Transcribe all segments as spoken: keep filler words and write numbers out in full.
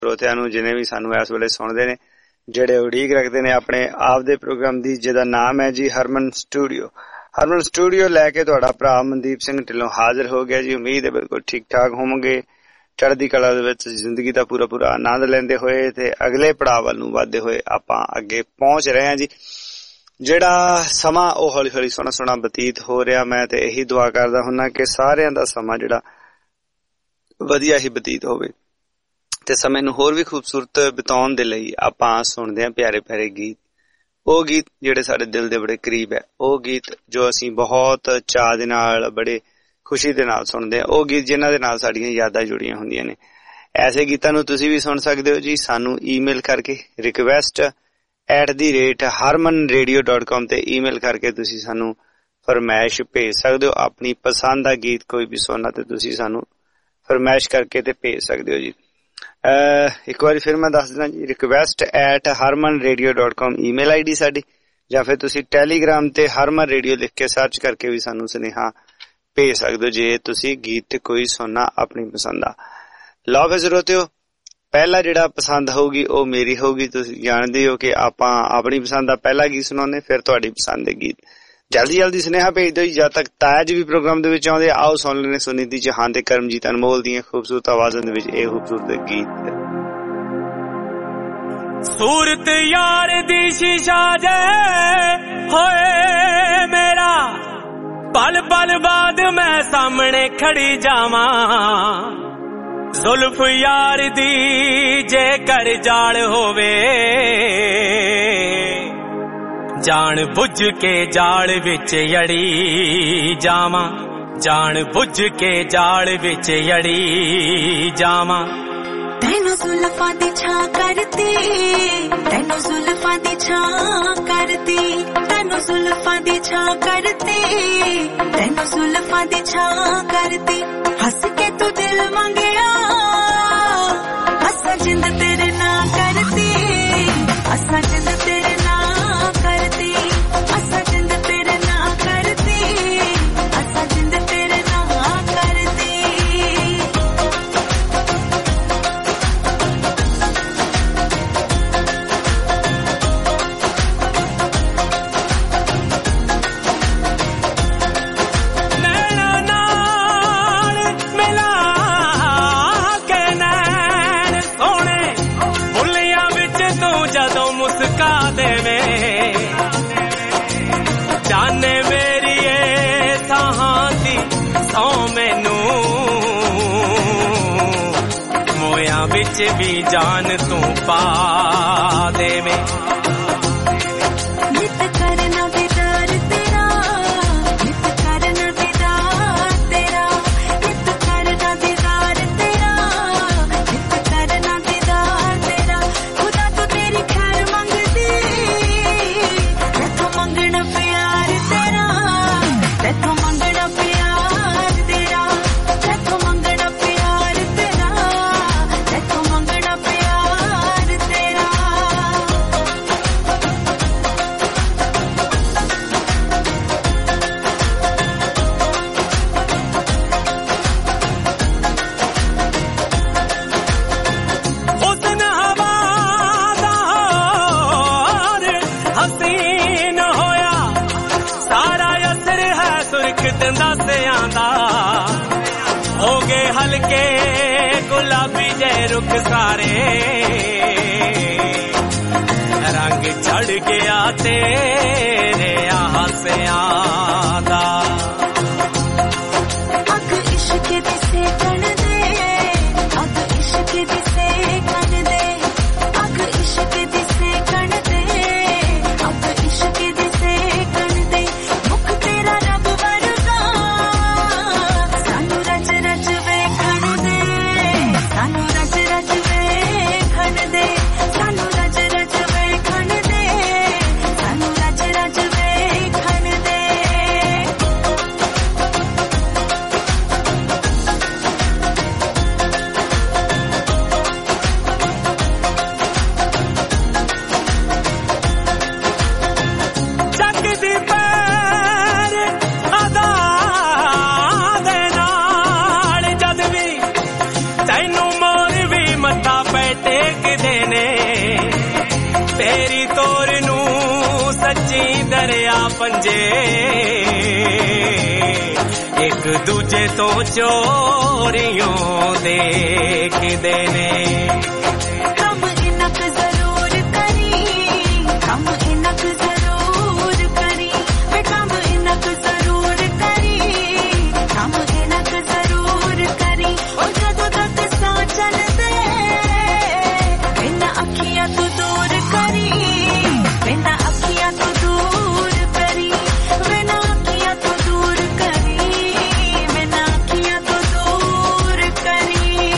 ਸਰੋਤਿਆਂ ਨੂੰ ਜਿਨੇ ਵੀ ਸਾਨੂੰ ਇਸ ਵੇਲੇ ਸੁਣਦੇ ਨੇ, ਜਿਹੜੇ ਉਡੀਕ ਰੱਖਦੇ ਨੇ ਆਪਣੇ ਆਪ ਦੇ ਪ੍ਰੋਗਰਾਮ ਦੀ, ਜਿਹਦਾ ਨਾਮ ਹੈ ਜੀ ਹਰਮਨ ਸਟੂਡੀਓ। ਹਰਮਨ ਸਟੂਡੀਓ ਲੈ ਕੇ ਤੁਹਾਡਾ ਭਰਾ ਮਨਦੀਪ ਸਿੰਘ ਢਿੱਲੋਂ ਹਾਜ਼ਰ ਹੋ ਗਿਆ ਜੀ। ਉਮੀਦ ਹੈ ਬਿਲਕੁਲ ਠੀਕ ਠਾਕ ਹੋਵੋਗੇ, ਚੜ੍ਹਦੀ ਕਲਾ ਦੇ ਵਿੱਚ ਜ਼ਿੰਦਗੀ ਦਾ ਪੂਰਾ ਪੂਰਾ ਆਨੰਦ ਲੈਂਦੇ ਹੋਏ ਤੇ ਅਗਲੇ ਪੜਾਅ ਵੱਲ ਨੂੰ ਵੱਧਦੇ ਹੋਏ ਆਪਾਂ ਅੱਗੇ ਪਹੁੰਚ ਰਹੇ ਹਾਂ ਜੀ। ਜਿਹੜਾ ਸਮਾਂ ਉਹ ਹੌਲੀ ਹੌਲੀ ਸੋਹਣਾ ਸੋਹਣਾ ਬਤੀਤ ਹੋ ਰਿਹਾ, ਮੈਂ ਤੇ ਇਹੀ ਦੁਆ ਕਰਦਾ ਹੁੰਦਾ ਕਿ ਸਾਰਿਆਂ ਦਾ ਸਮਾਂ ਜਿਹੜਾ ਵਧੀਆ ਹੀ ਬਤੀਤ ਹੋਵੇ ਤੇ ਸਮੇਂ ਨੂੰ ਹੋਰ ਵੀ ਖੂਬਸੂਰਤ ਬਿਤਾਉਣ ਦੇ ਲਈ ਆਪਾਂ ਸੁਣਦੇ ਹਾਂ ਪਿਆਰੇ ਪਿਆਰੇ ਗੀਤ। ਉਹ ਗੀਤ ਜਿਹੜੇ ਸਾਡੇ ਦਿਲ ਦੇ ਬੜੇ ਕਰੀਬ ਹੈ, ਉਹ ਗੀਤ ਜੋ ਅਸੀਂ ਬਹੁਤ ਚਾਅ ਦੇ ਨਾਲ, ਬੜੇ ਖੁਸ਼ੀ ਦੇ ਨਾਲ ਸੁਣਦੇ ਹਾਂ, ਉਹ ਗੀਤ ਜਿਨ੍ਹਾਂ ਦੇ ਨਾਲ ਸਾਡੀਆਂ ਯਾਦਾਂ ਜੁੜੀਆਂ ਹੁੰਦੀਆਂ ਨੇ। ਐਸੇ ਗੀਤਾਂ ਨੂੰ ਤੁਸੀਂ ਵੀ ਸੁਣ ਸਕਦੇ ਹੋ ਜੀ। ਸਾਨੂੰ ਈਮੇਲ ਕਰਕੇ request at the rate Harman radio dot com ਤੇ ਈਮੇਲ ਕਰਕੇ ਤੁਸੀਂ ਸਾਨੂੰ ਫਰਮਾਇਸ਼ ਭੇਜ ਸਕਦੇ ਹੋ। ਆਪਣੀ ਪਸੰਦ ਦਾ ਗੀਤ ਕੋਈ ਵੀ ਸੁਣਨਾ ਤੇ ਤੁਸੀਂ ਸਾਨੂੰ ਫਰਮਾਇਸ਼ ਕਰਕੇ ਤੇ ਭੇਜ ਸਕਦੇ ਹੋ ਜੀ। ਇੱਕ ਵਾਰੀ ਫਿਰ ਮੈਂ ਦੱਸ ਦਿੰਦਾ ਜੀ, request at Harman radio dot com email I D ਸਾਡੀ, ਜਾਂ ਫਿਰ ਤੁਸੀਂ ਟੈਲੀਗ੍ਰਾਮ ਤੇ ਹਰਮਨ ਰੇਡੀਓ ਲਿਖ ਕੇ ਸਰਚ ਕਰਕੇ ਵੀ ਸਾਨੂੰ ਸੁਨੇਹਾ ਭੇਜ ਸਕਦੇ ਹੋ ਜੇ ਤੁਸੀਂ ਗੀਤ ਕੋਈ ਸੁਣਨਾ ਆਪਣੀ ਪਸੰਦ ਆ। ਲਓ ਫਿਰ ਸਰੋਤਿਓ, ਪਹਿਲਾ ਜਿਹੜਾ ਪਸੰਦ ਹੋਊਗੀ ਉਹ ਮੇਰੀ ਹੋਊਗੀ। ਤੁਸੀਂ ਜਾਣਦੇ ਹੋ ਕਿ ਆਪਾਂ ਆਪਣੀ ਪਸੰਦ ਦਾ ਪਹਿਲਾ ਗੀਤ ਸੁਣਾਉਂਦੇ, ਫਿਰ ਤੁਹਾਡੀ ਪਸੰਦ ਦੇ ਗੀਤ। ਜਲਦੀ ਜਲਦੀ ਸੁਨੇਹਾ ਭੇਜ ਦਿਓ ਜੀ। ਜਦ ਤੱਕ ਤਾਇਆ ਜੀ ਵੀ ਪ੍ਰੋਗਰਾਮ ਦੇ ਵਿੱਚ ਆਉਂਦੇ, ਆਓ ਸੁਣ ਲੈਣੇ ਸੁਨੀਤੀ ਚੌਹਾਨ ਤੇ ਕਰਮਜੀਤ ਅਨਮੋਲ ਦੀਆਂ ਖੂਬਸੂਰਤ ਆਵਾਜ਼ਾਂ ਦੇ ਵਿੱਚ ਇਹ ਖੂਬਸੂਰਤ ਗੀਤ। ਸੂਰਤ ਯਾਰ ਦੀ ਸ਼ੀਸ਼ਾ ਜੇ ਹੋਏ ਮੇਰਾ, ਪਲ ਪਲ ਬਾਅਦ ਮੈਂ ਸਾਹਮਣੇ ਖੜੀ ਜਾਵਾਂ। ਜ਼ੁਲਫ ਯਾਰ ਦੀ ਜੇ ਕਰ ਜਾਲ ਹੋਵੇ, ਜਾਣ ਬੁੱਝ ਕੇ ਜਾਲ ਵਿੱਚ ਅੜੀ ਜਾਵਾਂ। ਜਾਣ ਬੁੱਝ ਕੇ ਜਾਲ ਵਿੱਚ ਅੜੀ ਜਾਵਾਂ। ਤੈਨੂੰ ਜ਼ੁਲਫਾਂ ਦੀ ਛਾਂ ਕਰਦੀ, ਤੈਨੂੰ ਜ਼ੁਲਫਾਂ ਦੀ ਛਾਂ ਕਰਦੀ, ਤੈਨੂੰ ਜ਼ੁਲਫਾਂ ਦੀ ਛਾਂ ਕਰਦੀ, ਤੈਨੂੰ ਜ਼ੁਲਫਾਂ ਦੀ ਛਾਂ ਕਰਦੀ। ਹੱਸ ਕੇ ਤੂੰ ਦਿਲ ਮੰਗਿਆ, ਅਸਾਂ ਜਿੰਦ ਤੇਰੇ ਨਾਂ ਕਰਦੀ, ਅਸਾਂ ਜਿੰਦ ਤੇਰੇ ਨਾਂ ਕਰਦੀ, ਅਸਾਂ ਜਿੰਦ ਤੇਰੇ ਨਾਂ ਕਰਦੀ, ਅਸਾਂ ਜਿੰਦ ਤੇਰੇ ਨਾਂ ਕਰਦੀ। ਜਾਨੇ ਮੇਰੀ ਏ ਸਾਹਾਂ ਦੀ ਸੌ ਮੈਨੂੰ, ਮੋਇਆਂ ਵਿੱਚ ਵੀ ਜਾਨ ਤੂੰ ਪਾ ਦੇਵੇਂ। ਨਿਤ ਕਰਨਾ ਦੀਦਾਰ ਤੇਰਾ, ਨਿਤ ਕਰਨਾ ਦੀਦਾਰ ਤੇਰਾ, ਨਿਤ ਕਰਨਾ ਦੀਦਾਰ ਤੇਰਾ, ਨਿਤ ਕਰਨਾ ਦੀਦਾਰ ਤੇਰਾ। ਖੁਦਾ ਤੂੰ ਤੇਰੀ ਖੈਰ ਮੰਗਦੀ, ਤੈਥੋਂ ਮੰਗਣਾ ਪਿਆਰ ਤੇਰਾ, ਤੈਥੋਂ ਮੰਗਣਾ ਪਿਆਰ ਤੇਰਾ, ਤੈਥੋਂ ਮੰਗਣਾ ਪਿਆਰ ਤੇਰਾ, ਤੈਥੋਂ ਮੰਗਣਾ ਪਿਆਰ ਤੇਰਾ। ਉਸਨ ਹਵਾ ਦਾ ਹੋਰ ਹਸੀਨ ਹੋਇਆ, ਸਾਰਾ ਅਸਰ ਹੈ ਸੁਰਖ ਦੰਦਾਸਿਆਂ ਦਾ। ਹੋ ਗਏ ਹਲਕੇ ਗੁਲਾਬੀ ਜੇ ਰੁੱਖ ਸਾਰੇ, ਰੰਗ ਚੜ ਗਿਆ ਤੇਰੇ ਹਾਸਿਆਂ ਦਾ। ਅੱਗ ਇਸ਼ਕ ਦੀ ਸੇਕਣ ਦੇ, ਅੱਗ ਇਸ਼ਕ ਦੀ ਸੇਕਣ ਦੇ, ਅੱਗ ਇਸ਼ਕ ਦੀ ਸੇਕਣ ਦੇ, ਅੱਗ ਇਸ਼ਕ ਦੀ ਸੇਕਣ ਦੇ। ਮੁਖ ਤੇਰਾ ਰੱਬ ਵਰਗਾ ਸਾਨੂੰ ਰਚ ਰਚ ਵੇਖਣ ਦੇ, ਸਾਨੂੰ ਰਚ ਰਚ ਵੇਖਣ ਦੇ, ਸਾਨੂੰ ਰਚ ਰਚ ਵੇਖਣ ਦੇ, ਸਾਨੂੰ जी दरिया पंजे एक दूजे तो चोरियों देखदे ने कम इनक जरूर करी कम इनक जरूर करी वे कम इनक जरूर करी कम इनक जरूर करी और जदों तक सा चलदे बिना अखियां तो दूर करी बिना अखियां तो दूर करी बिना अखियां तो दूर करी बिना अखियां तो दूर करी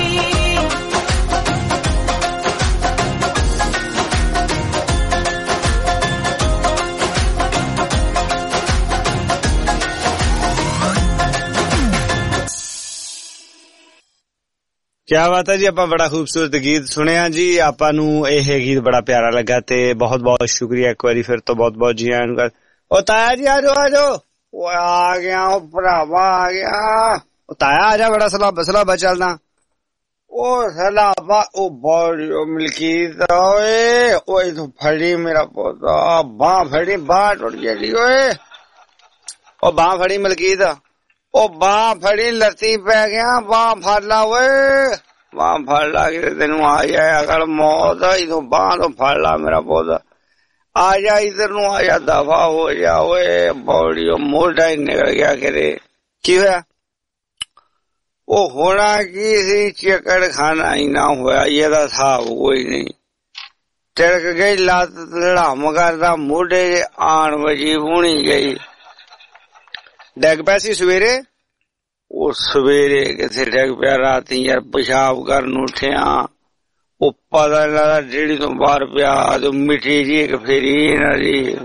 ਕਿਆ ਬਾਤ ਹੈ ਜੀ। ਆਪਾਂ ਬੜਾ ਖੂਬਸੂਰਤ ਗੀਤ ਸੁਣਿਆ ਜੀ। ਆਪਾਂ ਨੂੰ ਇਹ ਗੀਤ ਬੜਾ ਪਿਆਰਾ ਲੱਗਾ ਤੇ ਬਹੁਤ ਬਹੁਤ ਸ਼ੁਕਰੀਆ ਇੱਕ ਵਾਰੀ ਫਿਰ ਤੋਂ ਬਹੁਤ ਬਹੁਤ ਜੀ ਆਇਆਂ ਨੂੰ। ਉਹ ਤਾਇਆ ਜੀ ਆਜੋ ਆਜੋ। ਉਹ ਆ ਗਿਆ ਉਹ ਭਰਾਵਾ ਆ ਗਿਆ। ਉਹ ਤਾਇਆ ਆ ਜਾ ਬੜਾ ਸਲਾਬਾ ਸਲਾਬਾ ਚੱਲਦਾ। ਉਹ ਸਲਾਬਾ ਉਹ ਬੜੀ ਮਲਕੀਤ ਓਏ ਓਏ ਤੂੰ ਫੜੀ ਮੇਰਾ ਪੋਤਾ ਬਾਂਹ ਫੜੀ ਬਾਂਹ ਟੁੱਟ ਗਈ ਓਏ। ਉਹ ਬਾਂਹ ਫੜੀ ਮਲਕੀਤ ਉਹ ਬਾਂਹ ਫੜੀ ਲੱਤੀ ਪੈ ਗਿਆ ਬਾਂਹ ਫੜ ਲਾ ਓਏ ਬਾਂਹ ਫੜ ਲਾ ਕੇ ਤੈਨੂੰ ਆ ਜਾਇਆ ਕਰ ਮੌਤ ਆਈ ਤੂੰ ਬਾਂਹ ਤੋਂ ਫੜ ਲਾ ਮੇਰਾ ਪੌਦਾ ਆ ਜਾ ਇਧਰ ਨੂੰ ਆ ਜਾ ਦਫਾ ਹੋ ਜਾ ਓਏ ਬੌੜੀ ਉਹ ਮੋਢਾ ਹੀ ਨਿਕਲ ਗਿਆ ਕਿਤੇ ਕੀ ਹੋਇਆ ਉਹ ਹੋਣਾ ਕੀ ਸੀ ਚਿਕੜ ਖਾਣਾ ਹੀ ਨਾ ਹੋਇਆ ਇਹਦਾ ਹਿਸਾਬ ਕੋਈ ਨਹੀਂ ਤਿਲਕ ਗਈ ਲੱਤ ਲੜਾਮ ਕਰਦਾ ਮੋਢੇ ਆਣ ਵਜੀ ਬੁਣੀ ਗਈ ਡੈਗ ਪੈ ਸੀ ਸਵੇਰੇ ਉਹ ਸਵੇਰੇ ਕਿਥੇ ਡੈਗ ਪਿਆ ਰਾਤੀ ਯਾਰ ਪਿਸ਼ਾਬ ਕਰਨ ਉੱਠਿਆ ਉਹ ਪਤਾ ਲੱਗਦਾ ਜਿਹੜੀ ਤੋਂ ਬਾਹਰ ਪਿਆ ਤੇ ਮਿੱਟੀ ਜੀ ਇੱਕ ਫੇਰੀ ਨਾ ਜੀ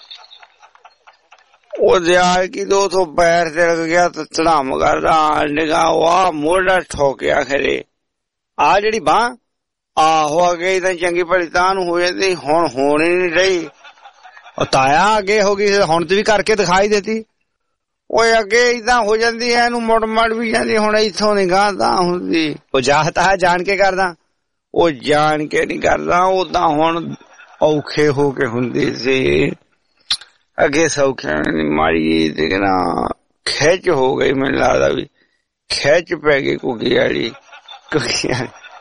ਉਹ ਦਿਆਲ ਕੀ ਦੋ ਤੋਂ ਪੈਰ ਤਿਲਕ ਗਿਆ ਤੇ ਧੜਾਮ ਕਰਦਾ ਨਿਗਾਹ ਵਾਹ ਮੋਢਾ ਠੋਕਿਆ ਖਰੇ ਆ ਜਿਹੜੀ ਬਾਂਹ ਆਹੋ ਅੱਗੇ ਤਾਂ ਚੰਗੀ ਭਲੀ ਤਾਂ ਨੂੰ ਹੋ ਜਾਂਦੀ ਹੁਣ ਹੋਣੀ ਨੀ ਰਹੀ ਉਹ ਤਾਇਆ ਅੱਗੇ ਹੋ ਗਈ ਹੁਣ ਤੇ ਵੀ ਕਰਕੇ ਦਿਖਾਈ ਦਿੱਤੀ ਓਏ ਅੱਗੇ ਏਦਾਂ ਹੋ ਜਾਂਦੀ ਐ ਇਹਨੂੰ ਮੁੜ ਮੜ ਵੀ ਜਾਂਦੀ ਹੁਣ ਇੱਥੋਂ ਨੀ ਗਾਂ ਤਾਂ ਹੁੰਦੀ ਉਹ ਜਾਤ ਹੈ ਜਾਣ ਕੇ ਕਰਦਾ ਉਹ ਜਾਣ ਕੇ ਨੀ ਕਰਦਾ ਉਦਾਂ ਹੁਣ ਔਖੇ ਹੋ ਕੇ ਹੁੰਦੀ ਸੀ ਅੱਗੇ ਸੌਖਿਆ ਨੀ ਮਾਰੀ ਤੇ ਨਾ ਖਿੱਚ ਹੋ ਗਈ ਮੈਨੂੰ ਲੱਗਦਾ ਵੀ ਖਿੱਚ ਪੈ ਗਈ ਕੁੱਗੀ ਵਾਲੀ ਕੁੱਗੀ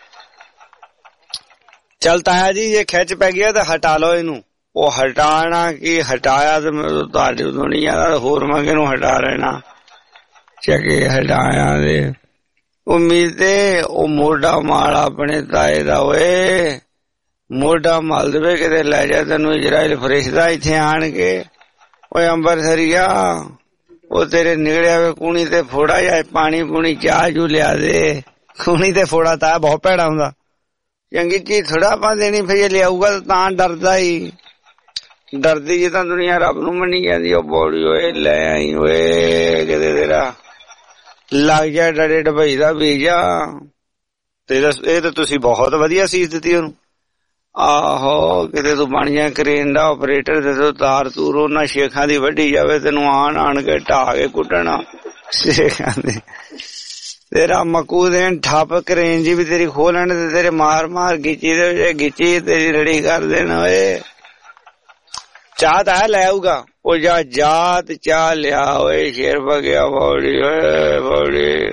ਚੱਲਤਾ ਹੈ ਜੀ ਇਹ ਖਿੱਚ ਪੈ ਗਿਆ ਤਾਂ ਹਟਾ ਲਓ ਇਹਨੂੰ ਉਹ ਹਟਾਣਾ ਕੀ ਹਟਾਇਆ ਤੇ ਮੈਂ ਤੁਹਾਡੇ ਤੋਂ ਨਹੀਂ ਆਦਾ ਹੋਰ ਮੈਂ ਕਿਹਨੂੰ ਹਟਾ ਲੈਣਾ ਚੱਕੇ ਹਟਾਇਆ ਦੇ ਉਮੀਦ ਤੇ ਉਹ ਮੋਢਾ ਮਾਲ ਆਪਣੇ ਤਾਏ ਦਾ ਓਏ ਮੋਢਾ ਮਲ ਦੇਵੇ ਕਿਤੇ ਲੈ ਜਾ ਤੈਨੂੰ ਇਜ਼ਰਾਈਲ ਫਰਿਸ਼ਤਾ ਇੱਥੇ ਆਣ ਕੇ ਓਏ ਅੰਬਰਸਰੀਆ ਉਹ ਤੇਰੇ ਨਿਕਲਿਆ ਵੇ ਕੂਣੀ ਤੇ ਫੋੜਾ ਜਾਏ ਪਾਣੀ ਪੂਣੀ ਚਾਹ ਜੂ ਲਿਆ ਦੇ ਕੂਣੀ ਤੇ ਫੋੜਾ ਤਾਂ ਬਹੁਤ ਭੈੜਾ ਹੁੰਦਾ ਚੰਗੀ ਚੀਜ਼ ਥੋੜਾ ਪਾ ਦੇਣੀ ਫਿਰ ਲਿਆਊਗਾ ਤਾਂ ਡਰਦਾ ਹੀ ਡਰਦੀ ਜੇ ਤਾਂ ਦੁਨੀਆ ਰੱਬ ਨੂੰ ਮੰਨੀ ਜਾਂਦੀ ਉਹ ਬੋੜੀ ਓਏ ਲੈ ਆਈ ਓਏ ਕਿਤੇ ਤੇਰਾ ਲੱਗ ਜਾ ਡਰੇ ਡਬਈ ਦਾ ਬੀਜਾ ਤੇ ਇਹ ਤਾਂ ਤੁਸੀਂ ਬਹੁਤ ਵਧੀਆ ਸੀਸ ਦਿੱਤੀ ਉਹਨੂੰ ਆਹੋ ਕਿਤੇ ਤੂੰ ਬਣ ਜਾ ਕਰੇਨ ਦਾ ਆਪਰੇਟਰ ਤੇ ਤੂੰ ਤਾਰ ਤੂਰ ਉਹਨਾਂ ਸ਼ੇਖਾਂ ਦੀ ਵੱਢੀ ਜਾਵੇ ਤੈਨੂੰ ਆਣ ਆਣ ਕੇ ਢਾਹ ਕੇ ਕੁੱਟਣਾ ਸ਼ੇਖਾਂ ਦੇ ਤੇਰਾ ਮਕੂ ਦੇਣ ਠੱਪ ਕਰੇਨ ਜੀ ਵੀ ਤੇਰੀ ਖੋਲਣ ਤੇ ਤੇਰੇ ਮਾਰ ਮਾਰ ਗਿੱਚੀ ਦੇ ਗਿੱਚੀ ਤੇਰੀ ਰੜੀ ਕਰ ਦੇਣ ਓਏ ਚਾਹ ਤਾਂ ਲੈ ਆਊਗਾ ਉਹ ਜਾ ਜਾ ਤੇ ਚਾਹ ਲਿਆ ਓਏ ਸ਼ੇਰ ਬਗਿਆ ਬੌੜੀ ਓਏ ਬੌੜੀ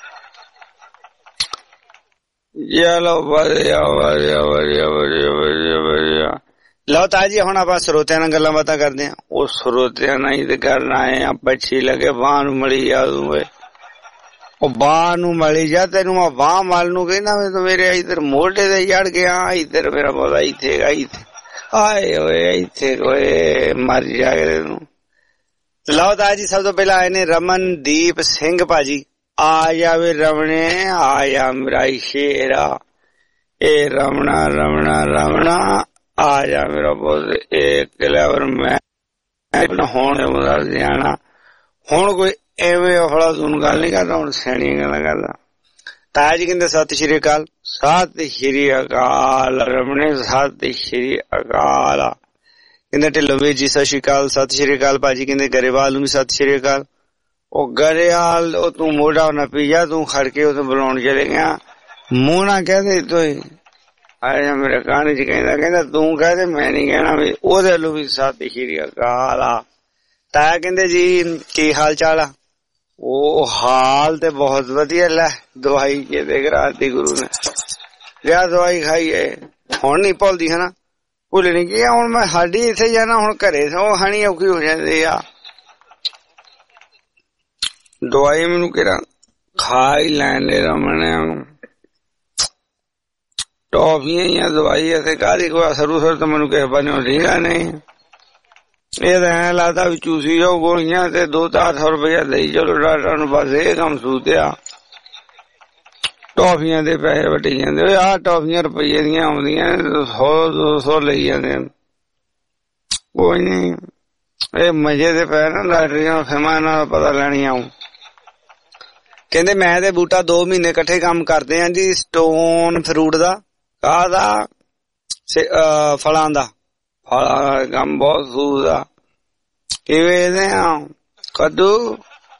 ਚਲੋ ਵਧੀਆ ਵਧੀਆ ਵਧੀਆ ਵਧੀਆ ਵਧੀਆ ਵਧੀਆ ਲਓ ਤਾਜੀ ਹੁਣ ਆਪਾਂ ਸਰੋਤਿਆਂ ਨਾਲ ਗੱਲਾਂ ਬਾਤਾਂ ਕਰਦੇ ਹਾਂ ਉਹ ਸਰੋਤਿਆਂ ਨਾਲ ਹੀ ਤੇ ਕਰਨ ਆਏ ਆ ਪੱਛੀ ਲੱਗੇ ਬਾਂਹ ਨੂੰ ਮਲੀ ਜਾ ਤੂੰ ਓਏ ਉਹ ਬਾਂਹ ਨੂੰ ਮਲੀ ਜਾ ਤੈਨੂੰ ਮੈਂ ਬਾਂਹ ਮਲ ਨੂੰ ਕਹਿੰਦਾ ਮੈਂ ਤੂੰ ਮੇਰੇ ਇੱਧਰ ਮੋਢੇ ਤੇ ਚੜ ਗਿਆ ਇੱਧਰ ਮੇਰਾ ਪੌਦਾ ਇੱਥੇ ਗਾ ਇੱਥੇ ਆਏ ਓਏ ਇੱਥੇ ਓਏ ਮਰ ਜਾ ਤੈਨੂੰ ਲਓ ਤਾਜੀ ਸਭ ਤੋਂ ਪਹਿਲਾਂ ਆਏ ਨੇ ਰਮਨਦੀਪ ਸਿੰਘ ਭਾਜੀ ਆ ਜਾਵੇ ਰਮਣੇ ਆ ਜਾ ਮੇਰਾ ਸ਼ੇਰਾ ਇਹ ਰਮਣਾ ਰਮਣਾ ਰਮਣਾ ਆ ਜਾ ਮੇਰਾ ਪੁੱਤ ਇਹ ਕਲੇਵਰ ਮੈਂ ਹੁਣ ਉਹਦਾ ਸਿਆਣਾ ਹੁਣ ਕੋਈ ਐਵੇਂ ਹੌਲਾ ਸੁਣ ਗੱਲ ਨਹੀਂ ਕਰਦਾ ਹੁਣ ਸਿਆਣੀਆਂ ਗੱਲਾਂ ਕਰਦਾ ਤਾਇਆ ਜੀ ਕਹਿੰਦੇ ਸਤਿ ਸ਼੍ਰੀ ਅਕਾਲ ਸਤਿ ਸ਼੍ਰੀ ਅਕਾਲ ਰਮਣੇ ਸਤਿ ਸ਼੍ਰੀ ਅਕਾਲ ਕਹਿੰਦੇ ਢਿੱਲੋਂ ਵੀਰ ਜੀ ਸਤਿ ਸ਼੍ਰੀ ਅਕਾਲ ਸਤਿ ਸ਼੍ਰੀ ਅਕਾਲ ਭਾਜੀ ਕਹਿੰਦੇ ਗਰੇਵਾਲ ਨੂੰ ਵੀ ਸਤਿ ਸ਼੍ਰੀ ਅਕਾਲ ਉਹ ਗਰੇਵਾਲ ਉਹ ਤੂੰ ਮੋਢਾ ਨਾ ਪੀ ਜਾ ਤੂੰ ਖੜ ਕੇ ਉਹ ਬੁਲਾਉਣ ਚਲੇ ਗਿਆ ਮੂੰਹ ਨਾ ਕਹਿ ਦੇ ਤੂੰ ਆਇਆ ਮੇਰੇ ਕੰਨ ਚ ਕਹਿੰਦਾ ਕਹਿੰਦਾ ਤੂੰ ਕਹਦੇ ਮੈਂ ਨੀ ਕਹਿਣਾ ਵੀ ਉਹਦੇ ਵੱਲੋਂ ਵੀ ਸਤਿ ਸ਼੍ਰੀ ਅਕਾਲ ਆ। ਤਾਇਆ ਕਹਿੰਦੇ ਜੀ ਕੀ ਹਾਲ ਚਾਲ ਆ? ਉਹ ਹਾਲ ਤੇ ਬਹੁਤ ਵਧੀਆ। ਲੈ ਦਵਾਈ ਕਿਤੇ ਕਰਾਤੀ ਗੁਰੂ ਨੇ, ਲਿਆ ਦਵਾਈ ਖਾਈਏ। ਹੁਣ ਨੀ ਭੁੱਲਦੀ ਹਨਾ, ਭੁੱਲ ਨੀ ਕੀ ਹੁਣ ਮੈਂ ਸਾਡੀ ਇੱਥੇ ਜਾਣਾ, ਹੁਣ ਘਰੇ ਸੋ ਖਾਣੀ ਔਖੀ ਹੋ ਜਾਂਦੀ ਆ। ਦਵਾਈ ਮੈਨੂੰ ਕਿਹੜਾ ਖਾ ਹੀ ਲੈਣ ਦੇ ਰਮਣ, ਟੌਫੀਆਂ ਹੀ ਆ ਦਵਾਈ ਅਤੇ ਕਾਹਦੀ ਕੋਈ ਅਸਰ ਉਸਰ ਤਾਂ ਮੈਨੂੰ ਕਿਸੇ ਪਾਸਿਓਂ ਠੀਕਾ ਨਹੀਂ। ਇਹ ਤਾਂ ਐਂ ਲੱਗਦਾ ਵੀ ਚੂਸੀ ਜਾਓ ਗੋਲੀਆਂ ਤੇ ਦੋ ਚਾਰ ਸੌ ਰੁਪਇਆ ਲਈ ਚਲੋ ਡਾਕਟਰ ਨੂੰ, ਬਸ ਇਹ ਕੰਮ ਸੂਤਿਆ। ਟੌਫੀਆਂ ਦੇ ਪੈਸੇ ਵੱਟੀ ਜਾਂਦੇ, ਆਹ ਟੌਫੀਆਂ ਰੁਪਈਏ ਦੀਆਂ ਆਉਂਦੀਆਂ ਸੌ ਦੋ ਸੌ ਲਈ ਜਾਂਦੇ। ਕੋਈ ਨੀ, ਇਹ ਮਜ਼ੇ ਦੇ ਪੈ ਨਾ ਡਾਕਟਰੀਆਂ ਫਿਲਮਾਂ ਨਾਲ ਪਤਾ ਲੈਣੀ ਆਊ। ਕਹਿੰਦੇ ਮੈਂ ਤੇ ਬੂਟਾ ਦੋ ਮਹੀਨੇ ਇਕੱਠੇ ਕੰਮ ਕਰਦੇ ਆਂ ਜੀ, ਸਟੋਨ ਫਰੂਟ ਦਾ, ਕਾਹਦਾ ਫਲਾਂ ਦਾ, ਫਲਾਂ ਦਾ ਕੰਮ ਬਹੁਤ ਸੂਦ ਆ। ਕਿਵੇਂ ਆ ਕੱਦੂ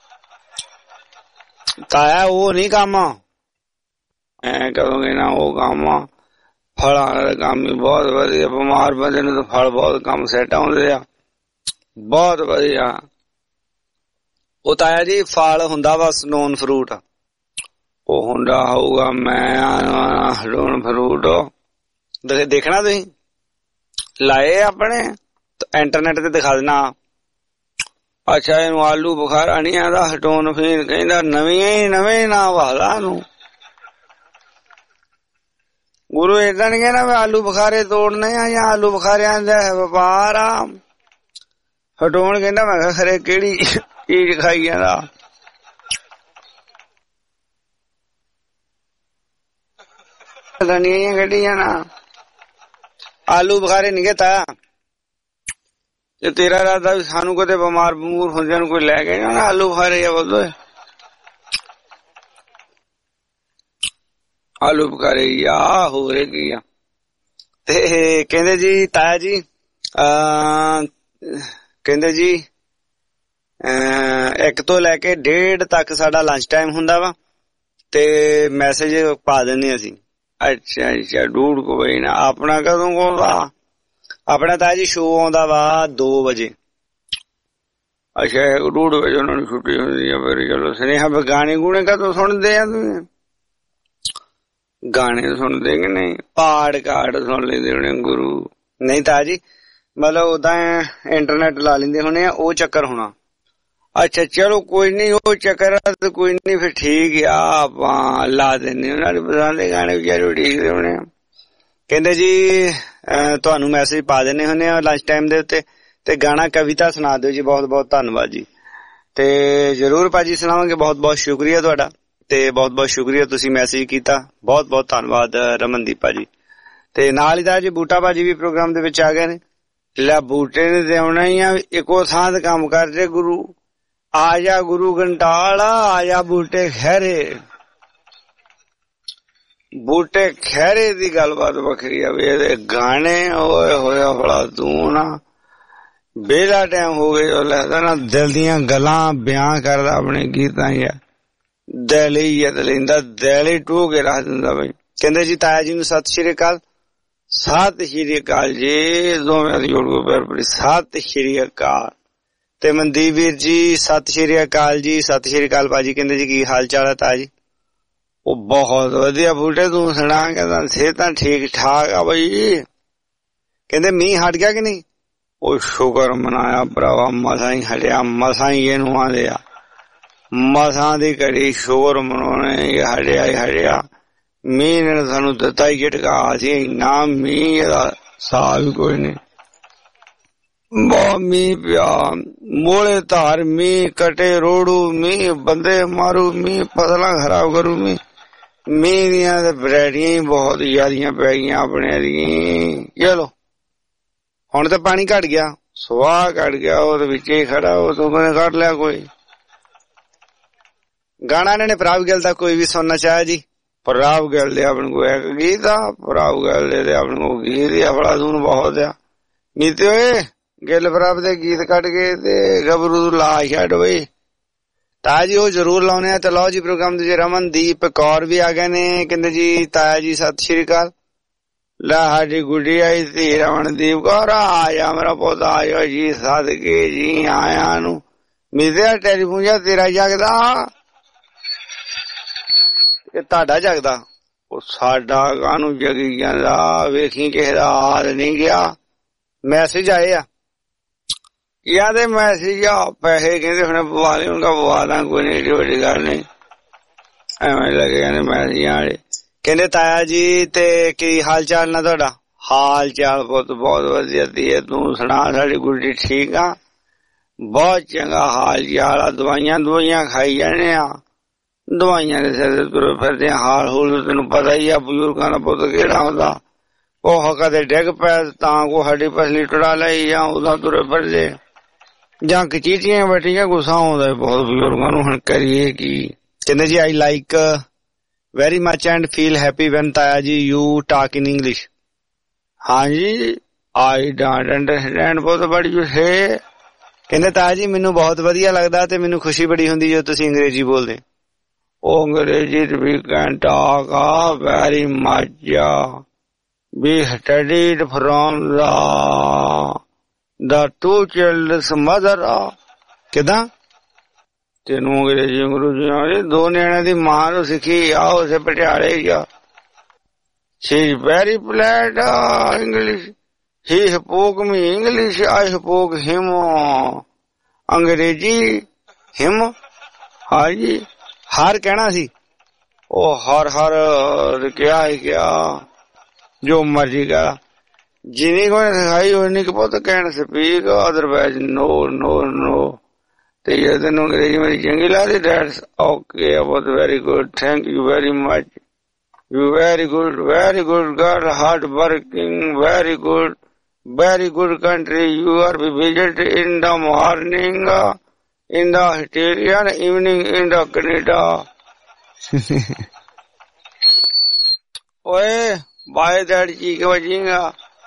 ਤਾਇਆ? ਉਹ ਨੀ ਕੰਮ, ਐ ਕਰੋਗੇ ਨਾ ਉਹ ਕੰਮ, ਫਲਾਂ ਦਾ ਕੰਮ ਵੀ ਬਹੁਤ ਵਧੀਆ। ਬਿਮਾਰ ਬੰਦੇ ਨੂੰ ਤਾਂ ਫਲ ਬਹੁਤ ਕੰਮ ਸੈੱਟ ਆਉਂਦੇ ਆ, ਬਹੁਤ ਵਧੀਆ। ਉਹ ਤਾਇਆ ਜੀ ਫਲ ਹੁੰਦਾ ਵਾ ਸਟੋਨ ਫਰੂਟ, ਉਹ ਹੁੰਦਾ ਹੋਊਗਾ ਮੈਂ ਸਟੋਨ ਫਰੂਟ ਦੇਖਣਾ ਤੁਸੀਂ ਲਾਏ ਆਪਣੇ ਇੰਟਰਨੈਟ ਤੇ ਦਿਖਾ ਦੇਣਾ। ਅੱਛਾ ਇਹਨੂੰ ਆਲੂ ਬੁਖਾਰਾ ਨੀ ਆਂਦਾ, ਸਟੋਨ ਫੀਨ ਕਹਿੰਦਾ। ਨਵੀਆਂ ਹੀ ਨਵੇਂ ਨਾ ਵਾਲਾ ਨੂੰ ਗੁਰੂ ਏਦਾਂ ਨੀ ਕਹਿੰਦਾ ਵੀ ਆਲੂ ਬੁਖਾਰੇ ਤੋੜਨੇ ਆ ਜਾਂ ਆਲੂ ਬੁਖਾਰਿਆਂ ਦਾ ਵਪਾਰ ਆ। ਸਟੋਨ ਕਹਿੰਦਾ ਮੈਂ ਕਿਹਾ ਖਰੇ ਕਿਹੜੀ ਚੀਜ਼ ਖਾਈ ਜਾਂਦਾ। ਨੀਆਂ ਕੱਢੀਆਂ ਨਾ ਆਲੂ ਬੁਖਾਰੇ ਨੀ ਤਾ ਜੇ ਤੇਰਾ ਰਾਦਾ ਵੀ ਸਾਨੂੰ ਕਦੇ ਬਿਮਾਰ ਬਮੂਰ ਹੁੰਦਿਆਂ ਨੂੰ ਕੋਈ ਲੈ ਕੇ ਜਾਣਾ ਆਲੂ ਬੁਖਾਰੇ ਆ ਬੋਲੋ। ਆਲੂ ਬੁਖਾਰੇ ਆ ਹੋਰ ਕੀ ਆ। ਤੇ ਕਹਿੰਦੇ ਜੀ ਤਾਇਆ ਜੀ ਅਹ ਕਹਿੰਦੇ ਜੀ ਇੱਕ ਤੋਂ ਲੈ ਕੇ ਡੇਢ ਤੱਕ ਸਾਡਾ ਲੰਚ ਟਾਈਮ ਹੁੰਦਾ ਵਾ ਤੇ ਮੈਸੇਜ ਪਾ ਦਿੰਦੇ ਅਸੀਂ। ਅੱਛਾ ਅੱਛਾ ਡੂਢ ਕੋ ਵਜੇ ਨਾ ਆਪਣਾ ਕਦੋਂ ਆਉਂਦਾ? ਆਪਣਾ ਤਾਇਆ ਜੀ ਸ਼ੋਅ ਆਉਂਦਾ ਵਾ ਦੋ ਵਜੇ। ਅੱਛਾ ਡੂਢ ਵਜੇ ਉਹਨਾਂ ਨੂੰ ਛੁੱਟੀ ਹੁੰਦੀ ਆ। ਫਿਰ ਚਲੋ ਸੁਨੇਹਾ ਗਾਣੇ ਗੂਣੇ ਕਦੋਂ ਸੁਣਦੇ ਆ ਤੁਸੀਂ? ਗਾਣੇ ਸੁਣਦੇ ਕਿ ਨਹੀਂ? ਪਾੜ ਕਾੜ ਸੁਣ ਲੈਂਦੇ ਹੋਣੇ ਗੁਰੂ? ਨਹੀਂ ਤਾਇਆ ਜੀ ਮਤਲਬ ਓਦਾਂ ਇੰਟਰਨੈਟ ਲਾ ਲੈਂਦੇ ਹੋਣੇ ਆ, ਉਹ ਚੱਕਰ ਹੋਣਾ। ਅੱਛਾ ਚਲੋ ਕੋਈ ਨੀ, ਉਹ ਚੱਕਰ ਆ ਕੋਈ ਨੀ, ਫਿਰ ਠੀਕ ਆ ਆਪਾਂ ਲਾ ਦਿੰਦੇ ਉਹਨਾਂ ਦੇ ਪਸੰਦ ਦੇ ਗਾਣੇ ਵਿਚਾਰੇ ਉਡੀਕਦੇ ਹੋਣੇ ਆ। ਕਹਿੰਦੇ ਜੀ ਤੁਹਾਨੂੰ ਮੈਸੇਜ ਪਾ ਦਿੰਦੇ ਹੁੰਦੇ ਆ ਲੰਚ ਟਾਈਮ ਦੇ ਉੱਤੇ ਤੇ ਗਾਣਾ ਕਵਿਤਾ ਸੁਣਾ ਦਿਓ ਜੀ। ਬਹੁਤ ਬਹੁਤ ਧੰਨਵਾਦ ਜੀ। ਤੇ ਜ਼ਰੂਰ ਭਾਜੀ ਸੁਣਾਵਾਂਗੇ। ਬਹੁਤ ਬਹੁਤ ਸ਼ੁਕਰੀਆ ਤੁਹਾਡਾ ਤੇ ਬਹੁਤ ਬਹੁਤ ਸ਼ੁਕਰੀਆ ਤੁਸੀਂ ਮੈਸੇਜ ਕੀਤਾ। ਬਹੁਤ ਬਹੁਤ ਧੰਨਵਾਦ ਰਮਨਦੀਪ ਭਾਜੀ। ਤੇ ਨਾਲ ਹੀ ਤਾਂ ਜੀ ਬੂਟਾ ਭਾਜੀ ਵੀ ਪ੍ਰੋਗਰਾਮ ਦੇ ਵਿੱਚ ਆ ਗਏ ਨੇ। ਲੈ ਬੂਟੇ ਨੇ ਤੇ ਆਉਣਾ ਹੀ ਆ, ਇੱਕੋ ਥਾਂ ਤੇ ਕੰਮ ਕਰਦੇ ਗੁਰੂ। ਆ ਜਾ ਗੁਰੂ ਘੰਟਾਲ ਆ ਜਾ ਬੂਟੇ ਖਹਿਰੇ। ਬੂਟੇ ਖਹਿਰੇ ਦੀ ਗੱਲਬਾਤ ਵੱਖਰੀ ਆ। ਇਹਦੇ ਗਾਣੇ ਹੋਏ ਹੋਇਆ ਫਲਾ ਤੂੰ ਨਾ ਵਿਹਲਾ ਟਾਈਮ ਹੋ ਗਿਆ ਲੱਗਦਾ ਨਾ ਦਿਲ ਦੀਆਂ ਗੱਲਾਂ ਬਿਆਨ ਕਰਦਾ ਆਪਣੇ ਗੀਤਾਂ ਜਾਂ ਦਿਲ ਹੀ ਯਤ ਲੈਂਦਾ, ਦਿਲ ਹੀ ਟੂਹ ਕੇ ਰੱਖ ਦਿੰਦਾ ਬਈ। ਕਹਿੰਦੇ ਜੀ ਤਾਇਆ ਜੀ ਨੂੰ ਸਤਿ ਸ਼੍ਰੀ ਅਕਾਲ। ਸਤਿ ਸ਼੍ਰੀ ਅਕਾਲ ਜੀ ਦੋਵੇਂ ਜੋੜ ਕੇ ਪੈਰ ਪੜੀ। ਸਤਿ ਸ਼੍ਰੀ ਅਕਾਲ। ਤੇ ਮਨਦੀਪ ਵੀਰ ਜੀ ਸਤਿ ਸ਼੍ਰੀ ਅਕਾਲ ਜੀ। ਸਤਿ ਸ਼੍ਰੀ ਅਕਾਲ ਭਾਜੀ। ਕਹਿੰਦੇ ਜੀ ਕੀ ਹਾਲ ਚਾਲ ਹੈ ਤਾਇਆ ਜੀ? ਉਹ ਬਹੁਤ ਵਧੀਆ ਬੂਟੇ ਤੂੰ ਸੁਣਾ। ਕਹਿੰਦਾ ਸਿਹਤਾਂ ਠੀਕ ਠਾਕ ਆ ਬਈ। ਕਹਿੰਦੇ ਮੀਂਹ ਹਟ ਗਿਆ ਕਿ ਨਹੀਂ? ਉਹ ਸ਼ੁਕਰ ਮਨਾਇਆ ਭਰਾਵਾ, ਮਸਾਂ ਹੀ ਹਟਿਆ। ਮਸਾਂ ਹੀ ਇਹਨੂੰ ਆਂਦੇ ਆ ਮਸਾਂ ਦੀ ਘੜੀ ਸ਼ੁਕਰ ਮਨਾਉਣੇ। ਹਟਿਆ ਹੀ ਹਟਿਆ। ਮੀਂਹ ਨੇ ਸਾਨੂੰ ਦਿੱਤਾ ਹੀ ਝਟਕਾ ਸੀ। ਇੰਨਾ ਮੀਂਹ ਇਹਦਾ ਸਾਲ ਕੋਈ ਨੀ। ਬਹੁਤ ਮੀਂਹ ਪਿਆ, ਮੋਲੇ ਧਾਰ ਮੀਂਹ, ਕਟੇ ਰੋੜੂ ਮੀਂਹ, ਬੰਦੇ ਮਾਰੂ ਮੀਂਹ, ਫਸਲਾਂ ਖਰਾਬ ਕਰੂ ਮੀਂਹ। ਮੀਂਹ ਦੀਆਂ ਤੇ ਵੈਰਾਈਟੀਆਂ ਹੀ ਬਹੁਤ ਜ਼ਿਆਦੀਆਂ ਪੈ ਗਈਆਂ ਆਪਣੇ ਦੀਆਂ। ਚਲੋ ਹੁਣ ਤਾਂ ਪਾਣੀ ਘਟ ਗਿਆ, ਸੁਆਹ ਘਟ ਗਿਆ, ਉਹਦੇ ਵਿੱਚ ਹੀ ਖੜਾ। ਉਹ ਤੋਂ ਕੱਢ ਲਿਆ ਕੋਈ ਗਾਣਾ ਇਹਨਾਂ ਨੇ ਪ੍ਰਭ ਗਿੱਲ ਦਾ ਕੋਈ ਵੀ ਸੁਣਨਾ ਚਾਹਿਆ ਜੀ? ਪ੍ਰਭ ਗਿੱਲ ਦੇ ਆਪਣੇ ਕੋਲ ਇੱਕ ਗੀਤ ਆ। ਪ੍ਰਭ ਗਿੱਲ ਦੇ ਆਪਣੇ ਕੋਲ ਗੀਤ ਆ ਬੜਾ ਦੂਰ ਬਹੁਤ ਆ। ਨੀਤੇ ਓਏ ਗਿੱਲ ਪ੍ਰਭ ਦੇ ਗੀਤ ਕੱਢ ਕੇ ਤੇ ਗੱਭਰੂ ਲਾ ਛੱਡ ਬਈ। ਤਾਇਆ ਜੀ ਉਹ ਜ਼ਰੂਰ ਲਾਉਣੇ ਆ। ਤੇ ਲਓ ਜੀ ਪ੍ਰੋਗਰਾਮ ਦੇ ਰਮਨਦੀਪ ਕੌਰ ਵੀ ਆ ਗਏ ਨੇ। ਕਹਿੰਦੇ ਜੀ ਤਾਇਆ ਜੀ ਸਤਿ ਸ਼੍ਰੀ ਅਕਾਲ। ਲੈ ਸਾਡੀ ਗੁੱਡੀ ਆਈ ਸੀ ਰਮਨਦੀਪ ਕੌਰ, ਆ ਜਾ ਮੇਰਾ ਪੁੱਤ, ਆ ਜਾਓ ਜੀ ਸਦਕੇ ਜੀ ਆਇਆ ਨੂੰ। ਮਿਲਿਆ ਟੈਲੀਫੋਨ ਜਾਂ ਤੇਰਾ ਜਗਦਾ, ਇਹ ਤੁਹਾਡਾ ਜਗਦਾ? ਉਹ ਸਾਡਾ ਕਾਹਨੂੰ ਜਗੀ ਜਾਂਦਾ, ਵੇਖੀ ਕਿਸੇ ਦਾ ਹਾਲ ਨਹੀਂ ਗਿਆ। ਮੈਸੇਜ ਆਏ ਆ ਯਾ ਦੇ ਮੈਸੇਜ ਆ, ਪੈਸੇ ਕਹਿੰਦੇ ਹੁਣ ਪਵਾ ਲਈ, ਉਹਨਾਂ ਪਵਾ ਦਾਂ, ਕੋਈ ਨਹੀਂ ਏਡੀ ਵੱਡੀ ਗੱਲ ਨਹੀਂ। ਐਵੇਂ ਲੱਗੇ ਕਹਿੰਦੇ ਮੈਸੇਜ ਵਾਲੇ। ਕਹਿੰਦੇ ਤਾਇਆ ਜੀ ਤੇ ਕੀ ਹਾਲ ਚਾਲ ਨਾ ਤੁਹਾਡਾ? ਹਾਲ ਚਾਲ ਪੁੱਤ ਬਹੁਤ ਵਧੀਆ ਧੀਏ, ਤੂੰ ਸੁਣਾ? ਸਾਡੀ ਗੁੱਡੀ ਠੀਕ ਆ? ਬਹੁਤ ਚੰਗਾ ਹਾਲ ਚਾਲ ਆ। ਦਵਾਈਆਂ ਦਵਾਈਆਂ ਖਾਈ ਜਾਂਦੇ ਆ, ਦਵਾਈਆਂ ਦੇ ਸਿਰ ਤੇ ਤੁਰੇ ਫਿਰਦੇ ਆ। ਹਾਲ ਹੂਲ ਤੈਨੂੰ ਪਤਾ ਹੀ ਆ, ਬਜ਼ੁਰਗਾਂ ਦਾ ਪੁੱਤ ਕਿਹੜਾ ਹੁੰਦਾ। ਉਹ ਕਦੇ ਡਿੱਗ ਪੈ ਤਾਂ ਕੋ ਸਾਡੀ ਪਸਲੀ ਟੁੜਾ ਲਈ, ਜਾਂ ਉਹਦਾ ਤੁਰੇ ਫਿਰਦੇ, ਜਾਂ ਕਚੀਚੀਆਂ ਬੈਠੀਆਂ। ਗੁੱਸਾ ਆਉਂਦਾ ਬਹੁਤ ਬਜ਼ੁਰਗਾਂ ਨੂੰ, ਹੁਣ ਕਰੀਏ ਕੀ। ਕਹਿੰਦੇ ਜੀ I like very much and feel happy when Taya ji you talk in English. ਹਾਂਜੀ I don't understand what what you say. ਕਹਿੰਦੇ ਤਾਇਆ ਜੀ ਮੈਨੂੰ ਬਹੁਤ ਵਧੀਆ ਲੱਗਦਾ ਤੇ ਮੈਨੂੰ ਖੁਸ਼ੀ ਬੜੀ ਹੁੰਦੀ ਜਦੋਂ ਤੁਸੀਂ ਅੰਗਰੇਜ਼ੀ ਬੋਲਦੇ। ਉਹ ਅੰਗਰੇਜ਼ੀ ਵੀ can talk very much. We studied from the the two children's mother. ਕਿਦਾਂ ਤੈਨੂੰ ਅੰਗਰੇਜ਼ੀ ਅੰਗਰੂਜ਼ੀ ਆਉਂਦੀ? ਦੋ ਨਿਆਣਿਆਂ ਦੀ ਮਾਂ ਨੂੰ ਸਿੱਖੀ ਆ ਉਸੇ ਪਟਿਆਲੇ ਜਾ। She is very polite uh, English. He spoke me English. I spoke him uh, Angrezi him. ਹਾਂਜੀ ਹਰ ਕਹਿਣਾ ਸੀ, ਉਹ ਹਰ ਹਰ ਕਿਹਾ ਹੀ ਕਿਹਾ, ਜੋ ਮਰਜੀ ਕਹਾ। ਜਿੰਨੀ ਕੋਈ ਸਿਖਾਈ ਉਨੀ ਕੁ ਪੁੱਤ ਕਹਿਣ ਸਪੀਕ, ਅਦਰਵਾਈਜ਼ ਨੋ ਨੋ ਨੋ। ਤੇ ਜੇ ਤੈਨੂੰ ਅੰਗਰੇਜ਼ੀ ਮੇਰੀ ਚੰਗੀ ਲੱਗਦੀ, ਦੈਟਸ ਓਕੇ, ਬਹੁਤ very good, thank you very much, you very good, very good girl, hard working, very good, very good country you are be visit in the morning in the Australia and evening in the Canada. ਓਏ ਬਾਏ ਡੈਡ ਚੀਕ ਵਜੀਂਗਾ।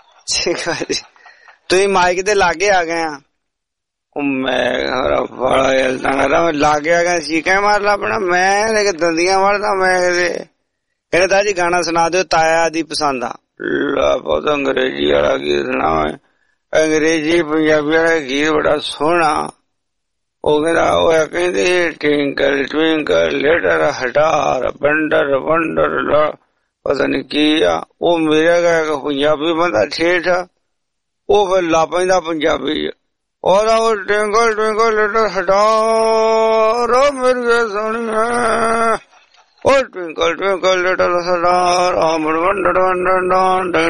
ਤੁਸੀਂ mike ਦੇ ਲਾਗੇ ਆ ਗਏ ਆ। ਮੈਂ ਬੜਾ ਲਾਗੇ ਆ ਗਿਆ, ਚੀਕਾਂ ਮਾਰ ਲਾ ਆਪਣਾ। ਮੈਂ ਦੰਦੀਆਂ ਵੜਦਾ। ਮੈਂ ਕਹਿੰਦੇ ਤਾਂ ਜੀ ਗਾਣਾ ਸੁਣਾ ਦਿਓ, ਤਾਇਆ ਦੀ ਪਸੰਦ ਆ। ਬਹੁਤ ਅੰਗਰੇਜ਼ੀ ਵਾਲਾ ਗੀਤ ਸੁਣਾਵਾ। ਅੰਗਰੇਜ਼ੀ ਪੰਜਾਬੀ ਵਾਲਾ ਗੀਤ ਬੜਾ ਸੋਹਣਾ। ਉਹ ਕਹਿੰਦਾ ਉਹ ਕਹਿੰਦੇ twinkle twinkle little star wonder wonder, ਪਤਾ ਨੀ ਕੀ ਆ। ਉਹ ਮੇਰਾ ਗਾ ਪੰਜਾਬੀ ਬੰਦਾ ਠੇਠ, ਉਹ ਫਿਰ ਲਾ ਪੈਂਦਾ ਪੰਜਾਬੀ। ਉਹਦਾ ਉਹ ਟਵਿੰਕਲ ਟਵਿੰਕਲ ਲਿਟਲ ਸਟਾਰ ਮੇਰੀ ਸੋਹਣੀਆ, ਉਹ twinkle twinkle little star wonder wonder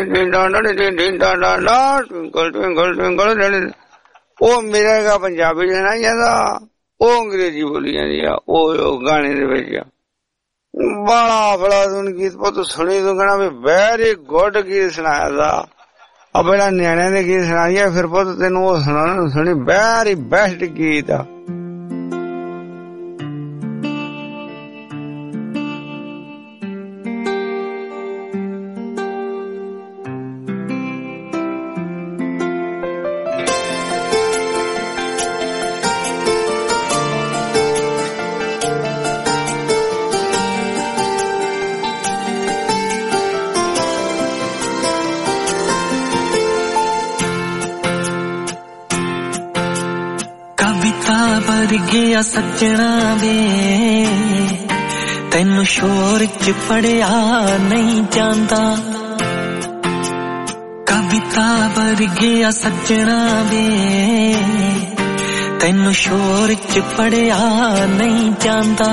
twinkle twinkle twinkle. ਉਹ ਮੇਰਾ ਗਾ ਪੰਜਾਬੀ ਚ ਨਾ ਜਾਂਦਾ, ਉਹ ਅੰਗਰੇਜ਼ੀ ਬੋਲੀ ਜਾਂਦੀ ਆ ਉਹ ਗਾਣੇ ਦੇ ਵਿੱਚ। ਬੜਾ ਬੜਾ ਸੁਣ ਗੀਤ ਪੁੱਤ ਸੁਣੀ, ਤੂੰ ਕਹਿਣਾ ਵੀ ਵੈਰੀ ਗੁੱਡ ਗੀਤ ਸੁਣਾਇਆ ਦਾ। ਆ ਪਹਿਲਾਂ ਨਿਆਣਿਆਂ ਦੇ ਗੀਤ ਸੁਣਾਈਏ, ਫਿਰ ਪੁੱਤ ਤੈਨੂੰ ਉਹ ਸੁਣਾ ਸੁਣੀ ਵੈਰੀ ਬੈਸਟ ਗੀਤ ਆ। ਗਿਆ ਸੱਜਣਾ ਵੇ ਤੈਨੂੰ ਸ਼ੋਰ ਚ ਪੜਿਆ ਨਹੀਂ ਜਾਂਦਾ। ਕਵਿਤਾ ਵਰਗਿਆ ਸੱਜਣਾ ਵੇ ਤੈਨੂੰ ਸ਼ੋਰ ਚ ਪੜਿਆ ਨਹੀਂ ਜਾਂਦਾ।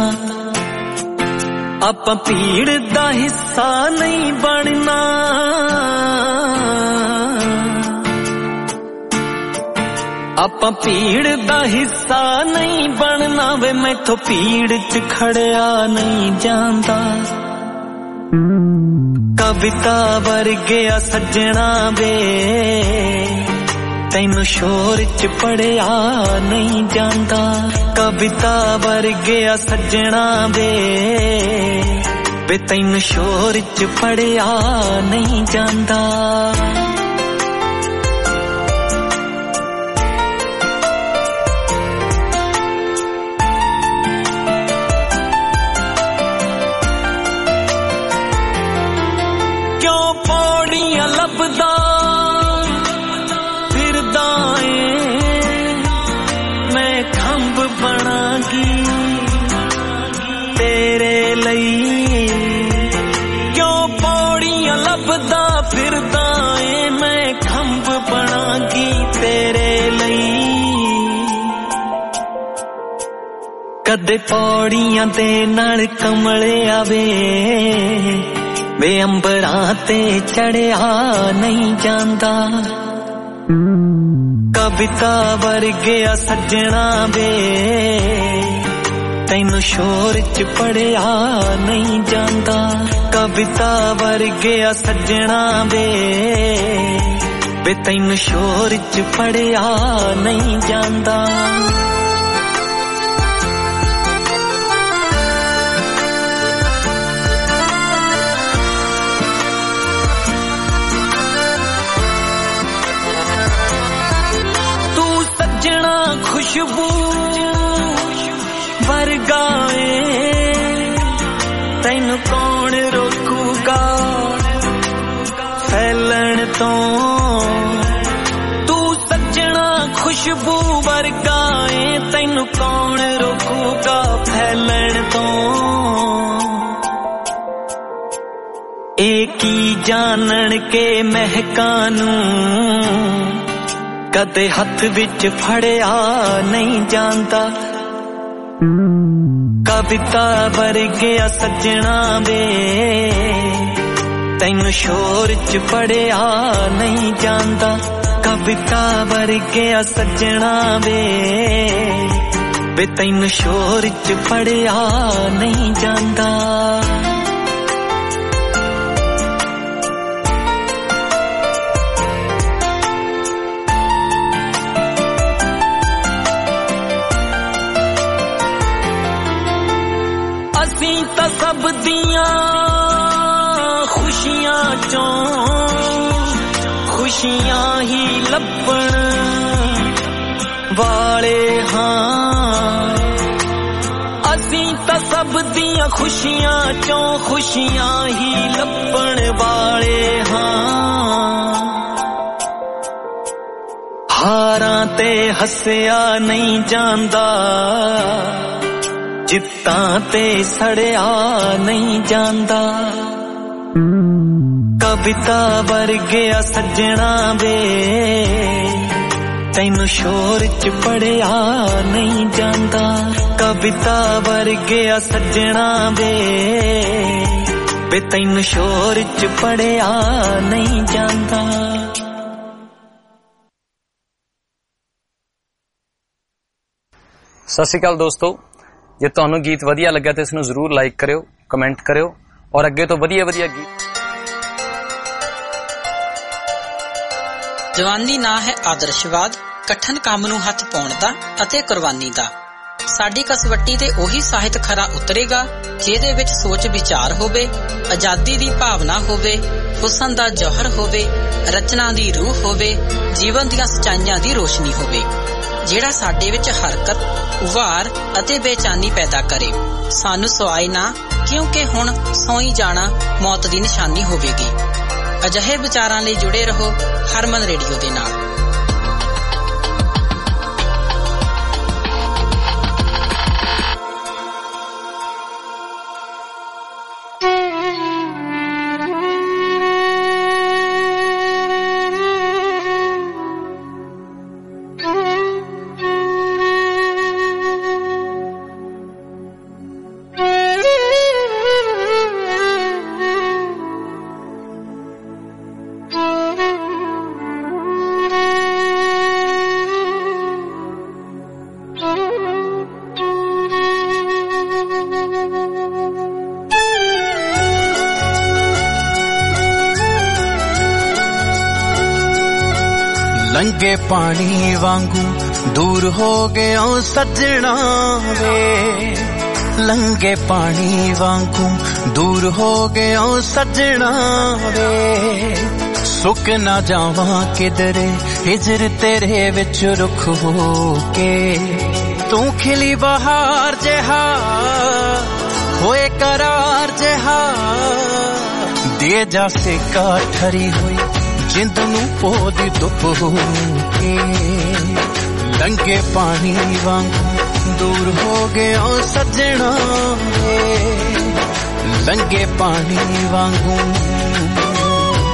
ਆਪਾਂ ਭੀੜ ਦਾ ਹਿੱਸਾ ਨਹੀਂ ਬਣਨਾ, ਆਪਾਂ ਭੀੜ ਦਾ ਹਿੱਸਾ ਨਹੀਂ ਬਣਨਾ ਵੇ। ਮੈਥੋਂ ਭੀੜ ਚ ਖੜਿਆ ਨਹੀਂ ਜਾਂਦਾ। ਕਵਿਤਾ ਵਰਗਿਆ ਸੱਜਣਾ ਵੇ ਤੈਨੂੰ ਸ਼ੋਰ ਚ ਪੜਿਆ ਨਹੀਂ ਜਾਂਦਾ। ਕਵਿਤਾ ਵਰਗਿਆ ਸੱਜਣਾ ਵੇ ਵੇ ਤੈਨੂੰ ਸ਼ੋਰ ਚ ਪੜਿਆ ਨਹੀਂ ਜਾਂਦਾ। ਕਿਉਂ ਪੌੜੀ ਲੱਭਦਾ ਫਿਰਦਾ ਏ ਮੈਂ ਖੰਭ ਬਣਾਂਗੀ ਤੇਰੇ ਲਈ ਕਦੇ ਪੌੜੀਆਂ ਦੇ ਨਾਲ ਕਮਲ ਆਵੇ ਵੇ ਅੰਬਰਾਂ ਤੇ ਚੜਿਆ ਨਹੀਂ ਜਾਂਦਾ ਕਵਿਤਾ ਵਰਗਿਆ ਸੱਜਣਾ ਵੇ ਤੈਨੂੰ ਸ਼ੋਰ ਚ ਪੜਿਆ ਨਹੀਂ ਜਾਂਦਾ ਕਵਿਤਾ ਵਰਗਿਆ ਸੱਜਣਾ ਵੇ ਵੇ ਤੈਨੂੰ ਸ਼ੋਰ ਚ ਪੜਿਆ ਨਹੀਂ ਜਾਂਦਾ ਤੂੰ ਸੱਜਣਾ ਖੁਸ਼ਬੂ ਵਰਗਾ ਏ ਤੈਨੂੰ ਕੌਣ ਰੋਕੂਗਾ ਫੈਲਣ ਤੋਂ ਤੂੰ ਸੱਜਣਾ ਖੁਸ਼ਬੂ ਵਰਗਾ ਏ ਤੈਨੂੰ ਕੌਣ ਰੋਕੂਗਾ ਫੈਲਣ ਤੋਂ ਇਹ ਕੀ ਜਾਣਨ ਕੇ ਮਹਿਕਾਂ ਨੂੰ ਕਦੇ ਹੱਥ ਵਿੱਚ ਫੜਿਆ ਨਹੀਂ ਜਾਂਦਾ ਕਵਿਤਾ ਵਰਗਿਆ ਸੱਜਣਾ ਵੇ ਤੈਨੂੰ ਸ਼ੋਰ ਚ ਪੜਿਆ ਨਹੀਂ ਜਾਂਦਾ ਕਵਿਤਾ ਵਰਗਿਆ ਸੱਜਣਾ ਵੇ ਵੇ ਤੈਨੂੰ ਸ਼ੋਰ ਚ ਪੜਿਆ ਨਹੀਂ ਜਾਂਦਾ ਅਸੀਂ ਤਾਂ ਸਭ ਦੀਆਂ ਖੁਸ਼ੀਆਂ ਚੋਂ ਖੁਸ਼ੀਆਂ ਹੀ ਲੱਭਣ ਵਾਲੇ ਹਾਂ ਅਸੀਂ ਤਾਂ ਸਭ ਦੀਆਂ ਖੁਸ਼ੀਆਂ ਚੋਂ ਖੁਸ਼ੀਆਂ ਹੀ ਲੱਭਣ ਵਾਲੇ ਹਾਂ ਹਾਰਾਂ ਤੇ ਹੱਸਿਆ ਨਹੀਂ ਜਾਂਦਾ ਜਿੱਤਾਂ ਤੇ ਸੜਿਆ ਨਹੀਂ ਜਾਂਦਾ ਕਵਿਤਾ ਵਰਗਿਆ ਸੱਜਣਾ ਵੇ ਤੈਨੂੰ ਸ਼ੋਰ ਚ ਪੜਿਆ ਨਹੀਂ ਜਾਂਦਾ ਕਵਿਤਾ ਵਰਗਿਆ ਸੱਜਣਾ ਵੇ ਵੇ ਤੈਨੂੰ ਸ਼ੋਰ ਚ ਪੜਿਆ ਨਹੀਂ ਜਾਂਦਾ ਸਤਿ ਸ਼੍ਰੀ ਅਕਾਲ ਦੋਸਤੋ ਜੇ ਤੁਹਾਨੂੰ ਗੀਤ ਵਧੀਆ ਲੱਗਾ ਤਾਂ ਇਸ ਨੂੰ ਜ਼ਰੂਰ ਲਾਈਕ ਕਰਿਓ ਕਮੈਂਟ ਕਰਿਓ ਔਰ ਅੱਗੇ ਤੋਂ ਵਧੀਆ ਵਧੀਆ ਗੀਤ ਜਵਾਨੀ ਨਾਂ ਹੈ ਆਦਰਸ਼ਵਾਦ ਕਠਨ ਕੰਮ ਨੂੰ ਹੱਥ ਪਾਉਣ ਦਾ ਅਤੇ ਕੁਰਬਾਨੀ ਦਾ ਸਾਡੀ ਕਸਵੱਟੀ ਤੇ ਉਹੀ ਸਾਹਿਤ ਖਰਾ ਉਤਰੇਗਾ ਜਿਹਦੇ ਵਿੱਚ ਸੋਚ ਵਿਚਾਰ ਹੋਵੇ ਆਜ਼ਾਦੀ ਦੀ ਭਾਵਨਾ ਹੋਵੇ ਹੁਸਨ ਦਾ ਜੌਹਰ ਹੋਵੇ ਰਚਨਾ ਦੀ ਰੂਹ ਹੋਵੇ ਜੀਵਨ ਦੀਆਂ ਸੱਚਾਈਆਂ ਦੀ ਰੋਸ਼ਨੀ ਹੋਵੇ ਜਿਹੜਾ ਸਾਡੇ ਵਿੱਚ ਹਰਕਤ ਉਭਾਰ ਅਤੇ ਬੇਚੈਨੀ ਪੈਦਾ ਕਰੇ ਸਾਨੂੰ ਸਵਾਈ ਨਾ ਕਿਉਂਕਿ ਹੁਣ ਸੌਈ ਜਾਣਾ ਮੌਤ ਦੀ ਨਿਸ਼ਾਨੀ ਹੋਵੇਗੀ ਅਜਿਹੇ ਵਿਚਾਰਾਂ ਲਈ ਜੁੜੇ ਰਹੋ ਹਰਮਨ ਰੇਡੀਓ ਦੇ ਨਾਲ ਲੰਗੇ ਪਾਣੀ ਵਾਂਗੂ ਦੂਰ ਹੋ ਗਿਆ ਸੱਜਣਾ ਵੇ ਲੰਗੇ ਪਾਣੀ ਵਾਂਗੂ ਦੂਰ ਹੋ ਗਿਆ ਸੱਜਣਾ ਵੇ ਸੁੱਕ ਨਾ ਜਾਵਾਂ ਕਿਧਰੇ ਹਿਜਰ ਤੇਰੇ ਵਿੱਚ ਰੁੱਖ ਹੋ ਕੇ ਤੂੰ ਖਿਲੀ ਬਹਾਰ ਜਿਹਾ ਹੋਏ ਕਰਾਰ ਜਿਹਾ ਦੇ ਜਾ ਸਿੱਕਾ ਠਰੀ ਹੋਈ ਜਿੰਦ ਨੂੰ ਪੋਦੀ ਧੁੱਪ ਹੋ ਕੇ ਲੰਗੇ ਪਾਣੀ ਵਾਂਗੂ ਦੂਰ ਹੋ ਗਿਆ ਸੱਜਣਾ ਵੇ ਲੰਗੇ ਪਾਣੀ ਵਾਂਗੂ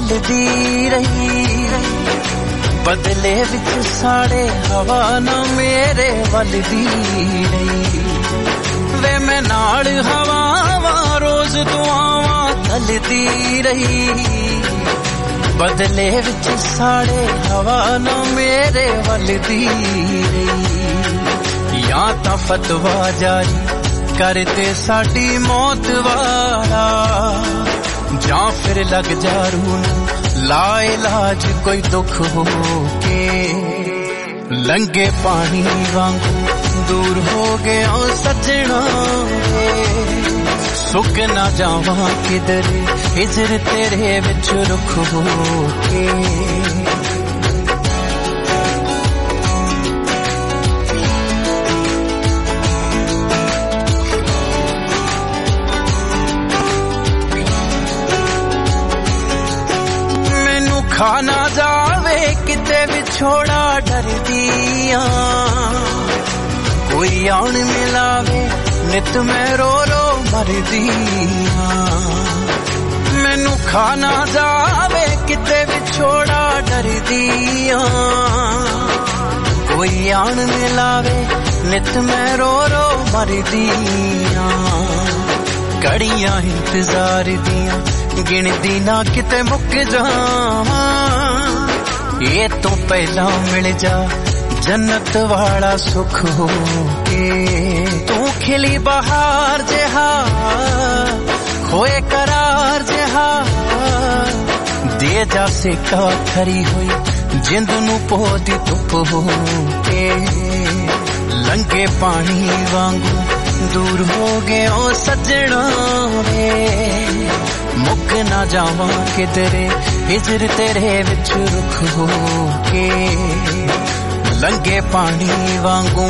ਚੱਲਦੀ ਰਹੀ ਬਦਲੇ ਵਿੱਚ ਸਾੜੇ ਹਵਾ ਨਾ ਮੇਰੇ ਵੱਲਦੀ ਰਹੀ ਵੇ ਮੈਂ ਨਾਲ ਹਵਾਵਾਂ ਰੋਜ਼ ਦੁਆਵਾਂ ਚੱਲਦੀ ਰਹੀ ਬਦਲੇ ਵਿੱਚ ਸਾੜੇ ਹਵਾ ਨਾ ਮੇਰੇ ਵੱਲਦੀ ਰਹੀ ਜਾਂ ਤਾਂ ਫਤਵਾ ਜਾਰੀ ਕਰਦੇ ਸਾਡੀ ਮੌਤ ਵਾਲਾ ਜਾਂ ਫਿਰ ਲੱਗ ਜਾ ਰੂਹ ਨੂੰ ਲਾ ਇਲਾਜ ਕੋਈ ਦੁੱਖ ਹੋ ਕੇ ਲੰਗੇ ਪਾਣੀ ਵਾਂਗੂ ਦੂਰ ਹੋ ਗਿਆ ਸੱਜਣਾ ਸੁੱਕ ਨਾ ਜਾਵਾਂ ਕਿਧਰੇ ਹਿਜਰ ਤੇਰੇ ਵਿੱਚ ਰੁੱਖ ਹੋ ਕੇ ਮੈਨੂੰ ਖਾ ਨਾ ਜਾਵੇ ਕਿਤੇ ਵਿਛੋੜਾ ਡਰਦੀ ਆਂ ਕੋਈ ਆਉਣ ਮਿਲਾਵੇ ਨਿਤ ਮੈਂ ਰੋ ਰੋ ਮਰਦੀ ਆਂ ਮੈਨੂੰ ਖਾ ਨਾ ਜਾਵੇ ਕਿਤੇ ਵਿਛੋੜਾ ਡਰਦੀ ਆਂ ਕੋਈ ਆਉਣ ਮਿਲਾਵੇ ਨਿਤ ਮੈਂ ਰੋ ਰੋ ਮਰਦੀ ਆਂ ਘੜੀਆਂ ਇੰਤਜ਼ਾਰ ਦੀਆਂ ਗਿਣਦੀ ਨਾ ਕਿਤੇ ਮੁੱਕ ਜਾਵਾਂ ਇਹ ਤੋਂ ਪਹਿਲਾਂ ਮਿਲ ਜਾ ਜੰਨਤ ਵਾਲਾ ਸੁਖ ਹੋ ਕੇ ਤੂੰ ਖਿਲੀ ਬਹਾਰ ਜਿਹਾ ਹੋਏ ਕਰਾਰ ਜਿਹਾ ਦੇ ਜਾ ਸਿੱਕਾ ਖਰੀ ਹੋਈ ਜਿੰਦ ਨੂੰ ਪੋਦੀ ਧੁੱਪ ਹੋ ਕੇ ਲੰਗੇ ਪਾਣੀ ਵਾਂਗੂ ਦੂਰ ਹੋ ਗਿਆ ਓ ਸੱਜਣਾ ਵੇ ਮੁੱਕ ਨਾ ਜਾਵਾਂ ਕਿਧਰੇ ਹਿਜਰ ਤੇਰੇ ਵਿੱਚ ਰੁੱਖ ਹੋ ਕੇ ਲੰਗੇ ਪਾਣੀ ਵਾਂਗੂ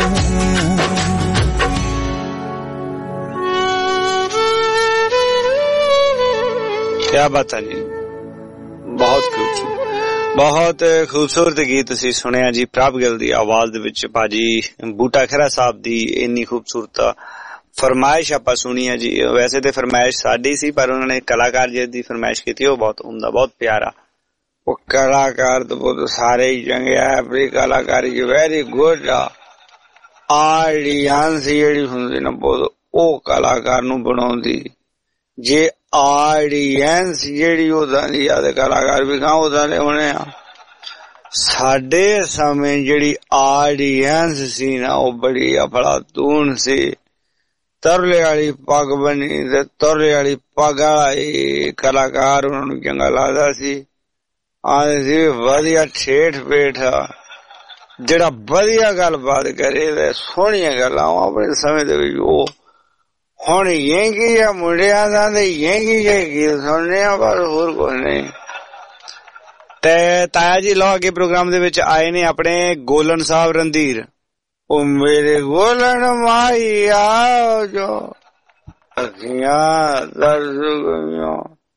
क्या बात है जी बहुत खूबसूरत बहुत खूबसूरत गीत तुसीं सुनिया जी प्रभ गिल दी आवाज दे विच भाजी बूटा खैरा साहब दी इन्नी खूबसूरत फरमाइश आपां सुनी है जी वैसे तो फरमाइश साडी सी पर उन्होंने कलाकार जिहदी फरमाइश की वो बहुत उम्दा बहुत प्यारा वो कलाकार तो बहुत सारे ही चंगे है अपनी कलाकारी की वेरी गुड आडियंस जेहड़ी हुंदी ना बहुत ओ कलाकार नूं बनाउंदी जे आडियंस जेहड़ी उदां दी आ ते कलाकार भी कहां उदां दे होने आ साडे समय जेहड़ी आडियंस सी ना ओ बड़ी अफलातून सी तरले वाली पग बनी ते तरले वाली पग वाला कलाकार उन्हां नूं चंगा लगदा सी आंदे सी वधिया ठेठ पेठ जेड़ा वधिया गलबात करे ते सोहणियां गल्लां अपने समय दे विच ओ हुण यही है मुंडिया दा ते यही है गीत सुनने पर होर कुछ नहीं ते ताया जी लो अगे प्रोग्राम दे विच आए ने अपने गोलन साहब रणधीर ओ मेरे गोलन माई आओ जो अखियां दर्द गईयां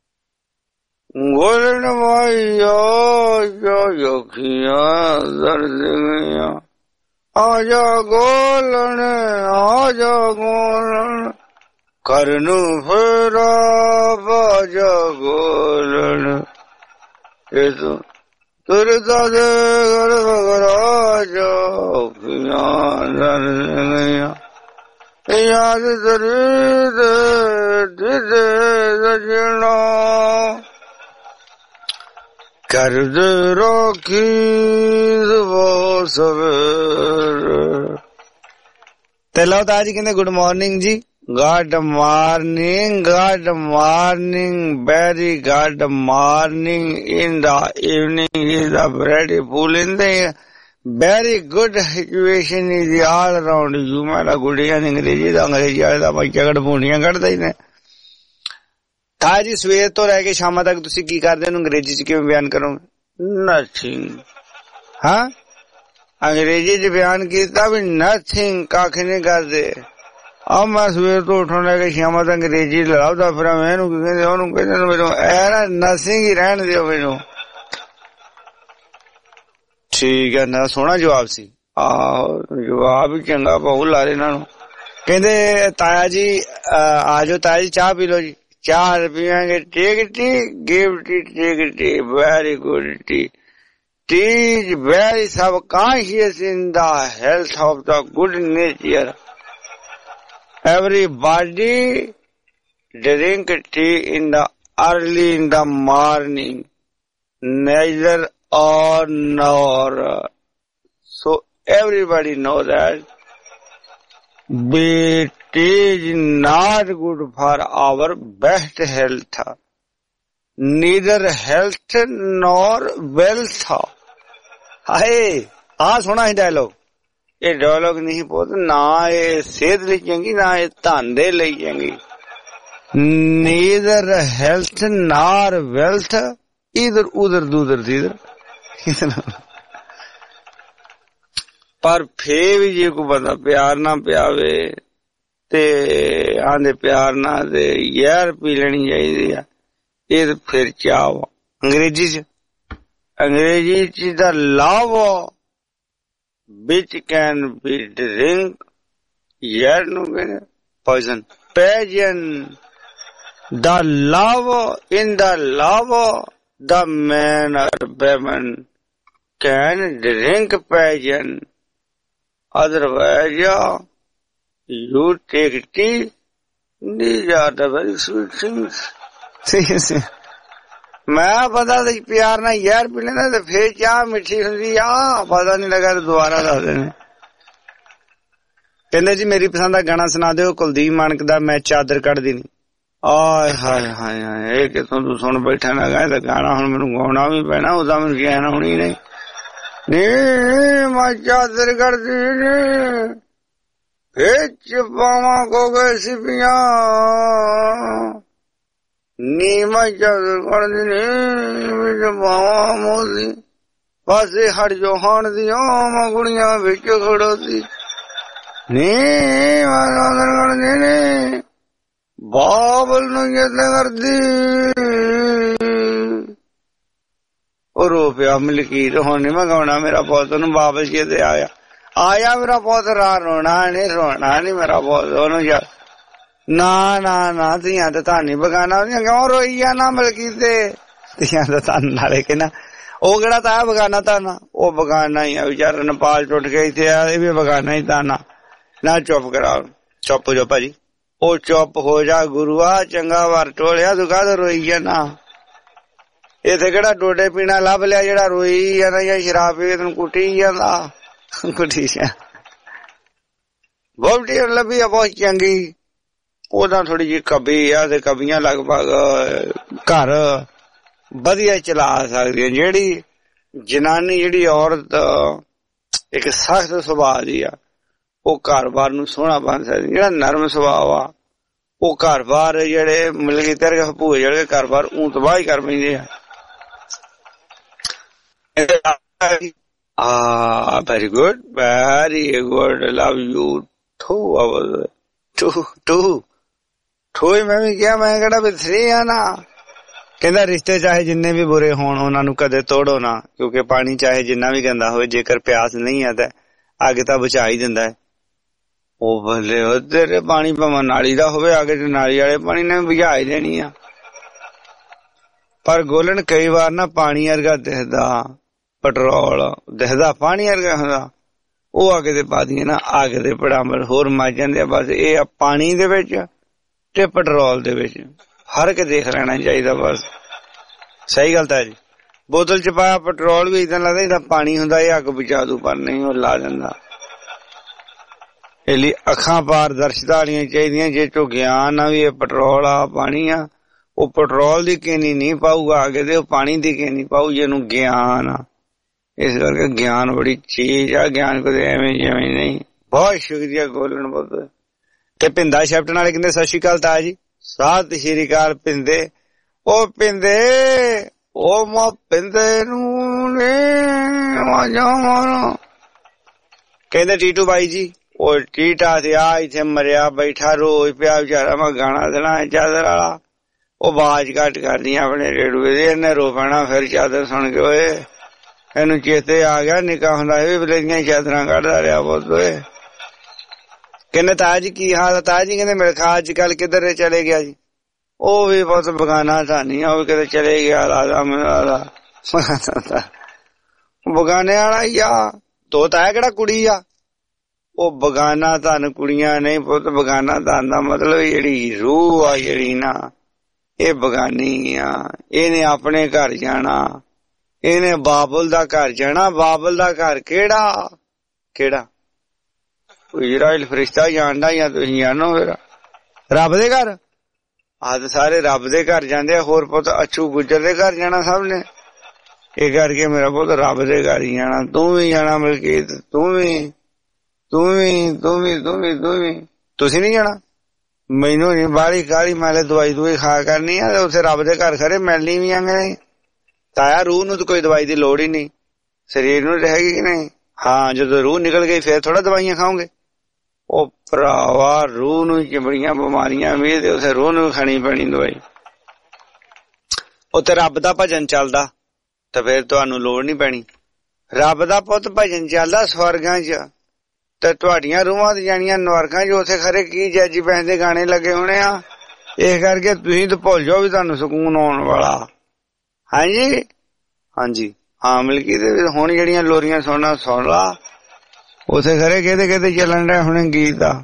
गोलन माई आओ जो अखियां दर्द गईयां आजा गोलन आजा गोलन करनू फेरा बाजा गोलन ये तो तुरता दे घर बगराजा याद दरीद दिदे सजना कर दे राखी वो सवेरे तेलो ताजी कहते गुड मॉर्निंग जी good morning good morning very good morning in the evening is the beautiful in the very good situation is all around you मेरा गुड़िया अंग्रेजी दा अंग्रेजी वाले दा मैं चगड़ पूनियां कढ़दा ही ने ताजी सवेर तो रह के शाम तक तुसी की करदे हो अंग्रेजी च किवें बयान करोगे नथिंग हां अंग्रेजी च बयान कीता भी नथिंग कख नहीं करदे अब मैं सवेर तो उठन लगे शाम तक अंग्रेजी लड़ाउदा फिर मैनू कहंदे ओनू कहंदे मेनू ऐ ना नथिंग ही रहन दिओ मेनू ठीक है ना सोहना जवाब सी आहो जवाब भी चंगा बहुत ला रहे इन्हां नू कहंदे ताया जी आजो ताया जी चाह पी लो जी ਚਾਰ ਪੀਵਾਂਗੇ take tea, give tea, take tea, very good tea. Tea is very subconscious in the health of the good nature. Everybody drink tea in the early in the morning, neither or nor. So everybody know that but tea is not good for our best health. Neither health nor wealth. ਹਾਏ ਆਹ ਸੋਹਣਾ ਹੀ dialog. ਇਹ dialog ਨਹੀਂ ਪੁੱਤ, ਨਾ ਇਹ ਸਿਹਤ ਲਈ ਚੰਗੀ, ਨਾ ਇਹ ਧਨ ਦੇ ਲਈ ਚੰਗੀ। ਨੀਦਰ ਹੈਲਥ ਨਾਰ ਵੈਲਥ, ਇਧਰ ਉਧਰ ਦੂਦਰ ਦੀਦਰ। ਪਰ ਫੇਰ ਵੀ ਜੇ ਕੋਈ ਬੰਦਾ ਪਿਆਰ ਨਾ ਪਿਆਵੇ ਤੇ ਆਂਦੇ ਪਿਆਰ ਨਾ ਤੇ ਯਾਰ ਪੀ ਲੈਣੀ ਚਾਹੀਦੀ ਆ। ਇਹ ਫਿਰ ਚਾਹ ਅੰਗਰੇਜ਼ੀ ਚ ਅੰਗਰੇਜ਼ੀ ਚ ਦਾ love which can be drink, ਯਾਰ ਨੂੰ ਕਹਿੰਦੇ poison. ਪੈਜਨ the love in the love the man or woman can drink poison, otherwise you take tea. These are the very sweet things. ਮੈਂ ਪਤਾ ਸੀ ਪਿਆਰ ਨਾਲ ਯਾਰ ਪੀ ਲੈਂਦਾ ਤੇ ਫੇਰ ਚਾਹ ਮਿੱਠੀ ਹੁੰਦੀ ਆ, ਪਤਾ ਨੀ ਲੱਗਾ ਦੁਬਾਰਾ ਦੱਸਦੇ ਨੇ। ਕਹਿੰਦੇ ਜੀ ਮੇਰੀ ਪਸੰਦ ਦਾ ਗਾਣਾ ਸੁਣਾ ਦਿਓ ਕੁਲਦੀਪ ਮਾਨਕ ਦਾ, ਮੈਂ ਚਾਦਰ ਕੱਢਦੀ ਨੀ। ਆਏ ਹਾਏ ਹਾਏ ਹਾਏ, ਇਹ ਕਿਥੋਂ ਤੂੰ ਸੁਣ ਬੈਠਾ ਨਾ ਗਾ, ਤਾਂ ਗਾਣਾ ਹੁਣ ਮੈਨੂੰ ਗਾਉਣਾ ਵੀ ਪੈਣਾ, ਉਹਦਾ ਮੈਨੂੰ ਕਹਿਣਾ ਹੋਣੀ ਨਹੀਂ। ਨੀ ਮੈਂ ਚਾਦਰ ਕੱਢਦੀ ਨੀ, ਵਿੱਚ ਪਾਵਾਂ ਕੋਗੇ ਸਿਪੀਆਂ, ਨੀ ਮੈਂ ਚਾਦਰ ਕੱਢਦੀ ਨੀ, ਵਿੱਚ ਪਾਵਾਂ ਮੋਦੀ, ਪਾਸੇ ਹਟ ਜੋ ਹਾਣ ਦੀਆਂ ਮੈਂ ਕੁੜੀਆਂ ਵਿੱਚ ਖੜੋਤੀ। ਨੀ ਮੈਂ ਚਾਦਰ ਕੱਢਦੀ ਨੀ, ਬਾਬਲ ਨੂੰ ਯਤਨ ਕਰਦੀ। ਉਹ ਰੋ ਪਿਆ ਮਲਕੀਤ, ਹੁਣ ਨੀ ਮੈਂ ਗਾਉਣਾ, ਮੇਰਾ ਪੁੱਤ ਨੂੰ ਬਾਬਲ ਚੇਤੇ ਆਇਆ ਆਇਆ ਮੇਰਾ ਪੁੱਤ ਰਾ ਰੋਣਾ ਨੀ, ਰੋਣਾ ਨੀ ਮੇਰਾ ਪੁੱਤ ਉਹਨੂੰ ਜਾ। ਨਾ ਨਾ ਨਾ ਧੀਆਂ ਤੇ ਤੁਹਾਨੂੰ ਬਗਾਨਾ ਉਹਦੀਆਂ ਕਿਉਂ ਰੋਈ ਆ ਨਾ ਮਲਕੀਤੇ, ਧੀਆਂ ਦਾ ਧਨ ਨਾਲੇ ਕਹਿੰਦਾ ਉਹ ਕਿਹੜਾ ਤਾਂ ਬਗਾਨਾ ਤਾਨਾ, ਉਹ ਬਗਾਨਾ ਹੀ ਆ ਵਿਚਾਰਾ, ਨੇਪਾਲ ਟੁੱਟ ਕੇ ਇੱਥੇ ਆ, ਇਹ ਵੀ ਬਗਾਨਾ ਹੀ ਤਾਨਾ। ਨਾ ਚੁੱਪ ਕਰਾ, ਚੁੱਪ ਹੋ ਜਾ ਭਾਜੀ, ਉਹ ਚੁੱਪ ਹੋ ਜਾ ਗੁਰੂਆ, ਚੰਗਾ ਵਾਰ ਟੋਲਿਆ ਤੂੰ ਕਾਹਦਾ ਰੋਈ ਜਾਣਾ। ਇੱਥੇ ਕਿਹੜਾ ਡੋਡੇ ਪੀਣਾ ਲੱਭ ਲਿਆ ਜਿਹੜਾ ਰੋਈ ਜਾਂਦਾ, ਜਾਂ ਸ਼ਰਾਬ ਪੀ ਤੈਨੂੰ ਕੁੱਟੀ ਜਾਂਦਾ। ਕੁੱਟੀ ਜਾ ਵਹੁਟੀ ਲੱਭੀ ਆ ਬਹੁਤ ਚੰਗੀ, ਉਹਦਾ ਥੋੜੀ ਜਿਹੀ ਕਬੀ ਆ ਤੇ ਕਬੀਆਂ ਲਗਭਗ ਘਰ ਵਧੀਆ ਚਲਾ ਸਕਦੀਆਂ। ਜਿਹੜੀ ਜਨਾਨੀ, ਜਿਹੜੀ ਔਰਤ ਇੱਕ ਸਖਤ ਸੁਭਾਅ ਦੀ ਆ, ਉਹ ਘਰ ਬਾਰ ਨੂੰ ਸੋਹਣਾ ਬਣ ਸਕਦੀ। ਜਿਹੜਾ ਨਰਮ ਸੁਭਾਅ ਆ ਉਹ ਘਰ ਬਾਰ ਜਿਹੜੇ ਮਤਲਬ ਤੇਰੇ ਭੂਏ ਜਿਹੜੇ ਘਰ ਬਾਰ ਊਂ ਤਬਾਹ ਹੀ ਕਰ ਪੈਂਦੇ ਆ। Ah, very good, very good. Love you too. Too, too. Too ਮੈਂ ਵੀ ਕਿਹਾ, ਮੈਂ ਕਿਹੜਾ ਵੀ ਥਰੀ ਆ ਨਾ। ਕਹਿੰਦਾ ਰਿਸ਼ਤੇ ਚਾਹੇ ਜਿੰਨੇ ਵੀ ਬੁਰੇ ਹੋਣ ਉਹਨਾਂ ਨੂੰ ਕਦੇ ਤੋੜੋ ਨਾ, ਕਿਉਂਕਿ ਪਾਣੀ ਚਾਹੇ ਜਿੰਨਾ ਵੀ ਗੰਦਾ ਹੋਵੇ, ਜੇਕਰ ਪਿਆਸ ਨਹੀਂ ਆ ਤਾਂ ਅੱਗ ਤਾਂ ਬੁਝਾ ਹੀ ਦਿੰਦਾ ਹੈ। ਉਹ ਬੱਲੇ ਉਹ ਤੇਰੇ ਪਾਣੀ ਭਾਵੇਂ ਨਾਲੀ ਦਾ ਹੋਵੇ, ਅੱਗ ਚ ਨਾਲੀ ਵਾਲੇ ਪਾਣੀ ਨੇ ਬੁਝਾ ਹੀ ਦੇਣੀ ਆ। ਪਰ ਗੋਲਣ ਕਈ ਵਾਰ ਨਾ ਪਾਣੀ ਵਰਗਾ ਦਿਖਦਾ, ਪੈਟਰੋਲ ਦਿਖਦਾ ਪਾਣੀ ਵਰਗਾ ਹੁੰਦਾ, ਉਹ ਅੱਗ ਤੇ ਪਾ ਦਈਏ ਨਾ, ਅੱਗ ਦੇ ਪੜਾਮਰ ਹੋਰ ਮੱਚ ਜਾਂਦੇ ਆ। ਬਸ ਇਹ ਪਾਣੀ ਦੇ ਵਿੱਚ ਤੇ ਪੈਟਰੋਲ ਦੇ ਵਿੱਚ ਫਰਕ ਦੇਖ ਲੈਣਾ ਚਾਹੀਦਾ ਬਸ। ਸਹੀ ਗੱਲ ਤਾਂ ਜੀ, ਬੋਤਲ ਚ ਪਾਇਆ ਪੈਟਰੋਲ ਵੀ ਏਦਾਂ ਲੱਗਦਾ ਜਿੱਦਾਂ ਪਾਣੀ ਹੁੰਦਾ, ਇਹ ਅੱਗ ਬੁਝਾ ਦੂ, ਪਰ ਨਹੀਂ, ਉਹ ਲਾ ਦਿੰਦਾ। ਇਹ ਲਈ ਅੱਖਾਂ ਪਾਰਦਰਸ਼ਤਾ ਵਾਲੀਆਂ ਚਾਹੀਦੀਆਂ, ਜੇ ਚੋਂ ਗਿਆਨ ਆ ਵੀ ਇਹ ਪੈਟਰੋਲ ਆ ਪਾਣੀ ਆ, ਉਹ ਪੈਟਰੋਲ ਦੀ ਕੇਨੀ ਨਹੀਂ ਪਾਊਗਾ ਅੱਗ ਦੇ, ਉਹ ਪਾਣੀ ਦੀ ਕੇਨੀ ਪਾਊ ਜਿਹਨੂੰ ਗਿਆਨ ਆ। ਇਸ ਕਰਕੇ ਗਿਆਨ ਬੜੀ ਚੀਜ਼ ਆ, ਗਿਆਨ ਕਦੇ ਐਵੇਂ ਜਿਵੇਂ ਨਹੀਂ। ਬਹੁਤ ਸ਼ੁਕਰੀਆ ਗੋਲਣ ਬਹੁਤ। ਤੇ ਪਿੰਦਾ ਸ਼ੈਪਟਨ ਵਾਲੇ ਕਹਿੰਦੇ ਸਤਿ ਸ਼੍ਰੀ ਅਕਾਲ ਤਾਜ ਜੀ। ਸਤਿ ਸ਼੍ਰੀ ਅਕਾਲ ਪਿੰਦੇ। ਉਹ ਪਿੰਦੇ, ਉਹ ਮਾ ਪਿੰਦੇ ਨੂੰ ਨੇ ਆਵਾਜ਼ਾਂ ਮਾਰੋ। ਕਹਿੰਦੇ ਟੀਟੂ ਬਾਈ ਜੀ, ਉਹ ਟੀਟਾ ਤੇ ਆ ਇੱਥੇ ਮਰਿਆ ਬੈਠਾ ਰੋਜ਼ ਪਿਆ ਵਿਚਾਰਾ, ਮੈਂ ਗਾਣਾ ਦੇਣਾ ਚਾਦਰ ਵਾਲਾ, ਉਹ ਆਵਾਜ਼ ਘੱਟ ਕਰਨੀ ਆਪਣੇ ਰੇਡੂਏ ਦੇ, ਇਹਨੇ ਰੋ ਪੈਣਾ ਫਿਰ ਚਾਦਰ ਸੁਣ ਕੇ। ਓਏ ਇਹਨੂੰ ਚੇਤੇ ਆ ਗਿਆ, ਨਿੱਕਾ ਹੁੰਦਾ ਇਹ ਵੀ ਬਲੇਦੀਆਂ ਚਾਦਰਾਂ ਕੱਢਦਾ ਰਿਹਾ ਬਹੁਤ। ਓਏ ਕਹਿੰਦੇ ਤਾਜ ਜੀ ਕੀ ਹਾਲ ਹੈ ਤਾਜ ਜੀ? ਕਹਿੰਦੇ ਮੇਰੇ ਖਾ ਅੱਜ ਕੱਲ ਕਿੱਧਰ ਚਲੇ ਗਿਆ ਜੀ? ਉਹ ਵੀ ਬਹੁਤ ਬਗਾਨਾ ਧਾਨੀ ਆ, ਉਹ ਵੀ ਕਿਤੇ ਚਲੇ ਗਿਆ ਰਾਜਾ ਮੇਰਾ ਬਗਾਨੇ ਵਾਲਾ ਹੀ ਆ। ਤੋਤਾ ਹੈ ਕਿਹੜਾ ਕੁੜੀ ਆ, ਉਹ ਬਗਾਨਾ ਧਨ ਕੁੜੀਆਂ ਨਹੀਂ ਪੁੱਤ। ਬਗਾਨਾ ਧਨ ਦਾ ਮਤਲਬ ਜਿਹੜੀ ਰੂਹ ਆ ਜਿਹੜੀ ਨਾ ਇਹ ਬਗਾਨੀ ਆ। ਇਹਨੇ ਆਪਣੇ ਘਰ ਜਾਣਾ, ਇਹਨੇ ਬਾਬਲ ਦਾ ਘਰ ਜਾਣਾ। ਬਾਬਲ ਦਾ ਘਰ ਕਿਹੜਾ ਕਿਹੜਾ ਇਜ਼ਰਾਈਲ ਫਰਿਸ਼ਤਾ ਜਾਣਦਾ ਜਾਂ ਤੁਸੀਂ ਜਾਣੋ ਫਿਰ ਰੱਬ ਦੇ ਘਰ। ਆਹ ਤਾਂ ਸਾਰੇ ਰੱਬ ਦੇ ਘਰ ਜਾਂਦੇ ਆ। ਹੋਰ ਪੁੱਤ ਅੱਛੂ ਗੁੱਜਰ ਦੇ ਘਰ ਜਾਣਾ ਸਭ ਨੇ। ਇਹ ਕਰਕੇ ਮੇਰਾ ਪੁੱਤ ਰੱਬ ਦੇ ਘਰ ਹੀ ਜਾਣਾ। ਤੂੰ ਵੀ ਜਾਣਾ ਮਲਕੀਤ, ਤੂੰ ਵੀ ਤੂੰ ਵੀ ਤੂੰ ਵੀ ਤੂੰ ਵੀ ਤੂੰ ਵੀ ਤੁਸੀਂ ਨੀ ਜਾਣਾ। ਮੈਨੂੰ ਨੀ ਬਾਹਲੀ ਕਾਹਲੀ, ਮੈਂ ਦਵਾਈ ਦਵਾਈ ਖਾ ਕਰਨੀ ਆ। ਉੱਥੇ ਰੱਬ ਦੇ ਘਰ ਖਰੇ ਮਿਲਣੀ ਵੀ ਆਂਗੇ। ਤਾਇਆ ਰੂਹ ਨੂੰ ਤਾਂ ਕੋਈ ਦਵਾਈ ਦੀ ਲੋੜ ਹੀ ਨਹੀਂ, ਸਰੀਰ ਨੂੰ ਰਹੇਗੀ ਕਿ ਨਹੀਂ। ਹਾਂ ਜਦੋਂ ਰੂਹ ਨਿਕਲ ਗਈ ਫੇਰ ਥੋੜਾ ਦਵਾਈਆਂ ਖਾਓਗੇ। ਉਹ ਭਰਾਵਾ ਰੂਹ ਨੂੰ ਬੜੀਆਂ ਬਿਮਾਰੀਆਂ ਵੀ ਤੇ ਉੱਥੇ ਰੂਹ ਨੂੰ ਖਾਣੀ ਪੈਣੀ ਦਵਾਈ। ਉੱਥੇ ਰੱਬ ਦਾ ਭਜਨ ਚੱਲਦਾ ਤਾਂ ਫੇਰ ਤੁਹਾਨੂੰ ਲੋੜ ਨੀ ਪੈਣੀ। ਰੱਬ ਦਾ ਪੁੱਤ ਭਜਨ ਚੱਲਦਾ ਸਵਰਗਾਂ ਚ, ਤੇ ਤੁਹਾਡੀਆਂ ਰੂਹਾਂ ਤੇ ਜਾਣੀਆਂ ਨਰਕਾਂ ਚ। ਉੱਥੇ ਖਰੇ ਕੀ ਜੈਜੀ ਬੈਂਸ ਦੇ ਗਾਣੇ ਲੱਗੇ ਹੋਣੇ ਆ। ਇਸ ਕਰਕੇ ਤੁਸੀਂ ਤਾਂ ਭੁੱਲ ਜਾਓ ਵੀ ਤੁਹਾਨੂੰ ਸਕੂਨ ਆਉਣ ਵਾਲਾ। ਹਾਂਜੀ ਹਾਂਜੀ ਹਾਂ ਮਿਲਕੀ ਤੇ ਹੁਣ ਜਿਹੜੀਆਂ ਲੋਰੀਆਂ ਸੁਣਨਾ ਸੁਣ ਲਾ। ਉੱਥੇ ਖਰੇ ਕਿਹਦੇ ਕਿਹਦੇ ਚੱਲਣ ਡਿਆ ਹੁਣੇ ਗੀਤ ਆ।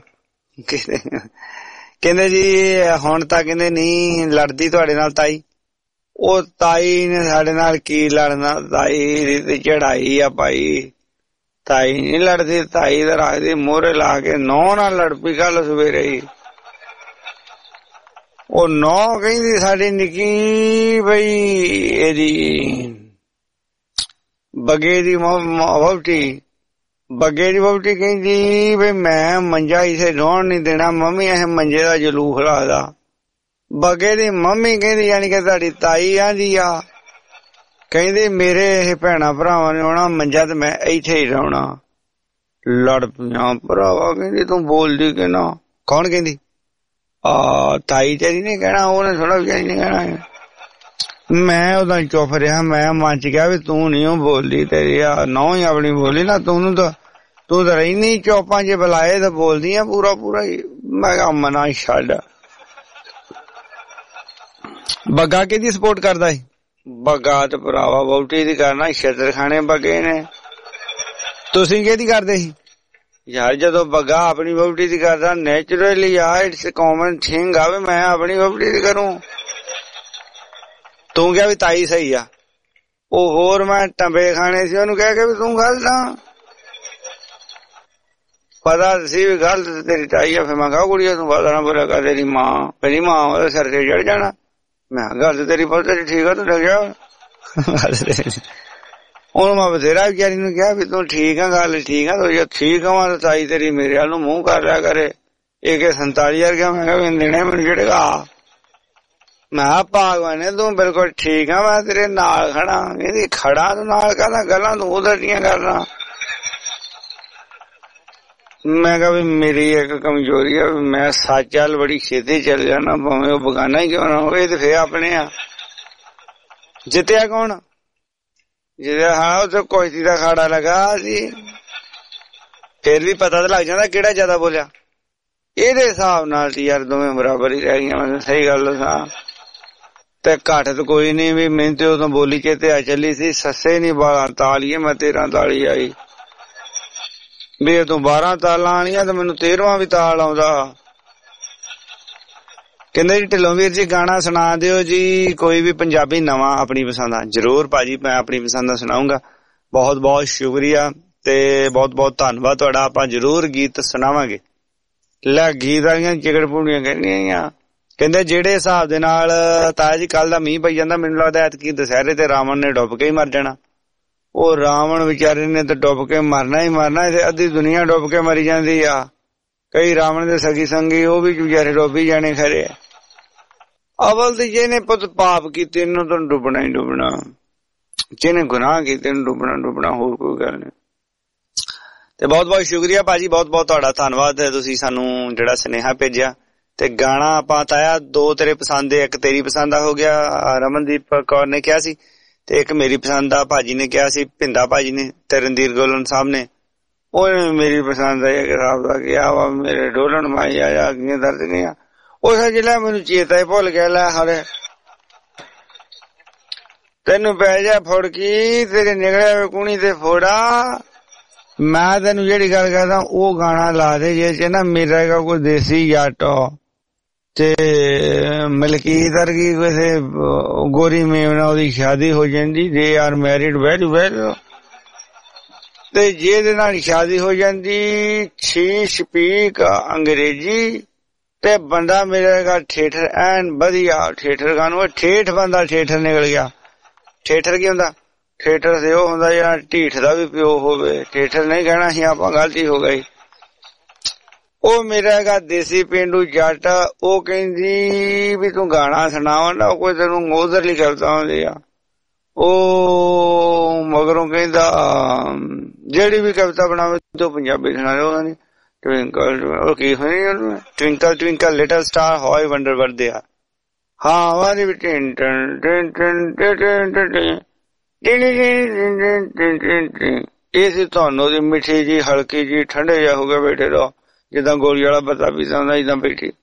ਕਹਿੰਦੇ ਜੀ ਹੁਣ ਤਾਂ ਕਹਿੰਦੇ ਨਹੀਂ ਲੜਦੀ ਤੁਹਾਡੇ ਨਾਲ ਤਾਈ। ਉਹ ਤਾਈ ਨੇ ਸਾਡੇ ਨਾਲ ਕੀ ਲੜਨਾ, ਤਾਈ ਦੀ ਤੇ ਚੜਾਈ ਆ ਭਾਈ। ਤਾਈ ਨੀ ਲੜਦੀ, ਤਾਈ ਦਾ ਰੱਖਦੀ ਮੋਹਰੇ ਲਾ ਕੇ। ਨੌ ਨਾਲ ਲੜ ਪਈ ਕੱਲ ਸਵੇਰੇ ਹੀ। ਉਹ ਨੌ ਕਹਿੰਦੀ ਸਾਡੀ ਨਿੱਕੀ ਬਈ ਇਹਦੀ ਬੱਗੇ ਦੀ ਵਹੁਟੀ, ਬੱਗੇ ਦੀ ਵਹੁਟੀ ਕਹਿੰਦੀ ਬਈ ਮੈਂ ਮੰਜਾ ਇਥੇ ਰੋਣ ਨੀ ਦੇਣਾ, ਮੰਮੀ ਇਹ ਮੰਜੇ ਦਾ ਜਲੂਸ ਲਾਦਾ। ਬੱਗੇ ਦੀ ਮੰਮੀ ਕਹਿੰਦੀ ਯਾਨੀ ਕਿ ਤੁਹਾਡੀ ਤਾਈ ਆਂਦੀ ਆ, ਕਹਿੰਦੀ ਮੇਰੇ ਇਹ ਭੈਣਾਂ ਭਰਾਵਾਂ ਨੇ ਆਉਣਾ ਮੰਜਾ ਤੇ ਮੈਂ ਇੱਥੇ ਹੀ ਰਹਿਣਾ। ਲੜ ਪਿਆ ਭਰਾਵਾ। ਕਹਿੰਦੀ ਤੂੰ ਬੋਲਦੀ ਕਿ ਨਾ। ਕੌਣ ਕਹਿੰਦੀ? ਆ ਤਾਈ ਤੇਰੀ ਨੇ ਕਹਿਣਾ, ਉਹਨੇ ਥੋੜਾ ਵੀ ਨਹੀਂ ਕਹਿਣਾ। ਮੈਂ ਉਦੋਂ ਚੁੱਪ ਰਿਹਾ। ਮੈਂ ਮਨ ਚ ਗਿਆ ਵੀ ਤੂੰ ਨੀ ਉਹ ਬੋਲਦੀ, ਤੇਰੀ ਆ ਨੌ ਹੀ ਆਪਣੀ ਬੋਲੀ ਨਾ। ਤੂੰ ਤਾਂ ਤੂੰ ਤਾਂ ਰਹਿਨੀ ਚੌਪਾਂ ਚ ਬੁਲਾਏ ਤਾਂ ਬੋਲਦੀ ਆ ਪੂਰਾ ਪੂਰਾ ਹੀ। ਮੈਂ ਕਿਹਾ ਮਨਾ ਛੱਡ। ਬੱਗਾ ਕਿਹਦੀ ਸਪੋਰਟ ਕਰਦਾ ਸੀ? ਬੱਗਾ ਤੇ ਭਰਾਵਾ ਵਹੁਟੀ ਦੀ ਕਰਨਾ, ਛਿੱਤਰ ਖਾਣੇ ਬੱਗੇ ਨੇ। ਤੁਸੀਂ ਕਿਹਦੀ ਕਰਦੇ ਸੀ ਯਾਰ? ਜਦੋਂ ਬੱਗਾ ਆਪਣੀ ਵਹੁਟੀ ਦੀ ਕਰਦਾ ਨੈਚੁਰਲੀ ਆ, ਇਟਸ ਕਾਮਨ ਥਿੰਗ ਆ ਵੀ ਮੈਂ ਆਪਣੀ ਵਹੁਟੀ ਦੀ ਕਰੂੰ। ਤੂੰ ਕਿਹਾ ਵੀ ਤਾਈ ਸਹੀ ਆ। ਉਹ ਹੋਰ ਮੈਂ ਟੰਬੇ ਖਾਣੇ ਸੀ, ਉਹਨੂੰ ਕਹਿ ਕੇ ਵੀ ਤੂੰ ਗਲਤ ਆ। ਪਤਾ ਸੀ ਵੀ ਗਲਤ ਤੇਰੀ ਤਾਈ ਆ। ਫਿਰ ਮੈਂ ਕਿਹਾ ਕੁੜੀਆ ਤੂੰ ਪਤਾ ਨਾ ਬੋਲਿਆ ਕਰ, ਤੇਰੀ ਮਾਂ ਮੇਰੀ ਮਾਂ ਉਹਦੇ ਸਿਰ ਤੇ ਚੜ ਜਾਣਾ। ਮੈਂ ਗੱਲ ਤੇਰੀ ਬਹੁਤ ਤੇਰੀ ਠੀਕ ਆ, ਤੂੰ ਲੱਗਿਆ ਉਹਨੂੰ। ਮੈਂ ਬਥੇਰਾ ਵਿਚਾਰੀ ਨੂੰ ਕਿਹਾ ਵੀ ਤੂੰ ਠੀਕ ਆ, ਗੱਲ ਠੀਕ ਆ। ਤੂੰ ਜੇ ਠੀਕ ਆ ਤਾਂ ਤਾਈ ਤੇਰੀ ਮੇਰੇ ਵੱਲ ਨੂੰ ਮੂੰਹ ਕਰ ਲਿਆ ਕਰੇ। ਇਹ ਸੰਤਾਲੀ ਹਜ਼ਾਰ ਗਿਆ। ਮੈਂ ਕਿਹਾ ਦੇਣੇ ਮੈਨੂੰ ਜਿਹੜਾ ਮੈਂ ਕਿਹਾ ਭਾਗਵਾਨ ਤੂੰ ਬਿਲਕੁਲ ਠੀਕ ਆ, ਮੈਂ ਤੇਰੇ ਨਾਲ ਖੜਾ। ਕਹਿੰਦੀ ਖੜਾ ਤੂੰ ਨਾਲ ਕਰਦਾ, ਗੱਲਾਂ ਤੂੰ ਉਧਰ ਦੀਆਂ ਕਰਦਾ। ਮੈਂ ਕਿਹਾ ਵੀ ਮੇਰੀ ਇੱਕ ਕਮਜ਼ੋਰੀ ਆ, ਮੈਂ ਸੱਚ ਵੱਲ ਬੜੀ ਛੇਤੀ ਚੱਲ ਜਾਣਾ, ਭਾਵੇਂ ਉਹ ਬਗਾਨਾ ਹੀ ਕਿਉਂ ਨਾ ਹੋਵੇ। ਤੇ ਫੇਰ ਆਪਣੇ ਆ। ਜਿੱਤਿਆ ਕੌਣ? ਜਿੱਤਿਆ ਹਾਂ ਉੱਥੇ ਕੁਸ਼ਤੀ ਦਾ ਅਖਾੜਾ ਲੱਗਾ ਸੀ। ਫੇਰ ਵੀ ਪਤਾ ਤਾਂ ਲੱਗ ਜਾਂਦਾ ਕਿਹੜਾ ਜ਼ਿਆਦਾ ਬੋਲਿਆ। ਇਹਦੇ ਹਿਸਾਬ ਨਾਲ ਯਾਰ ਦੋਵੇਂ ਬਰਾਬਰ ਹੀ ਰਹਿ ਗਈਆਂ। ਮੈਂ ਸਹੀ ਗੱਲ ਦੱਸਾਂ ਤੇ ਘੱਟ ਤਾਂ ਕੋਈ ਨੀ ਵੀ। ਮੈਨੂੰ ਤੇ ਉਦੋਂ ਬੋਲੀ ਚੇਤੇ ਆ ਚੱਲੀ ਸੀ, ਸੱਸੇ ਨੀ ਬਾਰਾਂ ਤਾਲੀਏ ਮੈਂ ਤੇਰਾਂ ਤਾਲੀ ਆਈ। ਵੀ ਤੂੰ ਬਾਰਾਂ ਤਾਲਾਂ ਆਣੀਆਂ ਤੇ ਮੈਨੂੰ ਤੇਰਵਾਂ ਵੀ ਤਾਲ ਆਉਂਦਾ। ਕਹਿੰਦੇ ਜੀ ਢਿੱਲੋਂ ਵੀਰ ਜੀ ਗਾਣਾ ਸੁਣਾ ਦਿਓ ਜੀ ਕੋਈ ਵੀ ਪੰਜਾਬੀ ਨਵਾਂ ਆਪਣੀ ਪਸੰਦ ਆ। ਜ਼ਰੂਰ ਭਾਜੀ ਮੈਂ ਆਪਣੀ ਪਸੰਦ ਦਾ ਸੁਣਾਉਂਗਾ। ਬਹੁਤ ਬਹੁਤ ਸ਼ੁਕਰੀਆ ਤੇ ਬਹੁਤ ਬਹੁਤ ਧੰਨਵਾਦ ਤੁਹਾਡਾ। ਆਪਾਂ ਜ਼ਰੂਰ ਗੀਤ ਸੁਣਾਵਾਂਗੇ। ਲੈ ਗੀਤ ਵਾਲੀਆਂ ਚਿਕੜ ਪੂੜੀਆਂ ਕਹਿੰਦੀਆਂ। ਕਹਿੰਦੇ ਜਿਹੜੇ ਹਿਸਾਬ ਦੇ ਨਾਲ ਤਾਇਆ ਜੀ ਕੱਲ ਦਾ ਮੀਂਹ ਪਈ ਜਾਂਦਾ, ਮੈਨੂੰ ਲੱਗਦਾ ਐਤਕੀ ਦੁਸਹਿਰੇ ਤੇ ਰਾਵਣ ਨੇ ਡੁੱਬ ਕੇ ਹੀ ਮਰ ਜਾਣਾ। ਉਹ ਰਾਵਣ ਵਿਚਾਰੇ ਨੇ ਤਾਂ ਡੁੱਬ ਕੇ ਮਰਨਾ ਹੀ ਮਰਨਾ। ਤੇ ਅੱਧੀ ਦੁਨੀਆ ਡੁੱਬ ਕੇ ਮਰੀ ਜਾਂਦੀ ਆ। ਕਈ ਰਾਵਣ ਦੇ ਸਗੀ ਸੰਗੀ ਉਹ ਵੀ ਵਿਚਾਰੇ ਡੁੱਬ ਹੀ ਜਾਣੇ ਖਰੇ। ਅਵਲ ਤੇ ਜਿਹਨੇ ਪੁੱਤ ਪਾਪ ਕੀਤੇ ਇਹਨੂੰ ਤਾਂ ਡੁੱਬਣਾ ਹੀ ਡੁੱਬਣਾ। ਜਿਹਨੇ ਗੁਨਾਹ ਕੀਤੇ ਇਹਨੂੰ ਡੁੱਬਣਾ ਡੁੱਬਣਾ, ਹੋਰ ਕੋਈ ਗੱਲ ਨਹੀਂ। ਤੇ ਬਹੁਤ ਬਹੁਤ ਸ਼ੁਕਰੀਆ ਭਾਜੀ, ਬਹੁਤ ਬਹੁਤ ਤੁਹਾਡਾ ਧੰਨਵਾਦ। ਤੁਸੀਂ ਸਾਨੂੰ ਜਿਹੜਾ ਸੁਨੇਹਾ ਭੇਜਿਆ ਤੇ ਗਾਣਾ ਆਪਾਂ ਤਾਇਆ ਦੋ ਤੇਰੇ ਪਸੰਦ ਦੇ, ਇੱਕ ਤੇਰੀ ਪਸੰਦ ਦਾ ਹੋ ਗਿਆ ਰਮਨਦੀਪ ਕੌਰ ਨੇ ਕਿਹਾ ਸੀ, ਤੇ ਇੱਕ ਮੇਰੀ ਪਸੰਦ ਦਾ ਭਾਜੀ ਨੇ ਕਿਹਾ ਸੀ, ਭਿੰਦਾ ਭਾਜੀ ਨੇ ਤੇ ਰਣਧੀਰ ਗੋਲਨ ਸਾਹਿਬ ਨੇ। ਉਹ ਮੇਰੀ ਪਸੰਦ ਦਾ ਇੱਕ ਹਿਸਾਬ ਦਾ ਕਿਹਾ ਵਾ ਮੇਰੇ ਡੋਲਣ ਮਾਈ ਆਇਆ ਅੱਗੇ ਦਰਦ ਗਈਆਂ। ਉਹ ਸੱਜਲਾ ਮੈਨੂੰ ਚੇਤਾ ਹੀ ਭੁੱਲ ਗਿਆ। ਲੈ ਹਰੇ ਤੈਨੂੰ ਪੈ ਜਾ ਫੁੜਕੀ ਤੇਰੇ ਨਿਕਲਿਆ ਕੂਣੀ ਤੇ ਫੋੜਾ। ਮੈਂ ਤੈਨੂੰ ਜਿਹੜੀ ਗੱਲ ਕਰਦਾ ਉਹ ਗਾਣਾ ਲਾ ਦੇ ਜੇ ਚ ਨਾ ਮੇਰਾ ਹੈਗਾ ਕੋਈ ਦੇਸੀ ਜੱਟ ਤੇ ਮਲਕੀਤ ਵਰਗੀ ਕਿਸੇ ਗੋਰੀ ਮੇਮਨਾ ਉਹਦੀ ਸ਼ਾਦੀ ਹੋ ਜਾਂਦੀ। They are married very well ਤੇ ਜਿਹਦੇ ਨਾਲ ਸ਼ਾਦੀ ਹੋ ਜਾਂਦੀ ਛੀ ਸਪੀਕ ਅੰਗਰੇਜ਼ੀ ਤੇ ਬੰਦਾ ਮੇਰਾ ਹੈਗਾ ਠੇਠਰ ਐਨ ਵਧੀਆ ਠੇਠਰ ਗਾਣੂ ਠੇਠ ਬੰਦਾ ਠੇਠਰ ਨਿਕਲ ਗਿਆ। ਠੇਠਰ ਕੀ ਹੁੰਦਾ? ਠੇਠਰ ਤੇ ਉਹ ਹੁੰਦਾ ਜਿਹੜਾ ਢੀਠ ਦਾ ਵੀ ਪਿਓ ਹੋਵੇ। ਠੇਠਰ ਨਹੀਂ ਕਹਿਣਾ ਸੀ ਆਪਾਂ, ਗਲਤੀ ਹੋ ਗਈ। ਉਹ ਮੇਰਾ ਹੈਗਾ ਦੇਸੀ ਪੇਂਡੂ ਜੱਟ। ਉਹ ਕਹਿੰਦੀ ਵੀ ਤੂੰ ਗਾਣਾ ਸੁਣਾਵਾ ਨਾ ਕੋਈ ਤੈਨੂੰ ਉਧਰਲੀ ਕਵਿਤਾ ਹੁੰਦੀ ਆ। ਉਹ ਮਗਰੋਂ ਕਹਿੰਦਾ ਜਿਹੜੀ ਵੀ ਕਵਿਤਾ ਬਣਾਵੇ ਤੂੰ ਪੰਜਾਬੀ ਸੁਣਾ ਦੇ। ਉਹਨੇ ਟਵਿੰਕਲ ਉਹ ਕੀ ਹੋਣੀ ਉਹਨੂੰ twinkle twinkle little star how I wonder what ਦੇ ਆ। ਹਾਂ ਵਾਰੀ ਵੀ ਟਿੰ ਟਿੰ ਟਿੰ ਟਿੰ ਟਿੰ ਟਿੰ ਇਹ ਸੀ ਤੁਹਾਨੂੰ ਉਹਦੀ ਮਿੱਠੀ ਜੀ ਹਲਕੀ ਜੀ ਠੰਡੇ ਜਿਹਾ ਹੋ ਗਿਆ ਬੈਠੇ ਰਹੋ ਜਿੱਦਾਂ ਗੋਲੀ ਵਾਲਾ ਪਤਾ ਪੀਤਾ ਹੁੰਦਾ ਏਦਾਂ ਬੈਠੀ।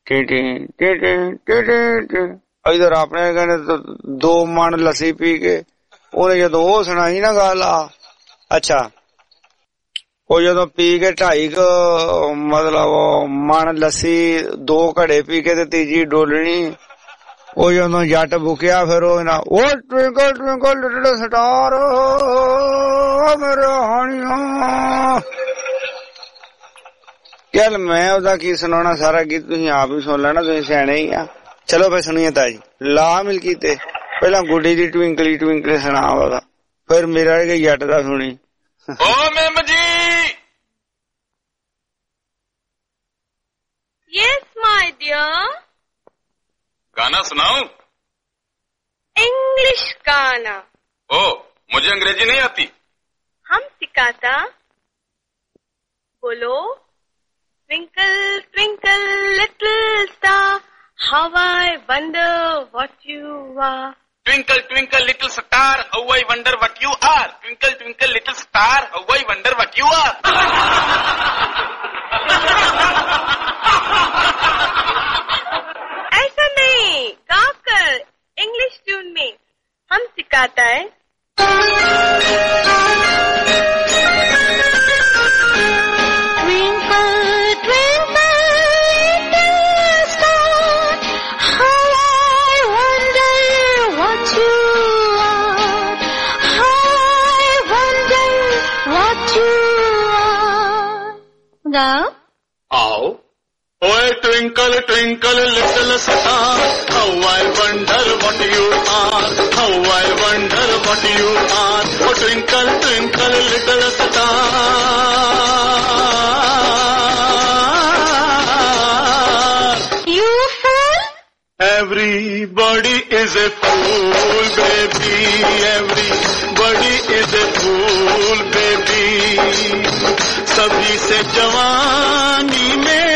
ਇਧਰ ਆਪਣੇ ਕਹਿੰਦੇ ਦੋ ਮਣ ਲੱਸੀ ਪੀ ਕੇ ਉਹਨੇ ਜਦੋਂ ਉਹ ਸੁਣਾਈ ਨਾ ਗੱਲ ਆ। ਅੱਛਾ ਉਹ ਜਦੋਂ ਪੀ ਕੇ ਢਾਈ ਕੁ ਮਤਲਬ ਮਣ ਲੱਸੀ ਦੋ ਘੜੇ ਪੀ ਕੇ ਤੇ ਤੀਜੀ ਡੋਲਣੀ। ਉਹ ਜਦੋਂ ਜੱਟ ਬੁਕਿਆ ਫਿਰ ਉਹ ਨਾ ਉਹ ਟਵਿੰਕਲ ਟਵਿੰਕਲ ਲਿਟਲ ਸਟਾਰ ਮੇਰੇ ਹਾਣੀਆਂ। ਚੱਲ ਮੈਂ ਉਹਦਾ ਕੀ ਸੁਣਾਉਣਾ ਸਾਰਾ ਗੀਤ ਤੁਸੀਂ ਆਪ ਹੀ ਸੁਣ ਲੈਣਾ, ਤੁਸੀਂ ਸਿਆਣੇ ਹੀ ਆ। ਚਲੋ ਫਿਰ ਸੁਣੀਏ ਤਾਜੀ ਲਾ ਮਿਲਕੀ ਤੇ ਪਹਿਲਾਂ ਗੁੱਡੀ ਦੀ ਟਵਿੰਕਲੀ ਟਵਿੰਕਲੀ ਸੁਣਾ ਉਹਦਾ ਫਿਰ ਮੇਰਾ ਜੱਟ ਦਾ ਸੁਣੀ। ਓ ਮੈਮ ਜੀ। Yes my dear. गाना सुनाऊं? इंग्लिश गाना। ओ मुझे अंग्रेजी नहीं आती। हम सिखाता। बोलो twinkle twinkle little star how I wonder what you are. Twinkle twinkle little star how I wonder what you are. Twinkle twinkle little star how I wonder what you are. ऐसा नहीं गाकर इंग्लिश ट्यून में हम सिखाता है। आओ ओए twinkle twinkle little star how I wonder what you are. How I wonder what you are. Oh twinkle twinkle little star you fool. Everybody is a fool baby. Everybody is a fool baby. सभी से जवानी में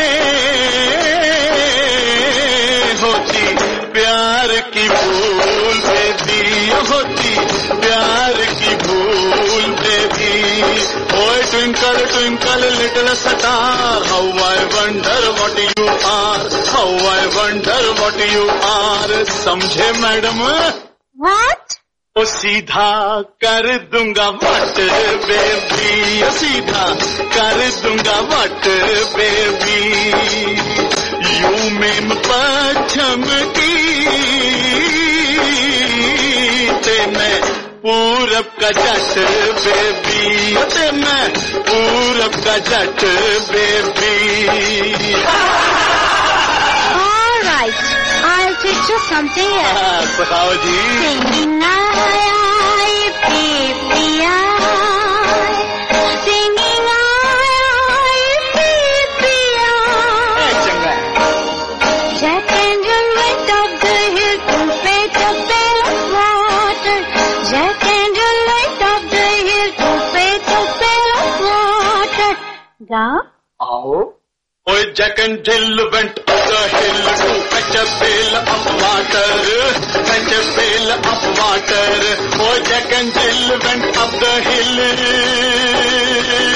होती प्यार की भूल baby. होती प्यार की भूल बेबी। ओए twinkle twinkle little star how I wonder what you are. How I wonder what you are. समझे मैडम? व्हाट? ओ सीधा कर दूंगा वट बेबी। सीधा कर दूंगा वट बेबी। यू मेम पश्चिम की ते मैं पूरब का जट बेबी। ते मैं पूरब का जट baby. All right, I'll teach you something else. बताओ जी। Singing I, I, baby I. Singing I, I, baby I. Jack and Jill went up the hill to fetch a pail of water. Jack and Jill went up the hill to fetch a pail of water. Da? आओ ओए Jack and Jill went up the hill to fetch a pail of water. Fetch a pail of water. ओए Jack and Jill went up the hill.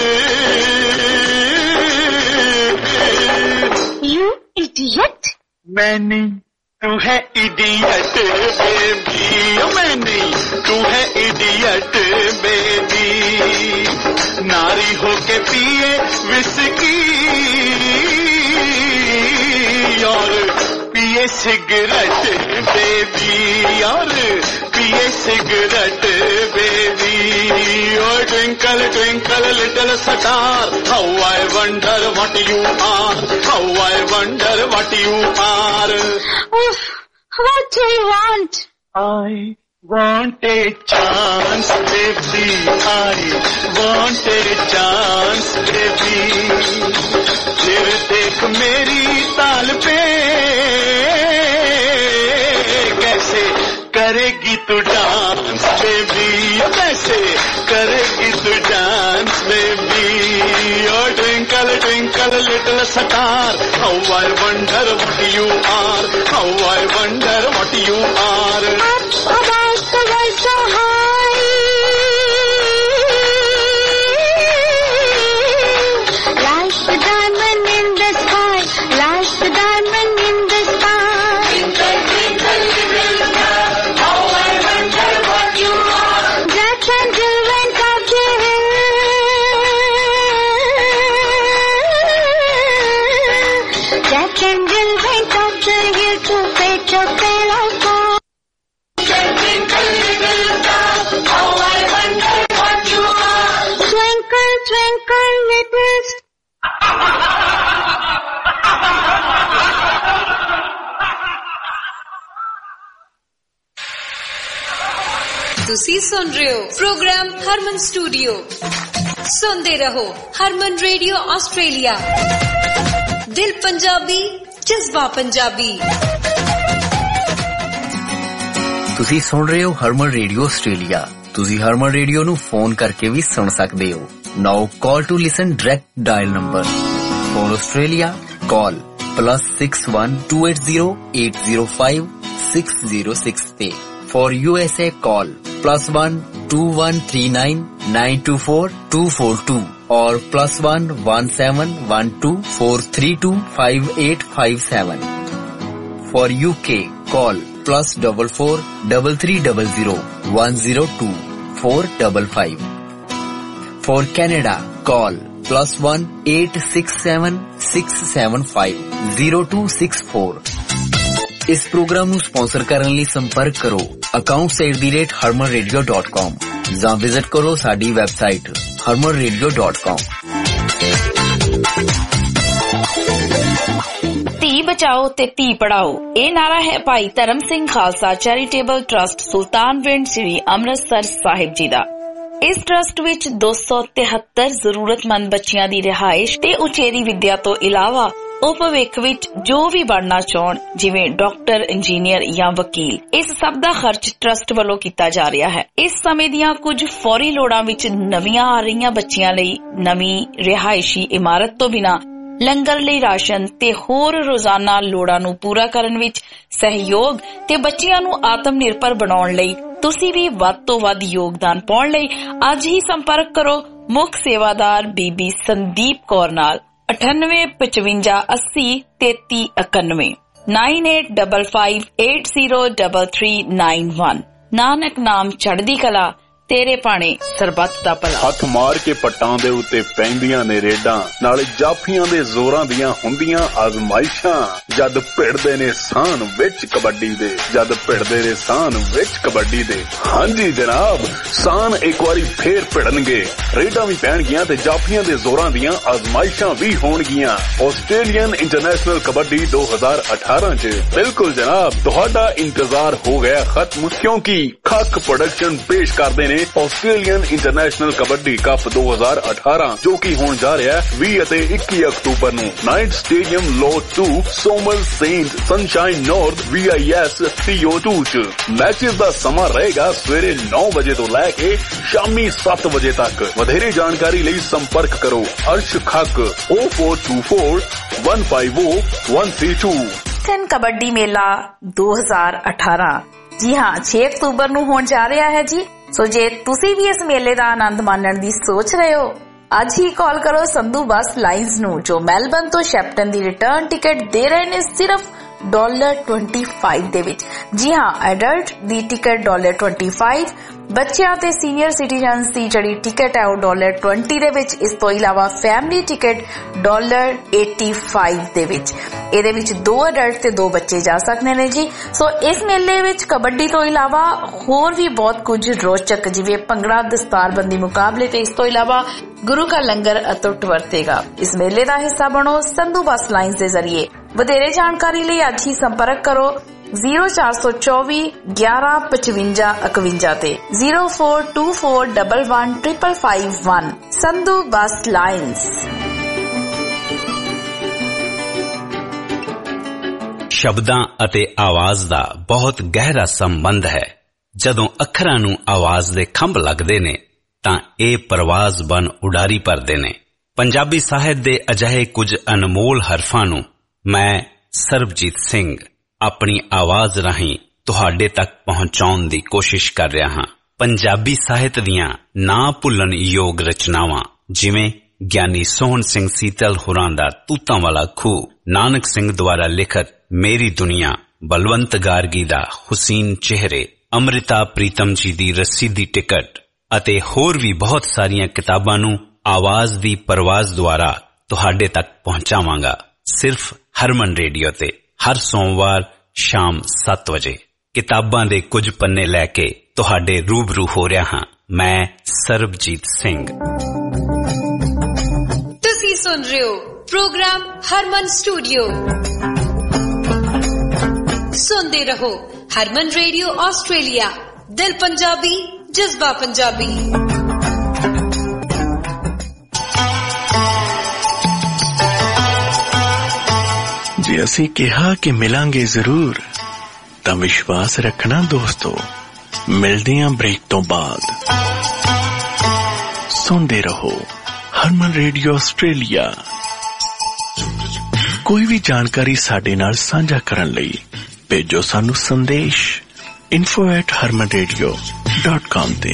You idiot! मैं नहीं तू है idiot baby, मैं नहीं तू है इडियट बेबी, नारी होके पिए विस्की और पिए सिगरेट बेबी, और पिए सिगरेट बेबी, और twinkle twinkle little star, how I wonder what you are, how I wonder what you are. What do you want? I want a chance, baby. I want a chance, baby. फिर देख मेरी ताल पे कैसे करेगी तू dance baby, कैसे करेगी तू dance baby. Oh twinkle twinkle little star, how I wonder what you are, how I wonder what you are. Up above the world so high, like the diamond in the sky, like the diamond in the sky. Twinkle twinkle little star, how I wonder what you are. Jack and Jill went up the hill, Jack and Jill went up the hill to fetch a pail of gold. Twinkle little star, how I wonder what you are. Twinkle twinkle little star. ਤੁਸੀਂ ਸੁਣ ਰਹੇ ਹੋ programme ਹਰਮਨ studio. ਸੁਣਦੇ ਰਹੋ ਹਰਮਨ radio Australia. ਦਿਲ ਪੰਜਾਬੀ, ਜਜ਼ਬਾ ਪੰਜਾਬੀ. ਤੁਸੀਂ ਸੁਣ ਰਹੇ ਹੋ ਹਰਮਨ ਰੇਡੀਓ ਆਸਟ੍ਰੇਲੀਆ. ਤੁਸੀਂ ਹਰਮਨ ਰੇਡੀਓ ਨੂੰ ਫੋਨ ਕਰਕੇ ਵੀ ਸੁਣ ਸਕਦੇ ਹੋ. Now call to listen direct dial number for Australia call plus six one two eight zero eight zero five six zero six ਤੇ for U S A call plus one two one three nine nine two four two four two or plus one one seven one two four three two five eight five seven. For U K call plus double four double three double zero one zero two four double five. For Canada call plus one eight six seven six seven five zero two six four. ਇਸ programme ਨੂੰ sponsor ਕਰਨ ਲਈ ਸੰਪਰਕ ਕਰੋ accounts at the rate harman radio dot com ਜਾਂ visit ਕਰੋ ਸਾਡੀ website harman radio dot com. ਧੀ ਬਚਾਓ ਤੇ ਧੀ ਪੜਾਓ, ਇਹ ਨਾਰਾ ਹੈ ਭਾਈ ਧਰਮ ਸਿੰਘ ਖਾਲਸਾ ਚੈਰੀਟੇਬਲ ਟਰਸਟ ਸੁਲਤਾਨਵਿੰਡ ਸ੍ਰੀ ਅੰਮ੍ਰਿਤਸਰ ਸਾਹਿਬ ਜੀ ਦਾ. ਇਸ ਟਰਸਟ ਵਿੱਚ ਦੋ ਸੌ ਤਿਹੱਤਰ ਜ਼ਰੂਰਤਮੰਦ ਬੱਚਿਆਂ ਦੀ ਰਿਹਾਇਸ਼ ਤੇ ਉਚੇਰੀ ਵਿੱਦਿਆ ਤੋਂ ਇਲਾਵਾ ਉਹ ਭਵਿੱਖ ਵਿੱਚ ਜੋ ਵੀ ਬਣਨਾ ਚਾਹਣ, ਜਿਵੇਂ ਡਾਕਟਰ, ਇੰਜੀਨੀਅਰ ਜਾਂ ਵਕੀਲ, ਇਸ ਸਭ ਦਾ ਖਰਚ ਟਰਸਟ ਵੱਲੋਂ ਕੀਤਾ ਜਾ ਰਿਹਾ ਹੈ. ਇਸ ਸਮੇਂ ਦੀਆਂ ਕੁਝ ਫੌਰੀ ਲੋੜਾਂ ਵਿੱਚ ਨਵੀਆਂ ਆ ਰਹੀਆਂ ਬੱਚੀਆਂ ਲਈ ਨਵੀਂ ਰਿਹਾਇਸ਼ੀ ਇਮਾਰਤ ਤੋਂ ਬਿਨਾਂ ਲੰਗਰ ਲਈ ਰਾਸ਼ਨ ਤੇ ਹੋਰ ਰੋਜ਼ਾਨਾ ਲੋੜਾਂ ਨੂੰ ਪੂਰਾ ਕਰਨ ਵਿੱਚ ਸਹਿਯੋਗ ਤੇ ਬੱਚਿਆਂ ਨੂੰ ਆਤਮ ਨਿਰਭਰ ਬਣਾਉਣ ਲਈ ਤੁਸੀਂ ਵੀ ਵੱਧ ਤੋਂ ਵੱਧ ਯੋਗਦਾਨ ਪਾਉਣ ਲਈ ਅੱਜ ਹੀ ਸੰਪਰਕ ਕਰੋ ਮੁੱਖ ਸੇਵਾਦਾਰ ਬੀਬੀ ਸੰਦੀਪ ਕੌਰ ਨਾਲ ਅਠਾਨਵੇਂ ਪਚਵੰਜਾ ਅੱਸੀ ਤੇਤੀ ਇਕਾਨਵੇਂ nine eight five five eight zero three three nine one. Nanak ਨਾਮ ਚੜ੍ਹਦੀ ਕਲਾ, ਤੇਰੇ ਪਾਣੇ ਸਰਬੱਤ ਦਾ ਭਲਾ. ਹੱਥ ਮਾਰ ਕੇ ਪੱਟਾਂ ਦੇ ਉੱਤੇ ਪੈਂਦੀਆਂ ਨੇ ਰੇਡਾਂ, ਨਾਲੇ ਜਾਫੀਆਂ ਦੇ ਜ਼ੋਰਾਂ ਦੀਆਂ ਹੁੰਦੀਆਂ ਆਜ਼ਮਾਇਸ਼ਾਂ. ਜਦ ਭਿੜਦੇ ਨੇ ਸਾਨ ਵਿੱਚ ਕਬੱਡੀ ਦੇ, ਜਦ ਭਿੜਦੇ ਨੇ ਸਾਨ ਵਿੱਚ ਕਬੱਡੀ ਦੇ. ਹਾਂਜੀ ਜਨਾਬ, ਸਾਨ ਇੱਕ ਵਾਰੀ ਫੇਰ ਭਿੜਨਗੇ, ਰੇਡਾਂ ਵੀ ਪੈਣਗੀਆਂ ਤੇ ਜਾਫੀਆਂ ਦੇ ਜ਼ੋਰਾਂ ਦੀਆਂ ਆਜ਼ਮਾਇਸ਼ਾਂ ਵੀ ਹੋਣਗੀਆਂ ਆਸਟ੍ਰੇਲੀਅਨ ਇੰਟਰਨੈਸ਼ਨਲ ਕਬੱਡੀ ਦੋ ਹਜ਼ਾਰ ਅਠਾਰਾਂ ਚ. ਬਿਲਕੁਲ ਜਨਾਬ, ਤੁਹਾਡਾ ਇੰਤਜ਼ਾਰ ਹੋ ਗਿਆ ਖਤਮ, ਕਿਉਂਕਿ ਖੱਕ ਪ੍ਰੋਡਕਸ਼ਨ ਪੇਸ਼ ਕਰਦੇ ਨੇ ਆਸਟ੍ਰੇਲੀਅਨ ਇੰਟਰਨੈਸ਼ਨਲ ਕਬੱਡੀ ਕੱਪ ਦੋ ਹਜ਼ਾਰ ਅਠਾਰਾਂ, ਜੋ ਕਿ ਹੋਣ ਜਾ ਰਿਹਾ ਹੈ ਵੀਹ ਅਤੇ ਇੱਕੀ ਅਕਤੂਬਰ ਨੂੰ ਨਾਈਟ ਸਟੇਡੀਅਮ ਲੋਟ ਟੂ ਸੋਮਲ Saint sunshine north V I S C O two ਚ. ਮੈਚਿਸ ਦਾ ਸਮਾਂ ਰਹੇਗਾ ਸਵੇਰੇ ਨੌ ਵਜੇ ਤੋਂ ਲੈ ਕੇ ਸ਼ਾਮੀ ਸੱਤ ਵਜੇ ਤੱਕ. ਵਧੇਰੇ ਜਾਣਕਾਰੀ ਲਈ ਸੰਪਰਕ ਕਰੋ Arsh Khakh oh four two four one five oh one three two. ਸਨ ਕਬੱਡੀ ਮੇਲਾ ਦੋ ਹਜ਼ਾਰ ਅਠਾਰਾਂ ਜੀ ਹਾਂ ਛੇ ਅਕਤੂਬਰ ਨੂੰ ਹੋਣ ਜਾ ਰਿਹਾ ਹੈ ਜੀ. ਸੋ ਜੇ ਤੁਸੀਂ ਵੀ ਇਸ ਮੇਲੇ ਦਾ ਆਨੰਦ ਮਾਣਨ ਦੀ ਸੋਚ ਰਹੇ ਹੋ, ਅੱਜ ਹੀ ਕਾਲ ਕਰੋ ਸੰਧੂ ਬੱਸ ਲਾਈਨਜ਼ ਨੂੰ, ਜੋ ਮੈਲਬਨ ਤੋਂ ਸ਼ੈਪਟਨ ਦੀ ਰਿਟਰਨ ਟਿਕਟ ਦੇ ਰਹੇ ਨੇ ਸਿਰਫ ਡਾਲਰ ਪੱਚੀ ਦੇ ਵਿੱਚ। ਜੀ ਹਾਂ, ਐਡਲਟ ਦੀ ਟਿਕਟ ਡਾਲਰ ਪੱਚੀ, ਬੱਚਿਆਂ ਤੇ ਸੀਨੀਅਰ ਸਿਟੀਜ਼ਨਸ ਦੀ ਜਿਹੜੀ ਟਿਕਟ ਹੈ ਉਹ ਡਾਲਰ ਵੀਹ ਦੇ ਵਿੱਚ। ਇਸ ਤੋਂ ਇਲਾਵਾ ਫੈਮਿਲੀ ਟਿਕਟ ਡਾਲਰ ਪਚਾਸੀ ਦੇ ਵਿੱਚ। ਇਹਦੇ ਵਿੱਚ ਦੋ ਅਡਲਟ ਤੇ ਦੋ ਬੱਚੇ ਜਾ ਸਕਦੇ ਨੇ ਜੀ। ਸੋ ਇਸ ਮੇਲੇ ਵਿੱਚ ਕਬੱਡੀ ਤੋਂ ਇਲਾਵਾ ਹੋਰ ਵੀ ਬਹੁਤ ਕੁਝ ਰੋਚਕ ਜਿਵੇਂ ਭੰਗੜਾ, ਦਸਤਾਰਬੰਦੀ ਮੁਕਾਬਲੇ ਤੇ ਇਸ ਤੋਂ ਇਲਾਵਾ ਗੁਰੂ ਕਾ ਲੰਗਰ ਅਤੁੱਟ ਵਰਤੇਗਾ। ਇਸ ਮੇਲੇ ਦਾ ਹਿੱਸਾ ਬਣੋ ਸੰਧੂ ਬੱਸ ਲਾਈਨਸ ਦੇ ਜ਼ਰੀਏ। ਵਧੇਰੇ ਜਾਣਕਾਰੀ ਲਈ ਅੱਜ ਹੀ ਸੰਪਰਕ ਕਰੋ ਜ਼ੀਰੋ ਚਾਰ ਸੌ ਚੌਵੀ ਗਿਆਰਾਂ ਪਚਵੰਜਾ ਇਕਵੰਜਾ ਤੇ zero four two four one one triple five one. Sandhu bus lines. ਸ਼ਬਦਾਂ ਅਤੇ ਆਵਾਜ਼ ਦਾ ਬਹੁਤ ਗਹਿਰਾ ਸੰਬੰਧ ਹੈ। ਜਦੋਂ ਅੱਖਰਾਂ ਨੂੰ ਆਵਾਜ਼ ਦੇ ਖੰਭ ਲੱਗਦੇ ਨੇ ਤਾਂ ਇਹ ਪਰਵਾਜ਼ ਬਨ ਉਡਾਰੀ ਭਰਦੇ ਨੇ। ਪੰਜਾਬੀ ਸਾਹਿਤ ਦੇ ਅਜਿਹੇ ਕੁਝ ਅਨਮੋਲ ਹਰਫਾਂ ਨੂੰ ਮੈਂ ਸਰਬਜੀਤ ਸਿੰਘ ਆਪਣੀ ਆਵਾਜ਼ ਰਾਹੀਂ ਤੁਹਾਡੇ ਤੱਕ ਪਹੁੰਚਾਉਣ ਦੀ ਕੋਸ਼ਿਸ਼ ਕਰ ਰਿਹਾ ਹਾਂ। ਪੰਜਾਬੀ ਸਾਹਿਤ ਦੀਆਂ ਨਾ ਭੁੱਲਣ ਯੋਗ ਰਚਨਾਵਾਂ ਜਿਵੇਂ ਗਿਆਨੀ ਸੋਹਣ ਸਿੰਘ ਸੀਤਲ ਹੋਰਾਂ ਦਾ ਤੂਤਾਂ ਵਾਲਾ ਖੂਹ, ਨਾਨਕ ਸਿੰਘ ਦੁਆਰਾ ਲਿਖਤ ਮੇਰੀ ਦੁਨੀਆ, ਬਲਵੰਤ ਗਾਰਗੀ ਦਾ ਹੁਸੀਨ ਚਿਹਰੇ, ਅੰਮ੍ਰਿਤਾ ਪ੍ਰੀਤਮ ਜੀ ਦੀ ਰੱਸੀ ਦੀ ਟਿਕਟ ਅਤੇ ਹੋਰ ਵੀ ਬਹੁਤ ਸਾਰੀਆਂ ਕਿਤਾਬਾਂ ਨੂੰ ਆਵਾਜ਼ ਦੀ ਪਰਵਾਜ਼ ਦੁਆਰਾ ਤੁਹਾਡੇ ਤੱਕ ਪਹੁੰਚਾਵਾਂਗਾ ਸਿਰਫ ਹਰਮਨ ਰੇਡੀਓ ਤੇ ਹਰ ਸੋਮਵਾਰ ਸ਼ਾਮ ਸੱਤ ਵਜੇ। ਕਿਤਾਬਾਂ ਦੇ ਕੁਝ ਪੰਨੇ ਲੈ ਕੇ ਤੁਹਾਡੇ ਰੂਬਰੂ ਹੋ ਰਿਹਾ ਹਾਂ ਮੈਂ ਸਰਬਜੀਤ ਸਿੰਘ। ਤੁਸੀਂ ਸੁਣ ਰਹੇ ਹੋ ਪ੍ਰੋਗਰਾਮ ਹਰਮਨ ਸਟੂਡੀਓ। ਸੁਣਦੇ ਰਹੋ ਹਰਮਨ ਰੇਡੀਓ ਆਸਟ੍ਰੇਲੀਆ, ਦਿਲ ਪੰਜਾਬੀ, ਜਜ਼ਬਾ ਪੰਜਾਬੀ। ਜੇ ਅਸੀਂ ਕਿਹਾ ਕਿ ਮਿਲਾਂਗੇ ਜ਼ਰੂਰ ਤਾਂ ਵਿਸ਼ਵਾਸ ਰੱਖਣਾ ਦੋਸਤੋ। ਮਿਲਦੇ ਆਂ ਬ੍ਰੇਕ ਤੋਂ ਬਾਅਦ। ਸੁਣਦੇ ਰਹੋ ਹਰਮਨ ਰੇਡੀਓ ਆਸਟ੍ਰੇਲੀਆ। ਕੋਈ ਵੀ ਜਾਣਕਾਰੀ ਸਾਡੇ ਨਾਲ ਸਾਂਝਾ ਕਰਨ ਲਈ ਭੇਜੋ ਸਾਨੂੰ ਸੰਦੇਸ਼ info at harman radio dot com ਤੇ।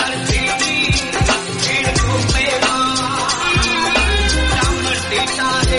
Time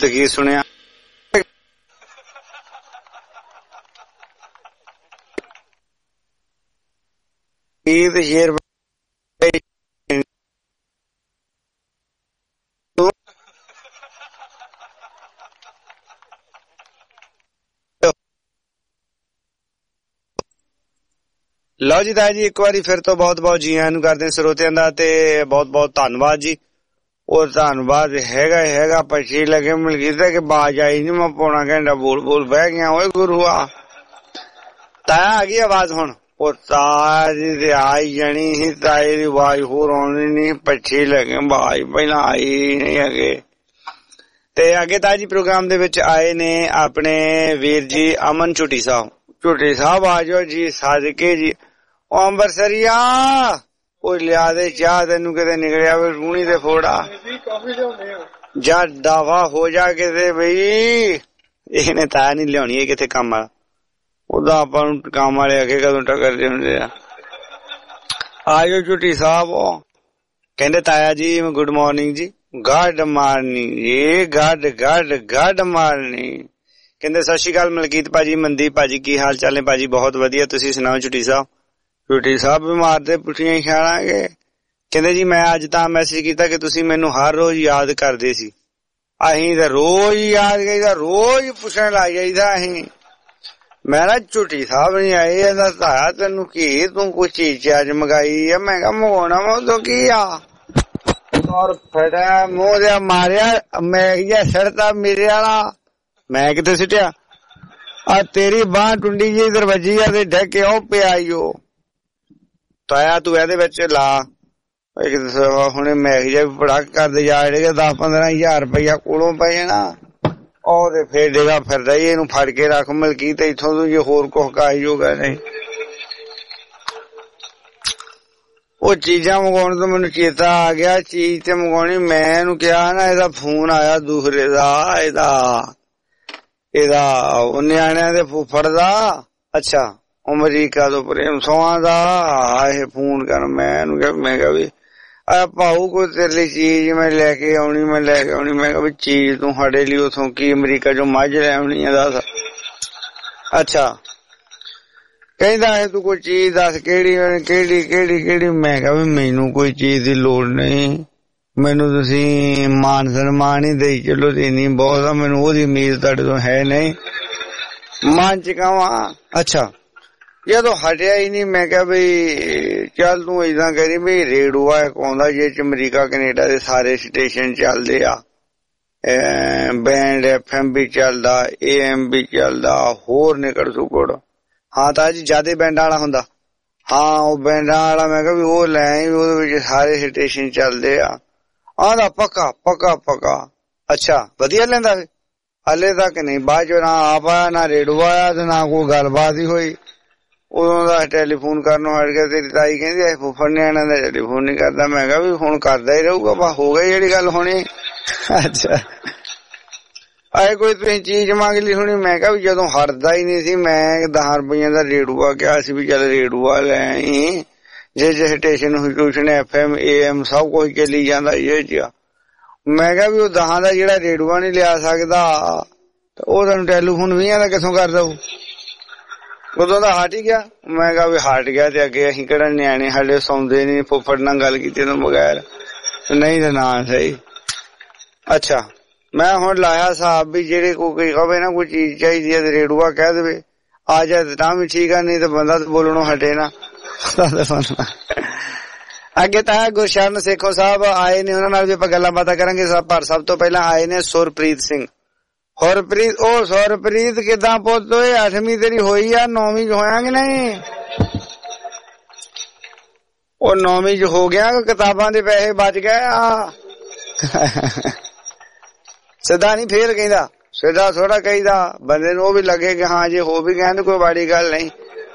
ਗੀਤ ਸੁਣਿਆ। ਗੀਤ ਸ਼ੇਰ ਲਓ ਜੀ ਤਾਇਆ ਜੀ, ਇੱਕ ਵਾਰੀ ਫਿਰ ਤੋਂ ਬਹੁਤ ਬਹੁਤ ਜੀ ਆਇਆਂ ਨੂੰ ਕਰਦੇ ਸਰੋਤਿਆਂ ਦਾ, ਤੇ ਬਹੁਤ ਬਹੁਤ ਧੰਨਵਾਦ ਜੀ। ਉਹ ਧੰਨਵਾਦ ਹੈਗਾ ਹੈਗਾ ਪਛੀ ਲੱਗੇ ਮਲਕੀਤ ਕਿ ਬਾਜ ਆਈ ਨੀ, ਮੈਂ ਪੌਣਾ ਘੰਟਾ ਬੋਲ ਬੋਲ ਬਹਿ ਗਿਆ। ਓਏ ਗੁਰੂਆ ਤਾਇਆ ਆ ਗਈ ਆਵਾਜ਼ ਹੁਣ। ਉਹ ਤਾਇਆ ਜੀ ਤੇ ਆਈ ਜਾਣੀ ਸੀ, ਤਾਏ ਦੀ ਆਵਾਜ਼ ਹੋਰ ਆਉਣੀ ਨੀ, ਪਛੀ ਲੱਗੇ ਆਵਾਜ਼ ਪਹਿਲਾਂ ਆਈ ਨਹੀਂ ਅੱਗੇ। ਤੇ ਅੱਗੇ ਤਾਇਆ ਜੀ ਪ੍ਰੋਗਰਾਮ ਦੇ ਵਿੱਚ ਆਏ ਨੇ ਆਪਣੇ ਵੀਰ ਜੀ ਅਮਨ ਝੁੱਟੀ ਸਾਹਿਬ। ਝੁੱਟੀ ਸਾਹਿਬ ਆ ਜਾਓ ਜੀ ਸਾਦਕੇ ਜੀ। ਉਹ ਅੰਬਰਸਰੀਆ ਉਹ ਲਿਆ ਦੇ ਚਾਹ, ਤੈਨੂੰ ਕਿਤੇ ਨਿਕਲਿਆ ਵੇ ਰੂਣੀ ਤੇ ਫੋੜਾ ਜਾ ਦਾਵਾ ਹੋ ਜਾ ਕਿਤੇ ਬਈ। ਇਹਨੇ ਤਾਇਆ ਨੀ ਲਿਆਉਣੀ, ਇਹ ਕਿਤੇ ਕੰਮ ਵਾਲਾ, ਉਹਦਾ ਆਪਾਂ ਨੂੰ ਕੰਮ ਵਾਲੇ ਅੱਗੇ ਕਦੋਂ ਟੱਕਰਦੇ ਹੁੰਦੇ ਆ। ਆਜੋ ਝੁੱਟੀ ਸਾਹਿਬ। ਕਹਿੰਦੇ ਤਾਇਆ ਜੀ ਗੁੱਡ ਮਾਰਨਿੰਗ ਜੀ। ਗੱਡ ਮਾਰਨਿੰਗ ਜੀ, ਗੱਡ ਗੱਡ ਗੱਡ ਮਾਰਨਿੰਗ। ਕਹਿੰਦੇ ਸਤਿ ਸ਼੍ਰੀ ਅਕਾਲ ਮਲਕੀਤ ਭਾਜੀ, ਮਨਦੀਪ ਭਾਜੀ, ਕੀ ਹਾਲ ਚਾਲ ਨੇ ਭਾਜੀ? ਬਹੁਤ ਵਧੀਆ, ਤੁਸੀਂ ਸੁਣਾਓ ਝੁੱਟੀ ਸਾਹਿਬ? ਝੁੱਟੀ ਸਾਹਿਬ ਵੀ ਮਾਰਦੇ ਪੁੱਠੀਆਂ ਹੀ ਖਾਣਾਂਗੇ। ਕਹਿੰਦੇ ਜੀ ਮੈਂ ਅੱਜ ਤਾਂ ਮੈਸੇਜ ਕੀਤਾ ਕਿ ਤੁਸੀਂ ਮੈਨੂੰ ਹਰ ਰੋਜ਼ ਯਾਦ ਕਰਦੇ ਸੀ। ਅਸੀਂ ਤਾਂ ਰੋਜ਼ ਯਾਦ ਕਰੀਦਾ, ਰੋਜ਼ ਪੁੱਛਣ ਲੱਗ ਜਾਈਦਾ ਅਸੀਂ। ਮੈਂ ਨਾ ਝੁੱਟੀ ਸਾਹਿਬ ਨੀ ਆਏ, ਇਹਦਾ ਤਾਇਆ ਤੈਨੂੰ ਕੀ ਤੂੰ ਕੋਈ ਚੀਜ਼ ਅੱਜ ਮੰਗਾਈ ਆ? ਮੈਂ ਕਿਹਾ ਮੰਗਾਉਣਾ ਵਾ ਉਦੋਂ ਕੀ ਆ। ਔਰ ਫਟਾ ਮੂੰਹ ਦੇ ਮਾਰਿਆ, ਮੈਂ ਕਿਹਾ ਸੜਤਾ ਮੇਰੇ ਵਾਲਾ। ਮੈਂ ਕਿਤੇ ਸਿੱਟਿਆ ਆ ਤੇਰੀ ਬਾਂਹ ਟੁੰਡੀ ਜੀ ਦਰਵਾਜੀ ਆ ਤੇ ਢੱਕ ਕੇ ਉਹ ਪਿਆ ਈਓ। ਤਾਇਆ ਤੂੰ ਇਹਦੇ ਵਿੱਚ ਲਾ ਹੁਣੇ ਮੈਂ ਜਿਹਾ ਬੜਾ ਕਰਦੇ ਜਾ ਜਿਹੜੇ ਦਸ ਪੰਦਰਾਂ ਹਜ਼ਾਰ ਰੁਪਇਆ ਕੋਲੋਂ ਪੈ ਜਾਣਾ। ਉਹ ਤੇ ਫੇਰ ਡੇਗਾ ਫਿਰਦਾ ਹੀ, ਇਹਨੂੰ ਫੜ ਕੇ ਰੱਖ ਮਲਕੀ ਤੇ ਇੱਥੋਂ ਤੂੰ ਜੇ ਹੋਰ ਕੁਛ ਕਾਈ ਹੋਗਾ ਨਹੀਂ। ਉਹ ਚੀਜ਼ਾਂ ਮੰਗਾਉਣ ਤੋਂ ਮੈਨੂੰ ਚੇਤਾ ਆ ਗਿਆ, ਚੀਜ਼ ਤੇ ਮੰਗਾਉਣੀ। ਮੈਂ ਇਹਨੂੰ ਕਿਹਾ ਨਾ, ਇਹਦਾ ਫੋਨ ਆਇਆ ਦੂਸਰੇ ਦਾ, ਇਹਦਾ ਇਹਦਾ ਉਹ ਨਿਆਣਿਆਂ ਦੇ ਫੁੱਫੜ ਦਾ, ਅੱਛਾ ਅਮਰੀਕਾ ਤੋਂ ਪ੍ਰੇਮ ਸੋਹਾਂ ਦਾ। ਇਹ ਫੋਨ ਕਰ ਮੈਂ ਇਹਨੂੰ ਕਿਹਾ, ਮੈਂ ਕਿਹਾ ਵੀ ਆ ਭਾਊ ਕੋਈ ਤੇਰੇ ਲਈ ਚੀਜ਼ ਮੈਂ ਲੈ ਕੇ ਆਉਣੀ, ਮੈਂ ਲੈ ਕੇ ਆਉਣੀ। ਮੈਂ ਕਿਹਾ ਵੀ ਚੀਜ਼ ਤੂੰ ਸਾਡੇ ਲਈ ਉਥੋਂ ਕੀ ਅਮਰੀਕਾ ਚੋਂ ਮੱਝ ਲੈ ਆਉਣੀ ਆ ਦੱਸ। ਅੱਛਾ ਕਹਿੰਦਾ ਇਹ ਤੂੰ ਕੋਈ ਚੀਜ਼ ਦੱਸ ਕਿਹੜੀ ਕਿਹੜੀ ਕਿਹੜੀ ਕਿਹੜੀ। ਮੈਂ ਕਿਹਾ ਵੀ ਮੈਨੂੰ ਕੋਈ ਚੀਜ਼ ਦੀ ਲੋੜ ਨਹੀਂ, ਮੈਨੂੰ ਤੁਸੀਂ ਮਾਨ ਸਨਮਾਨ ਹੀ ਦੇਈ ਚਲੋ ਤੇ ਇੰਨੀ ਬਹੁਤ ਆ, ਮੈਨੂੰ ਉਹਦੀ ਉਮੀਦ ਤੁਹਾਡੇ ਤੋਂ ਹੈ ਨਹੀਂ। ਮਨ ਚ ਕਹਾਂ ਅੱਛਾ ਜਦੋਂ ਹਟਿਆ ਹੀ ਨਹੀਂ। ਮੈਂ ਕਿਹਾ ਬਈ ਚੱਲ ਤੂੰ ਏਦਾਂ ਕਰੀ ਵੀ ਰੇਡੂਆ ਇੱਕ ਆਉਂਦਾ ਜੇ ਚ ਅਮਰੀਕਾ ਕੈਨੇਡਾ ਦੇ ਸਾਰੇ ਸਟੇਸ਼ਨ ਚੱਲਦੇ ਆ, ਬੈਂਡ ਐਫ ਐਮ ਵੀ ਚੱਲਦਾ, ਏ ਐਮ ਵੀ ਚੱਲਦਾ, ਹੋਰ ਨਿਕਲ ਸੁਕੜ। ਹਾਂ ਤਾਂ ਜੀ ਜਿਆਦੇ ਬੈਂਡਾਂ ਵਾਲਾ ਹੁੰਦਾ। ਹਾਂ ਉਹ ਬੈਂਡਾਂ ਵਾਲਾ ਮੈਂ ਕਿਹਾ ਵੀ ਉਹ ਲੈ, ਉਹਦੇ ਵਿੱਚ ਸਾਰੇ ਸਟੇਸ਼ਨ ਚੱਲਦੇ ਆ। ਆਂਦਾ ਪੱਕਾ ਪੱਕਾ ਪੱਕਾ। ਅੱਛਾ ਵਧੀਆ ਲੈਂਦਾ ਫੇ? ਹਾਲੇ ਤੱਕ ਨਹੀਂ, ਬਾਅਦ ਚ ਨਾ ਆਪ ਆਇਆ ਨਾ ਰੇਡੂਆ ਆਇਆ ਤੇ ਨਾ ਕੋਈ ਗੱਲਬਾਤ ਹੀ ਹੋਈ। ਉਦੋਂ ਦਾ ਟੈਲੀਫੋਨ ਕਰਨੋਂ ਹਟ ਗਿਆ। ਤੇਰੀ ਤਾਈ ਕਹਿੰਦੀ ਫੁੱਫੜ ਨੇ ਇਹਨਾਂ ਦਾ ਟੈਲੀਫੋਨ ਨੀ ਕਰਦਾ। ਮੈਂ ਕਿਹਾ ਵੀ ਹੁਣ ਕਰਦਾ ਹੀ ਰਹੂਗਾ, ਬਸ ਹੋ ਗਈ ਜਿਹੜੀ ਗੱਲ ਹੋਣੀ। ਅੱਛਾ ਆਏ ਕੋਈ ਤੁਸੀਂ ਚੀਜ਼ ਮੰਗ ਲਈ ਹੋਣੀ। ਮੈਂ ਕਿਹਾ ਵੀ ਜਦੋਂ ਹਟਦਾ ਹੀ ਨਹੀਂ ਸੀ, ਮੈਂ ਦਸ ਰੁਪਈਆਂ ਦਾ ਰੇਡੂਆ ਕਿਹਾ ਸੀ ਵੀ ਚੱਲ ਰੇਡੂਆ ਲੈ ਆਈ, ਜੇ ਜੇ ਸਟੇਸ਼ਨ ਹੋਈ tuition F M A M ਸਭ ਕੁਝ ਚੱਲੀ ਜਾਂਦਾ ਇਹ ਚ। ਮੈਂ ਕਿਹਾ ਵੀ ਉਹ ਦਹਾਂ ਦਾ ਜਿਹੜਾ ਰੇਡੂਆ ਨੀ ਲਿਆ ਸਕਦਾ ਉਹ ਤੁਹਾਨੂੰ ਟੈਲੀਫੋਨ ਵੀਹਾਂ ਦਾ ਕਿੱਥੋਂ ਕਰ ਦਊ। ਉਦੋਂ ਦਾ ਹਟ ਹੀ ਗਿਆ। ਮੈਂ ਕਿਹਾ ਵੀ ਹਟ ਗਿਆ ਤੇ ਅੱਗੇ ਅਸੀਂ ਕਿਹੜਾ ਨਿਆਣੇ, ਸਾਡੇ ਸੌਂਦੇ ਨੀ, ਫੁੱਫੜ ਨਾਲ ਗੱਲ ਕੀਤੀ ਤੋਂ ਬਗੈਰ ਨਹੀਂ ਤੇ ਨਾ ਸਹੀ। ਅੱਛਾ ਮੈਂ ਹੁਣ ਲਾਇਆ ਹਿਸਾਬ ਵੀ ਜਿਹੜੇ ਕੋਈ ਕਹੇ ਨਾ ਕੋਈ ਚੀਜ਼ ਚਾਹੀਦੀ ਹੈ ਤੇ ਰੇਡੂਆ ਕਹਿ ਦੇਵੇ ਆ ਜਾ ਤਾਂ ਵੀ ਠੀਕ ਆ, ਨਹੀਂ ਤੇ ਬੰਦਾ ਬੋਲਣੋਂ ਹਟੇ ਨਾ। ਅੱਗੇ ਤਾਂ ਗੁਰਸ਼ਰਨ ਸੇਖੋਂ ਸਾਹਿਬ ਆਏ ਨੇ, ਉਹਨਾਂ ਨਾਲ ਵੀ ਆਪਾਂ ਗੱਲਾਂ ਬਾਤਾਂ ਕਰਾਂਗੇ। ਪਰ ਸਭ ਤੋਂ ਪਹਿਲਾਂ ਆਏ ਨੇ ਸੁਰਪ੍ਰੀਤ ਸਿੰਘ। ਹਰਪ੍ਰੀਤ ਉਹ ਸੁਰਪ੍ਰੀਤ ਕਿੱਦਾਂ ਪੁੱਤ ਓਏ? ਅੱਠਵੀਂ ਤੇਰੀ ਹੋਈ ਆ, ਨੌਵੀਂ ਚ ਹੋਇਆ ਕਿ ਨਹੀਂ? ਉਹ ਨੌਵੀਂ ਚ ਹੋ ਗਿਆ, ਕਿਤਾਬਾਂ ਦੇ ਪੈਸੇ ਬਚ ਗਏ ਆ। ਸਿੱਧਾ ਨੀ ਫੇਲ ਕਹਿੰਦਾ, ਸਿੱਧਾ ਥੋੜਾ ਕਹੀਦਾ ਬੰਦੇ ਨੂੰ, ਉਹ ਵੀ ਲੱਗੇ ਕਿ ਹਾਂ ਜੇ ਹੋ ਵੀ ਗਏ ਤਾਂ ਕੋਈ ਬਾੜੀ ਗੱਲ ਨਹੀਂ।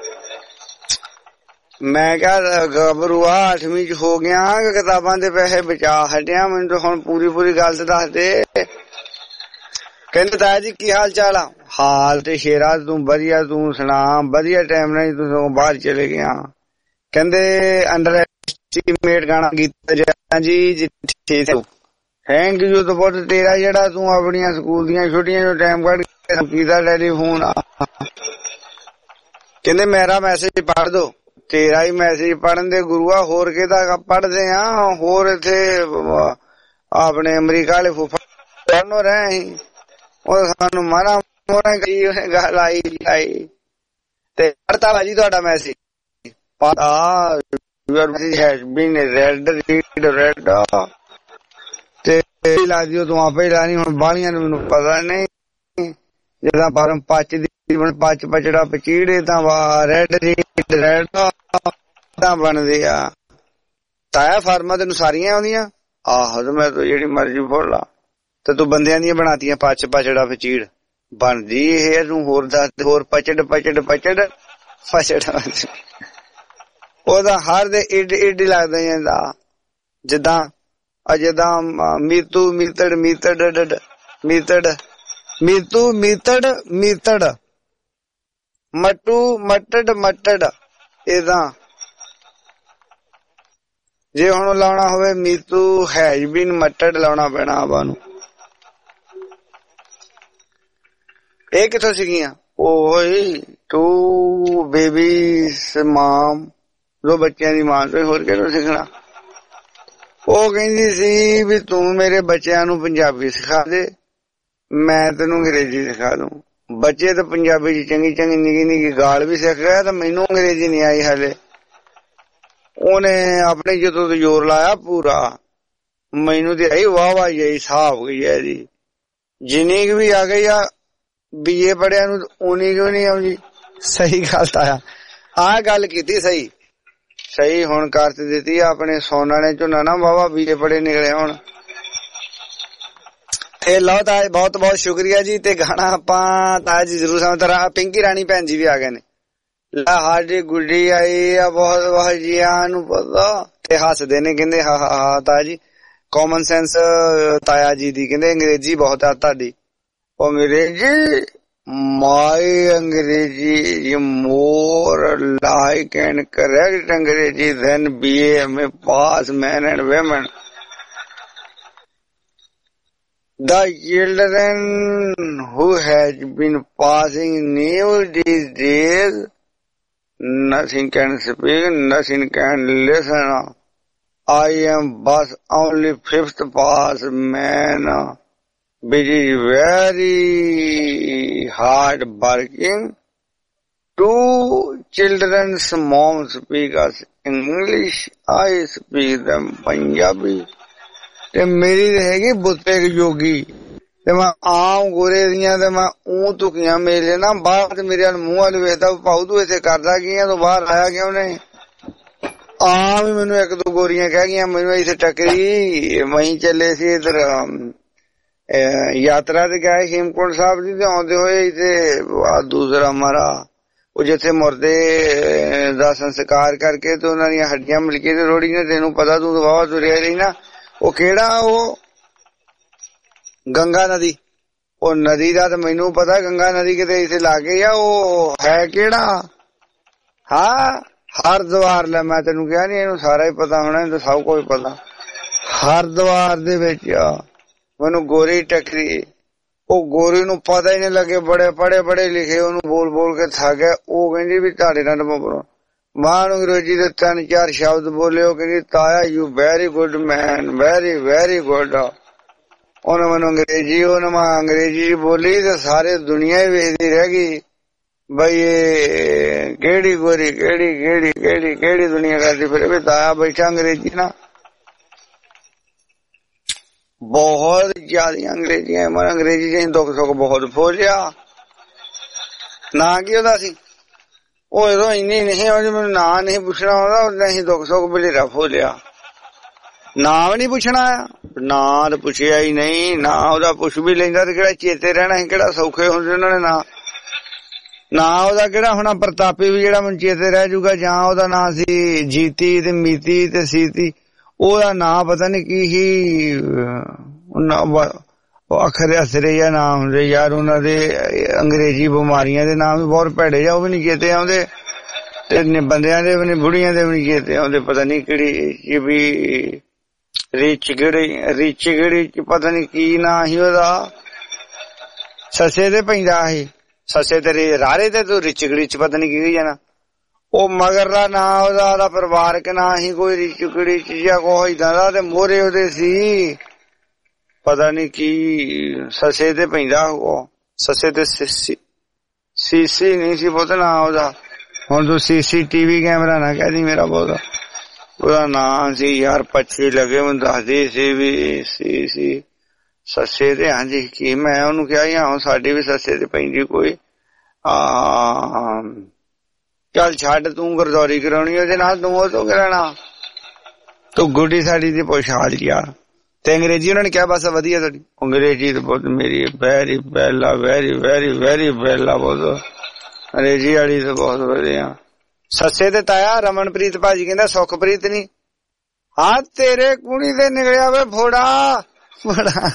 ਮੈਂ ਕਿਹਾ ਗੱਭਰੂਆ ਅੱਠਵੀਂ ਚ ਹੋ ਗਿਆ, ਕਿਤਾਬਾਂ ਦੇ ਪੈਸੇ ਬਚਾ ਹਟਿਆ, ਮੈਨੂੰ ਤਾਂ ਹੁਣ ਪੂਰੀ ਪੂਰੀ ਗੱਲ ਤੇ ਦੱਸ ਦੇ। ਕਹਿੰਦੇ ਤਾਇਆ ਜੀ ਕੀ ਹਾਲ ਚਾਲ ਆ? ਹਾਲ ਤੇ ਸ਼ੇਰਾ ਤੂੰ ਵਧੀਆ, ਤੂੰ ਸੁਣਾ? ਵਧੀਆ ਟਾਈਮ ਨਾਲ ਤੂੰ ਬਾਹਰ ਚਲੇ ਗਿਆ। ਕਹਿੰਦੇ ਅੰਡਰ ਐਸਟੀਮੇਟ ਗਾਣਾ ਕੀਤਾ ਜੀ ਜਿੱਥੇ ਥੈਂਕ ਯੂ ਤਾਂ ਬਹੁਤ ਤੇਰਾ ਜਿਹੜਾ ਤੂੰ ਆਪਣੀਆਂ ਸਕੂਲ ਦੀਆਂ ਛੁੱਟੀਆਂ ਚੋਂ ਟਾਈਮ ਕੱਢ ਕੇ ਕੀਤਾ ਟੈਲੀਫੋਨ। ਕਹਿੰਦੇ ਮੇਰਾ ਮੈਸੇਜ ਪੜ੍ਹ ਦੋ। ਤੇਰਾ ਹੀ ਮੈਸੇਜ ਪੜ੍ਹਨ ਦੇ ਗੁਰੂਆ, ਹੋਰ ਕਿਹਦਾ ਪੜ੍ਹਦੇ ਆ? ਹੋਰ ਇੱਥੇ ਆਪਣੇ ਅਮਰੀਕਾ ਵਾਲੇ ਫੁੱਫੜ ਪੜ੍ਹਨੋਂ ਰਹੇ ਅਸੀਂ, ਉਹ ਸਾਨੂੰ ਮਾਰਾ ਮੋਰਾ ਕਹੀ ਉਹਨੇ ਗੱਲ ਆਈ ਆਈ ਤੇ ਪੜ੍ਹਤਾ ਭਾਜੀ ਤੁਹਾਡਾ message. Your message has been read, read, read. ਤੇ ਲਾ ਦਿਓ ਤੂੰ ਆਪੇ ਹੀ ਲਾਣੀ। ਹੁਣ ਬਾਲੀਆਂ ਨੂੰ ਮੈਨੂੰ ਪਤਾ ਨਹੀਂ, ਜਿੱਦਾਂ ਫਾਰਮ ਪਚਦੀ ਪਚ ਪਚੜਾ ਪਚੀੜੇ ਤਾਂ ਵਾ ਰੈਡ ਰੀਡ ਰੈਡ ਤਾਂ ਬਣਦੇ ਆ। ਤਾਇਆ ਫਾਰਮਾਂ ਤੈਨੂੰ ਸਾਰੀਆਂ ਆਉਂਦੀਆਂ? ਆਹੋ ਤੇ ਮੈਂ ਤੂੰ ਜਿਹੜੀ ਮਰਜ਼ੀ ਫੋੜ ਲਾ। ਤੇ ਤੂੰ ਬੰਦਿਆਂ ਦੀਆਂ ਬਣਾਤੀਆਂ ਪਚ ਪਚੜਾ ਪਚੀੜ ਬਣਦੀ ਇਹ। ਤੂੰ ਹੋਰ ਦੱਸ, ਹੋਰ ਪਚੜ ਪਚੜ ਪਚੜ ਪਚੜ ਉਹਦਾ ਹਰ ਦੇ ਇੱਡ ਇੱਡ ਲੱਗਦਾ ਜਾਂਦਾ। ਜਿੱਦਾਂ ਜਿੱਦਾਂ ਮੀਤੂ ਮੀਤੜ ਮੀਤੜ ਮੀਤੜ ਮੀਤੂ ਮੀਤੜ ਮੀਤੜ ਮਟੂ ਮਟੜ ਮਟੜ। ਏਦਾਂ ਜੇ ਹੁਣ ਲਾਉਣਾ ਹੋਵੇ ਮੀਤੂ ਹੈਜ ਬੀਨ ਮਟੜ ਲਾਉਣਾ ਪੈਣਾ ਆਪਾਂ ਨੂੰ। ਇਹ ਕਿੱਥੋਂ ਸਿੱਖੀਆਂ? ਓਏ ਟੂ ਬੇਬੀਸ ਮਾਮ, ਦੋ ਬੱਚਿਆਂ ਦੀ ਮਾਂ ਤੋਂ। ਹੋਰ ਕਿਹਨੂੰ ਸਿੱਖਣਾ? ਉਹ ਕਹਿੰਦੀ ਸੀ ਵੀ ਤੂੰ ਮੇਰੇ ਬੱਚਿਆਂ ਨੂੰ ਪੰਜਾਬੀ ਸਿਖਾ ਦੇ, ਮੈਂ ਤੈਨੂੰ ਅੰਗਰੇਜ਼ੀ ਸਿਖਾ ਦੂੰ। ਬੱਚੇ ਤਾਂ ਪੰਜਾਬੀ ਚ ਚੰਗੀ ਚੰਗੀ ਨਿੱਕੀ ਨਿੱਕੀ ਗਾਲ ਵੀ ਸਿੱਖ ਗਿਆ ਤੇ ਮੈਨੂੰ ਅੰਗਰੇਜ਼ੀ ਨਹੀਂ ਆਈ ਹਾਲੇ। ਉਹਨੇ ਆਪਣੇ ਜਦੋਂ ਤੇ ਜ਼ੋਰ ਲਾਇਆ ਪੂਰਾ, ਮੈਨੂੰ ਤੇ ਆਈ ਵਾਹ ਵਾਹ ਜਿਹੀ ਹਿਸਾਬ ਗਈ ਹੈ ਜੀ। ਜਿੰਨੀ ਕੁ ਵੀ ਆ ਗਈ ਆ ਬੀਏ ਪੜ੍ਹਿਆ ਨੂੰ ਉਨੀ ਕਿਉਂ ਨਹੀਂ ਆਉਂਦੀ? ਸਹੀ ਗੱਲ ਤਾਂ ਆਹ ਗੱਲ ਕੀਤੀ ਸਹੀ ਸਹੀ ਹੁਣ ਕਰ ਤੇ ਦਿੱਤੀ ਆਪਣੇ ਸੋਨਾ ਨੇ ਝੋਨਾ ਨਾ ਵਾਵਾ ਬੀਏ ਪੜੇ ਨਿਕਲੇ ਹੁਣ। ਤੇ ਲਓ ਤਾਜ ਬਹੁਤ ਬਹੁਤ ਸ਼ੁਕਰੀਆ ਜੀ। ਤੇ ਗਾਣਾ ਆਪਾਂ ਤਾਜ ਜੀ ਜ਼ਰੂਰ ਸਮਝ ਤਰਾ। ਪਿੰਕੀ ਰਾਣੀ ਭੈਣ ਜੀ ਵੀ ਆ ਗਏ ਨੇ। ਸਾਡੀ ਗੁੱਡੀ ਆਈ ਆ ਬਹੁਤ ਬਹੁਤ ਜੀਆਂ ਨੂੰ ਪਤਾ ਤੇ ਹੱਸਦੇ ਨੇ ਕਹਿੰਦੇ ਹਾਂ ਹਾਂ ਹਾਂ ਤਾਜ ਕਾਮਨ ਸੈਂਸ ਤਾਇਆ ਜੀ ਦੀ ਕਹਿੰਦੇ ਅੰਗਰੇਜ਼ੀ ਬਹੁਤ ਆ ਤੁਹਾਡੀ। ਅੰਗਰੇਜ਼ੀ my Angrezi more like and correct Angrezi than B A M A pass men and women. The children who has been passing news these days, nothing can speak, nothing can listen. I am but only fifth pass man, which is very hard working. Two children's mom speak us English, I speak them Punjabi. ਤੇ ਮੇਰੀ ਰਹੇਗੀ ਬੁੱਤੇ ਜੋਗੀ ਤੇ ਮੈਂ ਆਮ ਗੋਰੇ ਦੀਆਂ ਤੇ ਮੈਂ ਉਹ ਤੁਕੀਆਂ ਮੇਲੇ ਨਾ ਬਾਹਰ ਮੇਰੇ ਵੱਲ ਮੂੰਹ ਵੱਲ ਵੇਖਦਾ ਪਾਉ ਤੂੰ ਇੱਥੇ ਕਰਦਾ ਕੀ ਆ ਤੂੰ ਬਾਹਰ ਆਇਆ ਕਿਉਂ ਨੇ। ਆਮ ਹੀ ਮੈਨੂੰ ਇੱਕ ਦੋ ਗੋਰੀਆਂ ਕਹਿ ਗਈਆਂ ਮੈਨੂੰ ਇੱਥੇ ਟੱਕਰੀ ਵਹੀਂ ਚੱਲੇ ਸੀ ਇਧਰ ਯਾਤਰਾ ਤੇ ਗਏ ਹੇਮਕੁੰਟ ਸਾਹਿਬ ਦੀ ਤੇ ਆਉਂਦੇ ਹੋਏ ਤੇ ਦੂਸਰਾ ਮਾਰਾ ਉਹ ਜਿੱਥੇ ਮੁਰਦੇ ਦਾ ਸੰਸਕਾਰ ਕਰਕੇ ਤੇ ਉਹਨਾਂ ਦੀਆਂ ਹੱਡੀਆਂ ਮਿਲ ਕੇ ਤੇ ਰੋੜੀ ਨੇ ਤੈਨੂੰ ਪਤਾ ਤੂੰ ਵਾਵਾ ਤੁਰਿਆ ਰਹੀ ਨਾ ਉਹ ਕਿਹੜਾ ਉਹ ਗੰਗਾ ਨਦੀ ਉਹ ਨਦੀ ਦਾ ਤਾਂ ਮੈਨੂੰ ਪਤਾ ਗੰਗਾ ਨਦੀ ਕਿਤੇ ਇੱਥੇ ਲਾਗੇ ਆ ਉਹ ਹੈ ਕਿਹੜਾ ਹਾਂ ਹਰਦੁਆਰ ਲੈ ਮੈਂ ਤੈਨੂੰ ਕਿਹਾ ਨੀ ਇਹਨੂੰ ਸਾਰਾ ਹੀ ਪਤਾ ਹੋਣਾ ਇਹਨੂੰ ਸਭ ਕੁਝ ਪਤਾ ਹਰਦੁਆਰ ਦੇ ਵਿੱਚ ਆ ਮੈਨੂੰ ਗੋਰੀ ਟੱਕਰੀ ਉਹ ਗੋਰੀ ਨੂੰ ਪਤਾ ਹੀ ਨਹੀਂ ਲੱਗੇ ਬੜੇ ਪੜੇ ਪੜੇ ਲਿਖੇ ਉਹਨੂੰ ਬੋਲ ਬੋਲ ਕੇ ਥੱਕ ਗਿਆ ਉਹ ਕਹਿੰਦੀ ਵੀ ਤੁਹਾਡੇ ਨਾਲ ਮਾਂ ਨੂੰ ਅੰਗਰੇਜ਼ੀ ਦੇ ਤਿੰਨ ਚਾਰ ਸ਼ਬਦ ਬੋਲੇ ਉਹ ਕਹਿੰਦੀ ਤਾਇਆ you very good man very very good ਉਹਨੇ ਮੈਨੂੰ ਅੰਗਰੇਜ਼ੀ ਉਹਨੇ ਮੈਂ ਅੰਗਰੇਜ਼ੀ ਬੋਲੀ ਤੇ ਸਾਰੇ ਦੁਨੀਆ ਹੀ ਵੇਖਦੀ ਰਹਿ ਗਈ ਬਈ ਇਹ ਕਿਹੜੀ ਗੋਰੀ ਕਿਹੜੀ ਕਿਹੜੀ ਕਿਹੜੀ ਕਿਹੜੀ ਦੁਨੀਆ ਕਰਦੀ ਫਿਰ ਵੀ ਤਾਇਆ ਬੈਠਾ ਅੰਗਰੇਜ਼ੀ ਨਾ ਬਹੁਤ ਜ਼ਿਆਦਾ ਅੰਗਰੇਜ਼ੀਆਂ ਮੈਂ ਅੰਗਰੇਜ਼ੀ ਚ ਦੁੱਖ ਸੁੱਖ ਬਹੁਤ ਫੋਲਿਆ ਨਾ ਕੀ ਉਹਦਾ ਸੀ ਉਹ ਜਦੋਂ ਇੰਨੀ ਨਹੀਂ ਆਉਂਦੀ ਮੈਨੂੰ ਨਾਂ ਨਹੀਂ ਪੁੱਛਣਾ ਆਉਂਦਾ ਉਹਨੇ ਅਸੀਂ ਦੁੱਖ ਸੁੱਖ ਬਲੇਰਾ ਫੋਲਿਆ ਨਾਂ ਵੀ ਨਹੀਂ ਪੁੱਛਣਾ ਨਾਂ ਤਾਂ ਪੁੱਛਿਆ ਹੀ ਨਹੀਂ ਨਾ ਉਹਦਾ ਪੁੱਛ ਵੀ ਲੈਂਦਾ ਤੇ ਕਿਹੜਾ ਚੇਤੇ ਰਹਿਣਾ ਸੀ ਕਿਹੜਾ ਸੌਖੇ ਹੁੰਦੇ ਉਹਨਾਂ ਨੇ ਨਾਂ ਨਾ ਉਹਦਾ ਕਿਹੜਾ ਹੋਣਾ ਪ੍ਰਤਾਪੀ ਵੀ ਜਿਹੜਾ ਮੈਨੂੰ ਚੇਤੇ ਰਹਿ ਜੂਗਾ ਜਾਂ ਉਹਦਾ ਨਾਂ ਸੀ ਜੀਤੀ ਤੇ ਮੀਤੀ ਤੇ ਸੀਤੀ ਉਹਦਾ ਨਾਂ ਪਤਾ ਨੀ ਕੀ ਸੀ ਉਹ ਅਖਰੇ ਅਸਰੇ ਜਾਂ ਨਾਂ ਹੁੰਦੇ ਯਾਰ ਉਹਨਾਂ ਦੇ ਅੰਗਰੇਜ਼ੀ ਬਿਮਾਰੀਆਂ ਦੇ ਨਾਮ ਵੀ ਬਹੁਤ ਭੈੜੇ ਜਾ ਉਹ ਵੀ ਨੀ ਚੇਤੇ ਆਉਂਦੇ ਤੇ ਬੰਦਿਆਂ ਦੇ ਵੀ ਨੀ ਬੁੜੀਆਂ ਦੇ ਵੀ ਨੀ ਚੇਤੇ ਆਉਂਦੇ ਪਤਾ ਨੀ ਕਿਹੜੀ ਵੀ ਰਿਚਗੜੀ ਰਿਚਗੜੀ ਚ ਪਤਾ ਨੀ ਕੀ ਨਾਂ ਸੀ ਉਹਦਾ, ਸੱਸੇ ਤੇ ਪੈਂਦਾ ਸੀ, ਸੱਸੇ ਤੇ ਰਾਰੇ ਤੇ ਤੂੰ ਰਿਚਗੜੀ ਚ ਪਤਾ ਨੀ ਕੀ ਜਾਣਾ। ਉਹ ਮਗਰ ਦਾ ਨਾਂ ਉਹਦਾ ਉਹਦਾ ਪਰਿਵਾਰਕ ਨਾਂ ਸੀ ਕੋਈ ਰਿਚਗੜੀ ਚ ਜਾਂ ਕੋਈ ਏਦਾਂ ਦਾ, ਤੇ ਮੋਹਰੇ ਉਹਦੇ ਸੀ ਪਤਾ ਨੀ ਕੀ ਸੱਸੇ ਤੇ ਪੈਂਦਾ। ਉਹ ਸੱਸੇ ਤੇ ਸੀਸੀ ਸੀਸੀ ਨਹੀਂ ਸੀ ਪੁੱਤ ਨਾਂ ਉਹਦਾ। ਹੁਣ ਤੂੰ ਸੀਸੀ ਟੀਵੀ ਕੈਮਰਾ ਨਾ ਕਹਿ ਦੀ ਮੇਰਾ ਬਹੁਤਾ, ਉਹਦਾ ਨਾਂ ਸੀ ਯਾਰ ਪੱਛੇ ਲੱਗੇ ਮੈਨੂੰ ਦੱਸਦੀ ਸੀ ਵੀ ਸੀ ਸੀ ਸੱਸੇ ਤੇ। ਹਾਂਜੀ ਕੀ ਮੈਂ ਉਹਨੂੰ ਕਿਹਾ ਹਾਂ ਸਾਡੀ ਵੀ ਸੱਸੇ ਤੇ ਪੈਂਦੀ ਕੋਈ। ਆ ਚੱਲ ਛੱਡ, ਤੂੰ ਗੁਰਦੌਰੀ ਕਰਾਉਣੀ ਉਹਦੇ ਨਾਲ, ਤੂੰ ਉਹ ਤੋਂ ਕਰਾਣਾ, ਤੂੰ ਗੁੱਡੀ ਸਾਡੀ ਦੀ ਪੁੱਛਾਲ ਯਾਰ। ਤੇ ਅੰਗਰੇਜ਼ੀ ਉਹਨਾਂ ਨੇ ਕਿਹਾ ਬਸ ਵਧੀਆ ਤੁਹਾਡੀ ਅੰਗਰੇਜ਼ੀ ਤੇ ਬਹੁਤ ਮੇਰੀ ਵੈਰੀ ਬੈਲਾ ਵੈਰੀ ਵੈਰੀ ਵੈਰੀ ਬੈਲਾ ਬਹੁਤ ਅੰਗਰੇਜ਼ੀ ਵਾਲੀ ਤੇ ਬਹੁਤ ਵਧੀਆ। ਸੱਸੇ ਤੇ ਤਾਇਆ ਰਮਨਪ੍ਰੀਤ ਭਾਜੀ ਕਹਿੰਦਾ ਸੁਖਪ੍ਰੀਤ ਨੀ, ਹਾਂ ਤੇਰੇ ਕੁੜੀ ਤੇ ਨਿਕਲਿਆ ਵੇ ਫੋੜਾ ਫੋੜਾ।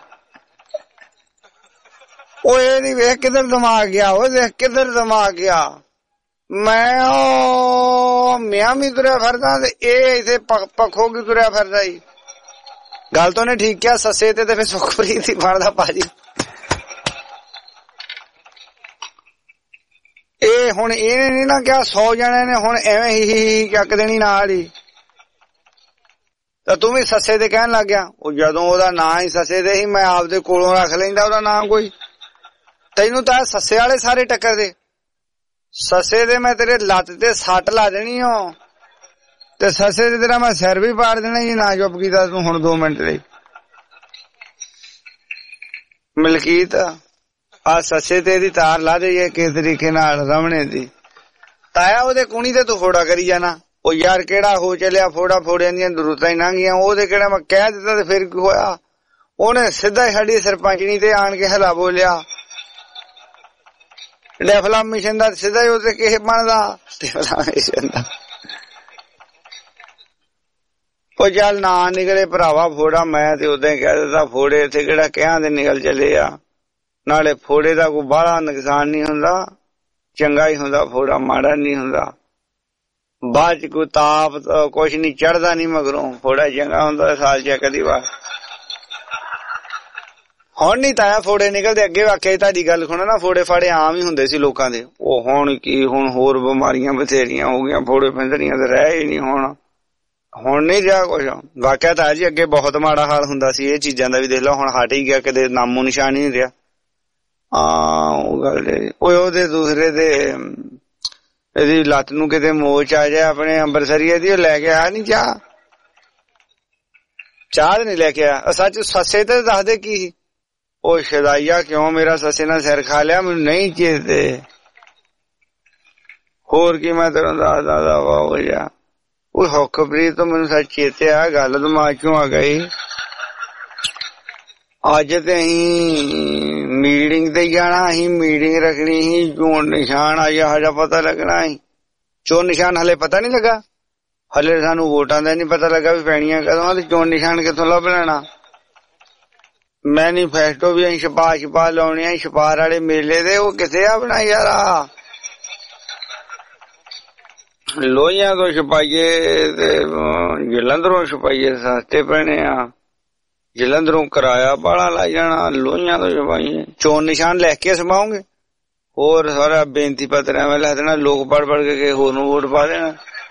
ਉਹ ਇਹ ਨੀ ਵੇਖ ਕਿੱਧਰ ਦਿਮਾਗ ਗਿਆ, ਉਹ ਦੇਖ ਕਿੱਧਰ ਦਿਮਾਗ ਗਿਆ। ਮੈਂ ਉਹ ਮਿਆਮੀ ਤੁਰਿਆ ਫਿਰਦਾ ਤੇ ਇਹ ਇਥੇ ਪੱਖੋ ਕੀ ਤੁਰਿਆ ਫਿਰਦਾ ਜੀ। ਗੱਲ ਤਾਂ ਉਹਨੇ ਠੀਕ ਕਿਹਾ, ਸੱਸੇ ਤੇ ਫਿਰ ਸੁਖਪ੍ਰੀਤ ਹੀ ਬਣਦਾ ਭਾਜੀ। ਇਹ ਹੁਣ ਇਹਨੇ ਨੀ ਨਾ ਕਿਹਾ, ਸੌ ਜਣਿਆਂ ਨੇ ਹੁਣ ਐਵੇਂ ਹੀ ਚੱਕ ਦੇਣੀ ਨਾਲ ਹੀ, ਤਾਂ ਤੂੰ ਵੀ ਸੱਸੇ ਤੇ ਕਹਿਣ ਲੱਗ ਗਿਆ। ਉਹ ਜਦੋਂ ਉਹਦਾ ਨਾਂ ਹੀ ਸੱਸੇ ਤੇ ਹੀ ਮੈਂ ਆਪਦੇ ਕੋਲੋਂ ਰੱਖ ਲੈਂਦਾ ਉਹਦਾ ਨਾਂ ਕੋਈ। ਤੈਨੂੰ ਤਾਂ ਸੱਸੇ ਵਾਲੇ ਸਾਰੇ ਟੱਕਰ ਦੇ, ਸੱਸੇ ਦੇ ਮੈਂ ਤੇਰੇ ਲੱਤ ਤੇ ਸੱਟ ਲਾ ਦੇਣੀ ਓ, ਤੇ ਸੱਸੇ ਤੇ ਤੇਰਾ ਮੈਂ ਸਿਰ ਵੀ ਪਾੜ ਦੇਣਾ ਜੀ ਨਾ ਚੁੱਪ ਕੀਤਾ ਤੂੰ ਹੁਣ ਦੋ ਮਿੰਟ ਲਈ। ਮਲਕੀਤ ਆ ਸੱਸੇ ਤੇ ਇਹਦੀ ਤਾਰ ਲਾ ਦੇ ਕਿਸ ਤਰੀਕੇ ਨਾਲ ਰਮਣੇ ਦੀ। ਤਾਇਆ ਉਹਦੇ ਕੁਣੀ ਤੇ ਤੂੰ ਫੋੜਾ ਕਰੀ ਜਾਣਾ। ਉਹ ਯਾਰ ਕਿਹੜਾ ਹੋ ਚੱਲਿਆ ਫੋੜਾ, ਫੋੜਿਆਂ ਦੀਆਂ ਜ਼ਰੂਰਤਾਂ ਹੀ ਲੰਘੀਆਂ। ਉਹਦੇ ਕਿਹੜਾ ਮੈਂ ਕਹਿ ਦਿੱਤਾ ਤੇ ਫਿਰ ਕੀ ਹੋਇਆ, ਉਹਨੇ ਸਿੱਧਾ ਹੀ ਸਾਡੀ ਸਰਪੰਚਣੀ ਤੇ ਆਣ ਕੇ ਹਲਾ ਬੋਲਿਆ। ਡੈਫਲਾ ਮਿਸ਼ਨ ਦਾ ਸਿੱਧਾ ਹੀ ਉਹਦੇ ਕਿਸੇ ਬਣਦਾ ਡੈਫਲਾ ਮਿਸ਼ਨ ਦਾ। ਉਹ ਚੱਲ ਨਾ ਨਿਕਲੇ ਭਰਾਵਾ ਫੋੜਾ, ਮੈਂ ਤੇ ਉਦਾਂ ਹੀ ਕਹਿ ਦਿੱਤਾ ਫੋੜੇ ਇੱਥੇ ਕਿਹੜਾ ਕਿਹਾਂ ਦੇ ਨਿਕਲ ਚੱਲੇ ਆ। ਨਾਲੇ ਫੋੜੇ ਦਾ ਕੋਈ ਬਾਹਲਾ ਨੁਕਸਾਨ ਨਹੀਂ ਹੁੰਦਾ, ਚੰਗਾ ਹੀ ਹੁੰਦਾ ਫੋੜਾ, ਮਾੜਾ ਨਹੀਂ ਹੁੰਦਾ। ਬਾਅਦ ਚ ਕੋਈ ਤਾਪ ਕੁਛ ਨੀ ਚੜਦਾ ਨੀ, ਮਗਰੋਂ ਫੋੜਾ ਚੰਗਾ ਹੁੰਦਾ ਸਾਲ ਚ ਕਦੀ ਵਾਰ। ਹੁਣ ਨੀ ਤਾਇਆ ਫੋੜੇ ਨਿਕਲਦੇ, ਅੱਗੇ ਵਾਕਿਆ ਤੁਹਾਡੀ ਗੱਲ ਸੁਣੋ ਨਾ, ਫੋੜੇ ਫਾੜੇ ਆਮ ਹੀ ਹੁੰਦੇ ਸੀ ਲੋਕਾਂ ਦੇ। ਉਹ ਹੁਣ ਕੀ, ਹੁਣ ਹੋਰ ਬਿਮਾਰੀਆਂ ਬਥੇਰੀਆਂ ਹੋ ਗਈਆਂ, ਫੋੜੇ ਫਿੰਦਰੀਆਂ ਤੇ ਰਹਿ ਹੀ ਨਹੀਂ ਹੁਣ, ਹੁਣ ਨਹੀਂ ਰਿਹਾ ਕੁਛ। ਵਾਕਿਆ ਤਾਂ ਜੀ ਅੱਗੇ ਬਹੁਤ ਮਾੜਾ ਹਾਲ ਹੁੰਦਾ ਸੀ ਇਹ ਚੀਜ਼ਾਂ ਦਾ ਵੀ, ਦੇਖ ਲਓ ਹੁਣ ਹਟ ਹੀ ਗਿਆ, ਕਦੇ ਨਾਮੋ ਨਿਸ਼ਾਨ ਹੀ ਨਹੀਂ ਰਿਹਾ। ਹਾਂ ਉਹ ਗੱਲ ਉਹ ਉਹਦੇ ਦੂਸਰੇ ਦੇ ਇਹਦੀ ਲੱਤ ਨੂੰ ਕਿਤੇ ਮੋਚ ਆ ਜਾਏ ਆਪਣੇ ਅੰਬਰਸਰੀਏ ਦੀ, ਉਹ ਲੈ ਕੇ ਆਇਆ ਨੀ ਚਾਹ, ਚਾਹ ਨੀ ਲੈ ਕੇ ਆਇਆ। ਸੱਚ ਸੱਸੇ ਤੇ ਦੱਸਦੇ ਕੀ ਸੀ, ਉਹ ਸ਼ਦਾਈਆ ਕਿਉਂ ਮੇਰਾ ਸੱਸੇ ਨਾਲ ਸਿਰ ਖਾ ਲਿਆ, ਮੈਨੂੰ ਨਹੀਂ ਚੇਤੇ। ਹੋਰ ਕੀ ਮੈਂ ਤੈਨੂੰ ਦੱਸਦਾ ਦਾ ਵਾ ਹੋ ਜਾ। ਉਹ ਹੁਕਮਪ੍ਰੀਤ ਤੋਂ ਮੈਨੂੰ ਸੱਚ ਚੇਤੇ ਆ, ਗੱਲ ਦਿਮਾਗ ਚੋਂ ਆ ਗਈ। ਅੱਜ ਤੇ ਅਸੀਂ ਮੀਟਿੰਗ ਤੇ ਜਾਣਾ, ਅਸੀਂ ਮੀਟਿੰਗ ਰੱਖਣੀ ਸੀ, ਚੋਣ ਨਿਸ਼ਾਨ ਆ ਜਾ ਹਜਾ ਪਤਾ ਲੱਗਣਾ ਸੀ। ਚੋਣ ਨਿਸ਼ਾਨ ਹਲੇ ਪਤਾ ਨੀ ਲੱਗਾ, ਹਲੇ ਸਾਨੂੰ ਵੋਟਾਂ ਦਾ ਨੀ ਪਤਾ ਲੱਗਾ ਵੀ ਪੈਣੀਆਂ ਕਦੋਂ, ਤੇ ਚੋਣ ਨਿਸ਼ਾਨ ਕਿੱਥੋਂ ਲੱਭ ਲੈਣਾ। ਮੈਨੀਫੈਸਟੋ ਵੀ ਅਸੀਂ ਛਪਾ ਛਪਾ ਲਾਉਣੇ ਆ, ਛਪਾਰ ਵਾਲੇ ਮੇਲੇ ਦੇ ਉਹ ਕਿੱਥੇ ਆ ਬਣਾ ਯਾਰਾ। ਲੋਹੀਆਂ ਤੋਂ ਛਪਾਈਏ ਤੇ ਜਲੰਧਰੋਂ ਛਪਾਈਏ ਸਸਤੇ ਪੈਣੇ ਆ, ਜਲੰਧਰੋਂ ਕਿਰਾਇਆ ਬਾਹਲਾ ਲੱਗ ਜਾਣਾ, ਲੋਹੀਆਂ ਤੋਂ ਛਪਾਈਏ। ਚੋਣ ਨਿਸ਼ਾਨ ਲੈ ਕੇ ਸਮਾਉਂਗੇ, ਹੋਰ ਸਾਰਾ ਬੇਨਤੀ ਪੱਤਰ ਐਵੇਂ ਲਿਖ ਦੇਣਾ, ਲੋਕ ਪੜ ਪੜ ਕੇ ਹੋਰ ਨੂੰ ਵੋਟ ਪਾ ਦੇਣਾ।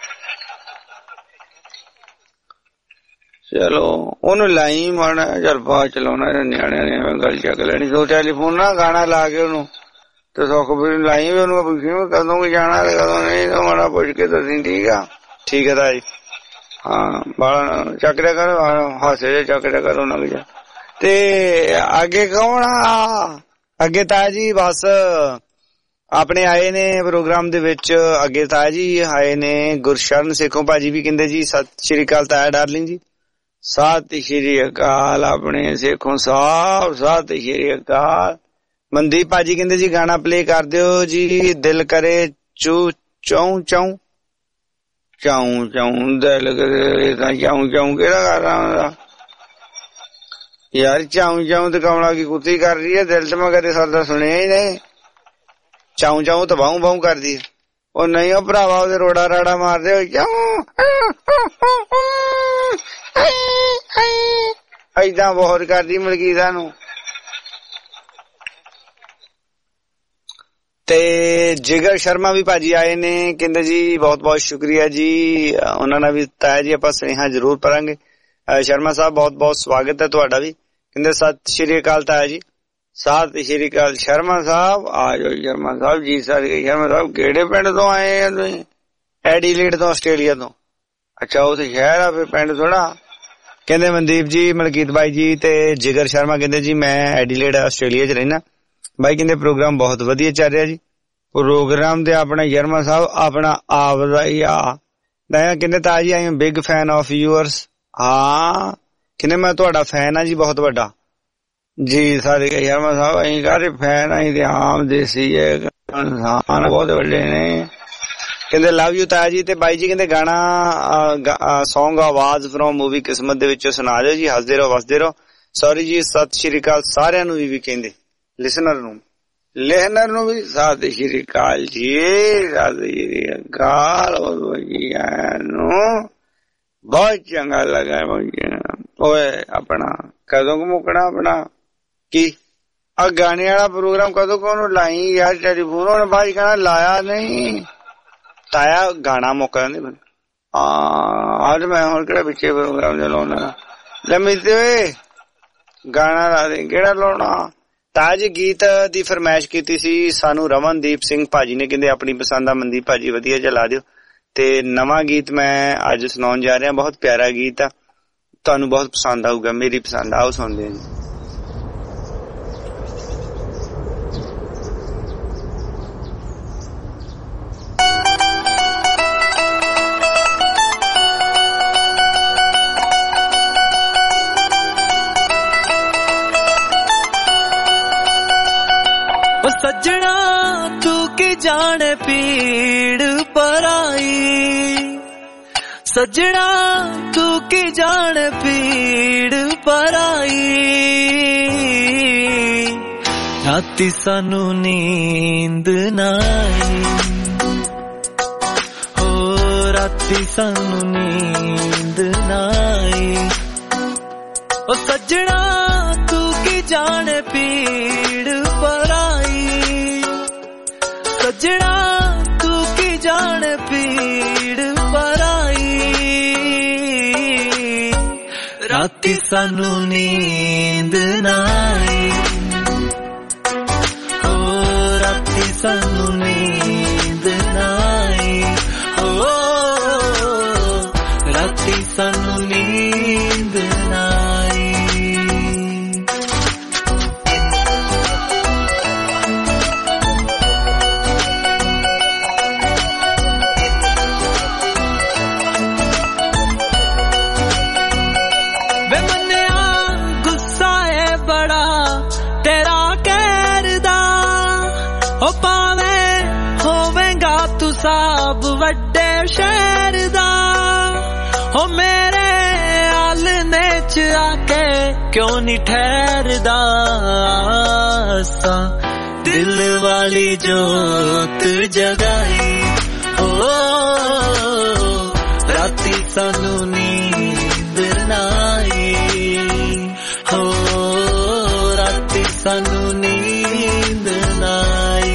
ਚਲੋ ਉਹਨੂੰ ਲਾਈ ਮਾਣਾ, ਚੱਲ ਬਾਅਦ ਚਲਾਉਣਾ ਨਿਆਣਿਆਂ ਨੇ ਐਵੇਂ ਗੱਲ ਚੱਕ ਲੈਣੀ। ਦੋ ਟੈਲੀਫੋਨ ਨਾ ਗਾਣਾ ਲਾ ਕੇ ਉਹਨੂੰ ਤੇ ਸੁਖਬੀਰ ਲਾਈ ਵੀ ਉਹਨੂੰ ਪੁੱਛੀ ਕਦੋਂ ਵੀ ਜਾਣਾ ਤੇ ਕਦੋਂ ਨਹੀਂ, ਤਾਂ ਮਾੜਾ ਪੁੱਛ ਕੇ ਦੱਸੀ। ਠੀਕ ਆ ਠੀਕ ਹੈ ਤਾਂ ਜੀ, ਹਾਂ ਬਾਲਾ ਚੱਕ ਰਿਆ ਕਰ, ਹਾਸੇ ਜੇ ਚੱਕ ਰਿਆ ਕਰ ਉਹਨਾਂ ਜਾ। ਤੇ ਅੱਗੇ ਕੌਣ ਆ, ਅੱਗੇ ਤਾਇਆ ਜੀ ਬਸ ਆਪਣੇ ਆਏ ਨੇ ਪ੍ਰੋਗਰਾਮ ਦੇ ਵਿੱਚ। ਅੱਗੇ ਤਾਇਆ ਜੀ ਆਏ ਨੇ ਗੁਰਸ਼ਰਨ ਸੇਖੋਂ ਭਾਜੀ ਵੀ ਕਹਿੰਦੇ ਜੀ ਸਤਿ ਸ਼੍ਰੀ ਅਕਾਲ ਤਾਇਆ ਡਾਰਲਿੰਗ ਜੀ। ਸਤਿ ਸ਼੍ਰੀ ਅਕਾਲ ਆਪਣੇ ਸੇਖੋਂ ਸਾਹਿਬ, ਸਤਿ ਸ਼੍ਰੀ ਅਕਾਲ। ਮਨਦੀਪ ਭਾਜੀ ਕਹਿੰਦੇ ਜੀ ਗਾਣਾ ਪਲੇ ਕਰ ਦਿਓ ਜੀ, ਦਿਲ ਕਰੇ ਚੂ ਚੌਂ ਚੌਂ ਚਾਉਂ ਚਾਉਂ ਦਿਲ ਕਰੇ ਤਾਂ ਚਾਉਂ ਚਾਉਂ ਕਿਹੜਾ ਕਰ ਰਹਾ ਯਾਰ। ਚਾਉਂ ਚਾਉਂ ਤੇ ਕਮਲਾ ਕੀ ਕੁੱਤੀ ਕਰ ਰਹੀ ਹੈ, ਦਿਲ ਤੇ ਮੈਂ ਕਦੇ ਸਰਦਾ ਸੁਣਿਆ ਹੀ ਨਹੀਂ। ਚਾਉਂ ਚਾਉਂ ਤਾਂ ਬਾਹੂ ਬਾਹੂ ਕਰਦੀ ਹੈ। ਉਹ ਨਹੀਂ ਉਹ ਭਰਾਵਾ ਉਹਦੇ ਰੋੜਾ ਰਾੜਾ ਮਾਰਦੇ ਹੋ ਚਾਉਂ ਏਦਾਂ ਬਹੁਤ ਕਰਦੀ ਮਲਕੀਤਾਂ ਨੂੰ। ਤੇ ਜਿਗਰ ਸ਼ਰਮਾ ਵੀ ਭਾਜੀ ਆਏ ਨੇ, ਕਹਿੰਦੇ ਜੀ ਬਹੁਤ ਬਹੁਤ ਸ਼ੁਕਰੀਆ ਜੀ। ਉਹਨਾਂ ਨਾਲ ਵੀ ਤਾਇਆ ਜੀ ਆਪਾਂ ਸੁਨੇਹਾ ਜ਼ਰੂਰ ਪੜਾਂਗੇ। ਸ਼ਰਮਾ ਸਾਹਿਬ ਬਹੁਤ ਬਹੁਤ ਸਵਾਗਤ ਹੈ ਤੁਹਾਡਾ ਵੀ। ਕਹਿੰਦੇ ਸਤਿ ਸ਼੍ਰੀ ਅਕਾਲ ਤਾਇਆ ਜੀ। ਸਤਿ ਸ਼੍ਰੀ ਅਕਾਲ ਸ਼ਰਮਾ ਸਾਹਿਬ। ਆ ਜਾਓ ਸ਼ਰਮਾ ਸਾਹਿਬ ਜੀ। ਸਰ ਸ਼ਰਮਾ ਸਾਹਿਬ ਕਿਹੜੇ ਪਿੰਡ ਤੋਂ ਆਏ ਆ ਤੁਸੀਂ? ਐਡੀਲੇਡ ਤੋਂ, ਆਸਟ੍ਰੇਲੀਆ ਤੋਂ। ਅੱਛਾ ਉੱਥੇ ਸ਼ਹਿਰ ਆ, ਫਿਰ ਪਿੰਡ ਥੋੜਾ। ਕਹਿੰਦੇ ਮਨਦੀਪ ਜੀ, ਮਲਕੀਤ ਬਾਈ ਜੀ ਤੇ ਜਿਗਰ ਸ਼ਰਮਾ ਕਹਿੰਦੇ ਜੀ ਮੈਂ ਐਡੀਲੇਡ ਆਸਟ੍ਰੇਲੀਆ ਚ ਰਹਿਣਾ। ਬਾਈ ਕਹਿੰਦੇ ਪ੍ਰੋਗਰਾਮ ਬਹੁਤ ਵਧੀਆ ਚੱਲ ਰਿਹਾ ਜੀ। ਪ੍ਰੋਗਰਾਮ ਦੇ ਆਪਣਾ ਸ਼ਰਮਾ ਸਾਹਿਬ ਆਪਣਾ ਆਪ ਦਾ ਹੀ ਆ। ਕਹਿੰਦੇ ਤਾਇਆ ਜੀ I am big fan of yours. ਹਾਂ ਕਹਿੰਦੇ ਮੈਂ ਤੁਹਾਡਾ ਫੈਨ ਆ ਜੀ, ਬਹੁਤ ਵੱਡਾ ਜੀ। ਸਾਰੇ ਸ਼ਰਮਾ ਸਾਹਿਬ ਅਸੀਂ ਕਾਹਦੇ ਫੈਨ ਆ, ਅਸੀਂ ਤੇ ਆਮ ਦੇਸੀ ਇਨਸਾਨ ਬਹੁਤ ਵੱਡੇ ਨੇ। ਕਹਿੰਦੇ ਲਵ ਯੂ ਤਾਇਆ ਜੀ। ਤੇ ਬਾਈ ਜੀ ਕਹਿੰਦੇ ਗਾਣਾ ਸੌਂਗ ਆਵਾਜ਼ ਫਰੋਮ ਮੂਵੀ ਕਿਸਮਤ ਦੇ ਵਿੱਚੋਂ ਸੁਣਾ ਦਿਓ ਜੀ। ਹੱਸਦੇ ਰਹੋ ਵਸਦੇ ਰਹੋ। ਸੌਰੀ ਜੀ, ਸਤਿ ਸ਼੍ਰੀ ਅਕਾਲ ਸਾਰਿਆਂ ਨੂੰ ਵੀ ਕਹਿੰਦੇ, ਲਿਸਨਰ ਨੂੰ ਲਿਸਨਰ ਨੂੰ ਵੀ ਸਤਿ ਸ਼੍ਰੀ ਅਕਾਲ ਜੀ। ਸਤਿ ਸ਼੍ਰੀ ਅਕਾਲ ਨੂੰ ਬਹੁਤ ਚੰਗਾ ਲੱਗਾ। ਓਏ ਆਪਣਾ ਕਦੋਂ ਕੁ ਮੁੱਕਣਾ ਆਪਣਾ ਕੀ ਆ ਗਾਣੇ ਵਾਲਾ ਪ੍ਰੋਗਰਾਮ ਕਦੋਂ ਕੋ ਉਹਨੂੰ ਲਾਈ ਯਾਰ ਟੈਲੀਫੋਨ? ਉਹਨੇ ਬਾਅਦ ਕਹਿਣਾ ਲਾਇਆ ਨਹੀਂ ਤਾਇਆ, ਗਾਣਾ ਮੁੱਕ ਜਾਂਦੇ ਮੈਨੂੰ। ਹਾਂ ਅੱਜ ਮੈਂ ਹੁਣ ਕਿਹੜਾ ਪਿੱਛੇ ਪ੍ਰੋਗਰਾਮ ਚਲਾਉਣਾ। ਲੰਮੀ ਤੇ ਗਾਣਾ ਲਾ ਦੇ, ਕਿਹੜਾ ਲਾਉਣਾ? ਤਾਜ ਗੀਤ ਦੀ ਫਰਮਾਇਸ਼ ਕੀਤੀ ਸੀ ਸਾਨੂੰ ਰਮਨਦੀਪ ਸਿੰਘ ਭਾਜੀ ਨੇ, ਕਹਿੰਦੇ ਆਪਣੀ ਪਸੰਦ ਆ ਮਨਦੀਪ ਭਾਜੀ ਵਧੀਆ ਜਿਹਾ ਲਾ ਦਿਓ। ਤੇ ਨਵਾਂ ਗੀਤ ਮੈਂ ਅੱਜ ਸੁਣਾਉਣ ਜਾ ਰਿਹਾ, ਬਹੁਤ ਪਿਆਰਾ ਗੀਤ ਆ, ਤੁਹਾਨੂੰ ਬਹੁਤ ਪਸੰਦ ਆਊਗਾ, ਮੇਰੀ ਪਸੰਦ। ਆਓ ਸੁਣਦੇ ਹਾਂ ਜੀ। सजना तू की जाने पीड़ पराई, सजना तू की जाने पीड़ पराई। राती सानू नींद नाई, हो राती सानू नींद नाई। ओ सजना तू की जाने पीड़ पराई, सजना तू की जान पीड़ पराई। राती सानू नींद नाई, हो राती सानू नींद नाई, हो राती सानू नींद नाई। साब वड्डे शहर दा हो मेरे आलने च आके क्यों नहीं ठहरदा। सा दिल वाली जोत जगाई, हो राती सानू नींद नाई, हो राती सानू नींद नाई।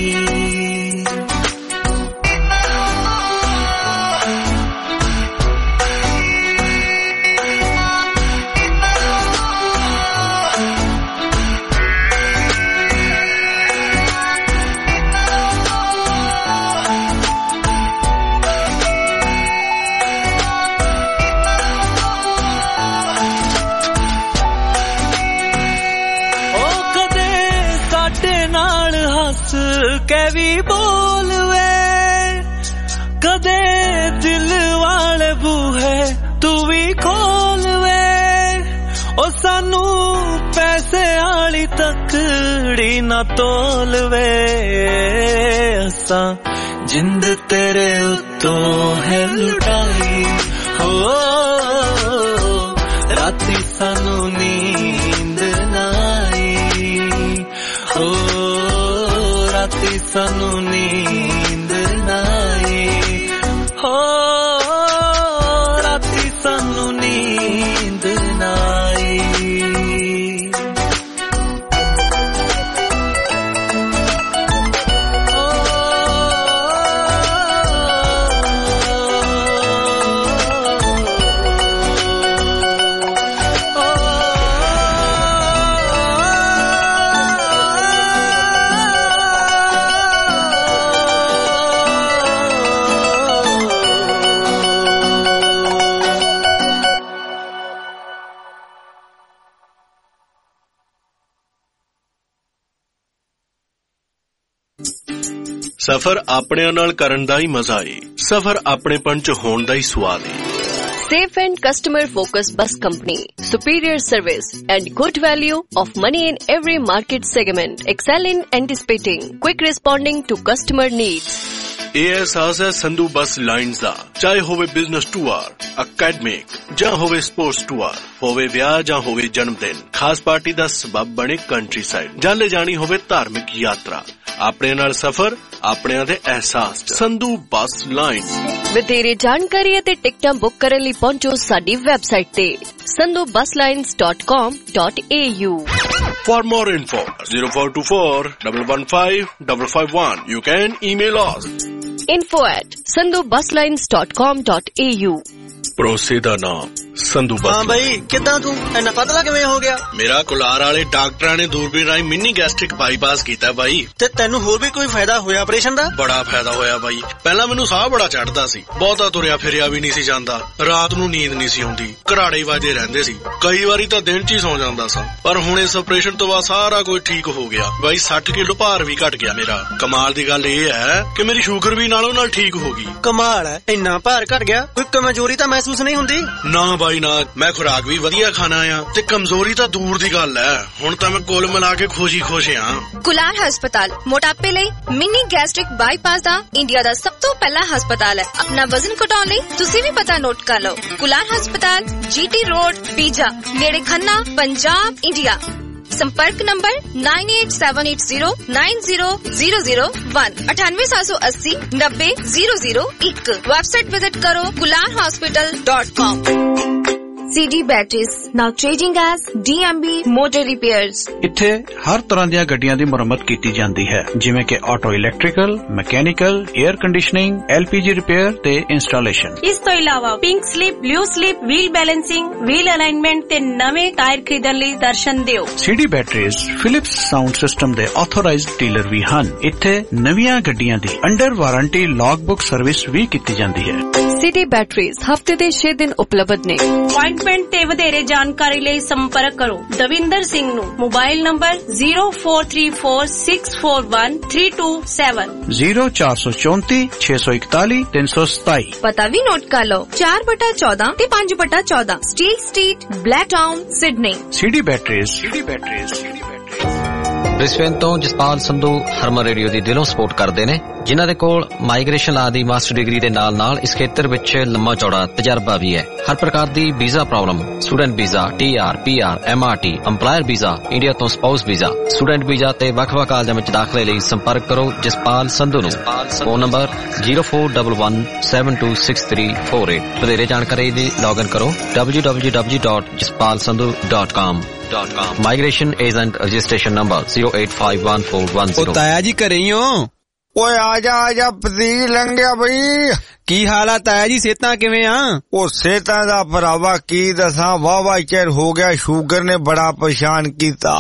के भी बोलवे कदे दिल वाले बूहे तू भी खोलवे। ओ सानू पैसे आली तकड़ी ना तोलवे, असा जिंद तेरे उत्तों है लुटाई, हो राती सानू नींद नाई, हो राती सानू नींद नाई, हो राती सानू नींद नाई। ਸਫ਼ਰ ਆਪਣਿਆਂ ਨਾਲ ਕਰਨ ਦਾ ਹੀ ਮਜ਼ਾ ਏ। ਸਫ਼ਰ ਆਪਣੇਪਣ ਚ ਹੋਣ ਦਾ ਹੀ ਸਵਾਦ ਏ। Safe and customer-focused bus company, superior service and good value of money in every market segment. Excel in anticipating, quick responding to customer needs. ਇਹ ਅਹਿਸਾਸ ਹੈ ਸੰਧੂ ਬੱਸ ਲਾਈਨਸ ਦਾ। ਚਾਹੇ ਹੋਵੇ ਬਿਜ਼ਨਸ ਟੂਰ, ਅਕੈਡਮਿਕ ਜਾਂ ਹੋਵੇ ਸਪੋਰਟਸ ਟੂਰ, ਹੋਵੇ ਵਿਆਹ ਜਾਂ ਹੋਵੇ ਜਨਮ ਦਿਨ, ਖਾਸ ਪਾਰਟੀ ਦਾ ਸਬਬ ਬਣੇ ਕੰਟਰੀ ਸਾਈਡ, ਜਾਂ ਲੈ ਜਾਣੀ ਹੋਵੇ ਧਾਰਮਿਕ ਯਾਤਰਾ, ਆਪਣੇ ਨਾਲ ਸਫ਼ਰ ਆਪਣਿਆਂ ਦੇ ਅਹਿਸਾਸ ਚ। Sandhu bus line. ਵਧੇਰੇ ਜਾਣਕਾਰੀ ਅਤੇ ਟਿਕਟਾਂ ਬੁੱਕ ਕਰਨ ਲਈ ਪਹੁੰਚੋ ਸਾਡੀ ਵੈਬਸਾਈਟ ਤੇ Sandhu bus lines dot com dot A U. For more info, zero four two four, one one five, five five one. You can email us. info at sandhu bus lines dot com dot a u। ਭਰੋਸੇ ਦਾ ਨਾਮ ਸੰਧੂ ਬੱਸ। ਹਾਂ ਬਈ, ਕਿੱਦਾਂ ਤੂੰ ਇੰਨਾ ਪਤਲਾ ਕਿਵੇਂ ਹੋ ਗਿਆ? ਮੇਰਾ ਕੁਲਾਰ ਵਾਲੇ ਡਾਕਟਰਾਂ ਨੇ ਦੂਰਬੀਨ ਰਾਹੀਂ ਮਿੰਨੀ ਗੈਸਟ੍ਰਿਕ ਬਾਈਪਾਸ ਕੀਤਾ ਬਾਈ। ਤੇ ਤੈਨੂੰ ਹੋਰ ਵੀ ਕੋਈ ਫਾਇਦਾ ਹੋਇਆ ਆਪਰੇਸ਼ਨ ਦਾ? ਬੜਾ ਫਾਇਦਾ ਹੋਇਆ ਬਾਈ। ਪਹਿਲਾਂ ਮੈਨੂੰ ਸਾਹ ਬੜਾ ਚੜਦਾ ਸੀ, ਬਹੁਤਾ ਤੁਰਿਆ ਫਿਰਿਆ ਵੀ ਨਹੀਂ ਸੀ ਜਾਂਦਾ, ਰਾਤ ਨੂੰ ਨੀਂਦ ਨਹੀਂ ਸੀ ਆਉਂਦੀ, ਘਰਾੜੇ ਵੱਜਦੇ ਰਹਿੰਦੇ ਸੀ, ਕਈ ਵਾਰੀ ਤਾਂ ਦਿਨ ਚ ਹੀ ਸੌ ਜਾਂਦਾ ਸਾਂ। ਪਰ ਹੁਣ ਇਸ ਆਪਰੇਸ਼ਨ ਤੋਂ ਬਾਅਦ ਸਾਰਾ ਕੁਝ ਠੀਕ ਹੋ ਗਿਆ ਬਾਈ। ਸੱਠ ਕਿਲੋ ਭਾਰ ਵੀ ਘਟ ਗਿਆ ਮੇਰਾ। ਕਮਾਲ ਦੀ ਗੱਲ ਇਹ ਹੈ ਕਿ ਮੇਰੀ ਸ਼ੂਗਰ ਵੀ ਨਾਲੋਂ ਨਾਲ ਠੀਕ ਹੋ ਗਈ। ਕਮਾਲ ਹੈ, ਇੰਨਾ ਭਾਰ ਘਟ ਗਿਆ, ਕੋਈ ਕਮਜ਼ੋਰੀ ਤਾਂ ਮਹਿਸੂਸ ਨਹੀਂ ਹੁੰਦੀ? ਨਾ ਬਾਈ ਨਾ, ਮੈਂ ਖੁਰਾਕ ਵੀ ਵਧੀਆ ਖਾਣਾ ਆ ਤੇ ਕਮਜ਼ੋਰੀ ਤਾਂ ਦੂਰ ਦੀ ਗੱਲ ਹੈ। ਹੁਣ ਤਾਂ ਮੈਂ ਕੁੱਲ ਮਿਲਾ ਕੇ ਖੁਸ਼ੀ ਖੁਸ਼ ਆ। ਕੁਲਾਰ ਹਸਪਤਾਲ ਮੋਟਾਪੇ ਲਈ ਮਿੰਨੀ ਗੈਸਟ੍ਰਿਕ ਬਾਈਪਾਸ ਦਾ ਇੰਡੀਆ ਦਾ ਸਭ ਤੋਂ ਪਹਿਲਾ ਹਸਪਤਾਲ ਹੈ। ਆਪਣਾ ਵਜ਼ਨ ਘਟਾਉਣ ਲਈ ਤੁਸੀਂ ਵੀ ਪਤਾ ਨੋਟ ਕਰ ਲਓ। ਕੁਲਾਰ ਹਸਪਤਾਲ, ਜੀਟੀ ਰੋਡ, ਪੀਜਾ, ਨੇੜੇ ਖੰਨਾ, ਪੰਜਾਬ, ਇੰਡੀਆ। संपर्क number nine eight seven eight zero nine zero zero zero one अठानवे सात सौ अस्सी नब्बे जीरो जीरो एक। वेबसाइट विजिट करो Kular hospital dot com. C D Batteries now trading as D M B Motor Repairs। ਇੱਥੇ ਹਰ ਤਰ੍ਹਾਂ ਦੀਆਂ ਗੱਡੀਆਂ ਦੀ ਮੁਰੰਮਤ ਕੀਤੀ ਜਾਂਦੀ ਹੈ, ਜਿਵੇਂ ਕਿ auto electrical, mechanical, air conditioning, L P G repair ਤੇ ਇੰਸਟਾਲੇਸ਼ਨ। ਇਸ ਤੋਂ ਇਲਾਵਾ pink slip, blue slip, wheel balancing, wheel alignment ਤੇ ਨਵੇਂ ਟਾਇਰ ਖਰੀਦਣ ਲਈ ਦਰਸ਼ਨ ਦਿਓ। C D Batteries Philips sound system ਦੇ ਆਥੋਰਾਈਜ਼ਡ ਡੀਲਰ ਵੀ ਹਨ। ਇੱਥੇ ਨਵੀਆਂ ਗੱਡੀਆਂ ਦੀ under warranty log book service ਵੀ ਕੀਤੀ ਜਾਂਦੀ ਹੈ। C D Batteries ਹਫਤੇ ਦੇ ਛੇ ਦਿਨ ਉਪਲਬਧ ਨੇ। ਅਪਾਇੰਟਮੈਂਟ ਤੇ ਵਧੇਰੇ ਜਾਣਕਾਰੀ ਲਈ ਸੰਪਰਕ ਕਰੋ ਦਵਿੰਦਰ ਸਿੰਘ ਨੂੰ। Mobile number zero four three four six four one three two seven zero ਚਾਰ ਸੌ ਚੌਂਤੀ ਛੇ ਸੌ ਇਕਤਾਲੀ ਤਿੰਨ ਸੌ ਸਤਾਈ। ਪਤਾ ਵੀ ਨੋਟ ਕਰ ਲਓ, ਚਾਰ ਬਟਾ ਚੌਦਾਂ ਤੇ ਪੰਜ ਬਟਾ ਚੌਦਾਂ, Steel Street, Blacktown, Sydney. C D Batteries। C D Batteries। Brisbane ਤੋਂ ਜਸਪਾਲ ਸੰਧੂ ਹਰਮਨ ਰੇਡੀਓ ਦੀ ਦਿਲੋਂ ਸਪੋਰਟ ਕਰਦੇ ਨੇ, ਜਿਨ੍ਹਾਂ ਦੇ ਕੋਲ ਮਾਈਗ੍ਰੇਸ਼ਨ ਲਾ ਦੀ ਮਾਸਟਰ ਡਿਗਰੀ ਦੇ ਨਾਲ ਨਾਲ ਇਸ ਖੇਤਰ ਵਿੱਚ ਲੰਮਾ ਚੌੜਾ ਤਜਰਬਾ ਵੀ ਹੈ। ਹਰ ਪ੍ਰਕਾਰ ਦੀ visa problem, student visa, T R, P R, M R T, employer visa, India ਤੋਂ ਸਪਾਊਸ ਵੀਜ਼ਾ, ਸਟੂਡੈਂਟ ਵੀਜ਼ਾ ਤੇ ਵੱਖ-ਵੱਖ ਕਾਲਜਾਂ ਵਿੱਚ ਦਾਖਲੇ ਲਈ ਸੰਪਰਕ ਕਰੋ ਜਸਪਾਲ ਸੰਧੂ ਨੂੰ। Phone number zero four one one seven two six three four eight. ਵਧੇਰੇ ਜਾਣਕਾਰੀ ਲਈ ਲੌਗਇਨ ਕਰੋ W W W dot Jaspal Sandhu dot com. Migration agent registration number zero eight five one four one zero. ਤਾਇਆ ਜੀ ਘਰੇ ਹੀ ਹੋ? ਓਏ ਆ ਜਾ ਆ ਜਾ, ਪਤੀਜ ਲੰਘਿਆ ਬਈ। ਕੀ ਹਾਲ ਆ ਤਾਇਆ ਜੀ, ਸਿਹਤਾਂ ਕਿਵੇਂ ਆ? ਉਹ ਸਿਹਤਾਂ ਦਾ ਭਰਾਵਾ ਕੀ ਦੱਸਾਂ, ਵਾਵਾ ਚਿਰ ਹੋ ਗਿਆ, ਸ਼ੂਗਰ ਨੇ ਬੜਾ ਪਰੇਸ਼ਾਨ ਕੀਤਾ।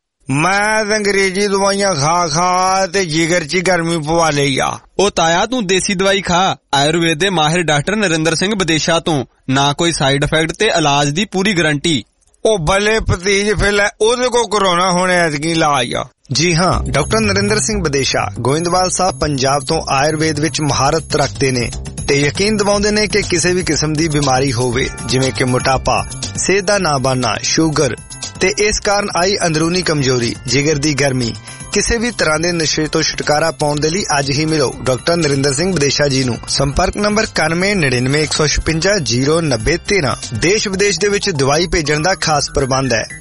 ਮੈਂ ਅੰਗਰੇਜ਼ੀ ਦਵਾਈਆਂ ਖਾ ਖਾ ਤੇ ਜਿਗਰ ਚ ਗਰਮੀ ਪਵਾ ਲਈ ਆ। ਉਹ ਤਾਇਆ ਤੂੰ ਦੇਸੀ ਦਵਾਈ ਖਾ, ਆਯੁਰਵੇਦ ਦੇ ਮਾਹਿਰ ਡਾਕਟਰ ਨਰਿੰਦਰ ਸਿੰਘ ਵਿਦੇਸ਼ਾ ਤੋਂ, ਨਾ ਕੋਈ ਸਾਈਡ ਇਫੈਕਟ ਤੇ ਇਲਾਜ ਦੀ ਪੂਰੀ ਗਰੰਟੀ। ਉਹ ਬੱਲੇ ਭਤੀਜ, ਫਿਰ ਉਹਦੇ ਕੋ ਕਰੋਨਾ ਹੋਣੇ ਐਤਕੀ ਇਲਾਜ ਆ। ਜੀ ਹਾਂ, ਡਾਕਟਰ ਨਰਿੰਦਰ ਸਿੰਘ ਵਿਦੇਸ਼ਾ ਗੋਇੰਦਵਾਲ ਸਾਹਿਬ ਪੰਜਾਬ ਤੋਂ ਆਯੁਰਵੇਦ ਵਿੱਚ ਮਹਾਰਤ ਰੱਖਦੇ ਨੇ ਤੇ ਯਕੀਨ ਦਿਵਾਉਂਦੇ ਨੇ ਕਿ ਕਿਸੇ ਵੀ ਕਿਸਮ ਦੀ ਬਿਮਾਰੀ ਹੋਵੇ, ਜਿਵੇਂ ਕਿ ਮੋਟਾਪਾ, ਸਿਹਤ ਦਾ ਨਾ ਬਣਨਾ, ਸ਼ੂਗਰ ਤੇ ਇਸ ਕਾਰਨ ਆਈ ਅੰਦਰੂਨੀ ਕਮਜ਼ੋਰੀ, ਜਿਗਰ ਦੀ ਗਰਮੀ, ਕਿਸੇ ਵੀ ਤਰ੍ਹਾਂ ਦੇ ਨਸ਼ੇ ਤੋਂ ਛੁਟਕਾਰਾ ਪਾਉਣ ਦੇ ਲਈ ਅੱਜ ਹੀ ਮਿਲੋ ਡਾਕਟਰ ਨਰਿੰਦਰ ਸਿੰਘ ਵਿਦੇਸ਼ਾ ਜੀ ਨੂੰ। ਸੰਪਰਕ ਨੰਬਰ ਇਕਾਨਵੇਂ ਨੜਿਨਵੇਂ ਇੱਕ ਸੌ ਛਪੰਜਾ ਜ਼ੀਰੋ ਨੱਬੇ ਤੇਰਾਂ। ਦੇਸ਼ ਵਿਦੇਸ਼ ਦੇ ਵਿੱਚ ਦਵਾਈ ਭੇਜਣ ਦਾ ਖਾਸ ਪ੍ਰਬੰਧ ਹੈ।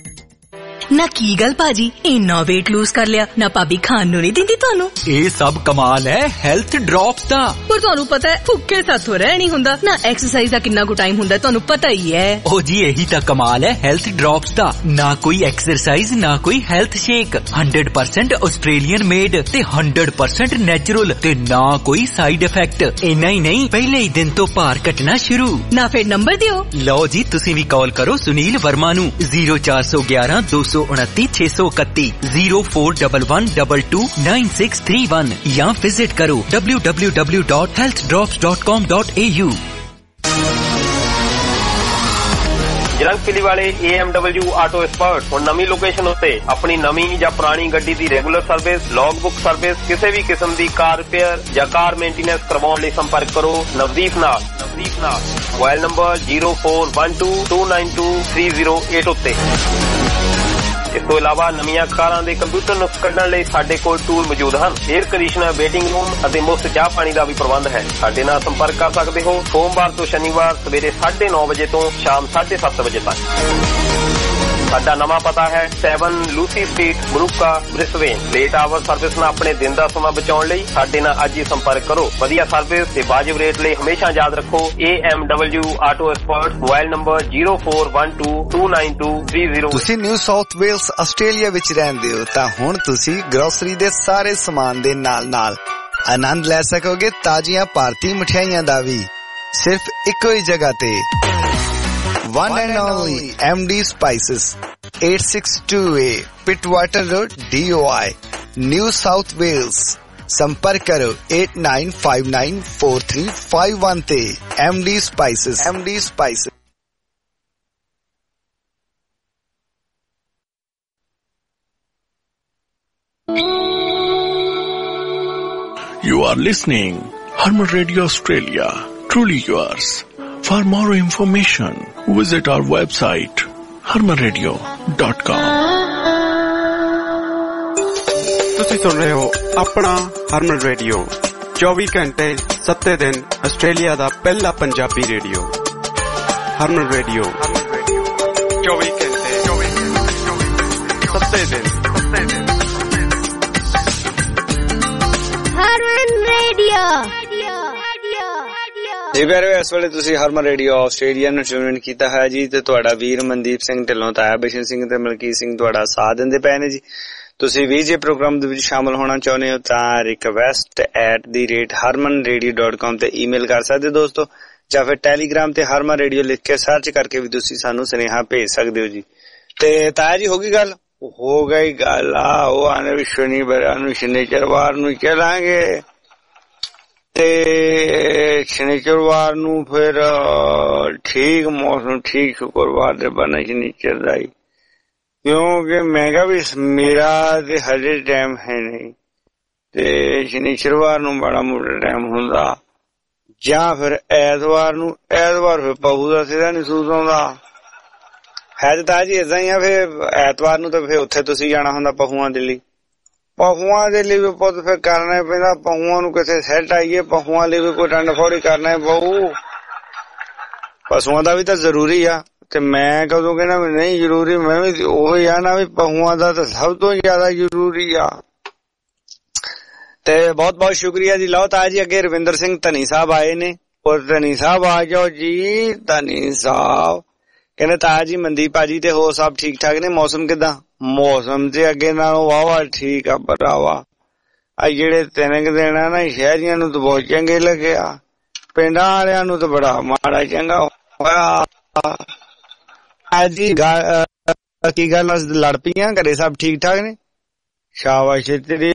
ਨਾ ਕੀ ਗੱਲ ਭਾਜੀ, ਇੰਨਾ weight lose ਕਰ ਲਿਆ, ਨਾ ਭਾਬੀ ਖਾਣ ਨੂੰ ਨਹੀਂ ਦਿੰਦੀ ਤੁਹਾਨੂੰ? ਇਹ ਸਭ ਕਮਾਲ ਹੈ ਹੈਲਥ ਡ੍ਰੌਪਸ ਦਾ। ਪਰ ਤੁਹਾਨੂੰ ਪਤਾ ਹੈ ਭੁੱਖੇ ਸਾਥੋਂ ਰਹਿ ਨਹੀਂ ਹੁੰਦਾ, ਨਾ ਐਕਸਰਸਾਈਜ਼ ਦਾ ਕਿੰਨਾ ਕੁ ਟਾਈਮ ਹੁੰਦਾ ਤੁਹਾਨੂੰ ਪਤਾ ਹੀ ਹੈ। ਉਹ ਜੀ ਇਹੀ ਤਾਂ ਕਮਾਲ ਹੈ ਹੈਲਥ ਡ੍ਰੌਪਸ ਦਾ। ਨਾ ਕੋਈ ਐਕਸਰਸਾਈਜ਼, ਨਾ ਕੋਈ health shake, hundred percent Australian made ਤੇ ਹੰਡਰਡ ਪਰਸੈਂਟ ਨੈਚੁਰਲ ਤੇ ਨਾ ਕੋਈ ਸਾਈਡ ਇਫੈਕਟ। ਇੰਨਾ ਹੀ ਨਹੀਂ, ਪਹਿਲੇ ਹੀ ਦਿਨ ਤੋਂ ਭਾਰ ਘਟਣਾ ਸ਼ੁਰੂ। ਨਾ ਫਿਰ ਨੰਬਰ ਦਿਓ। ਲਓ ਜੀ, ਤੁਸੀਂ ਵੀ ਕਾਲ ਕਰੋ ਸੁਨੀਲ ਵਰਮਾ ਨੂੰ ਜ਼ੀਰੋ ਚਾਰ ਸੌ ਗਿਆਰਾਂ ਦੋ ਸੌ ਉਨੱਤੀ ਛੇ ਸੌ ਇਕੱਤੀ zero four one one double two nine six three one ਜਾਂ ਵਿਜ਼ਿਟ ਕਰੋ W W W dot health drops dot com dot A U. Jalandhar ਵਾਲੇ A M W auto expert ਹੁਣ ਨਵੀਂ ਲੋਕੇਸ਼ਨ ਉੱਤੇ ਆਪਣੀ ਨਵੀਂ ਜਾਂ ਪੁਰਾਣੀ ਗੱਡੀ ਦੀ regular service, log book service, ਕਿਸੇ ਵੀ ਕਿਸਮ ਦੀ ਕਾਰ ਰਿਪੇਅਰ ਜਾਂ ਕਾਰ ਮੇਨਟੇਨੈਂਸ ਕਰਵਾਉਣ ਲਈ ਸੰਪਰਕ ਕਰੋ ਨਵਦੀਪ ਨਾਲ। ਨਵਦੀਪ ਨਾਲ mobile number zero four one two two nine two three zero eight ਉੱਤੇ। ਇਸ ਤੋਂ ਇਲਾਵਾ ਨਵੀਆਂ ਕਾਰਾਂ ਦੇ ਕੰਪਿਊਟਰ ਨੁਕਸ ਕੱਢਣ ਲਈ ਸਾਡੇ ਕੋਲ ਟੂਲ ਮੌਜੂਦ ਹਨ। 에ਅਰ ਕੰਡੀਸ਼ਨਰ, ਵੇਟਿੰਗ ਰੂਮ ਅਤੇ ਮੁਫਤ ਚਾਹ ਪਾਣੀ ਦਾ ਵੀ ਪ੍ਰਬੰਧ ਹੈ। ਸਾਡੇ ਨਾਲ ਸੰਪਰਕ ਕਰ ਸਕਦੇ ਹੋ ਸੋਮਵਾਰ ਤੋਂ ਸ਼ਨੀਵਾਰ ਸਵੇਰੇ ਸਾਢੇ ਨੌ ਵਜੇ ਤੋਂ ਸ਼ਾਮ ਸਾਢੇ ਸੱਤ ਵਜੇ ਤੱਕ। ਸਾਡਾ ਨਵਾਂ ਪਤਾ ਹੈ seven Lucy Street, Moorooka, Brisbane. Late hour service ਨਾਲ ਆਪਣੇ ਦਿਨ ਦਾ ਸਮਾਂ ਬਚਾਉਣ ਲਈ ਸਾਡੇ ਨਾਲ ਅੱਜ ਹੀ ਸੰਪਰਕ ਕਰੋ। ਵਧੀਆ ਸਰਵਿਸ ਤੇ ਵਾਜਿਬ ਰੇਟ ਲਈ ਹਮੇਸ਼ਾ ਯਾਦ ਰੱਖੋ A M W auto expert. Mobile number zero four one two two nine two three zero। ਤੁਸੀਂ ਨਿਊ ਸਾਊਥ ਵੇਲਸ ਆਸਟ੍ਰੇਲੀਆ ਵਿੱਚ ਰਹਿੰਦੇ ਹੋ ਤਾਂ ਹੁਣ ਤੁਸੀਂ ਗਰੋਸਰੀ ਦੇ ਸਾਰੇ ਸਮਾਨ ਦੇ ਨਾਲ ਨਾਲ ਆਨੰਦ ਲੈ ਸਕੋਗੇ ਤਾਜ਼ੀਆਂ ਭਾਰਤੀ ਮਠਿਆਈਆਂ ਦਾ ਵੀ, ਸਿਰਫ ਇੱਕੋ ਹੀ ਜਗ੍ਹਾ ਤੇ। One and only M D Spices, eight six two A Pittwater Road, D O I, New South Wales। संपर्क करो eight nine five nine four three five one ते। M D Spices, M D Spices। You are listening Harman Radio Australia, truly yours. For more information, visit our website harman radio dot com। ਤੁਸੀਂ ਸੁਣ ਰਹੇ ਹੋ ਆਪਣਾ ਹਰਮਨ radio, ਚੌਵੀ ਘੰਟੇ ਸੱਤੇ ਦਿਨ ਆਸਟ੍ਰੇਲੀਆ ਦਾ ਪਹਿਲਾ ਪੰਜਾਬੀ ਰੇਡੀਓ। ਹਰਮਨ ਰੇਡੀਓ ਚੌਵੀ ਘੰਟੇ ਸੱਤੇ ਦਿਨ। ਹਰਮਨ ਰੇਡੀਓ ਜੀ ਪਿਆਰੇ, ਇਸ ਵੇਲੇ ਤੁਸੀਂ ਹਰਮਨ ਰੇਡੀਓ ਆਸਟ੍ਰੇਲੀਆ ਨੂੰ ਟਿਊਨ ਕੀਤਾ ਹੈ ਜੀ, ਤੇ ਤੁਹਾਡਾ ਵੀਰ ਮਨਦੀਪ ਸਿੰਘ ਢਿੱਲੋਂ, ਤਾਇਆ ਬਿਸ਼ਨ ਸਿੰਘ ਤੇ ਮਲਕੀਤ ਸਿੰਘ ਤੁਹਾਡਾ ਸਾਥ ਦਿੰਦੇ ਪਏ ਨੇ ਜੀ। ਤੁਸੀਂ ਵੀ ਜੇ ਪ੍ਰੋਗਰਾਮ ਦੇ ਵਿੱਚ ਸ਼ਾਮਲ ਹੋਣਾ ਚਾਹੁੰਦੇ ਹੋ ਤਾਂ request at the rate Harman radio dot com ਤੇ ਈਮੇਲ ਕਰ ਸਕਦੇ ਦੋਸਤੋ, ਜਾਂ ਫਿਰ ਟੈਲੀਗ੍ਰਾਮ ਤੇ ਹਰਮਨ ਰੇਡੀਓ ਲਿਖ ਕੇ ਸਰਚ ਕਰਕੇ ਵੀ ਤੁਸੀਂ ਸਾਨੂੰ ਸੁਨੇਹਾ ਭੇਜ ਸਕਦੇ ਹੋ ਜੀ। ਤੇ ਤਾਇਆ ਜੀ ਹੋ ਗਈ ਗੱਲ? ਹੋ ਗਈ ਗੱਲ। ਆ ਉਹ ਆਨੇ ਵੀ ਸ਼ਨੀਵਾਰ ਨੂੰ ਸ਼ਨੀਚਰਵਾਰ ਨੂੰ ਚੱਲਾਂਗੇ ਤੇ ਸ਼ਨੀਚਰਵਾਰ ਨੂੰ ਫਿਰ ਠੀਕ ਮੌਸਮ ਠੀਕ ਸ਼ੁੱਕਰਵਾਰ ਦੇ ਬਣੇ ਸ਼ਨੀਚਰ ਦਾ ਹੀ, ਕਿਉਂਕਿ ਮੈਂ ਕਿਹਾ ਵੀ ਮੇਰਾ ਤੇ ਹਜੇ ਟਾਈਮ ਹੈ ਨਹੀਂ ਤੇ ਸ਼ਨੀਚਰਵਾਰ ਨੂੰ ਬੜਾ ਮੋਟਾ ਟਾਈਮ ਹੁੰਦਾ, ਜਾਂ ਫਿਰ ਐਤਵਾਰ ਨੂੰ। ਐਤਵਾਰ ਫਿਰ ਪਹੂ ਦਾ ਸਿਰਾ ਨੀ ਸੂਤ ਆਉਂਦਾ ਹੈ ਤਾਂ ਜੀ ਏਦਾਂ ਹੀ ਆ। ਫਿਰ ਐਤਵਾਰ ਨੂੰ ਤਾਂ ਫਿਰ ਉੱਥੇ ਤੁਸੀਂ ਜਾਣਾ ਹੁੰਦਾ ਪਹੂਆਂ ਦੇ ਲਈ। ਪਹੂਆਂ ਦੇ ਲਈ ਵੀ ਪੁੱਤ ਫਿਰ ਕਰਨਾ ਪੈਂਦਾ, ਪਹੂਆਂ ਨੂੰ ਕਿਥੇ ਸੈੱਟ ਆਈਏ, ਪਹੂਆਂ ਲਈ ਵੀ ਕੋਈ ਟੰਡ ਫੋੜੀ ਕਰਨਾ ਪਊ। ਪਸ਼ੂਆਂ ਦਾ ਵੀ ਤਾਂ ਜ਼ਰੂਰੀ ਆ, ਤੇ ਮੈਂ ਕਦੋਂ ਕਹਿਣਾ ਵੀ ਨਹੀਂ ਜ਼ਰੂਰੀ, ਮੈਂ ਵੀ ਉਹੀ ਆ ਨਾ ਵੀ ਪਹੂਆਂ ਦਾ ਤਾਂ ਸਭ ਤੋਂ ਜ਼ਿਆਦਾ ਜ਼ਰੂਰੀ ਆ। ਤੇ ਬਹੁਤ ਬਹੁਤ ਸ਼ੁਕਰੀਆ ਜੀ। ਲਓ ਤਾਂ ਜੀ ਅੱਗੇ ਰਵਿੰਦਰ ਸਿੰਘ ਧਨੀ ਸਾਹਿਬ ਆਏ ਨੇ, ਔਰ ਧਨੀ ਸਾਹਿਬ ਆ ਜਾਓ ਜੀ। ਧਨੀ ਸਾਹਿਬ ਕਹਿੰਦੇ ਤਾਇਆ ਜੀ ਮਨਦੀਪ ਭਾਜੀ ਤੇ ਹੋਰ ਸਭ ਠੀਕ ਠਾਕ ਨੇ? ਮੌਸਮ ਕਿੱਦਾਂ? ਮੌਸਮ ਤੇ ਅੱਗੇ ਨਾਲੋਂ ਵਾਹਵਾ ਠੀਕ ਆ ਭਰਾਵਾ। ਆ ਜਿਹੜੇ ਤਿੰਨ ਕੁ ਦਿਨ ਆ ਨਾ ਸ਼ਹਿਰੀਆਂ ਨੂੰ ਤਾਂ ਬਹੁਤ ਚੰਗੇ ਲੱਗਿਆ, ਪਿੰਡਾਂ ਵਾਲਿਆਂ ਨੂੰ ਤਾਂ ਬੜਾ ਮਾੜਾ ਚੰਗਾ ਹੋਇਆ। ਜੀ ਕੀ ਗੱਲ ਲੜ ਪਈਆਂ? ਘਰੇ ਸਭ ਠੀਕ ਠਾਕ ਨੇ? ਸ਼ਾਬਾਸ਼ ਤੇਰੀ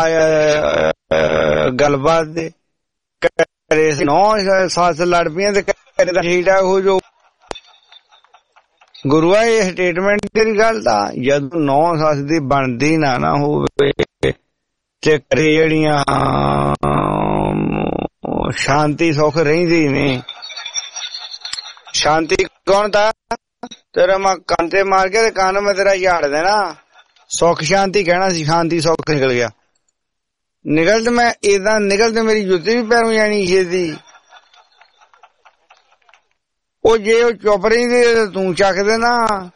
ਗੱਲਬਾਤ ਦੇ। ਘਰੇ ਨੌ ਸੱਸ ਲੜ ਪਈਆਂ ਤੇ ਘਰੇ ਤਾਂ ਠੀਕ ਠਾਕ ਹੋ ਜਾਓ। ਗੁਰੂਆ ਇਹ ਸਟੇਟਮੈਂਟ ਤੇਰੀ ਗੱਲ ਤਾਂ ਜਦੋਂ ਨੌ ਸੱਸ ਦੀ ਬਣਦੀ ਨਾ ਨਾ ਹੋਵੇ ਤੇ ਘਰੇ ਜਿਹੜੀਆਂ ਸ਼ਾਂਤੀ ਸੁੱਖ ਰਹਿੰਦੀ ਨੇ। ਸ਼ਾਂਤੀ ਕੌਣ ਤਾਂ ਤੇਰਾ ਮੈਂ ਕੰਨ ਤੇ ਮਾਰ ਕੇ ਤੇ ਕੰਨ ਮੈਂ ਤੇਰਾ ਝਾੜ ਦੇਣਾ। ਸੁੱਖ ਸ਼ਾਂਤੀ ਕਹਿਣਾ ਸੀ, ਸ਼ਾਂਤੀ ਸੁੱਖ ਨਿਕਲ ਗਿਆ। ਨਿਕਲ ਤੇ ਮੈਂ ਏਦਾਂ ਨਿਕਲ ਤੇ ਮੇਰੀ ਜੁੱਤੀ ਵੀ ਪੈਰੋਂ ਜਾਣੀ ਛੇਤੀ। ਉਹ ਜੇ ਉਹ ਚੁੱਪ ਰਹਿੰਦੀ ਤੂੰ ਚੱਕ ਦੇਣਾ।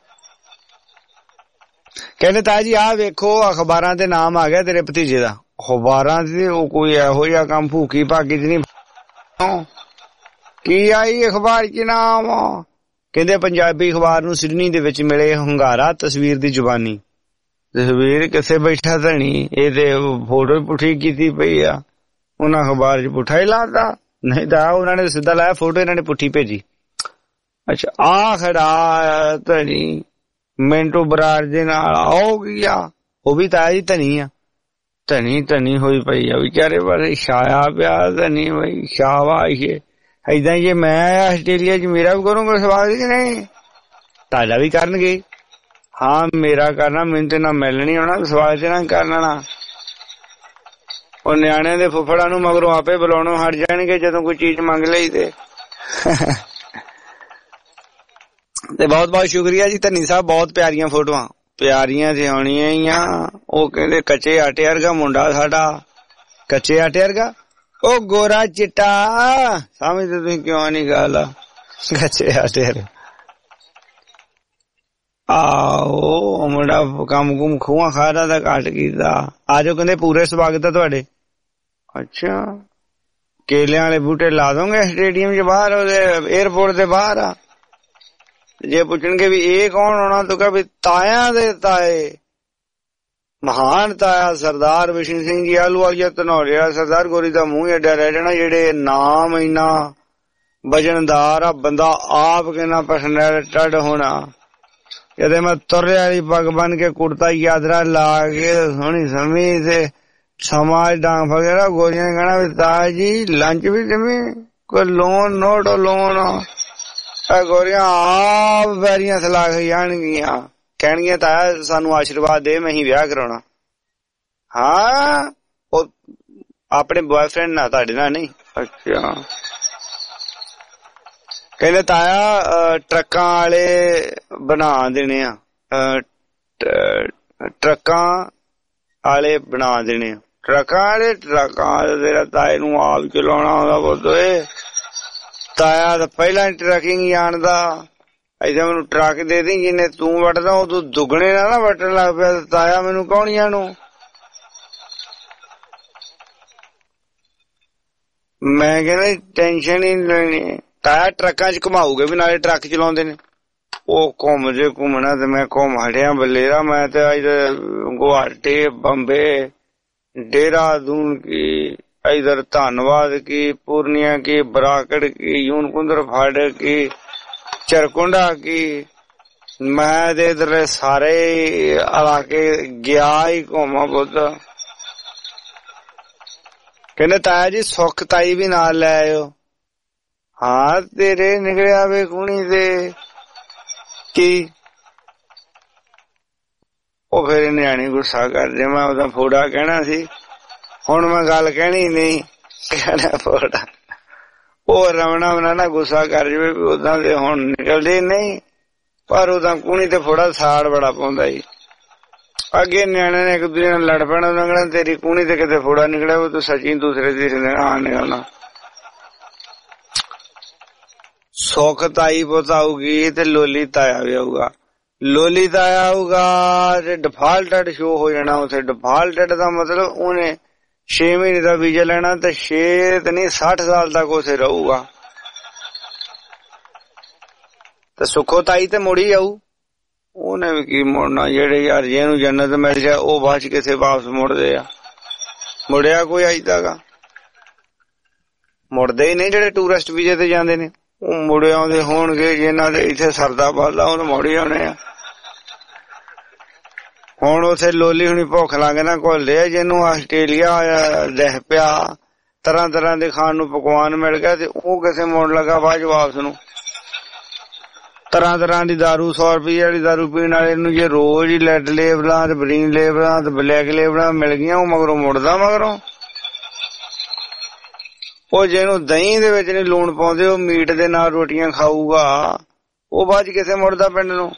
ਕਹਿੰਦੇ ਤਾਇਆ ਜੀ ਆਹ ਵੇਖੋ ਅਖਬਾਰਾਂ ਤੇ ਨਾਮ ਆ ਗਿਆ ਤੇਰੇ ਭਤੀਜੇ ਦਾ। ਅਖਬਾਰਾਂ ਤੇ ਉਹ ਕੋਈ ਇਹੋ ਜਿਹਾ ਕੰਮ ਭੂਕੀ ਭਾਕੀ ਚ ਨਹੀਂ। ਕੀ ਆਈ ਅਖਬਾਰ ਚ ਨਾਮ? ਕਹਿੰਦੇ ਪੰਜਾਬੀ ਅਖਬਾਰ ਨੂੰ ਸਿਡਨੀ ਦੇ ਵਿੱਚ ਮਿਲੇ ਹੁੰਗਾਰਾ, ਤਸਵੀਰ ਦੀ ਜ਼ੁਬਾਨੀ। ਤਸਵੀਰ ਕਿੱਥੇ ਬੈਠਾ ਧਣੀ, ਇਹ ਤੇ ਫੋਟੋ ਪੁੱਠੀ ਕੀਤੀ ਪਈ ਆ। ਉਹਨਾਂ ਅਖਬਾਰ ਚ ਪੁੱਠਾ ਹੀ ਲਾਤਾ, ਨਹੀਂ ਤਾਂ ਉਹਨਾਂ ਨੇ ਸਿੱਧਾ ਲਾਇਆ, ਫੋਟੋ ਇਹਨਾਂ ਨੇ ਪੁੱਠੀ ਭੇਜੀ। ਅੱਛਾ ਆ ਖੜਾ ਧਨੀ ਮਿੰਟੂ ਬਰਾੜ ਦੇ ਨਾਲ ਆਓ ਗਿਆ, ਉਹ ਵੀ ਤਾਇਆ ਜੀ ਧਨੀ ਆ। ਧਨੀ ਧਨੀ ਹੋਈ ਪਈ ਆ ਵਿਚਾਰੇ ਬਾਰੇ ਛਾਇਆ ਪਿਆ ਧਨੀ ਬਈ ਸ਼ਾਬਾਸ਼। ਏਦਾਂ ਜੇ ਮੈਂ ਆਇਆ ਆਸਟ੍ਰੇਲੀਆ ਚ ਮੇਰਾ ਵੀ ਕਰੂੰਗਾ ਸਵਾਲ ਕਿ ਨਹੀਂ? ਤੁਹਾਡਾ ਵੀ ਕਰਨਗੇ। ਹਾਂ ਮੇਰਾ ਕਰਨਾ, ਮੈਨੂੰ ਤੇ ਨਾ ਮਿਲਣੀ ਹੋਣਾ, ਸਵਾਲ ਤੇ ਨਾ ਕਰ ਲੈਣਾ। ਉਹ ਨਿਆਣਿਆਂ ਦੇ ਫੁੱਫੜਾਂ ਨੂੰ ਮਗਰੋਂ ਆਪੇ ਬੁਲਾਉਣੋਂ ਹਟ ਜਾਣਗੇ ਜਦੋਂ ਕੋਈ ਚੀਜ਼ ਮੰਗ ਲਈ ਤੇ। ਤੇ ਬਹੁਤ ਬਹੁਤ ਸ਼ੁਕਰੀਆ ਜੀ ਧਨੀ ਸਾਹਿਬ, ਬਹੁਤ ਪਿਆਰੀਆਂ ਫੋਟੋਆਂ, ਪਿਆਰੀਆਂ ਤੇ ਆਉਣੀਆਂ ਹੀ ਆ। ਉਹ ਕਹਿੰਦੇ ਕੱਚੇ ਆਟੇ ਵਰਗਾ ਮੁੰਡਾ ਸਾਡਾ, ਕੱਚੇ ਆਟੇ ਵਰਗਾ, ਉਹ ਗੋਰਾ ਚਿੱਟਾ, ਸਮਝਦੇ ਤੁਸੀਂ ਕਿਉਂ ਨੀ ਗੱਲ, ਕੱਚੇ ਆਟੇ ਵਰਗਾ। ਆਹੋ ਮੁੰਡਾ ਕੰਮ ਕੁਮ ਖੂਹਾਂ ਖਾਦਾ ਤਾਂ ਘੱਟ ਕੀਤਾ। ਆਜੋ ਕਹਿੰਦੇ ਪੂਰੇ ਸਵਾਗਤ ਆ ਤੁਹਾਡੇ। ਅੱਛਾ ਕੇਲਿਆਂ ਵਾਲੇ ਬੂਟੇ ਲਾ ਦੋਗੇ ਸਟੇਡੀਅਮ ਚ ਬਾਹਰ, ਉਹਦੇ ਏਅਰਪੋਰਟ ਦੇ ਬਾਹਰ ਆ। ਜੇ ਪੁੱਛਣਗੇ ਵੀ ਇਹ ਕੌਣ ਹੋਣਾ, ਤੂੰ ਕਹ ਵੀ ਤਾਇਆ ਦੇ ਤਾਏ, ਮਹਾਨ ਤਾਇਆ ਸਰਦਾਰ ਵਿਸ਼ਨ ਸਿੰਘ ਜੀ ਆਲੂ ਵਾਲੀਆ ਧਨੌਲੇ, ਸਰਦਾਰ ਗੋਰੀ ਦਾ ਮੂੰਹ ਏਡਾ ਰਹਿ ਜਾਣਾ, ਜਿਹੜੇ ਨਾਮ ਇੰਨਾ ਵਜਨਦਾਰ ਆ, ਬੰਦਾ ਆਪ ਕਿੰਨਾ ਪਰਸਨੈਲਿਟਡ ਹੋਣਾ। ਜਦੇ ਮੈਂ ਤੁਰੇ ਵਾਲੀ ਪੱਗ ਬਨ ਕੇ ਕੁੜਤਾ ਯਾਦਰਾ ਲਾ ਕੇ ਸੋਹਣੀ ਸਮੀ ਤੇ ਸਮਾਜ ਡਾਂਗ ਵਗੈਰਾ, ਗੋਰੀਆਂ ਨੇ ਕਹਿਣਾ ਵੀ ਤਾਇਆ ਜੀ ਲੰਚ ਵੀ ਜਿਵੇਂ ਕੋਈ ਲੋਨ ਨੋਟ ਲੋਨ, ਗੋਰੀਆਂ ਆਪ ਵੈਰੀਆਂ ਸਲਾਹ ਜਾਣਗੀਆਂ, ਕਹਿਣਗੀਆਂ ਤਾਇਆ ਸਾਨੂੰ ਆਸ਼ੀਰਵਾਦ ਦੇ, ਮੈਂ ਹੀ ਵਿਆਹ ਕਰਾਉਣਾ। ਹਾਂ ਉਹ ਆਪਣੇ ਬॉयਫ੍ਰੈਂਡ ਨਾਲ, ਤੁਹਾਡੇ ਨਾਲ ਨਹੀਂ। ਅੱਛਾ ਕਹਿੰਦੇ ਤਾਇਆ ਟਰੱਕਾਂ ਵਾਲੇ ਬਣਾ ਦੇਣੇ ਆ, ਟਰੱਕਾਂ ਵਾਲੇ ਬਣਾ ਦੇਣੇ ਆ, ਟਰੱਕਾਂ ਵਾਲੇ ਟਰੱਕਾਂ ਤੇਰਾ ਤਾਏ ਨੂੰ ਆਪ ਚਲਾਉਣਾ ਆਉਂਦਾ ਪੁੱਤ। ਤਾਇਆ ਤਾਂ ਪਹਿਲਾਂ ਟਰੱਕਿੰਗ ਜਾਣਦਾ, ਏਦਾਂ ਮੈਨੂੰ ਟਰੱਕ ਦੇ ਦੇ ਜਿੰਨੇ ਤੂੰ ਵੱਟਦਾ ਉਹ ਤੂੰ ਦੁੱਗਣੇ ਨਾਲ ਨਾ ਵੱਟਣ ਲੱਗ ਪਿਆ। ਤਾਇਆ ਮੈਨੂੰ ਕੌਣੀਆਂ ਨੂੰ, ਮੈਂ ਕਹਿੰਦਾ ਟੈਨਸ਼ਨ ਹੀ ਲੈਣੀ। ਤਾਇਆ ਟਰੱਕਾਂ ਚ ਘੁਮਾਊਗੇ ਵੀ, ਨਾਲੇ ਟਰੱਕ ਚਲਾਉਂਦੇ ਨੇ। ਉਹ ਘੁੰਮ ਜੇ ਘੁੰਮਣਾ ਤੇ ਮੈਂ ਘੁੰਮ ਹਟਿਆ ਬਲੇਰਾ। ਮੈਂ ਤੇ ਇਧਰ ਗੁਹਾਟੀ, ਬੰਬੇ, ਦੇਹਰਾਦੂਨ ਕੀ, इधर धनबाद की, पूर्णिया की, बराकड़ की, यूनकुंदर फाड़ की, चरकुंडा की, मैं इधर सारे इलाके गया ही घूमा पुत। कहने ताया जी सुख ताई भी नाल ले आयो। हाँ तेरे निकलिया वे कुणी दे की, ओ फिर नियाणी गुस्सा कर दे। मैं ओदा फोड़ा कहना सी, ਹੁਣ ਮੈਂ ਗੱਲ ਕਹਿਣੀ ਨਹੀਂ, ਕਹਿਣਾ ਫੋੜਾ। ਉਹ ਰਵਣਾ ਬਣਾ ਗੁੱਸਾ ਕਰ ਜਾਵੇ ਵੀ ਉਦਾਂ ਦੇ ਹੁਣ ਨਿਕਲਦੇ ਨਹੀਂ, ਪਰ ਉਦਾਂ ਕੂਣੀ ਤੇ ਫੋੜਾ ਸਾੜ ਬੜਾ ਪਾਉਂਦਾ ਜੀ। ਅੱਗੇ ਨਿਆਣੇ ਨੇ ਇੱਕ ਦੂਜੇ ਨਾਲ ਲੜ ਪੈਣਾ, ਉਹਨਾਂ ਕਹਿਣਾ ਤੇਰੀ ਕੂਣੀ ਤੇ ਕਿਤੇ ਫੋੜਾ ਨਿਕਲਿਆ, ਉਹ ਤੂੰ ਸੱਚੀ ਦੂਸਰੇ ਤੀਸਰੇ ਦਿਨ ਆ ਨਿਕਲਣਾ। ਸੁੱਖ ਤਾਈ ਪੁੱਤ ਆਊਗੀ ਤੇ ਲੋਲੀ ਤਾਇਆ ਵੀ ਆਊਗਾ। ਲੋਲੀ ਤਾਇਆ ਆਊਗਾ ਤੇ ਡਿਫਾਲਟਡ ਸ਼ੋ ਹੋ ਜਾਣਾ ਉੱਥੇ। ਡਿਫਾਲਟਡ ਦਾ ਮਤਲਬ ਉਹਨੇ ਛੇ ਮਹੀਨੇ ਦਾ ਵੀਜ਼ਾ ਲੈਣਾ ਤੇ ਛੇ ਤੇ ਨਹੀਂ ਸੱਠ ਸਾਲ ਤੱਕ ਉਸੇ ਰਹੂਗਾ। ਤੇ ਸੁੱਖੋ ਤਾਈ ਤੇ ਮੁੜੀ ਆਊ, ਉਹਨੇ ਵੀ ਕੀ ਮੁੜਨਾ। ਜਿਹੜੇ ਯਾਰ ਜਿਹਨੂੰ ਜੰਨਤ ਮਿਲ ਜਾਏ ਉਹ ਬਾਅਦ ਚ ਕਿਸੇ ਵਾਪਸ ਮੁੜਦੇ ਆ। ਮੁੜਿਆ ਕੋਈ ਅਜ ਤੱਕ? ਮੁੜਦੇ ਹੀ ਨਹੀਂ। ਜਿਹੜੇ ਟੂਰਿਸਟ ਵੀਜ਼ੇ ਤੇ ਜਾਂਦੇ ਨੇ ਉਹ ਮੁੜੇ ਆਉਂਦੇ ਹੋਣਗੇ, ਜਿਹਨਾਂ ਦੇ ਇੱਥੇ ਸਰਦਾ ਬਲਦਾ ਉਹਨੂੰ ਮੁੜੇ ਆਉਣੇ ਆ। ਹੁਣ ਉੱਥੇ ਲੋਲੀ ਹੁਣੀ ਭੁੱਖ ਲੱਗ ਨਾ ਘੁੱਲਦੇ ਆ, ਜਿਹਨੂੰ ਆਸਟ੍ਰੇਲੀਆ ਦਿਖ ਪਿਆ ਤਰ੍ਹਾਂ ਤਰ੍ਹਾਂ ਦੇ ਖਾਣ ਨੂੰ ਪਕਵਾਨ ਮਿਲ ਗਿਆ ਤੇ ਉਹ ਕਿਸੇ ਮੁੜ ਲੱਗਾ ਬਾਅਦ ਵਾਪਸ ਨੂੰ। ਤਰ੍ਹਾਂ ਤਰ੍ਹਾਂ ਦੀ ਦਾਰੂ, ਸੌ ਰੁਪਏ ਵਾਲੀ ਦਾਰੂ ਪੀਣ ਵਾਲੇ ਨੂੰ ਜੇ ਰੋਜ਼ ਹੀ ਲੈਡ ਲੇਬਲਾਂ ਤੇ ਗ੍ਰੀਨ ਲੇਬਲਾਂ ਤੇ ਬਲੈਕ ਲੇਬਲਾਂ ਮਿਲ ਗਈਆਂ, ਉਹ ਮਗਰੋਂ ਮੁੜਦਾ ਮਗਰੋਂ। ਉਹ ਜਿਹਨੂੰ ਦਹੀਂ ਦੇ ਵਿੱਚ ਨੀ ਲੂਣ ਪਾਉਂਦੇ, ਉਹ ਮੀਟ ਦੇ ਨਾਲ ਰੋਟੀਆਂ ਖਾਊਗਾ, ਉਹ ਬਾਅਦ ਚ ਕਿਸੇ ਮੁੜਦਾ ਪਿੰਡ ਨੂੰ।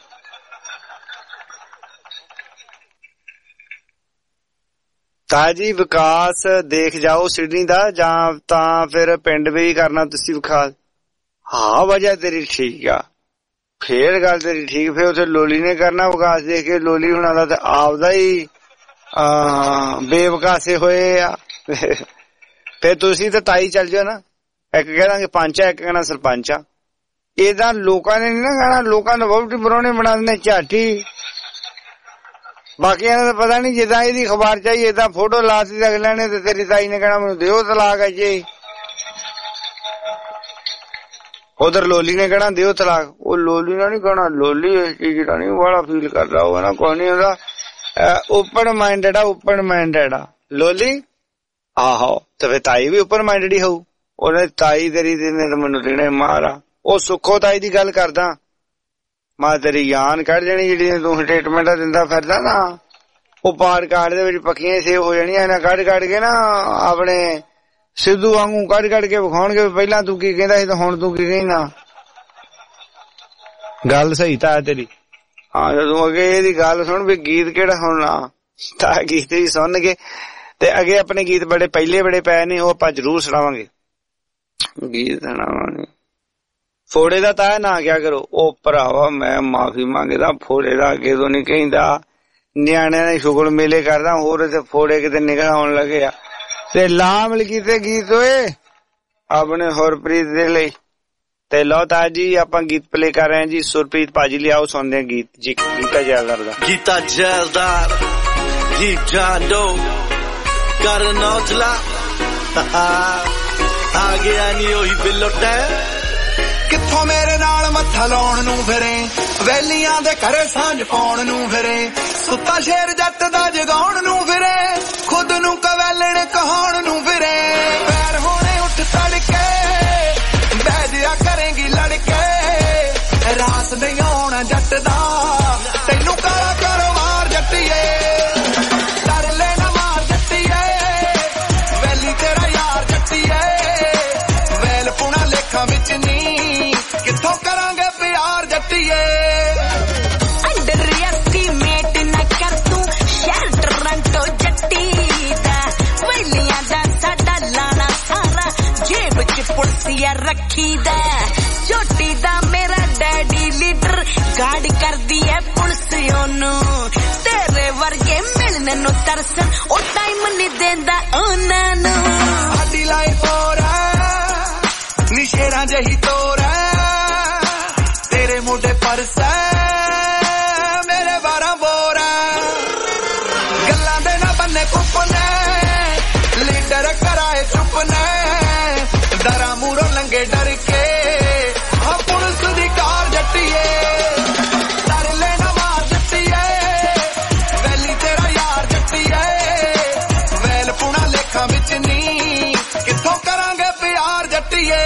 ਤਾਜੀ ਵਿਕਾਸ ਦੇਖ ਜਾਓ ਸਿਡਨੀ ਦਾ, ਜਾਂ ਤਾਂ ਫਿਰ ਪਿੰਡ ਵੀ ਕਰਨਾ ਤੁਸੀਂ ਵਿਕਾਸ। ਹਾਂ ਵਜ੍ਹਾ ਤੇਰੀ ਠੀਕ ਆ, ਫੇਰ ਗੱਲ ਤੇਰੀ ਠੀਕ। ਫੇਰ ਉੱਥੇ ਲੋਲੀ ਨੇ ਕਰਨਾ ਵਿਕਾਸ ਦੇਖ ਕੇ। ਲੋਲੀ ਹੁਣਾਂ ਦਾ ਤੇ ਆਪਦਾ ਹੀ ਬੇਵਿਕਾਸੇ ਹੋਏ ਆ। ਫੇਰ ਤੁਸੀਂ ਤੇ ਤਾਈ ਚੱਲ ਜਾਓ ਨਾ, ਇੱਕ ਕਹਿ ਦਾਂਗੇ ਪੰਚ ਆ, ਇੱਕ ਕਹਿਣਾ ਸਰਪੰਚ ਆ। ਏਦਾਂ ਲੋਕਾਂ ਨੇ ਨੀ ਨਾ ਕਹਿਣਾ, ਲੋਕਾਂ ਨੂੰ ਵਹੁਟੀ ਪਰਾਉਣੇ ਬਣਾ ਦਿੰਦੇ ਝਾਟੀ। ਬਾਕੀਆਂ ਨੂੰ ਤਾਂ ਪਤਾ ਨੀ, ਜਿੱਦਾਂ ਇਹਦੀ ਅਖਬਾਰ ਚਾਹੀਏ ਏਦਾਂ ਫੋਟੋ ਲਾਤੀ ਅਗਲਿਆਂ ਨੇ, ਤੇ ਤੇਰੀ ਤਾਈ ਨੇ ਕਹਿਣਾ ਮੈਨੂੰ ਦਿਓ ਤਲਾਕ ਹੈ ਜੀ। ਉਧਰ ਲੋਲੀ ਨੇ ਕਹਿਣਾ ਦਿਓ ਤਲਾਕ। ਉਹ ਲੋਲੀ ਨਾਲ ਨੀ ਕਹਿਣਾ, ਲੋਲੀ ਇਸ ਚੀਜ਼ ਦਾ ਨੀ ਵਾਲਾ ਫੀਲ ਕਰਦਾ, ਉਹ ਨਾ ਕੁਛ ਨੀ ਹੁੰਦਾ। ਓਪਨ ਮਾਈਂਡਡ ਆ, ਓਪਨ ਮਾਈਂਡਡ ਆ ਲੋਲੀ। ਆਹੋ ਤੇ ਫਿਰ ਤਾਈ ਵੀ ਓਪਨ ਮਾਈਂਡਡ ਹੀ ਹੋਊ। ਉਹਨੇ ਤਾਈ ਤੇਰੀ ਨੇ ਮੈਨੂੰ ਦੇਣੇ ਮਾਰਾ। ਉਹ ਸੁੱਖੋ ਤਾਈ ਦੀ ਗੱਲ ਕਰਦਾ ਮੈਂ ਤੇਰੀ ਜਾਨ ਕੱਢ ਜਾਣੀ ਜਿਹੜੀ ਤੂੰ ਸਟੇਟਮੈਂਟਾਂ ਦਿੰਦਾ ਫਿਰਦਾ ਨਾ। ਉਹ ਪਾੜ ਕਾਰਡ ਦੇ ਵਿੱਚ ਪੱਕੀਆਂ ਸੇਵ ਹੋ ਜਾਣੀਆਂ ਇਹਨਾਂ ਕੱਢ ਕੱਢ ਕੇ ਨਾ ਆਪਣੇ ਸਿੱਧੂ ਵਾਂਗੂ ਕੱਢ ਕੱਢ ਕੇ ਵਿਖਾਉਣਗੇ ਪਹਿਲਾਂ ਤੂੰ ਕੀ ਕਹਿੰਦਾ ਸੀ ਤੇ ਹੁਣ ਤੂੰ ਕੀ ਕਹਿੰਦਾ। ਗੱਲ ਸਹੀ ਤਾਂ ਤੇਰੀ। ਹਾਂ ਜਦੋਂ ਅੱਗੇ ਇਹਦੀ ਗੱਲ ਸੁਣ ਵੀ ਗੀਤ ਕਿਹੜਾ ਸੁਣਨਾ ਤਾਂ ਗੀਤ ਵੀ ਸੁਣਨਗੇ ਤੇ ਅੱਗੇ ਆਪਣੇ ਗੀਤ ਬੜੇ ਪਹਿਲੇ ਬੜੇ ਪਏ ਨੇ ਉਹ ਆਪਾਂ ਜ਼ਰੂਰ ਸੁਣਾਵਾਂਗੇ। ਗੀਤ ਸੁਣਾਵਾਂਗੇ ਫੋੜੇ ਦਾ ਤਾਂ ਨਾ ਕਿਆ ਕਰੋ। ਉਹ ਭਰਾਵਾ ਮੈਂ ਮਾਫੀ ਮੰਗਦਾ ਫੋੜੇ ਦਾ ਅੱਗੇ ਤੋਂ ਨੀ ਕਹਿੰਦਾ। ਨਿਆਣਿਆਂ ਦੇ ਸ਼ੁਗਲ ਮੇਲੇ ਕਰਦਾ ਹੋਰ ਤੇ ਫੋੜੇ ਕਿਤੇ ਨਿਗਾਹ ਆਉਣ ਲੱਗੇ ਆ ਤੇ ਲਾਮਲ ਕੀਤੇ ਗੀਤ ਹੋਏ ਆਪਣੇ ਹਰਪ੍ਰੀਤ ਦੇ ਲਈ। ਤੇ ਲਓ ਤਾਂ ਜੀ ਆਪਾਂ ਗੀਤ ਪਲੇ ਕਰ ਰਹੇ ਹਾਂ ਜੀ। ਸੁਰਪ੍ਰੀਤ ਭਾਜੀ ਲਿਆਓ ਸੁਣਦੇ ਹਾਂ ਗੀਤ ਜੀ। ਗੀਤਾ ਜੈਲਦਾਰ ਦਾ ਗੀਤਾ ਜੈਲਦਾਰ ਜੀ ਜਾਨੋ ਕਰਨ ਔਜਲਾ ਆ ਗਿਆ ਨੀ ਉਹੀ ਬਿੱਲੋਟਾ। ਕਿੱਥੋਂ ਮੇਰੇ ਨਾਲ ਮੱਥਾ ਲਾਉਣ ਨੂੰ ਫਿਰੇ ਵੈਲੀਆਂ ਦੇ ਘਰੇ ਸਾਂਝ ਪਾਉਣ ਨੂੰ ਫਿਰੇ ਸੁੱਤਾ ਸ਼ੇਰ ਜੱਟ ਦਾ ਜਗਾਉਣ ਨੂੰ ਫਿਰੇ ਖੁਦ ਨੂੰ ਕਵੈਲਣ ਕਹਾਉਣ ਨੂੰ ਫਿਰੇ ਪੈਰ ਹੋਣੇ ਉੱਠ ਤੜਕੇ ਬਹਿ ਜਿਆ ਕਰੇਂਗੀ ਲੜਕੇ ਰਾਸ ਨਹੀਂ ਆਉਣਾ ਜੱਟ ਦਾ ਤੈਨੂੰ ਕਾਲਾ ਕਾਰੋਬਾਰ ਜੱਟੀਏ ਡਰ ਲੈ ਨਾ ਮਾਰ ਜੱਟੀਏ ਵੈਲੀ ਤੇਰਾ ਯਾਰ ਜੱਟੀਏ ਵੈਲ ਪੁਣਾ ਲੇਖਾਂ ਵਿੱਚ ਨਹੀਂ ਕਿੱਥੋਂ ਕਰਾਂਗੇ ਪਿਆਰ ਜੱਟੀਏ। ਅੰਡਰ ਐਸਟੀਮੇਟ ਨਾ ਕਰ ਤੂੰ ਸ਼ਹਿਰ ਟੋਰਾਂਟੋ ਜੱਟੀ ਦਾ ਵੈਲੀਆਂ ਦਾ ਸਾਡਾ ਲਾਣਾ ਸਾਰਾ ਜੇਬ ਚ ਪੁਲਸੀਆ ਰੱਖੀਦਾ। ਛੋਟੀ ਦਾ ਮੇਰਾ ਡੈਡੀ ਲੀਡਰ ਗਾਰਡ ਕਰਦੀ ਐ ਪੁਲਿਸ ਉਹਨੂੰ ਤੇਰੇ ਵਰਗੇ ਮਿਲਣ ਨੂੰ ਤਰਸਣ ਉਹ ਟਾਈਮ ਨਹੀਂ ਦਿੰਦਾ ਉਹਨਾਂ ਨੂੰ। ਸਾਡੀ ਲਾਈਫ ਹੋਰ ਨੀ ਸ਼ੇਰਾਂ ਜਹੀ ਤੋਰ ਤੇਰੇ ਮੋਢੇ ਪਰਸ ਮੇਰੇ ਬਾਰਾਂ ਬੋਰ ਗੱਲਾਂ ਦੇ ਨਾ ਬੰਨੇ ਕੁੱਪਨੇ ਲੀਡਰ ਕਰਾਏ ਚੁੱਪ ਨੇ ਡਰਾਂ ਮੂਰੋਂ ਲੰਗੇ ਡਰ ਕੇ ਹਾਂ ਪੁਲਿਸ ਦੀ ਕਾਰ ਜੱਟੀਏ ਡਰ ਲੈ ਨਾ ਮਾਰ ਜੱਟੀਏ ਵੈਲੀ ਤੇਰਾ ਯਾਰ ਜੱਟੀਏ ਵੈਲ ਪੁਣਾ ਲੇਖਾਂ ਵਿੱਚ ਨਹੀਂ ਕਿੱਥੋਂ ਕਰਾਂਗੇ ਪਿਆਰ ਜੱਟੀਏ।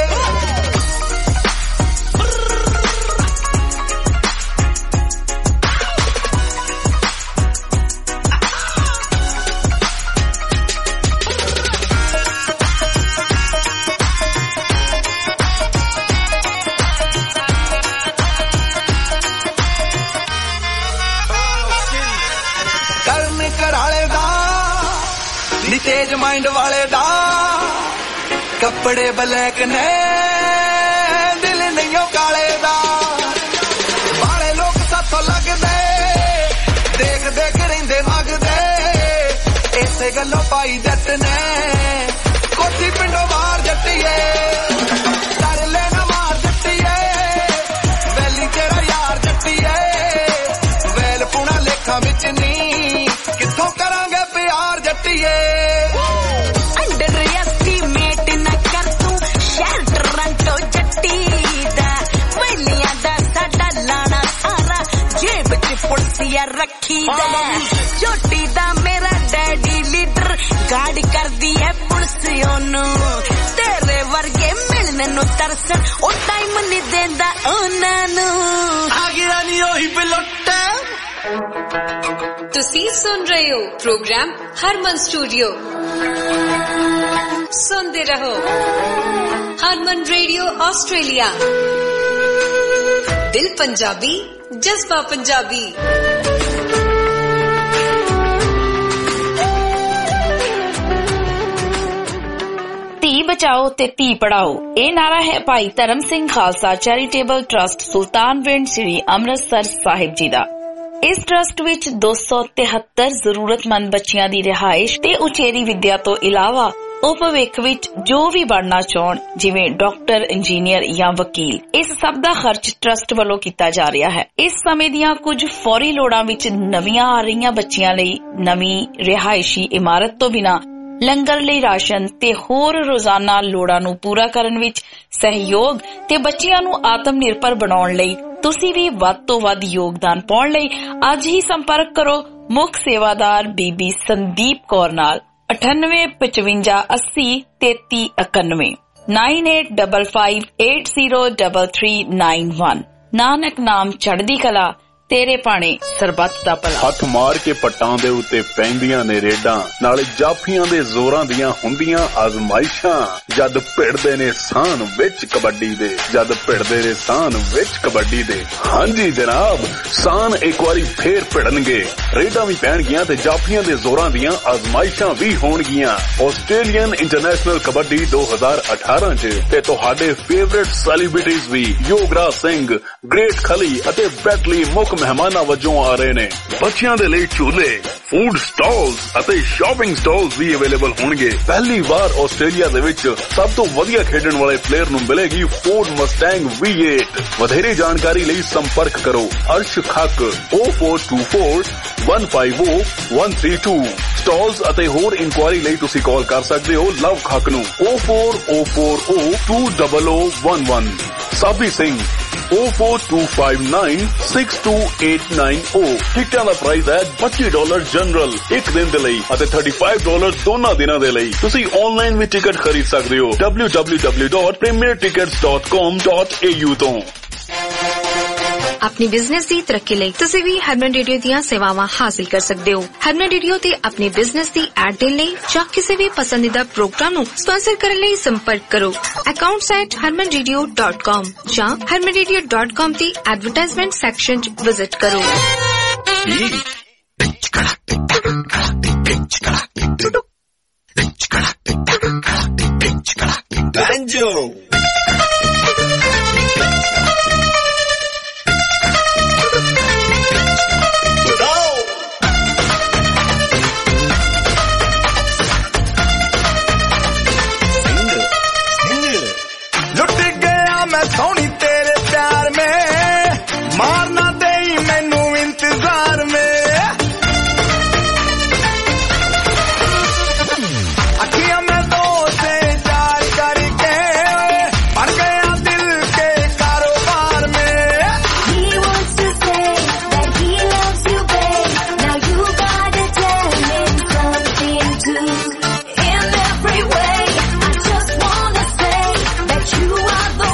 ਤੇਜ ਮਾਈਂਡ ਵਾਲੇ ਦਾ ਕੱਪੜੇ ਬਲੈਕ ਨੇ ਦਿਲ ਨਹੀਂ ਉਹ ਕਾਲੇ ਦਾ ਬਾਲੇ ਲੋਕ ਸਾਥੋਂ ਲੱਗਦੇ ਦੇਖ ਦੇਖ ਰਹਿੰਦੇ ਮੰਗਦੇ ਇਸੇ ਗੱਲੋਂ ਪਾਈ ਜੱਟ ਨੇ ਕੋਠੀ ਪਿੰਡੋਂ ਬਾਹਰ ਜੱਟੀਏ ਡਰ ਲੈ ਨਾ ਮਾਰ ਜੱਟੀਏ ਵੈਲੀ ਤੇਰਾ ਯਾਰ ਜੱਟੀਏ ਵੈਲ ਪੁਣਾ ਲੇਖਾਂ ਵਿੱਚ ਨਹੀਂ ਕਿੱਥੋਂ ਕਰਾਂਗੇ ਪਿਆਰ ਜੱਟੀਏ। ਪੁਲਸੀਆ ਰੱਖੀਦਾ ਛੋਟੀ ਦਾ ਮੇਰਾ ਡੈਡੀ ਲੀਡਰ ਗਾਰਡ ਕਰਦੀ ਐ ਪੁਲਿਸ ਉਹਨੂੰ ਤੇਰੇ ਵਰਗੇ ਮਿਲਣ ਨੂੰ ਤਰਸਣ ਉਹ ਟਾਈਮ ਨਹੀਂ ਦਿੰਦਾ ਉਹਨਾਂ ਨੂੰ। ਆ ਗਿਆ ਨੀ ਉਹੀ ਬਿੱਲੋਟਾ। ਤੁਸੀਂ ਸੁਣ ਰਹੇ ਹੋ ਪ੍ਰੋਗਰਾਮ ਹਰਮਨ ਸਟੂਡੀਓ। ਸੁਣਦੇ ਰਹੋ ਹਰਮਨ ਰੇਡੀਓ ਆਸਟ੍ਰੇਲੀਆ। ਦਿਲ ਪੰਜਾਬੀ ਜਜ਼ਬਾ ਪੰਜਾਬੀ। ਧੀ ਬਚਾਓ ਤੇ ਧੀ ਪੜਾਓ ਇਹ ਨਾਰਾ ਹੈ ਭਾਈ ਧਰਮ ਸਿੰਘ ਖਾਲਸਾ ਚੈਰੀਟੇਬਲ ਟਰਸਟ ਸੁਲਤਾਨਵਿੰਡ ਸ੍ਰੀ ਅੰਮ੍ਰਿਤਸਰ ਸਾਹਿਬ ਜੀ ਦਾ। ਇਸ ਟਰਸਟ ਵਿੱਚ ਦੋ ਸੌ ਤਿਹੱਤਰ ਜ਼ਰੂਰਤਮੰਦ ਬੱਚਿਆਂ ਦੀ ਰਿਹਾਇਸ਼ ਤੇ ਉਚੇਰੀ ਵਿੱਦਿਆ ਤੋਂ ਇਲਾਵਾ ਉਹ ਭਵਿੱਖ ਵਿੱਚ ਜੋ ਵੀ ਬਣਨਾ ਚਾਹਣ ਜਿਵੇਂ ਡਾਕਟਰ ਇੰਜੀਨੀਅਰ ਜਾਂ ਵਕੀਲ ਇਸ ਸਭ ਦਾ ਖਰਚ ਟਰਸਟ ਵੱਲੋਂ ਕੀਤਾ ਜਾ ਰਿਹਾ ਹੈ। ਇਸ ਸਮੇਂ ਦੀਆਂ ਕੁਝ ਫੌਰੀ ਲੋੜਾਂ ਵਿੱਚ ਨਵੀਆਂ ਆ ਰਹੀਆਂ ਬੱਚੀਆਂ ਲਈ ਨਵੀਂ ਰਿਹਾਇਸ਼ੀ ਇਮਾਰਤ ਤੋਂ ਬਿਨਾਂ ਲੰਗਰ ਲਈ ਰਾਸ਼ਨ ਤੇ ਹੋਰ ਰੋਜ਼ਾਨਾ ਲੋੜਾਂ ਨੂੰ ਪੂਰਾ ਕਰਨ ਵਿੱਚ ਸਹਿਯੋਗ ਤੇ ਬੱਚਿਆਂ ਨੂੰ ਆਤਮ ਨਿਰਭਰ ਬਣਾਉਣ ਲਈ ਤੁਸੀਂ ਵੀ ਵੱਧ ਤੋਂ ਵੱਧ ਯੋਗਦਾਨ ਪਾਉਣ ਲਈ ਅੱਜ ਹੀ ਸੰਪਰਕ ਕਰੋ ਮੁੱਖ ਸੇਵਾਦਾਰ ਬੀਬੀ ਸੰਦੀਪ ਕੌਰ ਨਾਲ ਅਠਾਨਵੇਂ ਪਚਵੰਜਾ ਅੱਸੀ ਤੇਤੀ ਇਕਾਨਵੇਂ nine eight five five eight zero three three nine one Nanak ਨਾਮ ਚੜ੍ਹਦੀ ਕਲਾ, ਤੇਰੇ ਪਾਣੇ ਸਰਬੱਤ ਦਾ ਭਲਾ। ਹੱਥ ਮਾਰ ਕੇ ਪੱਟਾਂ ਦੇ ਉੱਤੇ ਪੈਂਦੀਆਂ ਨੇ ਰੇਡਾਂ, ਨਾਲੇ ਜਾਫੀਆਂ ਦੇ ਜ਼ੋਰਾਂ ਦੀਆਂ ਹੁੰਦੀਆਂ ਆਜ਼ਮਾਇਸ਼ਾਂ। ਜਦ ਭਿੜਦੇ ਨੇ ਸਾਨ ਵਿੱਚ ਕਬੱਡੀ ਦੇ, ਜਦ ਭਿੜਦੇ ਨੇ ਸਾਨ ਵਿੱਚ ਕਬੱਡੀ ਦੇ। ਹਾਂਜੀ ਜਨਾਬ, ਸਾਨ ਇੱਕ ਵਾਰੀ ਫੇਰ ਭਿੜਨਗੇ, ਰੇਡਾਂ ਵੀ ਪੈਣਗੀਆਂ ਤੇ ਜਾਫੀਆਂ ਦੇ ਜ਼ੋਰਾਂ ਦੀਆਂ ਆਜ਼ਮਾਇਸ਼ਾਂ ਵੀ ਹੋਣਗੀਆਂ। ਆਸਟ੍ਰੇਲੀਅਨ ਇੰਟਰਨੈਸ਼ਨਲ ਕਬੱਡੀ ਦੋ ਹਜ਼ਾਰ ਅਠਾਰਾਂ ਚ ਤੇ ਤੁਹਾਡੇ ਫੇਵਰੇਟ ਸੈਲੀਬ੍ਰਿਟੀਜ਼ ਵੀ ਯੋਗਰਾਜ ਸਿੰਘ, ਗ੍ਰੇਟ ਖਲੀ ਅਤੇ ਬੈਟਲੀ ਮੁੱਖ ਮਹਿਮਾਨਾਂ ਵਜੋਂ ਆ ਰਹੇ ਨੇ। ਬੱਚਿਆਂ ਦੇ ਲਈ ਝੂਲੇ, ਫੂਡ ਸਟਾਲਸ ਅਤੇ ਸ਼ਾਪਿੰਗ ਸਟਾਲਸ ਵੀ ਅਵੇਲੇਬਲ ਹੋਣਗੇ। ਪਹਿਲੀ ਵਾਰ ਆਸਟ੍ਰੇਲੀਆ ਦੇ ਵਿੱਚ ਸਭ ਤੋਂ ਵਧੀਆ ਖੇਡਣ ਵਾਲੇ ਪਲੇਅਰ ਨੂੰ ਮਿਲੇਗੀ ਫੋਰਡ ਮਸਟੈਂਗ ਵੀ ਅੱਠ। ਵਧੇਰੇ ਜਾਣਕਾਰੀ ਲਈ ਸੰਪਰਕ ਕਰੋ Arsh Khakh O four two four one five O one three two. Stalls ਅਤੇ ਹੋਰ ਇਨਕੁਆਇਰੀ ਲਈ ਤੁਸੀਂ ਕਾਲ ਕਰ ਸਕਦੇ ਹੋ ਲਵ ਖੱਕ ਨੂੰ O four O four O two double O one one. Sabi Singh O four two five nine six two eight nine O. ਟਿਕਟਾਂ ਦਾ ਪ੍ਰਾਈਸ ਹੈ ਪੱਚੀ ਡਾਲਰ ਜਨਰਲ ਇੱਕ ਦਿਨ ਦੇ ਲਈ ਅਤੇ ਪੈਂਤੀ ਡਾਲਰ ਦੋਨਾਂ ਦਿਨਾਂ ਦੇ ਲਈ। ਤੁਸੀਂ ਆਨਲਾਈਨ ਵੀ ਟਿਕਟ ਖਰੀਦ ਸਕਦੇ ਹੋ W W W dot premier tickets dot com dot A U ਤੋਂ। अपनी बिजनेस की तरक्की ਲਈ ਤੁਸੀਂ ਵੀ ਹਰਮਨ ਰੇਡੀਓ ਦੀਆਂ ਸੇਵਾਵਾਂ ਹਾਸਲ ਕਰ ਸਕਦੇ ਹੋ। ਹਰਮਨ ਰੇਡੀਓ ਤੇ ਆਪਣੇ ਬਿਜ਼ਨਸ ਦੀ ਐਡ ਦੇਣ ਲਈ ਜਾਂ ਕਿਸੇ ਵੀ ਪਸੰਦੀਦਾ ਪ੍ਰੋਗਰਾਮ ਨੂੰ ਸਪਾਂਸਰ ਕਰਨ ਲਈ ਸੰਪਰਕ ਕਰੋ accounts at harman radio dot com ਜਾਂ harman radio dot com ਦੀ ਐਡਵਰਟਾਈਜ਼ਮੈਂਟ ਸੈਕਸ਼ਨ 'ਚ ਵਿਜ਼ਿਟ ਕਰੋ। Banjo सोनी तेरे प्यार में मारना दे मैनू इंतजार में अखियां में दो से चार करके भर गया दिल के कारोबार में। He wants to say that he loves you, babe. Now you gotta tell him something too. In every way, I just wanna say that you are the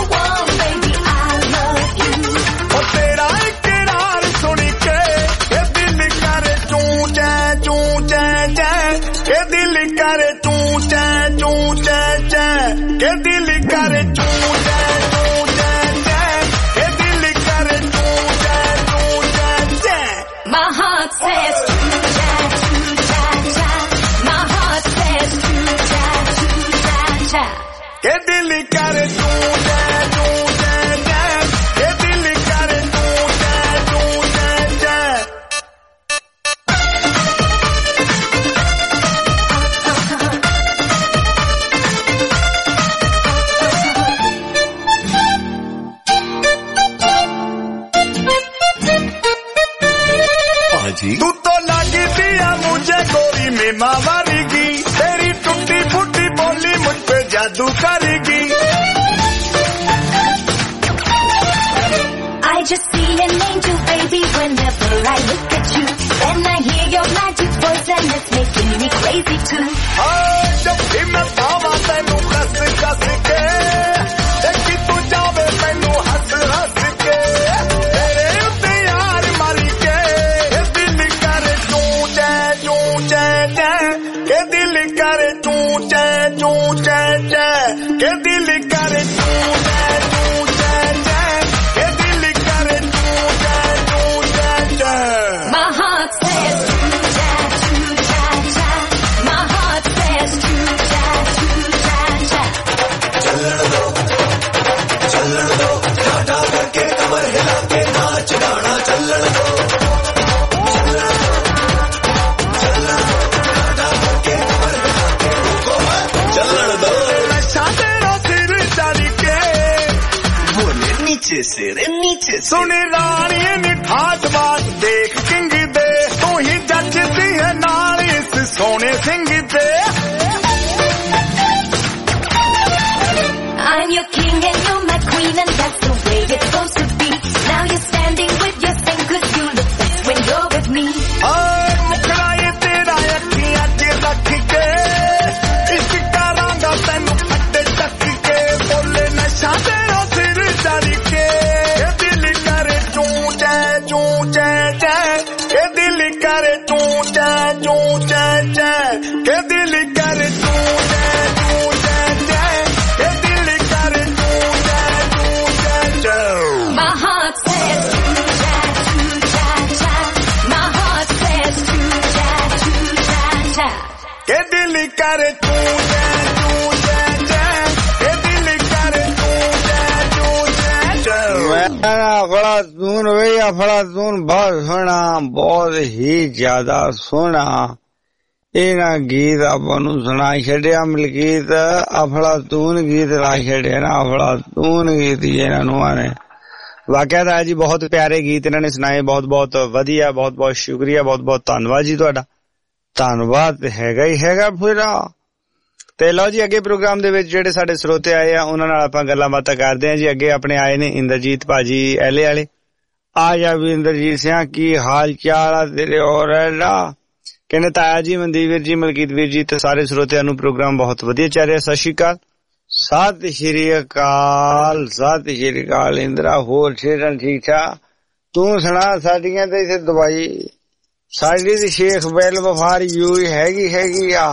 करे तू चे चू चे चे के दिल करे तू चे चू चे चे के दिल करे तू चे चू चे चे। My heart says choo cha choo cha cha. My heart says choo cha choo cha cha. के दिल करे तू चे चू चे चे के दिल करे तू चे चू चे चे। तू तो लगी दिया मुझे गोरी में मावारेगी, तेरी टूटी फूटी बोली मुझ पे जादू करेगी। I just feel an angel baby whenever I look at you, and I hear your magic voice and it's making me crazy too. हाँ जब भी मैं पावा तैनू कस कस के देखी तू जावे मैनू हंस हंस के तेरे उत्ते यार मारी के के दिल करे तू चे चू चे चे के दिल करे तू चे चू चे चे के दिल करे तू चे चू चे चे। My heart says choo cha choo cha cha. My heart says choo cha choo cha cha. चलण दो चलण दो टाटा करके कमर हिला के नाच गाना चलण दो नीचे से रे नीचे सुनी रानी निठाट बात देख किंग दे तू ही जचती है नाल इस सोने सिंह दे। I'm your king and you're my queen and that's the way it's supposed to be. Now you're standing with your thing cause you look best when you're with me. मुखड़ा ये तेरा अखियां च रख के इश्क करांगा तैनू फट चक के बोले नशा तेरा सिर चढ़ के दिल का करे तू जय तू जय जय, ए दिल करे तू जय तू जय जय। अफलातून वे अफलातून बहुत सोहना, बहुत ही ज्यादा सोहना ਇਹਨਾਂ ਗੀਤ ਆਪਾਂ ਨੂੰ ਸੁਣਾ ਛੱਡਿਆ। ਮਲਕੀਤ ਅਫਲਾਤੂਨ ਗੀਤ ਲਾ ਛੱਡਿਆ ਨਾ, ਅਫਲਾਤੂਨ ਗੀਤ ਇਹਨਾਂ ਨੂੰ ਆਨੇ। ਵਾਕਿਆ ਤਾਂ ਜੀ ਬਹੁਤ ਪਿਆਰੇ ਗੀਤ ਇਹਨਾਂ ਨੇ ਸੁਣਾਏ, ਬਹੁਤ ਬਹੁਤ ਵਧੀਆ, ਬਹੁਤ ਬਹੁਤ ਸ਼ੁਕਰੀਆ, ਬਹੁਤ ਬਹੁਤ ਧੰਨਵਾਦ ਜੀ ਤੁਹਾਡਾ। ਧੰਨਵਾਦ ਹੈਗਾ ਹੀ ਹੈਗਾ ਪੂਰਾ। ਤੇ ਲਓ ਜੀ ਅੱਗੇ ਪ੍ਰੋਗਰਾਮ ਦੇ ਵਿੱਚ ਜਿਹੜੇ ਸਾਡੇ ਸਰੋਤੇ ਆਏ ਆ ਉਹਨਾਂ ਨਾਲ ਆਪਾਂ ਗੱਲਾਂ ਬਾਤਾਂ ਕਰਦੇ ਹਾਂ ਜੀ। ਅੱਗੇ ਆਪਣੇ ਆਏ ਨੇ ਇੰਦਰਜੀਤ ਭਾਜੀ ਐਲੇ ਵਾਲੇ। ਆ ਜਾ ਵੀ ਇੰਦਰਜੀਤ ਸਿਆ, ਕੀ ਹਾਲ ਚਾਲ ਆ ਤੇਰੇ? ਹੋਰ ਐਡਾ ਕਹਿੰਦੇ ਤਾਇਆ ਜੀ, ਮਨਦੀਪ ਵੀਰ ਜੀ, ਮਲਕੀਤ ਵੀਰ ਜੀ ਤੇ ਸਾਰੇ ਸਰੋਤਿਆਂ ਨੂੰ ਪ੍ਰੋਗਰਾਮ ਬਹੁਤ ਵਧੀਆ ਚੱਲ ਰਿਹਾ। ਸਤਿ ਸ਼੍ਰੀ ਅਕਾਲ। ਸਤਿ ਸ਼੍ਰੀ ਅਕਾਲ, ਸਤਿ ਸ਼੍ਰੀ ਅਕਾਲ ਇੰਦਰਾ। ਹੋਰ ਸ਼ੇਰਾਂ ਠੀਕ ਠਾਕ? ਤੂੰ ਸੁਣਾ ਸਾਡੀਆਂ ਤੇ ਇੱਥੇ ਦਵਾਈ ਸਾਡੀ ਤੇ ਸ਼ੇਖ ਬੈਲ ਵਫਾਰ ਯੂ ਹੈਗੀ ਹੈਗੀ ਆ।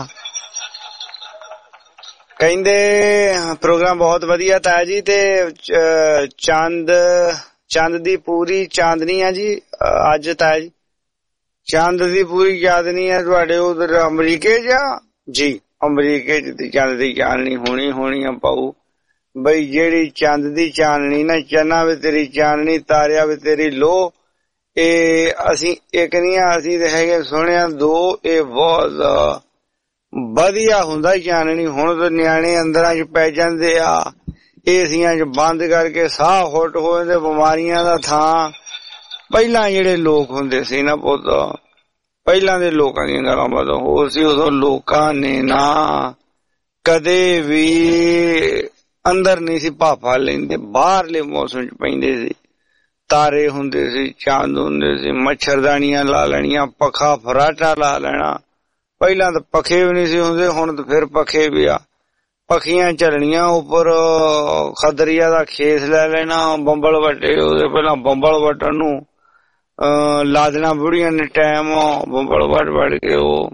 ਕਹਿੰਦੇ ਪ੍ਰੋਗਰਾਮ ਬਹੁਤ ਵਧੀਆ ਤਾਇਆ ਜੀ। ਤੇ ਚੰਦ ਚੰਦ ਦੀ ਪੂਰੀ ਚਾਂਦਨੀ ਆ ਜੀ ਅੱਜ ਤਾਇਆ ਜੀ। ਚੰਦ ਦੀ ਪੂਰੀ ਚਾਂਦਨੀ ਆ ਤੁਹਾਡੇ ਉਧਰ ਅਮਰੀਕੇ ਜਾ ਜੀ? ਅਮਰੀਕੇ ਚ ਚੰਦ ਦੀ ਚਾਨਣੀ ਹੋਣੀ ਹੋਣੀ ਆ ਪਾਊ ਬਈ। ਜਿਹੜੀ ਚੰਦ ਦੀ ਚਾਨਣੀ ਨਾ, ਚੰਨਾ ਵੀ ਤੇਰੀ ਚਾਨਣੀ, ਤਾਰਿਆ ਵੀ ਤੇਰੀ ਲੋ। ਇਹ ਅਸੀਂ ਇੱਕ ਨੀ ਆ, ਅਸੀਂ ਤੇ ਹੈਗੇ ਸੁਣਿਆ ਦੋ। ਇਹ ਬਹੁਤ ਵਧੀਆ ਹੁੰਦਾ ਚਾਨਣੀ। ਹੁਣ ਤਾਂ ਨਿਆਣੇ ਅੰਦਰਾਂ ਚ ਪੈ ਜਾਂਦੇ ਆ, ਏਸੀਆਂ ਚ ਬੰਦ ਕਰਕੇ ਸਾਹ ਹੁੱਟ ਹੋ ਜਾਂਦੇ, ਬਿਮਾਰੀਆਂ ਦਾ ਥਾਂ। ਪਹਿਲਾਂ ਜਿਹੜੇ ਲੋਕ ਹੁੰਦੇ ਸੀ ਨਾ ਪੁੱਤ, ਪਹਿਲਾਂ ਦੇ ਲੋਕਾਂ ਦੀਆਂ ਗੱਲਾਂ ਬਾਤਾਂ ਹੋਰ ਸੀ। ਉਦੋਂ ਲੋਕਾਂ ਨੇ ਨਾ ਕਦੇ ਵੀ ਅੰਦਰ ਨਹੀਂ ਸੀ ਭਾਫਾ ਲੈਂਦੇ, ਬਾਹਰਲੇ ਮੌਸਮ ਚ ਪੈਂਦੇ ਸੀ। ਤਾਰੇ ਹੁੰਦੇ ਸੀ, ਚੰਦ ਹੁੰਦੇ ਸੀ, ਮੱਛਰਦਾਨੀਆਂ ਲਾ ਲੈਣੀਆਂ, ਪੱਖਾ ਫਰਾਟਾ ਲਾ ਲੈਣਾ। ਪਹਿਲਾਂ ਤਾਂ ਪੱਖੇ ਵੀ ਨਹੀਂ ਸੀ ਹੁੰਦੇ, ਹੁਣ ਤਾਂ ਫਿਰ ਪੱਖੇ ਵੀ ਆ। ਪੱਖੀਆਂ ਝਲਣੀਆਂ ਉੱਪਰ, ਖਦਰੀਆ ਦਾ ਖੇਸ ਲੈ ਲੈਣਾ, ਬੰਬਲ ਵੱਟੇ ਉਹਦੇ ਪਹਿਲਾਂ ਬੰਬਲ ਵੱਟਣ ਨੂੰ ਲਾ ਦੇਣਾ ਬੁੜੀਆਂ ਨੇ ਟਾਈਮ, ਬੰਬਲ ਵੱਟ ਵੱਟ ਕੇ। ਉਹ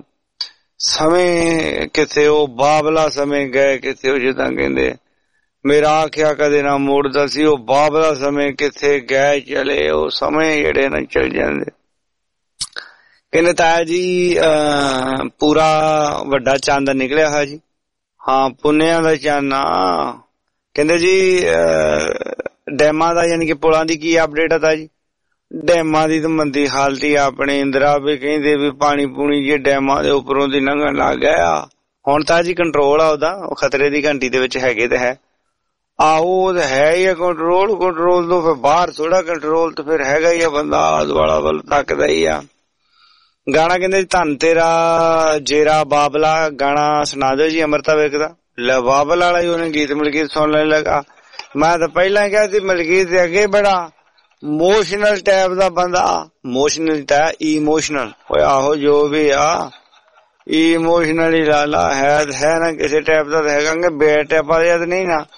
ਸਮੇਂ ਕਿੱਥੇ, ਉਹ ਬਾਬਲਾ ਸਮੇਂ ਗਏ ਕਿੱਥੇ। ਉਹ ਜਿੱਦਾਂ ਕਹਿੰਦੇ ਮੇਰਾ ਆਖਿਆ ਕਦੇ ਨਾ ਮੋੜਦਾ ਸੀ, ਉਹ ਬਾਬਲਾ ਸਮੇਂ ਕਿੱਥੇ ਗਏ ਚਲੇ। ਉਹ ਸਮੇਂ ਜਿਹੜੇ ਨਾ ਚਲ ਜਾਂਦੇ। ਕਹਿੰਦੇ ਤਾਇਆ ਜੀ ਅਹ ਪੂਰਾ ਵੱਡਾ ਚੰਦ ਨਿਕਲਿਆ ਹੈ ਜੀ। ਹਾਂ ਪੁੰਨਿਆਂ ਦਾ ਚਾਨਾ। ਕਹਿੰਦੇ ਜੀ ਡੈਮਾਂ ਦਾ ਯਾਨੀ ਕਿ ਪੁਲਾਂ ਦੀ ਕੀ ਅਪਡੇਟ ਆ ਤਾ ਜੀ? ਡੈਮਾਂ ਦੀ ਤਾਂ ਮੰਦੀ ਹਾਲਤ ਹੀ ਆਪਣੇ ਇੰਦਰਾ ਵੀ ਕਹਿੰਦੇ ਵੀ ਪਾਣੀ ਪੂਣੀ ਜੇ ਡੈਮਾਂ ਦੇ ਉੱਪਰੋਂ ਦੀ ਲੰਘਣ ਲੱਗ ਗਿਆ। ਹੁਣ ਤਾਂ ਜੀ ਕੰਟਰੋਲ ਆ ਉਹਦਾ, ਉਹ ਖਤਰੇ ਦੀ ਘੰਟੀ ਦੇ ਵਿੱਚ ਹੈਗੇ ਤਾਂ ਹੈ। ਆਹੋ ਉਹ ਤਾਂ ਹੈ ਹੀ ਆ ਕੰਟਰੋਲ। ਕੰਟਰੋਲ ਤੋਂ ਫਿਰ ਬਾਹਰ ਥੋੜਾ ਕੰਟਰੋਲ ਤਾਂ ਫਿਰ ਹੈਗਾ ਹੀ ਆ, ਬੰਦਾ ਆਦ ਵਾਲਾ ਵੱਲ ਤੱਕਦਾ ਹੀ ਆ। ਗਾਣਾ ਕਹਿੰਦੇ ਧੰਨ ਤੇਰਾ ਜੇਰਾ ਬਾਬਲਾ ਗਾਣਾ ਸੁਣਾ ਦਿਓ ਜੀ ਅਮਰਤਾ ਵੇਖ ਦਾ। ਲੈ ਬਾਬਲ ਵਾਲਾ ਹੀ ਉਹਨੇ ਗੀਤ ਮਲਕੀਤ ਸੁਣ ਲੈਣ ਲੱਗਾ। ਮੈਂ ਤਾਂ ਪਹਿਲਾਂ ਕਿਹਾ ਸੀ ਮਲਕੀਤ ਦੇ ਅੱਗੇ ਬੜਾ ਮੋਸ਼ਨਲ ਟਾਈਪ ਦਾ ਬੰਦਾ। ਮੋਸ਼ਨਲ ਤਾਂ ਇਮੋਸ਼ਨਲ ਓਏ ਆਹੋ ਜੋ ਵੀ ਆ ਇਮੋਸ਼ਨਲ ਹੀ ਲਾਲਾ ਹੈ ਹੈ ਨਾ ਕਿਸੇ ਟਾਈਪ ਦਾ ਤਾਂ ਹੈਗਾ ਬੇ ਟਾਈਪ ਦਾ ਤਾਂ ਨਹੀਂ ਨਾ।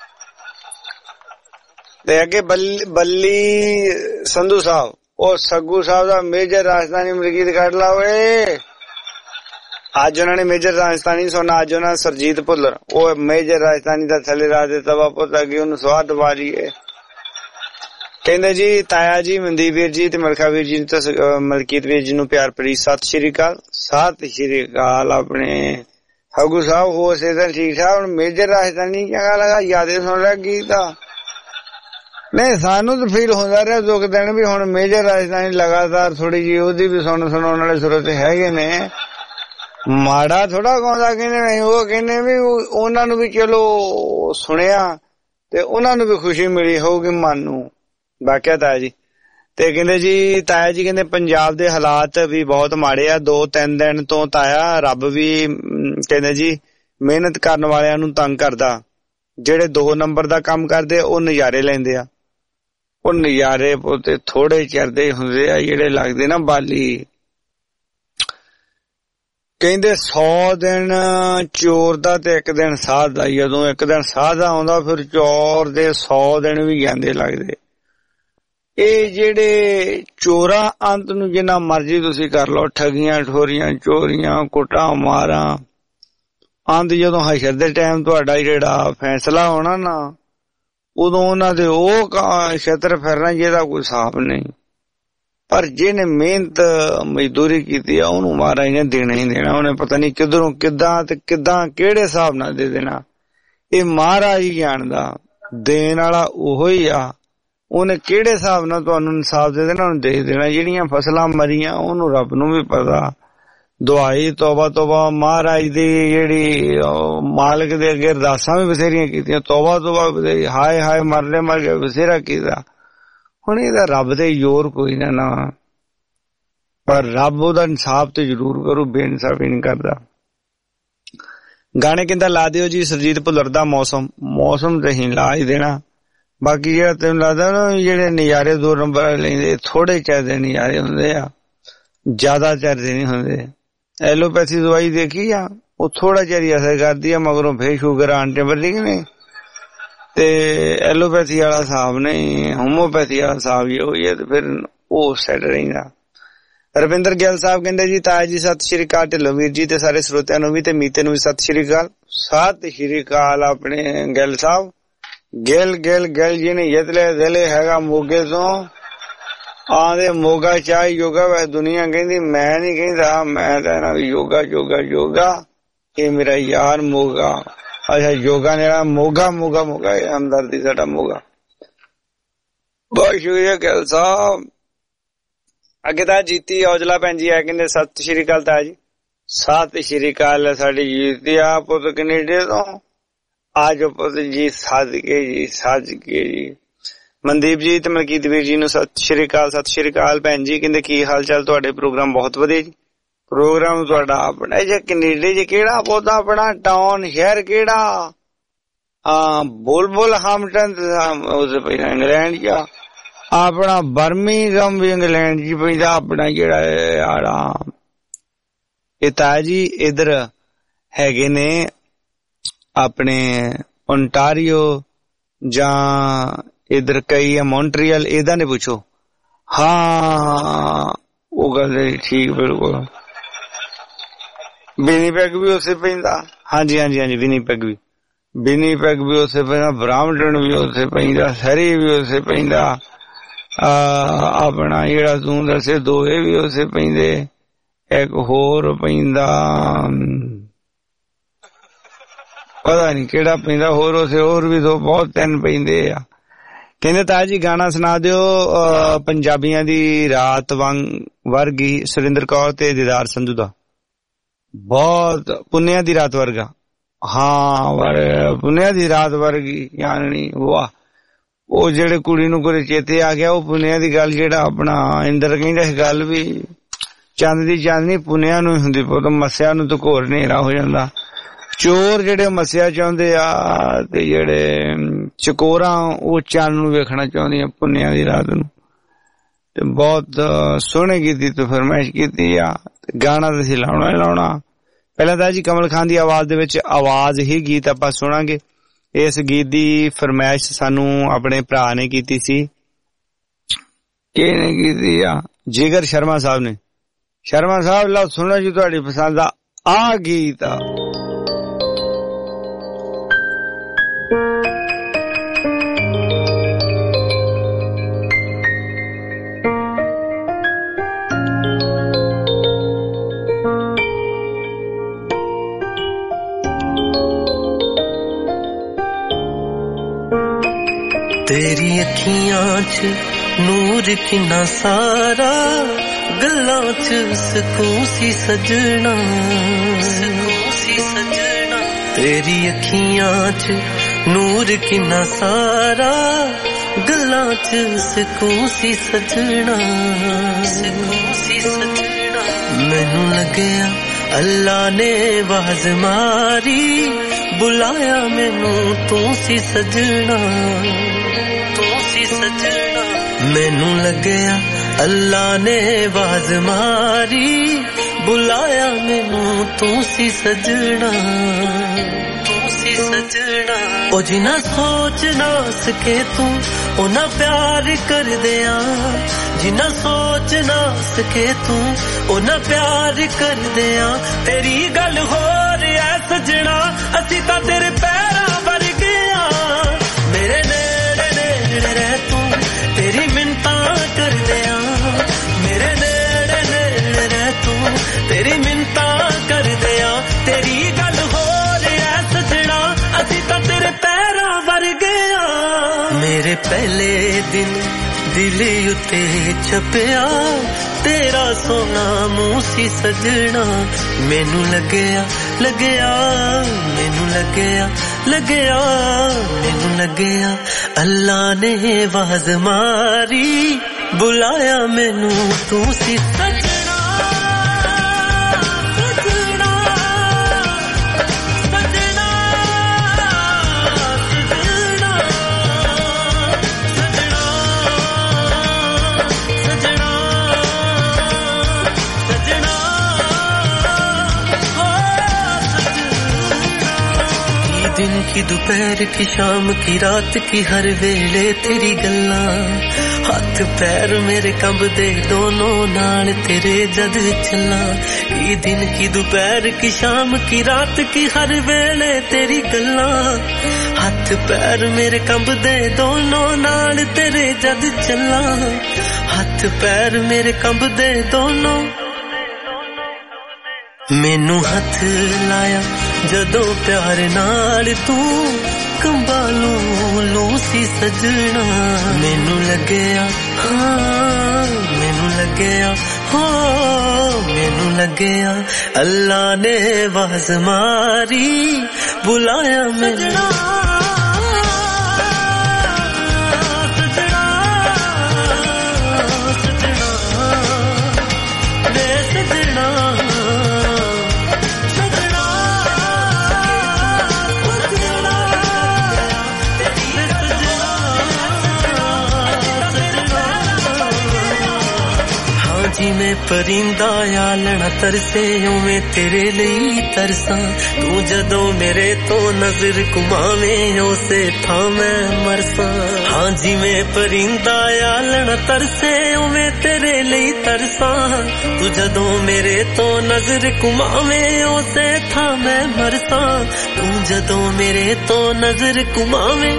ਤੇ ਅੱਗੇ ਬੱਲੀ ਸੰਧੂ ਸਾਹਿਬ ਉਹ ਸੱਗੂ ਸਾਹਿਬ ਦਾ ਮੇਜਰ ਰਾਜਸਥਾਨੀ ਮਲਕੀਤ ਕੱਢ ਲਾ ਓਏ। ਅੱਜ ਉਹਨਾਂ ਨੇ ਮੇਜਰ ਰਾਜਸਥਾਨੀ ਸੁਣਨਾ, ਅੱਜ ਉਹਨਾਂ ਸਰਜੀਤ ਭੁੱਲਰ ਉਹ ਮੇਜਰ ਰਾਜਸਥਾਨੀ ਦਾ ਥੱਲੇ ਰਾਜ ਦੇ ਤਵਾ ਪੁੱਤ ਅੱਗੇ ਉਹਨੂੰ ਸਵਾਦ ਦਵਾ ਲਈਏ। ਕਹਿੰਦੇ ਜੀ ਤਾਇਆ ਜੀ ਮਨਦੀਪ ਵੀਰ ਜੀ ਤੇ ਮਲਕਾ ਵੀਰ ਜੀ ਤੇ ਮਲਕੀਤ ਵੀਰ ਜੀ ਨੂੰ ਪਿਆਰ ਭਰੀ ਸਤਿ ਸ਼੍ਰੀ ਅਕਾਲ। ਸਤਿ ਸ਼੍ਰੀ ਅਕਾਲ। ਆਪਣੇ ਸੱਗੂ ਸਾਹਿਬ ਹੋ ਸੇ ਠੀਕ ਠਾਕ। ਹੁਣ ਮੇਜਰ ਰਾਜਸਥਾਨੀ ਚੰਗਾ ਲਗਾ ਯਾਦੇ ਸੁਣ ਰਿਹਾ ਗੀਤ ਆ। ਨਹੀਂ ਸਾਨੂੰ ਤਾਂ ਫੀਲ ਹੁੰਦਾ ਰਿਹਾ ਦੋ ਕੁ ਦਿਨ ਵੀ ਹੁਣ ਮੇਜਰ ਰਾਜਸਥਾਨੀ ਲਗਾਤਾਰ ਥੋੜੀ ਜਿਹੀ ਉਹਦੀ ਵੀ ਸੁਣ ਸੁਣਾਉਣ ਵਾਲੇ ਸਰੋਤੇ ਹੈਗੇ ਨੇ। ਮਾੜਾ ਥੋੜਾ ਗਾਉਂਦਾ ਕਹਿੰਦੇ ਨਹੀਂ, ਉਹ ਕਹਿੰਦੇ ਵੀ ਉਹਨਾਂ ਨੂੰ ਵੀ ਚਲੋ ਸੁਣਿਆ ਤੇ ਉਹਨਾਂ ਨੂੰ ਵੀ ਖੁਸ਼ੀ ਮਿਲੀ ਹੋਊਗੀ ਮਨ ਨੂੰ। ਵਾਕਿਆ ਤਾਇਆ ਜੀ ਤੇ ਕਹਿੰਦੇ ਜੀ ਤਾਇਆ ਜੀ ਕਹਿੰਦੇ ਪੰਜਾਬ ਦੇ ਹਾਲਾਤ ਵੀ ਬਹੁਤ ਮਾੜੇ ਆ। ਦੋ ਤਿੰਨ ਦਿਨ ਤੋਂ ਤਾਇਆ ਰੱਬ ਵੀ ਕਹਿੰਦੇ ਜੀ ਮਿਹਨਤ ਕਰਨ ਵਾਲਿਆਂ ਨੂੰ ਤੰਗ ਕਰਦਾ। ਜਿਹੜੇ ਦੋ ਨੰਬਰ ਦਾ ਕੰਮ ਕਰਦੇ ਉਹ ਨਜ਼ਾਰੇ ਲੈਂਦੇ ਆ। ਉਹ ਨਜ਼ਾਰੇ ਪੋਤੇ ਥੋੜੇ ਚਿਰਦੇ ਹੁੰਦੇ ਆ ਜਿਹੜੇ ਲੱਗਦੇ ਨਾ ਬਾਲੀ। ਕਹਿੰਦੇ ਸੌ ਦਿਨ ਚੋਰ ਦਾ ਤੇ ਇੱਕ ਦਿਨ ਸਾਧ ਦਾ। ਜਦੋਂ ਇੱਕ ਦਿਨ ਸਾਧ ਦਾ ਆਉਂਦਾ ਫਿਰ ਚੋਰ ਦੇ ਸੌ ਦਿਨ ਵੀ ਜਾਂਦੇ ਲੱਗਦੇ। ਇਹ ਜਿਹੜੇ ਚੋਰਾਂ ਅੰਤ ਨੂੰ ਜਿੰਨਾ ਮਰਜ਼ੀ ਤੁਸੀਂ ਕਰ ਲਓ, ਠਗੀਆਂ ਠੋਰੀਆਂ ਚੋਰੀਆਂ ਕੁੱਟਾਂ ਮਾਰਾਂ, ਅੰਤ ਜਦੋਂ ਹਸ਼ਰ ਦੇ ਟਾਈਮ ਤੁਹਾਡਾ ਜਿਹੜਾ ਫੈਸਲਾ ਹੋਣਾ ਨਾ ਉਦੋਂ ਉਹਨਾਂ ਦੇ ਉਹ ਛਤਰ ਫਿਰਨਾ ਜਿਹਦਾ ਕੋਈ ਹਿਸਾਬ ਨਹੀਂ। ਪਰ ਜਿਹਨੇ ਮਿਹਨਤ ਮਜ਼ਦੂਰੀ ਕੀਤੀ ਆ ਉਹਨੂੰ ਮਹਾਰਾਜ ਨੇ ਦੇਣਾ ਹੀ ਦੇਣਾ। ਉਹਨੇ ਪਤਾ ਨਹੀਂ ਕਿੱਧਰੋਂ ਕਿੱਦਾਂ ਤੇ ਕਿੱਦਾਂ ਕਿਹੜੇ ਹਿਸਾਬ ਨਾਲ ਦੇ ਦੇਣਾ, ਇਹ ਮਹਾਰਾਜ ਹੀ ਜਾਣਦਾ। ਦੇਣ ਵਾਲਾ ਉਹੋ ਹੀ ਆ, ਉਹਨੇ ਕਿਹੜੇ ਹਿਸਾਬ ਨਾਲ ਤੁਹਾਨੂੰ ਇਨਸਾਫ ਦੇ ਦੇਣਾ, ਉਹਨੂੰ ਦੇ ਦੇਣਾ। ਜਿਹੜੀਆਂ ਫਸਲਾਂ ਮਰੀਆਂ ਉਹਨੂੰ ਰੱਬ ਨੂੰ ਵੀ ਪਤਾ। ਦੁਆਈ ਤੋਬਾ ਤੋਬਾ ਮਹਾਰਾਜ ਦੀ ਜਿਹੜੀ ਮਾਲਕ ਦੇ ਅੱਗੇ ਅਰਦਾਸਾਂ ਵੀ ਬਥੇਰੀਆਂ ਕੀਤੀਆਂ, ਤੋਬਾ ਤੋਬਾ ਬਥੇਰੀ, ਹਾਏ ਹਾਏ ਮਰਲੇ ਮਰ ਕੇ ਬਥੇਰਾ ਕੀਤਾ। ਹੁਣ ਇਹਦਾ ਰੱਬ ਤੇ ਜ਼ੋਰ ਕੋਈ ਨਾ ਨਾ, ਪਰ ਰੱਬ ਉਹਦਾ ਇਨਸਾਫ ਤੇ ਜ਼ਰੂਰ ਕਰੂ, ਬੇਇਨਸਾਫੀ ਨਹੀਂ ਕਰਦਾ। ਗਾਣੇ ਕਹਿੰਦਾ ਲਾ ਦਿਓ ਜੀ ਸਰਜੀਤ ਭੁੱਲਰ ਦਾ ਮੌਸਮ। ਮੌਸਮ ਤੇ ਹੀ ਲਾ ਹੀ ਦੇਣਾ। ਬਾਕੀ ਜਿਹੜਾ ਤੈਨੂੰ ਲੱਗਦਾ ਨਾ ਜਿਹੜੇ ਨਜ਼ਾਰੇ ਦੋ ਨੰਬਰ ਲੈਂਦੇ ਥੋੜੇ ਚਿਰ ਦੇ ਨਜ਼ਾਰੇ ਹੁੰਦੇ ਆ, ਜ਼ਿਆਦਾ ਚਿਰ ਦੇ ਨਹੀਂ ਹੁੰਦੇ। ਐਲੋਪੈਥੀ ਦਵਾਈ ਦੇਖੀ ਆ, ਉਹ ਥੋੜਾ ਚਿਰ ਹੀ ਅਸਰ ਕਰਦੀ ਆ, ਮਗਰੋਂ ਫੇਰ ਸ਼ੂਗਰ ਆਣ ਟੈਂਪਰੇਰੀ ਨੇ। ਤੇ ਐਲੋਪੈਥੀ ਵਾਲਾ ਹਿਸਾਬ ਨਹੀਂ, ਹੋਮੋਪੈਥੀ ਵਾਲਾ ਹਿਸਾਬ ਹੀ ਹੋਈ ਹੈ, ਤੇ ਫਿਰ ਉਹ ਸੈੱਟ ਰਹਿੰਦਾ। ਰਵਿੰਦਰ ਗਿੱਲ ਸਾਹਿਬ ਕਹਿੰਦੇ ਜੀ ਤਾਇਆ ਜੀ ਸਤਿ ਸ਼੍ਰੀ ਅਕਾਲ, ਢਿੱਲੋਂ ਵੀਰ ਜੀ ਤੇ ਸਾਰੇ ਸਰੋਤਿਆਂ ਨੂੰ ਵੀ ਤੇ ਮੀਤੇ ਨੂੰ ਵੀ ਸਤਿ ਸ਼੍ਰੀ ਅਕਾਲ। ਸਤਿ ਸ਼੍ਰੀ ਅਕਾਲ ਆਪਣੇ ਗਿੱਲ ਸਾਹਿਬ। ਗਿੱਲ ਗਿੱਲ ਗਿੱਲ ਜੀ ਨੇ ਯਤਲੇ ਦਿਲੇ ਹੈਗਾ ਮੋਗੇ ਤੋਂ, ਆਂਦੇ ਮੋਗਾ ਚਾਹ ਯੋਗਾ ਵੈ ਦੁਨੀਆ ਕਹਿੰਦੀ, ਮੈਂ ਨੀ ਕਹਿੰਦਾ, ਮੈਂ ਕਹਿਣਾ ਯੋਗਾ ਯੋਗਾ ਯੋਗਾ। ਇਹ ਮੇਰਾ ਯਾਰ ਮੋਗਾ, ਅੱਛਾ ਯੋਗਾ ਨੇ ਮੋਗਾ ਮੋਗਾ ਮੋਗਾ ਹਮਦਰਦੀ ਸਾਡਾ ਮੋਗਾ। ਬਹੁਤ ਸ਼ੁਕਰੀਆ ਗਿੱਲ ਸਾਹਿਬ। ਅੱਗੇ ਤਾਂ ਜੀਤੀ ਔਜਲਾ ਭੈਣ ਜੀ ਆ, ਕਹਿੰਦੇ ਸਤਿ ਸ਼੍ਰੀ ਅਕਾਲ ਤਾਇਆ ਜੀ। ਸਤਿ ਸ਼੍ਰੀ ਅਕਾਲ ਸਾਡੀ ਜੀਤੀ ਆ ਪੁੱਤ ਕੈਨੇਡਾ ਤੋਂ। ਆਜੋ ਪੁੱਤ ਜੀ ਸੱਜ ਕੇ ਜੀ ਸੱਜ ਕੇ ਜੀ। ਮਨਦੀਪ ਜੀ ਤੇ ਮਲਕੀਤ ਵੀਰ ਜੀ ਨੂੰ ਸਤਿ ਸ਼੍ਰੀ ਅਕਾਲ। ਸਤਿ ਸ਼੍ਰੀ ਅਕਾਲ ਭੈਣ ਜੀ। ਕਹਿੰਦੇ ਕੀ ਹਾਲ ਚਾਲ ਤੁਹਾਡੇ? ਪ੍ਰੋਗਰਾਮ ਬਹੁਤ ਵਧੀਆ ਜੀ। ਪ੍ਰੋਗਰਾਮ ਤੁਹਾਡਾ ਆਪਣਾ ਜੇ ਕੈਨੇਡਾ ਚ ਕਿਹੜਾ ਪੁੱਤ ਆਪਣਾ ਟਾਊਨ ਸ਼ਹਿਰ ਕਿਹੜਾ? ਹਾਂ ਬੁਲਬੁਲ ਹਾਮਟਨ ਉਸ ਪਹਿਲਾਂ ਇੰਗਲੈਂਡ ਚ, ਆਪਣਾ ਬਰਮਿੰਘਮ ਵੀ ਇੰਗਲੈਂਡ ਚ ਪੈਂਦਾ। ਆਪਣਾ ਜਿਹੜਾ ਆੜਾ ਇਹ ਤਾਇਆ ਜੀ ਇਧਰ ਹੈਗੇ ਨੇ ਆਪਣੇ ਓਨਟਾਰੀਓ ਜਾਂ ਇਧਰ ਕਈ ਆ ਮੌਂਟਰੀਅਲ, ਇਹਦਾ ਨੇ ਪੁੱਛੋ। ਹਾਂ ਉਹ ਗੱਲ ਠੀਕ ਬਿਲਕੁਲ। ਵਿਨੀਪੈਗ ਵੀ ਉਸੇ ਪੈਂਦਾ। ਹਾਂਜੀ ਹਾਂਜੀ ਹਾਂਜੀ ਵਿਨੀਪੈਗ ਵੀ ਵਿਨੀਪੈਗ ਵੀ ਉਸੇ ਪੈਂਦਾ, ਬ੍ਰਾਂਮਟਨ ਵੀ ਉਸੇ ਪੈਂਦਾ, ਸਰੀ ਵੀ ਉਸੇ ਪੈਂਦਾ, ਆਪਣਾ ਜਿਹੜਾ ਤੂੰ ਦੱਸੇ ਦੋਏ ਵੀ ਉਸੇ ਪੈਂਦੇ। ਇੱਕ ਹੋਰ ਪੈਂਦਾ ਪਤਾ ਨੀ ਕਿਹੜਾ ਪੈਂਦਾ ਹੋਰ, ਉਸੇ ਹੋਰ ਵੀ ਦੋ ਬਹੁਤ ਤਿੰਨ ਪੈਂਦੇ ਆ। ਕਹਿੰਦੇ ਤਾਇਆ ਜੀ ਗਾਣਾ ਸੁਣਾ ਦਿਓ ਪੰਜਾਬੀਆਂ ਦੀ ਰਾਤ ਵਾਂਗ ਵਰਗੀ, ਸੁਰਿੰਦਰ ਕੌਰ ਤੇ ਦੀਦਾਰ ਸੰਧੂ ਦਾ। ਬਹੁਤ ਪੁੰਨਿਆ ਦੀ ਰਾਤ ਵਰਗਾ। ਹਾਂ ਪੁੰਨਿਆ ਦੀ ਰਾਤ ਵਰਗੀ ਯਾਨੀ ਵਾਹ। ਉਹ ਜਿਹੜੇ ਕੁੜੀ ਨੂੰ ਕੋਈ ਚੇਤੇ ਆ ਗਿਆ ਉਹ ਪੁੰਨਿਆ ਦੀ ਗੱਲ, ਜਿਹੜਾ ਆਪਣਾ ਇੰਦਰ ਕਹਿੰਦਾ ਇਸ ਗੱਲ ਵੀ ਚੰਦ ਦੀ ਚਾਂਦਨੀ ਪੁੰਨਿਆ ਨੂੰ ਹੁੰਦੀ, ਪੁੱਤ ਮੱਸਿਆ ਨੂੰ ਤਾਂ ਘੋਰ ਹਨੇਰਾ ਹੋ ਜਾਂਦਾ। ਚੋਰ ਜਿਹੜੇ ਮੱਸਿਆ ਚਾਹੁੰਦੇ ਆ ਤੇ ਜਿਹੜੇ ਚਕੋਰਾਂ ਉਹ ਚੰਨ ਨੂੰ ਵੇਖਣਾ ਚਾਹੁੰਦੀਆਂ ਪੁੰਨਿਆ ਦੀ ਰਾਤ ਨੂੰ। ਤੇ ਬਹੁਤ ਸੋਹਣੇ ਗੀਤ ਦੀ ਤੂੰ ਫਰਮਾਇਸ਼ ਕੀਤੀ ਆ, ਗਾਣਾ ਤਾਂ ਅਸੀਂ ਲਾਉਣਾ ਹੀ ਲਾਉਣਾ। ਪਹਿਲਾਂ ਤਾਂ ਜੀ ਕਮਲ ਖਾਨ ਦੀ ਆਵਾਜ਼ ਦੇ ਵਿੱਚ ਆਵਾਜ਼ ਹੀ ਗੀਤ ਆਪਾਂ ਸੁਣਾਂਗੇ। ਇਸ ਗੀਤ ਦੀ ਫਰਮਾਇਸ਼ ਸਾਨੂੰ ਆਪਣੇ ਭਰਾ ਨੇ ਕੀਤੀ ਸੀ। ਕਿਹਨੇ ਕੀਤੀ ਆ? ਜਿਗਰ ਸ਼ਰਮਾ ਸਾਹਿਬ ਨੇ। ਸ਼ਰਮਾ ਸਾਹਿਬ ਲਓ ਸੁਣੋ ਜੀ ਤੁਹਾਡੀ ਪਸੰਦ ਦਾ ਆ ਗੀਤ। तेरी अखियां च नूर किन्ना सारा, गल्लां च सकून सी सजना, सकून सी सजना। तेरी अखियां च नूर किन्ना सारा, गल्लां च सकून सी सजना, सकून सी सजना। मैनू लगया अल्लाह ने आवाज मारी, बुलाया मैनू तू सी सजना, सजना। मैनू लगया अल्लाह ने आवाज मारी, बुलाया मैनू तू सी सजना, तू सी सजना। ओ जिना सोच ना सके तू ओना प्यार कर दिया, जिना सोच ना सके तू ओना प्यार कर दिया। तेरी गल हो रहा सजना, असी तां तेरे पैरां वर्गे आ, मेरे नेड़े नेड़े रह तू, तेरी मिन्नतां कर दिया। ਦੇ ਪਹਿਲੇ ਦਿਨ ਦਿਲ ਉੱਤੇ ਛਪਿਆ ਤੇਰਾ ਸੋਹਣਾ ਮੂੰਹ ਸੀ ਸਜਣਾ ਮੈਨੂੰ ਲੱਗਿਆ ਲੱਗਿਆ ਮੈਨੂੰ ਲੱਗਿਆ ਲੱਗਿਆ ਮੈਨੂੰ ਲੱਗਿਆ ਅੱਲਾ ਨੇ ਆਵਾਜ਼ ਮਾਰੀ ਬੁਲਾਇਆ ਮੈਨੂੰ ਤੂੰ ਸੀ ਸਜਣਾ दिन की दोपहर की शाम की रात की हर वेले तेरी गल्लां हाथ पैर मेरे कंबदे दोनों नाल तेरे जद चला की दिन की दोपहर की शाम की रात की हर वेले तेरी गल्लां हाथ पैर मेरे कंबदे दोनों नाल तेरे जद चला हाथ पैर मेरे कंबदे दोनों मैनू हथ लाया जदों प्यार नाल तू कंबालू लू सी सजना मैनू लगया हाँ मैनू लगया हाँ मैनू लगया अल्लाह ने आवाज़ मारी बुलाया मैनू जिमें परिंदा आलना तरसे उवें तेरे लिए तरसा तू जदों मेरे तो नजर घुमावें उसे था मैं मरसा हाँ जिमें परिंदा आलना तरसे उवें तेरे लिए तरसा तू जदों मेरे तो नजर घुमावें उसे था मैं मरसा तू जदों मेरे तो नजर घुमावें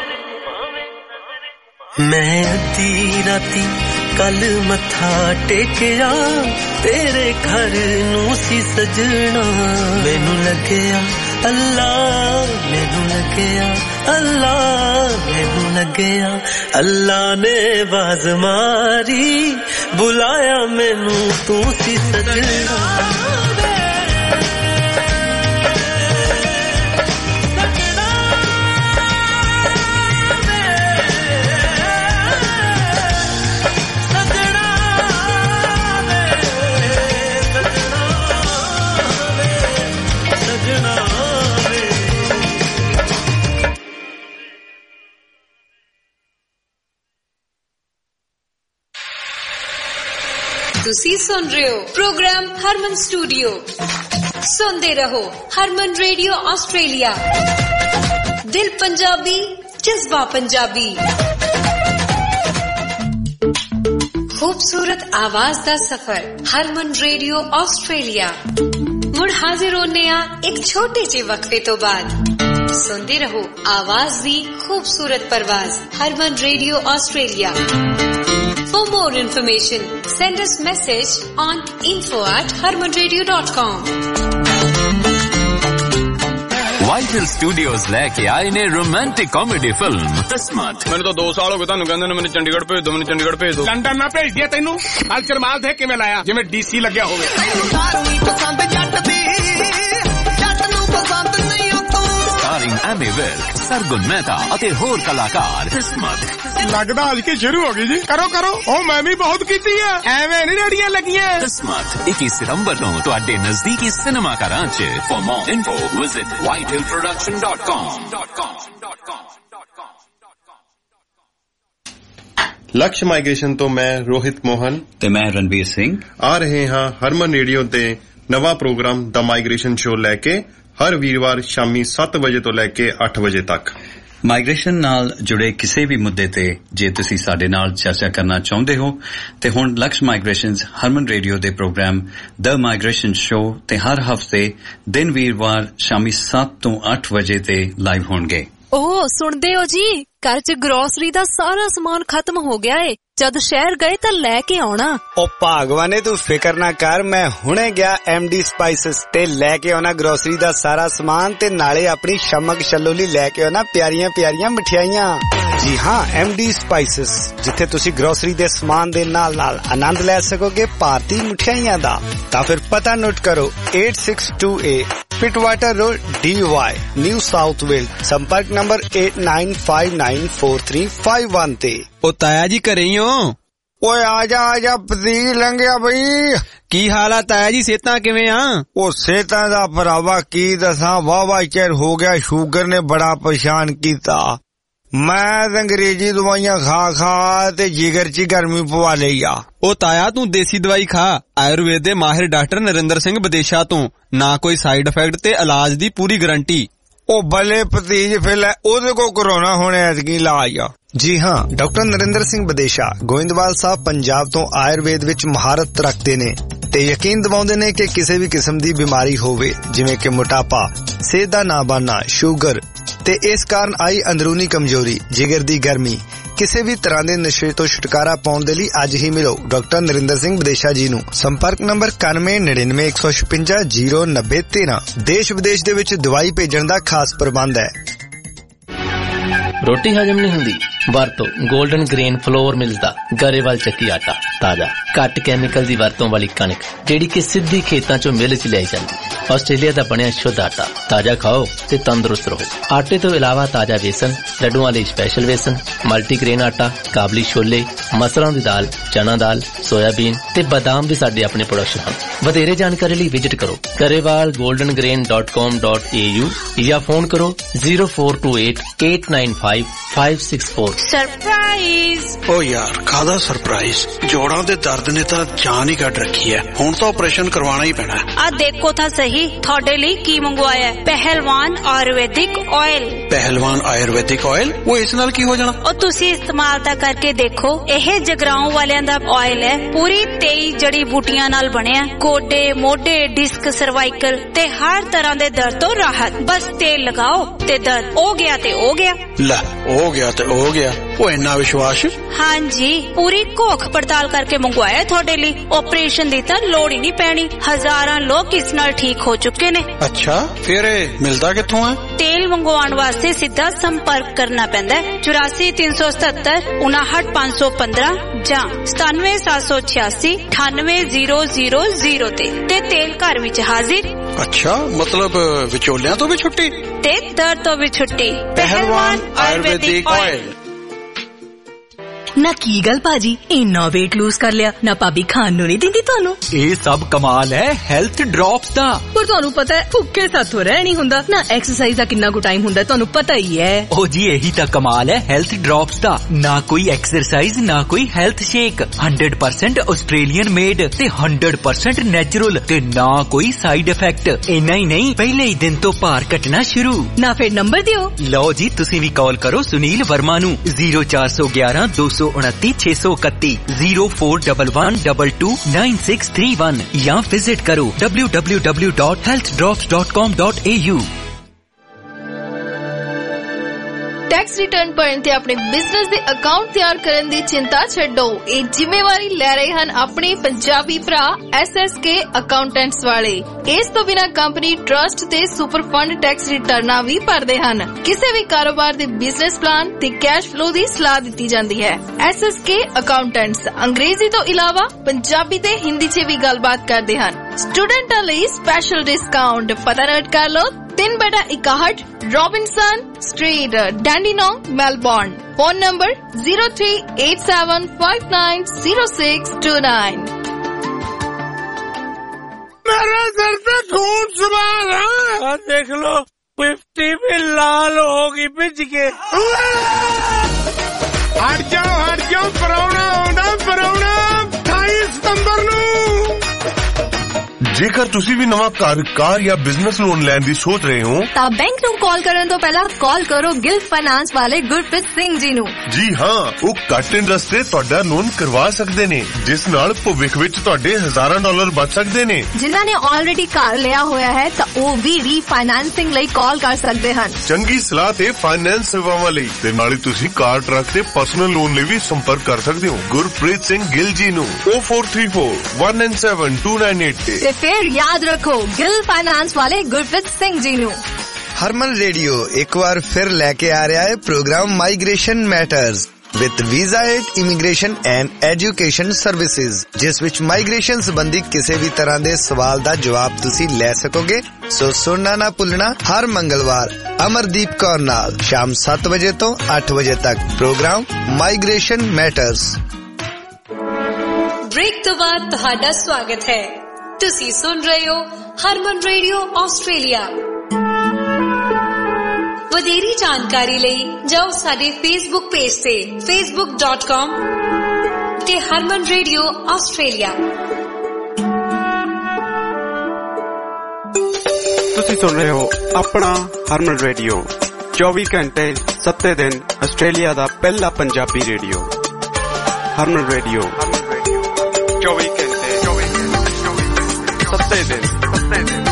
मैं अद्धी राती कल मथा टेकिया तेरे घर नू सी सजना मैनू लगया अल्लाह मैनू लगया अल्लाह मैनू लगया अल्लाह ने आवाज़ मारी बुलाया मैनू तू सी सजना ਤੁਸੀਂ ਸੁਣ ਰਹੇ ਹੋ ਪ੍ਰੋਗਰਾਮ ਹਰਮਨ ਸਟੂਡੀਓ ਸੁਣਦੇ ਰਹੋ ਹਰਮਨ ਰੇਡੀਓ ਆਸਟ੍ਰੇਲੀਆ ਦਿਲ ਪੰਜਾਬੀ ਜਜ਼ਬਾ ਪੰਜਾਬੀ खूबसूरत आवाज दा सफर हरमन रेडियो ऑस्ट्रेलिया मुड़ हाजिर होने आ एक छोटे जे वक्फे तो बाद सुनते रहो आवाज दी खूबसूरत परवाज Harman radio Australia For more information send us message on info at harman radio dot com Vital studios लेके आए ने रोमांटिक कॉमेडी फिल्म किस्मत। मैंने तो दो साल हो गए तानू कहंदे ने मैंने चंडीगढ़ भेज दो मैंने चंडीगढ़ भेज दो लंदन ना भेज दिया तैनू कल्चर माल देख किवें लाया जिवें डीसी लगया होवे सारी पसंद जट दी जट नू पसंद नहीं उतो स्टारिंग एमी विर्क सरगुन मेहता अते होर कलाकार किस्मत लगदा आज की शुरू हो गई जी करो करो ओ मैं भी बहुत कीती है एवें नहीं रेडियां लगियां किस्मत इक्कीस सितंबर तो तुहाडे नजदीकी सिनेमा घरां च for more info visit Vital production dot com. Lakshya migration तो मैं रोहित मोहन ते मैं रणवीर सिंह आ रहे हां हरमन रेडियो ते नवा प्रोग्राम द माइग्रेशन शो लेके हर वीरवार शामी सात बजे तो लेके आठ बजे तक। ਮਾਈਗ੍ਰੇਸ਼ਨ ਨਾਲ ਜੁੜੇ ਕਿਸੇ ਵੀ ਮੁੱਦੇ ਤੇ ਜੇ ਤੁਸੀਂ ਸਾਡੇ ਨਾਲ ਚਰਚਾ ਕਰਨਾ ਚਾਹੁੰਦੇ ਹੋ ਤੇ ਹੁਣ ਲਕਸ਼ ਮਾਈਗ੍ਰੇਸ਼ਨਸ ਹਰਮਨ ਰੇਡੀਓ ਦੇ ਪ੍ਰੋਗਰਾਮ ਦ ਮਾਈਗ੍ਰੇਸ਼ਨ ਸ਼ੋ ਤੇ ਹਰ ਹਫਤੇ ਦਿਨ ਵੀਰਵਾਰ ਸ਼ਾਮੀ ਸੱਤ ਤੋਂ ਅੱਠ ਵਜੇ ਤੇ ਲਾਈਵ ਹੋਣਗੇ। ਓਹ ਸੁਣਦੇ ਹੋ ਜੀ ਘਰ 'ਚ ਗਰੋਸਰੀ ਦਾ ਸਾਰਾ ਸਮਾਨ ਖਤਮ ਹੋ ਗਿਆ ਏ ਜਦ ਸ਼ਹਿਰ ਗਏ ਤਾਂ ਲੈ ਕੇ ਆਉਣਾ। ਓ ਭਾਗਵਾਨੇ ਤੂੰ ਫਿਕਰ ਨਾ ਕਰ ਮੈਂ ਹੁਣੇ ਗਿਆ ਐਮਡੀ ਸਪਾਈਸਸ ਤੇ ਲੈ ਕੇ ਆਉਣਾ ਗਰੋਸਰੀ ਦਾ ਸਾਰਾ ਸਮਾਨ ਤੇ ਨਾਲੇ ਆਪਣੀ ਸ਼ਮਕ ਛੱਲੋਲੀ ਲੈ ਕੇ ਆਉਣਾ ਪਿਆਰੀਆਂ ਪਿਆਰੀਆਂ ਮਠਿਆਈਆਂ। ਜੀ ਹਾਂ, ਐਮ ਡੀ ਸਪਾਈਸਿਸ, ਜਿੱਥੇ ਤੁਸੀਂ ਗਰੋਸਰੀ ਦੇ ਸਮਾਨ ਦੇ ਨਾਲ ਨਾਲ ਆਨੰਦ ਲੈ ਸਕੋਗੇ ਭਾਰਤੀ ਮਠਿਆਈਆਂ ਦਾ। ਤਾਂ ਫਿਰ ਪਤਾ ਨੋਟ ਕਰੋ eight six two eight Pittwater Road, D Y, New South Wales. ਸੰਪਰਕ number eight nine five nine four three five one ਤੇ। ਉਹ ਤਾਇਆ ਜੀ ਘਰੇ ਹੀ ਹੋ? ਓਏ ਆ ਜਾ ਆ ਜਾ, ਪਤੀ ਲੰਘਿਆ ਬਈ। ਕੀ ਹਾਲ ਆ ਤਾਇਆ ਜੀ, ਸਿਹਤਾਂ ਕਿਵੇਂ ਆ? ਉਹ ਸਿਹਤਾਂ ਦਾ ਭਰਾਵਾ ਕੀ ਦੱਸਾਂ, ਵਾਹਵਾ ਚਿਰ ਹੋ ਗਿਆ, ਸ਼ੂਗਰ ਨੇ ਬੜਾ ਪਰੇਸ਼ਾਨ ਕੀਤਾ। ਮੈਂ ਅੰਗਰੇਜ਼ੀ ਦਵਾਈਆਂ ਖਾ ਖਾ ਤੇ ਜਿਗਰ 'ਚ ਗਰਮੀ ਪਵਾ ਲਈ ਆ। ਉਹ ਤਾਇਆ ਤੂੰ ਦੇਸੀ ਦਵਾਈ ਖਾ, ਆਯੁਰਵੇਦ ਦੇ ਮਾਹਿਰ ਡਾਕਟਰ ਨਰਿੰਦਰ ਸਿੰਘ ਵਿਦੇਸ਼ਾ ਤੋਂ, ਨਾ ਕੋਈ ਸਾਈਡ ਇਫੈਕਟ ਤੇ ਇਲਾਜ ਦੀ ਪੂਰੀ ਗਾਰੰਟੀ। ਉਹ ਬੱਲੇ ਭਤੀਜ, ਫਿਰ ਉਹਦੇ ਕੋ ਕਰੋਨਾ ਹੁਣ ਐਤਕੀ ਇਲਾਜ ਆ। ਜੀ ਹਾਂ, ਡਾਕਟਰ ਨਰਿੰਦਰ ਸਿੰਘ ਵਿਦੇਸ਼ਾ ਗੋਇੰਦਵਾਲ ਸਾਹਿਬ ਪੰਜਾਬ ਤੋਂ ਆਯੁਰਵੇਦ ਵਿੱਚ ਮਹਾਰਤ ਰੱਖਦੇ ਨੇ ਤੇ ਯਕੀਨ ਦਿਵਾਉਂਦੇ ਨੇ ਕਿ ਕਿਸੇ ਵੀ ਕਿਸਮ ਦੀ ਬਿਮਾਰੀ ਹੋਵੇ, ਜਿਵੇਂ ਕਿ ਮੋਟਾਪਾ, ਸਿਹਤ ਦਾ ਨਾ ਬਣਨਾ, ਸ਼ੂਗਰ ਤੇ ਇਸ ਕਾਰਨ ਆਈ ਅੰਦਰੂਨੀ ਕਮਜ਼ੋਰੀ, ਜਿਗਰ ਦੀ ਗਰਮੀ, ਕਿਸੇ ਵੀ ਤਰ੍ਹਾਂ ਦੇ ਨਸ਼ੇ ਤੋਂ ਛੁਟਕਾਰਾ ਪਾਉਣ ਦੇ ਲਈ ਅੱਜ ਹੀ ਮਿਲੋ ਡਾਕਟਰ ਨਰਿੰਦਰ ਸਿੰਘ ਵਿਦੇਸ਼ਾ ਜੀ ਨੂੰ। ਸੰਪਰਕ ਨੰਬਰ ਇਕਾਨਵੇਂ ਨੜਿਨਵੇਂ ਇੱਕ ਸੌ ਛਪੰਜਾ ਜ਼ੀਰੋ ਨੱਬੇ ਤੇਰਾਂ। ਦੇਸ਼ ਵਿਦੇਸ਼ ਦੇ ਵਿੱਚ ਦਵਾਈ ਭੇਜਣ ਦਾ ਖਾਸ ਪ੍ਰਬੰਧ ਹੈ। ਰੋਟੀ ਹਜਮ ਨਹੀਂ ਹੁੰਦੀ? ਵਰਤੋ ਗੋਲਡਨ ਗ੍ਰੇਨ ਫਲੋਰ ਮਿਲਸ ਦਾ ਗਰੇਵਾਲ ਚੱਕੀ ਆਟਾ। ਤਾਜ਼ਾ, ਘੱਟ ਕੈਮੀਕਲ ਦੀ ਵਰਤੋਂ ਵਾਲੀ ਕਣਕ, ਜਿਹੜੀ ਕਿ ਸਿੱਧੀ ਖੇਤਾਂ ਚੋਂ ਮਿਲ 'ਚ ਲਿਆਈ ਜਾਂਦੀ। ਆਸਟ੍ਰੇਲੀਆ ਦਾ ਬਣਿਆ ਸ਼ੁੱਧ ਆਟਾ। ਤਾਜ਼ਾ ਖਾਓ ਤੇ ਤੰਦਰੁਸਤ ਰਹੋ। ਆਟੇ ਤੋਂ ਇਲਾਵਾ ਤਾਜ਼ਾ ਵੇਸਣ, ਲੱਡੂਆਂ ਲਈ ਸਪੈਸ਼ਲ ਵੇਸਣ, ਮਲਟੀਗ੍ਰੇਨ ਆਟਾ, ਕਾਬਲੀ ਛੋਲੇ, ਮਸਰਾਂ ਦੀ ਦਾਲ, ਚਨਾ ਦਾਲ, ਸੋਇਆਬੀਨ ਤੇ ਬਾਦਾਮ ਵੀ ਸਾਡੇ ਆਪਣੇ ਪ੍ਰੋਡਕਸ਼ਨ ਹਨ। ਵਧੇਰੇ ਜਾਣਕਾਰੀ ਲਈ ਵਿਜ਼ਿਟ ਕਰੋ Grewal Golden Grain dot com dot a u ਜਾਂ ਫੋਨ ਕਰੋ zero four two eight eight nine five five six four। Surprise. ਓ ਯਾਰ ਕਾਹਦਾ ਸਰਪ੍ਰਾਈਜ਼? ਜੋੜਾਂ ਦੇ ਦਰਦ ਨੇ ਤਾਂ ਜਾਨ ਹੀ ਕੱਢ ਰੱਖੀ ਹੈ, ਹੁਣ ਤਾਂ ਆਪਰੇਸ਼ਨ ਕਰਵਾਉਣਾ ਹੀ ਪੈਣਾ। ਆ ਦੇਖੋ ਤਾਂ ਸਹੀ ਤੁਹਾਡੇ ਲਈ ਕੀ ਮੰਗਵਾਇਆ ਹੈ। ਪਹਿਲਵਾਨ ਆਯੁਰਵੈਦਿਕ ਆਇਲ। ਪਹਿਲਵਾਨ ਆਯੁਰਵੈਦਿਕ ਆਇਲ? ਉਹ ਇਸ ਨਾਲ ਕੀ ਹੋ ਜਾਣਾ? ਉਹ ਤੁਸੀਂ ਇਸਤੇਮਾਲ ਤਾਂ ਕਰਕੇ ਦੇਖੋ। ਇਹ ਜਗਰਾਉਂ ਵਾਲਿਆਂ ਦਾ ਆਇਲ ਹੈ, ਪੂਰੀ ਤੇਈ ਜੜੀ ਬੂਟੀਆਂ ਨਾਲ ਬਣਿਆ। ਗੋਡੇ, ਮੋਢੇ, ਡਿਸਕ, ਸਰਵਾਈਕਲ ਤੇ ਹਰ ਤਰ੍ਹਾਂ ਦੇ ਦਰਦ ਤੋਂ ਰਾਹਤ। ਬਸ ਤੇਲ ਲਗਾਓ ਤੇ ਦਰਦ ਹੋ ਗਿਆ ਤੇ ਹੋ ਗਿਆ। ਲੈ ਹੋ ਗਿਆ ਤੇ ਹੋ ਗਿਆ। ਉਹ ਇੰਨਾ ਵਿਸ਼ਵਾਸ? ਹਾਂਜੀ, ਪੂਰੀ ਘੋਖ ਪੜਤਾਲ ਕਰਕੇ ਮੰਗਵਾਇਆ ਤੁਹਾਡੇ ਲਈ। ਆਪਰੇਸ਼ਨ ਦੀ ਤਾਂ ਲੋੜ ਹੀ ਨਹੀਂ ਪੈਣੀ। ਹਜ਼ਾਰਾਂ ਲੋਕ ਇਸ ਨਾਲ ਠੀਕ ਹੋ ਚੁੱਕੇ ਨੇ। ਅੱਛਾ, ਫਿਰ ਇਹ ਮਿਲਦਾ ਕਿੱਥੋਂ ਹੈ? ਤੇਲ ਮੰਗਵਾਉਣ ਵਾਸਤੇ ਸਿੱਧਾ ਸੰਪਰਕ ਕਰਨਾ ਪੈਂਦਾ ਹੈ ਚੁਰਾਸੀ ਤਿੰਨ ਸੌ ਸਤੱਤਰ ਉਨਾਹਠ ਪੰਜ ਸੌ ਪੰਦਰਾਂ ਜਾਂ ਸਤਾਨਵੇਂ ਸੱਤ ਸੌ ਛਿਆਸੀ ਅਠਾਨਵੇਂ ਜ਼ੀਰੋ ਜ਼ੀਰੋ ਜ਼ੀਰੋ ਤੇ ਤੇ ਤੇਲ ਘਰ ਵਿੱਚ ਹਾਜ਼ਰ। ਅੱਛਾ, ਮਤਲਬ ਵਿਚੋਲਿਆਂ ਤੋਂ ਵੀ ਛੁੱਟੀ ਤੇ ਦਰਦ ਤੋਂ ਵੀ ਛੁੱਟੀ। ਪਹਿਲਵਾਨ ਆਯੁਰਵੈਦਿਕ ਆਇਲ। ਨਾ ਕੀ ਗੱਲ ਭਾਜੀ, ਇੰਨਾ weight lose ਕਰ ਲਿਆ? ਨਾ ਭਾਬੀ ਖਾਣ ਨੂੰ ਨਹੀਂ ਦਿੰਦੀ ਤੁਹਾਨੂੰ? ਇਹ ਸਭ ਕਮਾਲ ਹੈ ਹੈਲਥ ਡ੍ਰੌਪਸ ਦਾ। ਪਰ ਤੁਹਾਨੂੰ ਪਤਾ ਹੈ ਭੁੱਖੇ ਸਾਥੋਂ ਰਹਿ ਨਹੀਂ ਹੁੰਦਾ ਨਾ। ਐਕਸਰਸਾਈਜ਼ ਦਾ ਕਿੰਨਾ ਕੁ ਟਾਈਮ ਹੁੰਦਾ ਤੁਹਾਨੂੰ ਪਤਾ ਹੀ ਹੈ। ਉਹ ਜੀ ਇਹੀ ਤਾਂ ਕਮਾਲ ਹੈ ਹੈਲਥ ਡ੍ਰੌਪਸ ਦਾ। ਨਾ ਕੋਈ ਐਕਸਰਸਾਈਜ਼, ਨਾ ਕੋਈ health shake, hundred percent Australian made ਤੇ ਹੰਡਰਡ ਪਰਸੈਂਟ ਨੈਚੁਰਲ ਤੇ ਨਾ ਕੋਈ ਸਾਈਡ ਇਫੈਕਟ। ਇੰਨਾ ਹੀ ਨਹੀਂ, ਪਹਿਲੇ ਹੀ ਦਿਨ ਤੋਂ ਭਾਰ ਘਟਣਾ ਸ਼ੁਰੂ। ਨਾ ਫਿਰ ਨੰਬਰ ਦਿਓ। ਲਓ ਜੀ, ਤੁਸੀਂ ਵੀ ਕਾਲ ਕਰੋ ਸੁਨੀਲ ਵਰਮਾ ਨੂੰ ਜ਼ੀਰੋ ਚਾਰ ਸੌ ਗਿਆਰਾਂ ਦੋ ਸੌ ਉਨੱਤੀ ਛੇ ਸੌ ਇਕੱਤੀ zero four one one two two nine six three one ਜਾਂ ਵਿਜ਼ਿਟ ਕਰੋ w w w dot health drops dot com dot a u। Tax return ਭਰਨ ਤੇ ਆਪਣੇ ਬਿਜ਼ਨਸ ਦੇ ਅਕਾਊਂਟ ਤਿਆਰ ਕਰਨ ਦੀ ਚਿੰਤਾ ਛੱਡੋ। ਇਹ ਜ਼ਿੰਮੇਵਾਰੀ ਲੈ ਰਹੇ ਹਨ ਆਪਣੇ ਪੰਜਾਬੀ ਭਰਾ ਐਸ ਐਸ ਕੇ ਅਕਾਊਂਟੈਂਟਸ ਵਾਲੇ। ਇਸ ਤੋਂ ਬਿਨਾਂ ਕੰਪਨੀ ਟਰਸਟ ਤੇ ਸੁਪਰ ਫੰਡ ਟੈਕਸ ਰਿਟਰਨਾਂ ਵੀ ਭਰਦੇ ਹਨ। ਕਿਸੇ ਵੀ ਕਾਰੋਬਾਰ ਦੇ ਬਿਜ਼ਨਸ ਪਲਾਨ ਤੇ ਕੈਸ਼ ਫਲੋ ਦੀ ਸਲਾਹ ਦਿੱਤੀ ਜਾਂਦੀ ਹੈ। ਐਸ ਐਸ ਕੇ ਅਕਾਊਂਟੈਂਟਸ ਅੰਗਰੇਜ਼ੀ ਤੋਂ ਇਲਾਵਾ ਪੰਜਾਬੀ ਤੇ ਹਿੰਦੀ 'ਚ ਵੀ ਗੱਲਬਾਤ ਕਰਦੇ ਹਨ। ਸਟੂਡੈਂਟਾਂ ਲਈ ਸਪੈਸ਼ਲ ਡਿਸਕਾਊਂਟ। ਪਤਾ ਨੋਟ ਕਰ ਲਓ ਤਿੰਨ ਬਟਾ ਇਕਾਹਠ Robinson Street, Dandenong, Melbourne. Phone number zero three eight seven five nine zero six two nine। मेरे सर से खून सवार है, देख लो फिफ्टी भी लाल होगी बिज के। हट जाओ हट जाओ, पराउना आउंदा पराउना अठाईस सितंबर नू। ਜੇਕਰ ਤੁਸੀਂ ਵੀ ਨਵਾਂ ਘਰ, ਕਾਰ ਜਾਂ ਬਿਜ਼ਨਸ ਲੋਨ ਲੈਣ ਦੀ ਸੋਚ ਰਹੇ ਹੋ ਤਾਂ ਬੈਂਕ ਨੂੰ ਕਾਲ ਕਰਨ ਤੋਂ ਪਹਿਲਾਂ ਕਾਲ ਕਰੋ ਗਿਲ ਫਾਈਨਾਂਸ ਵਾਲੇ ਗੁਰਪ੍ਰੀਤ ਸਿੰਘ ਜੀ ਨੂੰ। ਜੀ ਹਾਂ, ਉਹ ਘੱਟ ਇੰਟਰਸਟ ਤੇ ਤੁਹਾਡਾ ਲੋਨ ਕਰਵਾ ਸਕਦੇ ਨੇ, ਜਿਸ ਨਾਲ ਭਵਿੱਖ ਵਿੱਚ ਤੁਹਾਡੇ ਹਜ਼ਾਰਾਂ ਡਾਲਰ ਬਚ ਸਕਦੇ ਨੇ। ਜਿਨ੍ਹਾਂ ਨੇ ਆਲਰੇਡੀ ਘਰ ਲਿਆ ਹੋਇਆ ਹੈ ਤਾਂ ਉਹ ਵੀ ਰੀਫਾਈਨਾਂਸਿੰਗ ਲਈ ਕਾਲ ਕਰ ਸਕਦੇ ਹਨ। ਚੰਗੀ ਸਲਾਹ ਤੇ ਫਾਈਨੈਂਸ ਸੇਵਾਵਾਂ ਲਈ ਤੇ ਨਾਲੇ ਤੁਸੀਂ ਕਾਰ, ਟਰੱਕ ਤੇ ਪਰਸਨਲ ਲੋਨ ਲਈ ਵੀ ਸੰਪਰਕ ਕਰ ਸਕਦੇ ਹੋ ਗੁਰਪ੍ਰੀਤ ਸਿੰਘ ਗਿੱਲ ਜੀ ਨੂੰ oh four three four one nine seven two nine eight ਤੇ। ਫਿਰ ਯਾਦ ਰੱਖੋ ਗਿਲ ਫਾਈਨਾਂਸ ਵਾਲੇ ਗੁਰਪ੍ਰੀਤ ਸਿੰਘ ਜੀ ਨੂੰ। ਹਰਮਨ ਰੇਡੀਓ ਇੱਕ ਵਾਰ ਫਿਰ ਲੈ ਕੇ ਆ ਰਿਹਾ ਹੈ program migration matters with visa aid, immigration and education services, ਜਿਸ ਵਿੱਚ ਮਾਈਗ੍ਰੇਸ਼ਨ ਸੰਬੰਧੀ ਕਿਸੇ ਵੀ ਤਰ੍ਹਾਂ ਦੇ ਸਵਾਲ ਦਾ ਜਵਾਬ ਤੁਸੀਂ ਲੈ ਸਕੋਗੇ। ਸੋ ਸੁਣਨਾ ਨਾ ਭੁੱਲਣਾ ਹਰ ਮੰਗਲਵਾਰ ਅਮਰਦੀਪ ਕੌਰ ਨਾਲ ਸ਼ਾਮ ਸੱਤ ਵਜੇ ਤੋਂ ਅੱਠ ਵਜੇ ਤੱਕ ਪ੍ਰੋਗਰਾਮ ਮਾਈਗ੍ਰੇਸ਼ਨ ਮੈਟਰਸ। ਬ੍ਰੇਕ ਤੋਂ ਬਾਅਦ ਤੁਹਾਡਾ ਸਵਾਗਤ ਹੈ। ਤੁਸੀਂ ਸੁਣ ਰਹੇ ਹੋ ਹਰਮਨ ਰੇਡੀਓ ਆਸਟ੍ਰੇਲੀਆ। ਵਧੇਰੀ ਜਾਣਕਾਰੀ ਲਈ ਜਾਓ ਸਾਡੇ ਫੇਸਬੁੱਕ ਪੇਜ ਤੇ facebook dot com ਤੇ ਹਰਮਨ ਰੇਡੀਓ ਆਸਟ੍ਰੇਲੀਆ। ਤੁਸੀਂ ਸੁਣ ਰਹੇ ਹੋ ਆਪਣਾ ਹਰਮਨ ਰੇਡੀਓ, ਚੌਵੀ ਘੰਟੇ ਸੱਤੇ ਦਿਨ ਆਸਟ੍ਰੇਲੀਆ ਦਾ ਪਹਿਲਾ ਪੰਜਾਬੀ ਰੇਡੀਓ। ਹਰਮਨ ਰੇਡੀਓ ਚੌਵੀ ਘੰਟੇ ਸੱਤੇ ਦਿਨ ਸੱਤੇ ਦਿਨ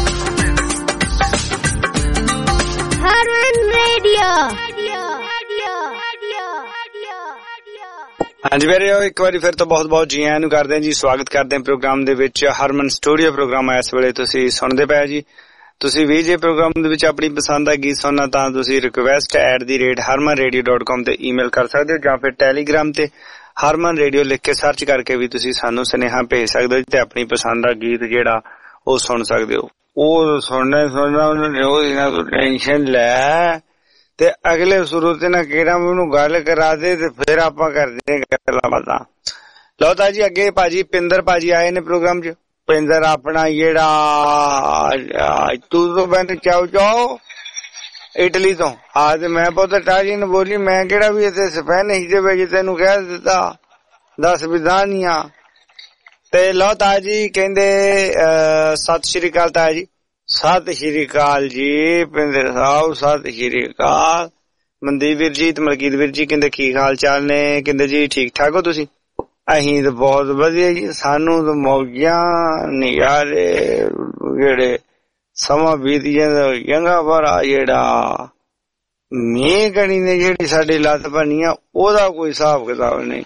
ਹਾਂਜੀ ਵੀਰੋ, ਇੱਕ ਵਾਰੀ ਫਿਰ ਤੋਂ ਬਹੁਤ ਬਹੁਤ ਜੀ ਆਇਆਂ ਨੂੰ ਕਰਦੇ ਹਾਂ ਜੀ, ਸਵਾਗਤ ਕਰਦੇ ਹਾਂ ਪ੍ਰੋਗਰਾਮ ਦੇ ਵਿੱਚ। ਹਰਮਨ ਸਟੂਡੀਓ ਪ੍ਰੋਗਰਾਮ ਇਸ ਵੇਲੇ ਤੁਸੀਂ ਸੁਣਦੇ ਪਏ ਜੀ। ਤੁਸੀਂ ਵੀ ਜੇ ਪ੍ਰੋਗਰਾਮ ਦੇ ਵਿੱਚ ਆਪਣੀ ਪਸੰਦ ਦਾ ਗੀਤ ਸੁਣਨਾ ਤਾਂ ਤੁਸੀਂ request at the rate Harman radio dot com ਤੇ ਈਮੇਲ ਕਰ ਸਕਦੇ ਹੋ, ਜਾਂ ਫਿਰ ਟੈਲੀਗ੍ਰਾਮ ਤੇ ਹਰਮਨ ਰੇਡੀਓ ਲਿਖ ਕੇ ਸਰਚ ਕਰਕੇ ਵੀ ਤੁਸੀਂ ਸਾਨੂੰ ਸੁਨੇਹਾ ਭੇਜ ਸਕਦੇ ਹੋ ਤੇ ਆਪਣੀ ਪਸੰਦ ਦਾ ਗੀਤ ਜਿਹੜਾ ਉਹ ਸੁਣ ਸਕਦੇ ਹੋ। ਉਹ ਸੁਣਨਾ ਸੁਣਨਾ ਉਹਨਾਂ ਨੇ ਟੈਨਸ਼ਨ ਲੈ ਤੇ ਅਗਲੇ ਸ਼ੁਰੂ ਤੇ ਨਾ ਕਿਹੜਾ ਮੈਨੂੰ ਗੱਲ ਕਰਾ ਦੇ ਤੇ ਫਿਰ ਆਪਾਂ ਕਰਦੇ ਗੱਲਾਂ ਬਾਤਾਂ। ਲਓ ਤਾਂ ਜੀ ਅੱਗੇ ਭਾਜੀ ਪਿੰਦਰ ਭਾਜੀ ਆਏ ਨੇ ਪ੍ਰੋਗਰਾਮ ਚ। ਪਿੰਦਰ ਆਪਣਾ ਜਿਹੜਾ ਤੂੰ ਤੋਂ ਬੈਠ ਚਾਓ ਚਾਓ ਇਟਲੀ ਤੋਂ ਆ ਤੇ ਮੈਂ ਪੁੱਤ ਟਾਜੀ ਨੂੰ ਬੋਲੀ ਮੈਂ ਕਿਹੜਾ ਵੀ ਇੱਥੇ ਸਪੈਨਿਸ਼ ਦੇ ਵਿੱਚ ਤੈਨੂੰ ਕਹਿ ਦਿੱਤਾ ਦਸ ਵਿਧਾਨੀਆਂ। ਤੇ ਲਓ ਤਾਜੀ ਕਹਿੰਦੇ ਸਤਿ ਸ਼੍ਰੀ ਅਕਾਲ ਤਾਜੀ। ਸਤਿ ਸ਼੍ਰੀ ਅਕਾਲ ਜੀ ਪਿੰਦਰ ਸਾਹਿਬ, ਸਤਿ ਸ਼੍ਰੀ ਅਕਾਲ। ਮਨਦੀਪ ਵੀਰ ਜੀ ਤੇ ਮਲਕੀਤ ਵੀਰ ਜੀ ਕਹਿੰਦੇ ਕੀ ਹਾਲ ਚਾਲ ਨੇ? ਕਹਿੰਦੇ ਜੀ ਠੀਕ ਠਾਕ ਹੋ ਤੁਸੀਂ? ਅਸੀਂ ਤਾਂ ਬਹੁਤ ਵਧੀਆ ਜੀ, ਸਾਨੂੰ ਤਾਂ ਮੌਜਾਂ ਨਜ਼ਾਰੇ ਜਿਹੜੇ ਸਮਾਂ ਬੀਤ ਜਾਂਦਾ ਚੰਗਾ, ਪਰ ਆ ਜਿਹੜਾ ਮੀਂਹ ਕਣੀ ਨੇ ਜਿਹੜੀ ਸਾਡੀ ਲੱਤ ਬਣੀ ਆ ਉਹਦਾ ਕੋਈ ਹਿਸਾਬ ਕਿਤਾਬ ਨਹੀਂ।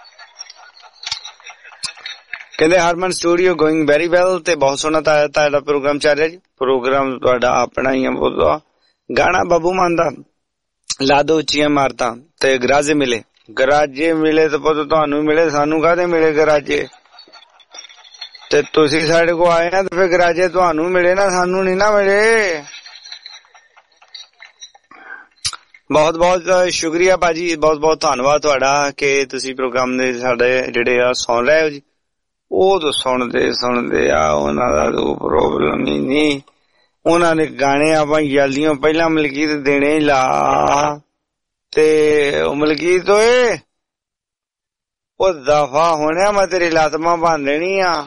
ਕਹਿੰਦੇ Harman studio going very well ਤੇ ਬਹੁਤ ਸੋਹਣਾ ਤੁਹਾਡਾ ਪ੍ਰੋਗਰਾਮ ਚੱਲ ਰਿਹਾ ਜੀ। ਪ੍ਰੋਗਰਾਮ ਤੁਹਾਡਾ ਆਪਣਾ ਹੀ ਆ ਬਹੁਤ। ਗਾਣਾ ਬੱਬੂ ਮਾਨ ਦਾ ਲਾ ਦੋ ਉੱਚੀਆਂ ਇਮਾਰਤਾਂ ਤੇ ਗਰਾਜੇ ਮਿਲੇ। ਗਰਾਜੇ ਮਿਲੇ ਤੇ ਪੁੱਤ ਤੁਹਾਨੂੰ ਮਿਲੇ, ਸਾਨੂੰ ਕਾਹਦੇ ਮਿਲੇ ਗਰਾਜੇ? ਤੇ ਤੁਸੀਂ ਸਾਡੇ ਕੋਲ ਆਏ ਨਾ ਤੇ ਫਿਰ ਗਰਾਜੇ ਤੁਹਾਨੂੰ ਮਿਲੇ ਨਾ, ਸਾਨੂੰ ਨੀ ਨਾ ਮਿਲੇ। ਬਹੁਤ ਬਹੁਤ ਸ਼ੁਕਰੀਆ ਭਾਜੀ, ਬਹੁਤ ਬਹੁਤ ਧੰਨਵਾਦ ਤੁਹਾਡਾ ਕਿ ਤੁਸੀਂ ਪ੍ਰੋਗਰਾਮ ਦੇ ਸਾਡੇ ਜਿਹੜੇ ਆ ਸੁਣ ਰਹੇ ਹੋ ਜੀ। ਉਹ ਤਾਂ ਸੁਣਦੇ ਸੁਣਦੇ ਆ, ਉਹਨਾਂ ਦਾ ਕੋਈ ਪ੍ਰੋਬਲਮ ਹੀ ਨਹੀਂ। ਉਹਨਾਂ ਨੇ ਗਾਣੇ ਆਪਾਂ ਜਲਦੀਆਂ ਪਹਿਲਾਂ ਮਲਕੀਤ ਦੇਣੇ ਹੀ ਲਾ ਤੇ ਮਲਕੀਤ ਓਏ ਉਹ ਦਫਾ ਹੋਣਿਆ, ਮੈਂ ਤੇਰੀ ਲਾਤਮਾ ਬੰਨ ਦੇਣੀ ਆ।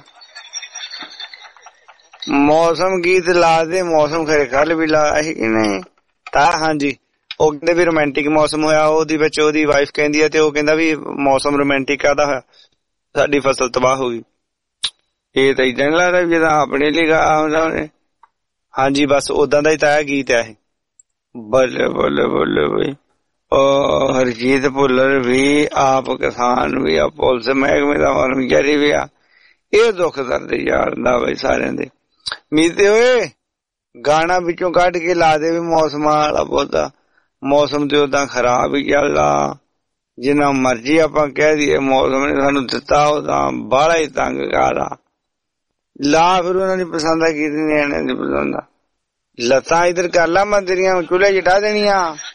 ਮੌਸਮ ਗੀਤ ਲਾ ਦੇ, ਮੌਸਮ ਖਰੇ ਕੱਲ ਵੀ ਲਾ ਸੀ ਕਿ ਨਹੀਂ ਤਾਂ? ਹਾਂਜੀ ਉਹ ਕਹਿੰਦੇ ਵੀ ਰੋਮਾਂਟਿਕ ਮੌਸਮ ਹੋਇਆ, ਉਹਦੇ ਵਿੱਚ ਉਹਦੀ ਵਾਈਫ ਕਹਿੰਦੀ ਹੈ ਤੇ ਉਹ ਕਹਿੰਦਾ ਵੀ ਮੌਸਮ ਰੋਮਾਂਟਿਕ ਕਾਹਦਾ ਹੋਇਆ, ਸਾਡੀ ਫਸਲ ਤਬਾਹ ਹੋ ਗਈ। ਇਹ ਤਾਂ ਏਦਾਂ ਨੀ ਲੱਗਦਾ ਵੀ ਜਿੱਦਾਂ ਆਪਣੇ ਲਈ ਆਉਂਦਾ ਉਹਨੇ। ਹਾਂਜੀ ਬਸ ਓਦਾਂ ਦਾ ਹੀ ਤਾਂ ਗੀਤ ਹੈ ਇਹ। ਬੱਲੇ ਬੱਲੇ ਬੱਲੇ ਬਈ ਉਹ ਹਰਜੀਤ ਭੁੱਲਰ ਵੀ ਆਪ ਕਿਸਾਨ ਵੀ ਆ, ਪੁਲਿਸ ਮਹਿਕਮੇ ਦਾ ਕਰਮਚਾਰੀ ਵੀ ਆ। ਇਹ ਦੁੱਖ ਦਰਦ ਯਾਰ ਦਾ ਬਈ ਸਾਰਿਆਂ ਦੇ। ਮੀਤੇ ਓਏ ਗਾਣਾ ਵਿੱਚੋਂ ਕੱਢ ਕੇ ਲਾ ਦੇ ਵੀ ਮੌਸਮਾਂ ਵਾਲਾ ਬਹੁਤਾ। ਮੌਸਮ ਤੇ ਓਦਾਂ ਖਰਾਬ ਹੀ ਚੱਲਦਾ, ਜਿੰਨਾ ਮਰਜੀ ਆਪਾਂ ਕਹਿ ਦਈਏ ਮੌਸਮ ਨੇ ਸਾਨੂੰ ਦਿੱਤਾ ਉਹਦਾ ਬਾਹਲਾ ਹੀ ਤੰਗ ਕਾਰਾ। ਲਾ ਫਿਰ ਉਹਨਾਂ ਦੀ ਪਸੰਦ ਆ ਗੀਤ ਨਿਆਣਿਆਂ ਦੀ ਪਸੰਦ ਆ। ਲੱਤਾਂ ਇਧਰ ਕਰ ਲਾ, ਮੈਂ ਤੇਰੀਆਂ ਚੁੱਲ੍ਹੇ ਚਟਾ ਦੇਣੀਆਂ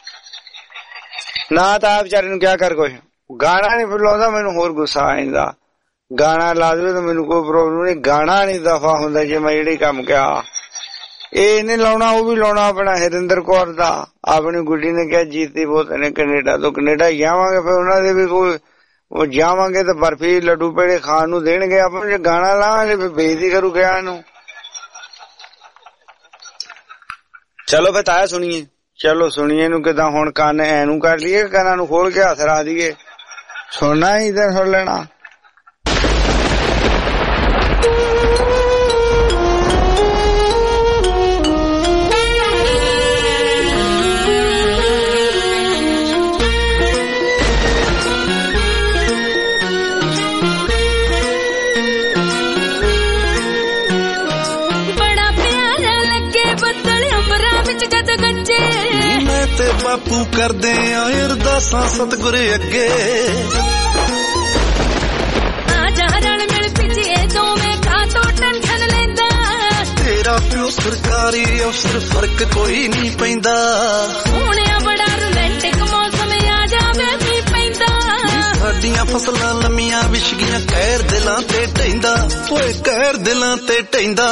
ਨਾ। ਤਾਂ ਵਿਚਾਰੇ ਨੂੰ ਕਿਆ ਕਰ ਕੁਛ ਗਾਣਾ ਨੀ ਫਿਰ ਲਾਉਂਦਾ, ਮੈਨੂੰ ਹੋਰ ਗੁੱਸਾ ਆ ਜਾਂਦਾ। ਗਾਣਾ ਲਾ ਦੇਵੇ ਤਾਂ ਮੈਨੂੰ ਕੋਈ ਪ੍ਰੋਬਲਮ ਨਹੀਂ, ਗਾਣਾ ਨੀ ਦਫਾ ਹੁੰਦਾ ਜੇ ਮੈਂ ਜਿਹੜੇ ਕੰਮ ਕਿਹਾ। ਇਹ ਨੀ ਲਾਉਣਾ, ਉਹ ਵੀ ਲਾਉਣਾ ਆਪਣਾ ਹਰਿੰਦਰ ਕੌਰ ਦਾ। ਆਪਣੀ ਗੁੱਡੀ ਨੇ ਕਿਹਾ ਜੀਤੀ ਬਹੁਤ ਨੇ ਕੈਨੇਡਾ ਤੋਂ। ਕੈਨੇਡਾ ਜਾਵਾਂਗੇ ਫਿਰ ਉਹਨਾਂ ਦੇ ਵੀ ਕੋਈ ਉਹ ਜਾਵਾਂਗੇ ਤਾਂ ਬਰਫੀ ਲੱਡੂ ਪੇੜੇ ਖਾਣ ਨੂੰ ਦੇਣਗੇ। ਆਪਾਂ ਜੇ ਗਾਣਾ ਲਾਵਾਂਗੇ ਫਿਰ ਬੇਇੱਜ਼ਤੀ ਕਰੂ ਗਿਆ ਇਹਨੂੰ। ਚਲੋ ਫਿਰ ਤਾਇਆ ਸੁਣੀਏ, ਚਲੋ ਸੁਣੀਏ ਇਹਨੂੰ ਕਿੱਦਾਂ। ਹੁਣ ਕੰਨ ਐਨੂੰ ਕਰ ਲਈਏ, ਕੰਨਾਂ ਨੂੰ ਖੋਲ ਕੇ ਹੱਥ ਰਾ ਦਈਏ, ਸੁਣਨਾ ਹੀ ਤਾਂ ਸੁਣ ਲੈਣਾ। ਬੜਾ ਪਿਆਰਾ ਲੱਗੇ ਬੱਦਲ ਅੰਬਰਾਂ ਵਿੱਚ ਜਦ ਗੱਜੇ ਤੇ ਬਾਪੂ ਕਰਦੇ ਆ ਅਰਦਾਸਾਂ ਸਤਿਗੁਰ ਅੱਗੇ ਆ ਜਾ ਰਲ ਮਿਲ ਪਿੱਛੇ ਦੋਵੇਂ ਕਾਤੋਂ ਟੈਨਸ਼ਨ ਲੈਂਦਾ ਤੇਰਾ ਪਿਓ ਸਰਕਾਰੀ ਅਫਸਰ ਫਰਕ ਕੋਈ ਨਹੀਂ ਪੈਂਦਾ ਸੋਹਣਿਆ ਬੜਾ ਰੋਮਾਂਟਿਕ ਮੌਸਮ ਆ ਜਾਵੇ ਵੀ ਪੈਂਦਾ ਸਾਡੀਆਂ ਫਸਲਾਂ ਲੰਮੀਆਂ ਵਿਛ ਗਈਆਂ ਕਹਿਰ ਦਿਲਾਂ ਤੇ ਢੈਂਦਾ ਓਏ ਕਹਿਰ ਦਿਲਾਂ ਤੇ ਢੈਂਦਾ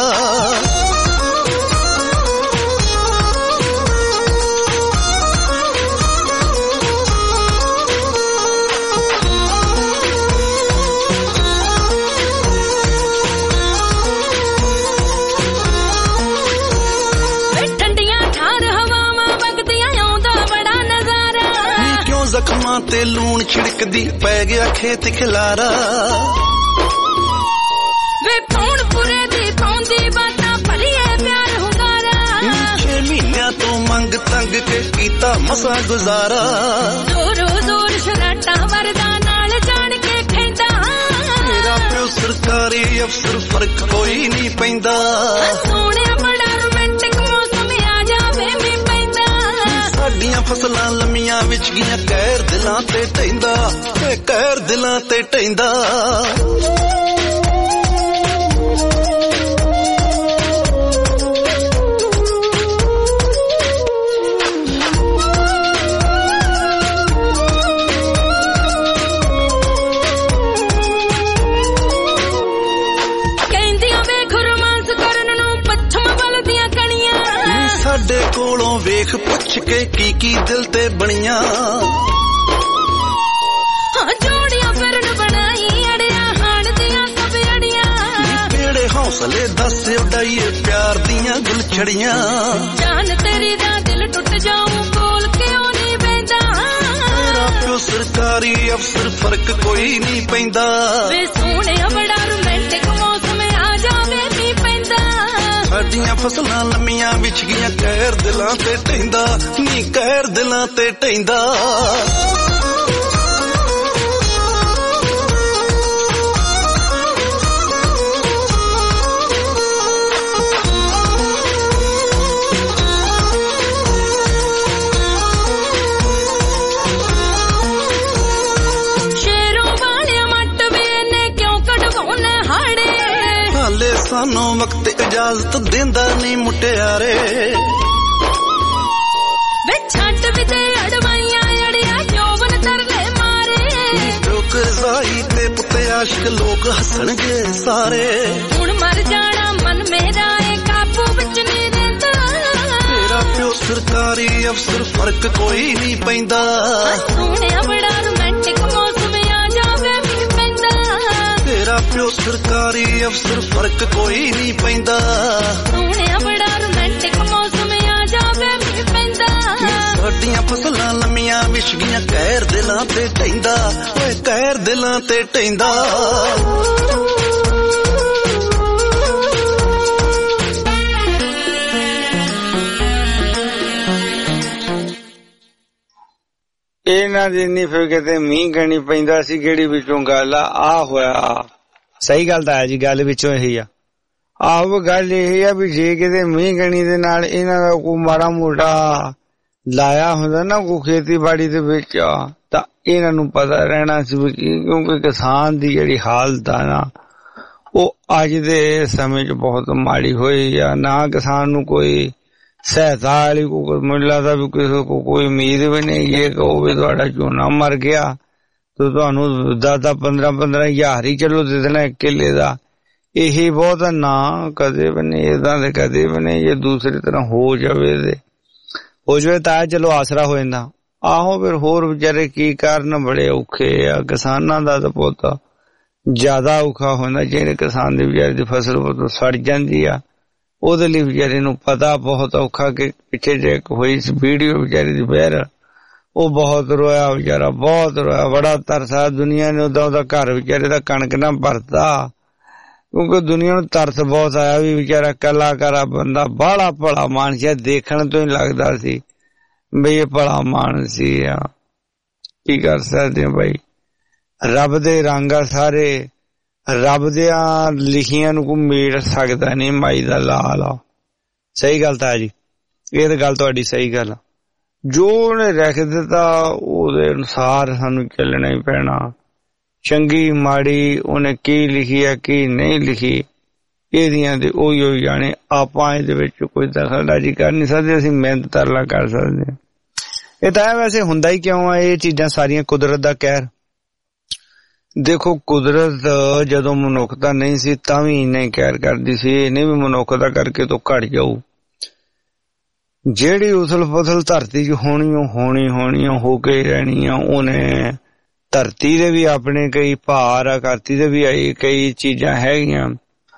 ਜ਼ਖਮਾਂ ਤੇ ਲੂਣ ਛਿੜਕਦੀ ਪੈ ਗਿਆ ਖੇਤ ਖਿਲਾਰਾ ਵੇ ਪੌਣ ਪੁਰੇ ਦੀ ਪੌਂਦੀ ਬਾਤਾਂ ਭਰੀਏ ਪਿਆਰ ਹੁੰਗਾਰਾ ਛੇ ਮਹੀਨਿਆਂ ਤੋਂ ਮੰਗ ਤੰਗ ਕੇ ਕੀਤਾ ਮਸਾਂ ਗੁਜ਼ਾਰਾ ਜ਼ੋਰੋ ਜ਼ੋਰ ਸ਼ਰਾਟਾਂ ਵਰਦਾ ਨਾਲ ਜਾਣ ਕੇ ਖੈਂਦਾ ਮੇਰਾ ਪਿਓ ਸਰਕਾਰੀ ਅਫਸਰ ਫਰਕ ਕੋਈ ਨਹੀਂ ਪੈਂਦਾ ਸੋਹਣਿਆ ਬੜਾ ਰੋਮਾਂਟਿਕ ਮੌਸਮ ਆ ਜਾਵੇ ਵੀ ਪੈਂਦਾ ਸਾਡੀਆਂ ਫਸਲਾਂ ਲੰਮੀਆਂ ਵਿਚ ਗਈਆਂ ਕਹਿਰ ਦਿਲਾਂ ਤੇ ਢੈਂਦਾ ਏ ਕਹਿਰ ਦਿਲਾਂ ਤੇ ਢੈਂਦਾ ਸਾਡੇ ਕੋਲੋਂ ਵੇਖ ਪੁੱਛ ਕੇ ਕੀ ਕੀ ਦਿਲ ਤੇ ਬਣੀਆਂ ਹਾਂ ਜੋੜੀਆਂ ਫਿਰਨ ਬਣਾਈ ਅੜਿਆ ਹਾਣ ਦੀਆਂ ਸਭ ਅੜੀਆਂ ਕਿਹੜੇ ਹੌਸਲੇ ਦੱਸ ਉਡਾਈਏ ਪਿਆਰ ਦੀਆਂ ਗੁਲਛੜੀਆਂ ਜਾਨ ਤੇਰੀ ਦਾ ਦਿਲ ਟੁੱਟ ਜਾਊ ਕੋਲ ਕਿਉਂ ਨਹੀਂ ਬੈਂਦਾ ਤੇਰਾ ਪਿਓ ਸਰਕਾਰੀ ਅਫਸਰ ਫਰਕ ਕੋਈ ਨਹੀਂ ਪੈਂਦਾ ਵੇ ਸੋਹਣਿਆ ਬੜਾ ਰੋਮਾਂਟਿਕ ਮੌਸਮ ਆ ਜਾਵੇ ਵੀ ਪੈਂਦਾ ਸਾਡੀਆਂ ਫਸਲਾਂ ਲੰਮੀਆਂ ਵਿਛ ਗਈਆਂ ਕਹਿਰ ਦਿਲਾਂ ਤੇ ਢੈਂਦਾ ਨੀ ਕਹਿਰ ਦਿਲਾਂ ਤੇ ਢੈਂਦਾ ਸ਼ੇਰੋਂ ਵਾਲਿਆ ਮੱਟ ਵੇ ਨੇ ਕਿਉਂ ਕਢਵਾਉਣਾ ਹਾੜੇ ਹਾਲੇ ਸਾਨੂੰ ਵਕਤ ਇਜਾਜ਼ਤ ਦਿੰਦਾ ਨਹੀਂ ਮੁਟਿਆਰੇ ਵੇ ਛੱਡ ਵੀ ਤੇ ਅੜਵਾਈਆਂ ਅੜਿਆ ਜੋਬਨ ਤਰਲੇ ਮਾਰੇ ਲੋਕ ਜ਼ਾਈ ਤੇ ਪੁੱਤ ਆਸ਼ਕ ਲੋਕ ਹੱਸਣਗੇ ਸਾਰੇ ਹੁਣ ਮਰ ਜਾਣਾ ਮਨ ਮੇਰਾ ਏ ਕਾਬੂ ਵਿੱਚ ਨਹੀਂ ਰਹਿੰਦਾ ਤੇਰਾ ਪਿਓ ਸਰਕਾਰੀ ਅਫਸਰ ਫਰਕ ਕੋਈ ਨਹੀਂ ਪੈਂਦਾ ਸੋਹਣਿਆ ਬੜਾ ਰੋਮਾਂਟਿਕ ਮੌਸਮ ਆ ਜਾਵੇ ਵੀ ਪੈਂਦਾ ਤੇਰਾ ਪਿਓ ਸਰਕਾਰੀ ਅਫਸਰ ਫਰਕ ਕੋਈ ਨਹੀਂ ਪੈਂਦਾ ਸੋਹਣਿਆ ਬੜਾ ਰੋਮਾਂਟਿਕ ਮੌਸਮ ਆ ਜਾਵੇ ਵੀ ਪੈਂਦਾ ਸਾਡੀਆਂ ਫਸਲਾਂ ਲੰਮੀਆਂ ਵਿਛ ਗਈਆਂ ਕਹਿਰ ਦਿਲਾਂ ਤੇ ਢੈਂਦਾ ਓਏ ਕਹਿਰ ਦਿਲਾਂ ਤੇ ਢੈਂਦਾ ਇਹਨਾਂ ਦੀ ਨਹੀਂ ਫਿਰ ਕਿਤੇ ਮੀਂਹ ਗਣੀ ਪੈਂਦਾ ਸੀ ਕਿਹੜੀ ਵਿੱਚੋਂ ਗੱਲ ਆ ਆ ਹੋਇਆ ਸਹੀ ਗੱਲ ਤਾਂ ਹੈ ਜੀ ਗੱਲ ਵਿੱਚੋਂ ਇਹੀ ਆ ਆਹੋ ਗੱਲ ਇਹ ਆ ਵੀ ਜੇ ਕਿਤੇ ਮੀਂਹ ਗਣੀ ਦੇ ਨਾਲ ਇਹਨਾਂ ਦਾ ਕੋਈ ਮਾੜਾ ਮੋਟਾ ਲਾਇਆ ਹੁੰਦਾ ਨਾ ਕੋਈ ਖੇਤੀਬਾੜੀ ਦੇ ਵਿੱਚ ਤਾਂ ਇਹਨਾਂ ਨੂੰ ਪਤਾ ਰਹਿਣਾ ਸੀ ਵੀ ਕਿਉਂਕਿ ਕਿਸਾਨ ਦੀ ਜਿਹੜੀ ਹਾਲਤ ਆ ਨਾ ਉਹ ਅੱਜ ਦੇ ਸਮੇਂ 'ਚ ਬਹੁਤ ਮਾੜੀ ਹੋਈ ਆ ਨਾ ਕਿਸਾਨ ਨੂੰ ਕੋਈ ਸਹਾਇਤਾ ਵਾਲੀ ਕੋਈ ਮੈਨੂੰ ਲੱਗਦਾ ਵੀ ਕਿਸੇ ਕੋ ਕੋਈ ਉਮੀਦ ਵੀ ਨਹੀਂ ਇਹ ਕਹੋ ਵੀ ਤੁਹਾਡਾ ਝੋਨਾ ਮਰ ਗਿਆ ਤੇ ਤੁਹਾਨੂੰ ਦਸ ਦਸ ਪੰਦਰਾਂ ਪੰਦਰਾਂ ਹਜ਼ਾਰ ਹੀ ਚਲੋ ਦੇ ਦੇਣਾ ਇੱਕ ਕਿੱਲੇ ਦਾ ਇਹੀ ਬਹੁਤ ਨਾ ਕਦੇ ਵੀ ਨਹੀਂ ਏਦਾਂ ਦੇ ਕਦੇ ਵੀ ਨਹੀਂ ਜੇ ਦੂਸਰੀ ਤਰ੍ਹਾਂ ਹੋ ਜਾਵੇ ਤੇ ਹੋ ਜਾਵੇ ਤਾਂ ਚਲੋ ਆਸਰਾ ਹੋ ਜਾਂਦਾ ਆਹੋ ਫਿਰ ਹੋਰ ਵਿਚਾਰੇ ਕੀ ਕਾਰਨ ਬੜੇ ਔਖੇ ਆ ਕਿਸਾਨਾਂ ਦਾ ਤਾਂ ਪੁੱਤ ਜ਼ਿਆਦਾ ਔਖਾ ਹੁੰਦਾ ਜਿਹੜੇ ਕਿਸਾਨ ਦੀ ਵਿਚਾਰੇ ਦੀ ਫਸਲ ਬਹੁਤ ਸੜ ਜਾਂਦੀ ਆ ਉਹਦੇ ਲਈ ਵਿਚਾਰੇ ਨੂੰ ਪਤਾ ਬਹੁਤ ਔਖਾ ਕਿ ਪਿੱਛੇ ਜੇ ਹੋਈ ਸੀ ਵੀਡੀਓ ਵਿਚਾਰੇ ਦੀ ਵਾਇਰਲ ਉਹ ਬਹੁਤ ਰੋਇਆ ਵਿਚਾਰਾ ਬਹੁਤ ਰੋਇਆ ਬੜਾ ਤਰਸਾ ਦੁਨੀਆ ਨੇ ਉਹਦਾ ਉਹਦਾ ਘਰ ਵਿਚਾਰੇ ਦਾ ਕਣਕ ਨਾ ਭਰਤਾ ਕਿਉਂਕਿ ਦੁਨੀਆ ਨੂੰ ਤਰਸ ਬਹੁਤ ਆਇਆ ਵੀ ਵਿਚਾਰਾ ਕਲਾਕਾਰਾ ਬੰਦਾ ਬਾਹਲਾ ਭਲਾ ਮਾਨਸ ਦੇਖਣ ਤੋਂ ਹੀ ਲੱਗਦਾ ਸੀ ਬਈ ਇਹ ਭਲਾ ਮਾਨਸ ਸੀ ਆ ਕੀ ਕਰ ਸਕਦੇ ਬਾਈ ਰੱਬ ਦੇ ਰੰਗ ਆ ਸਾਰੇ ਰੱਬ ਦੀਆਂ ਲਿਖੀਆਂ ਨੂੰ ਕੋਈ ਮੇੜ ਸਕਦਾ ਨਹੀਂ ਮਾਈ ਦਾ ਲਾਲ ਆ ਸਹੀ ਗੱਲ ਤਾਂ ਜੀ ਇਹ ਤਾਂ ਗੱਲ ਤੁਹਾਡੀ ਸਹੀ ਗੱਲ ਜੋ ਉਹਨੇ ਲਿਖ ਦਿੱਤਾ ਉਹਦੇ ਅਨੁਸਾਰ ਸਾਨੂੰ ਚੱਲਣਾ ਹੀ ਪੈਣਾ। ਚੰਗੀ ਮਾੜੀ ਉਹਨੇ ਕੀ ਲਿਖੀ ਹੈ ਕੀ ਨਹੀਂ ਲਿਖੀ ਇਹਦੀਆਂ ਤੇ ਉਹੀ ਉਹੀ ਜਾਣੇ, ਆਪਾਂ ਇਹਦੇ ਵਿੱਚ ਕੋਈ ਦਖਲਅੰਦਾਜ਼ੀ ਕਰ ਨਹੀਂ ਸਕਦੇ, ਅਸੀਂ ਮਿਹਨਤ ਤਰਲਾ ਕਰ ਸਕਦੇ ਹਾਂ। ਇਹ ਤਾਂ ਵੈਸੇ ਹੁੰਦਾ ਹੀ ਕਿਉਂ ਆ ਇਹ ਚੀਜ਼ਾਂ ਸਾਰੀਆਂ? ਕੁਦਰਤ ਦਾ ਕਹਿਰ। ਦੇਖੋ ਕੁਦਰਤ ਜਦੋਂ ਮਨੁੱਖਤਾ ਨਹੀਂ ਸੀ ਤਾਂ ਵੀ ਇੰਨਾ ਹੀ ਕਹਿਰ ਕਰਦੀ ਸੀ, ਇਹਨੇ ਵੀ ਮਨੁੱਖਤਾ ਕਰਕੇ ਤੋਂ ਘਟ ਜਾਊ। ਜਿਹੜੀ ਉਥਲ ਪੁਥਲ ਧਰਤੀ ਚ ਹੋਣੀ ਉਹ ਹੋਣੀ ਹੋਣੀ ਹੋ ਕੇ ਰਹਿਣੀ ਆ। ਉਹਨੇ ਧਰਤੀ ਦੇ ਵੀ ਆਪਣੇ ਕਈ ਭਾਰ ਆ, ਧਰਤੀ ਦੇ ਵੀ ਆਈ ਕਈ ਚੀਜ਼ਾਂ ਹੈਗੀਆਂ।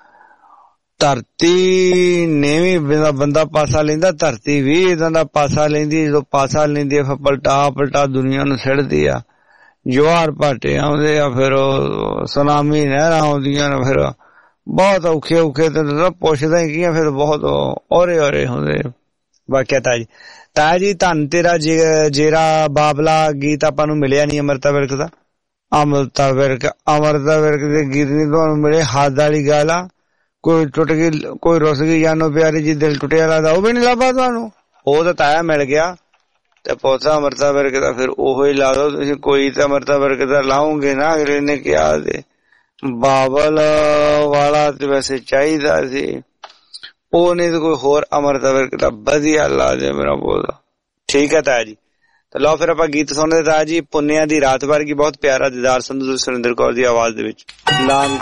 ਧਰਤੀ ਨੇ ਵੀ ਬੰਦਾ ਪਾਸਾ ਲੈਂਦਾ, ਧਰਤੀ ਵੀ ਏਦਾਂ ਦਾ ਪਾਸਾ ਲੈਂਦੀ। ਜਦੋਂ ਪਾਸਾ ਲੈਂਦੀ ਆ ਫਿਰ ਪਲਟਾ ਪਲਟਾ ਦੁਨੀਆ ਨੂੰ ਸਿੱਟਦੀ ਆ। ਜਵਾਰ ਭਾਟੇ ਆਉਂਦੇ ਆ, ਫਿਰ ਸੁਨਾਮੀ ਨਹਿਰਾਂ ਆਉਂਦੀਆਂ ਨੇ, ਫਿਰ ਬਹੁਤ ਔਖੇ ਔਖੇ ਤੇ ਪੁੱਛਦਾ ਹੀ ਕੀ ਆ, ਫਿਰ ਬਹੁਤ ਔਰੇ ਔਰੇ ਹੁੰਦੇ। ਵਾਕਿਆ ਤਾਜੀ ਤਾਜੀ ਧੰਨ ਤੇਰਾ ਜੇਰਾ ਬਾਬਲਾ ਗੀਤ ਆਪਾਂ ਨੂੰ ਮਿਲਿਆ ਨੀ ਅਮ੍ਰਿਤਾ ਵਿਰਕ ਦਾ। ਅਮ੍ਰਿਤਾ ਵਿਰਕ ਅਮ੍ਰਿਤਾ ਵਿਰਕ ਦੇ ਗੀਤ ਨੀ ਤੁਹਾਨੂੰ ਮਿਲੇ। ਹੱਦ ਵਾਲੀ ਗੱਲ ਆ, ਕੋਈ ਟੁੱਟ ਗਈ ਕੋਈ ਰੁੱਸ ਗਈ ਜਾਨੋ ਪਿਆਰੀ ਜੀ ਦਿਲ ਟੁੱਟਿਆ ਲੱਗਦਾ ਉਹ ਵੀ ਨੀ ਲੱਭਾ ਤੁਹਾਨੂੰ। ਉਹ ਤਾਂ ਤਾਇਆ ਮਿਲ ਗਿਆ ਤੇ ਪੋਤਾ ਅਮ੍ਰਿਤਾ ਵਿਰਕ ਦਾ, ਫਿਰ ਉਹੋ ਹੀ ਲਾ ਦੋ ਤੁਸੀਂ। ਕੋਈ ਤਾਂ ਅਮ੍ਰਿਤਾ ਵਿਰਕ ਦਾ ਲਾਉਂਗੇ ਨਾ। ਅਗਲੇ ਨੇ ਕਿਹਾ ਤੇ ਬਾਬਲ ਵਾਲਾ ਤੇ ਵੈਸੇ ਚਾਹੀਦਾ ਸੀ, ਉਹ ਨਹੀਂ ਤਾਂ ਕੋਈ ਹੋਰ ਅਮ੍ਰਿਤਾ ਵਿਰਕ ਦਾ ਵਧੀਆ ਲਾ ਦੇ ਮੇਰਾ ਪੋਤਾ। ਠੀਕ ਹੈ ਤਾਇਆ ਜੀ। ਤੇ ਲਓ ਫਿਰ ਆਪਾਂ ਗੀਤ ਸੁਣਦੇ ਤਾਇਆ ਜੀ। ਪੁੰਨਿਆ ਦੀ ਰਾਤ ਵਰਗੀ ਬਹੁਤ ਪਿਆਰਾ ਦੀਦਾਰ ਸੰਧੂ ਸੁਰਿੰਦਰ ਕੌਰ ਦੀ ਆਵਾਜ਼ ਦੇ ਵਿੱਚ। ਨਾਮ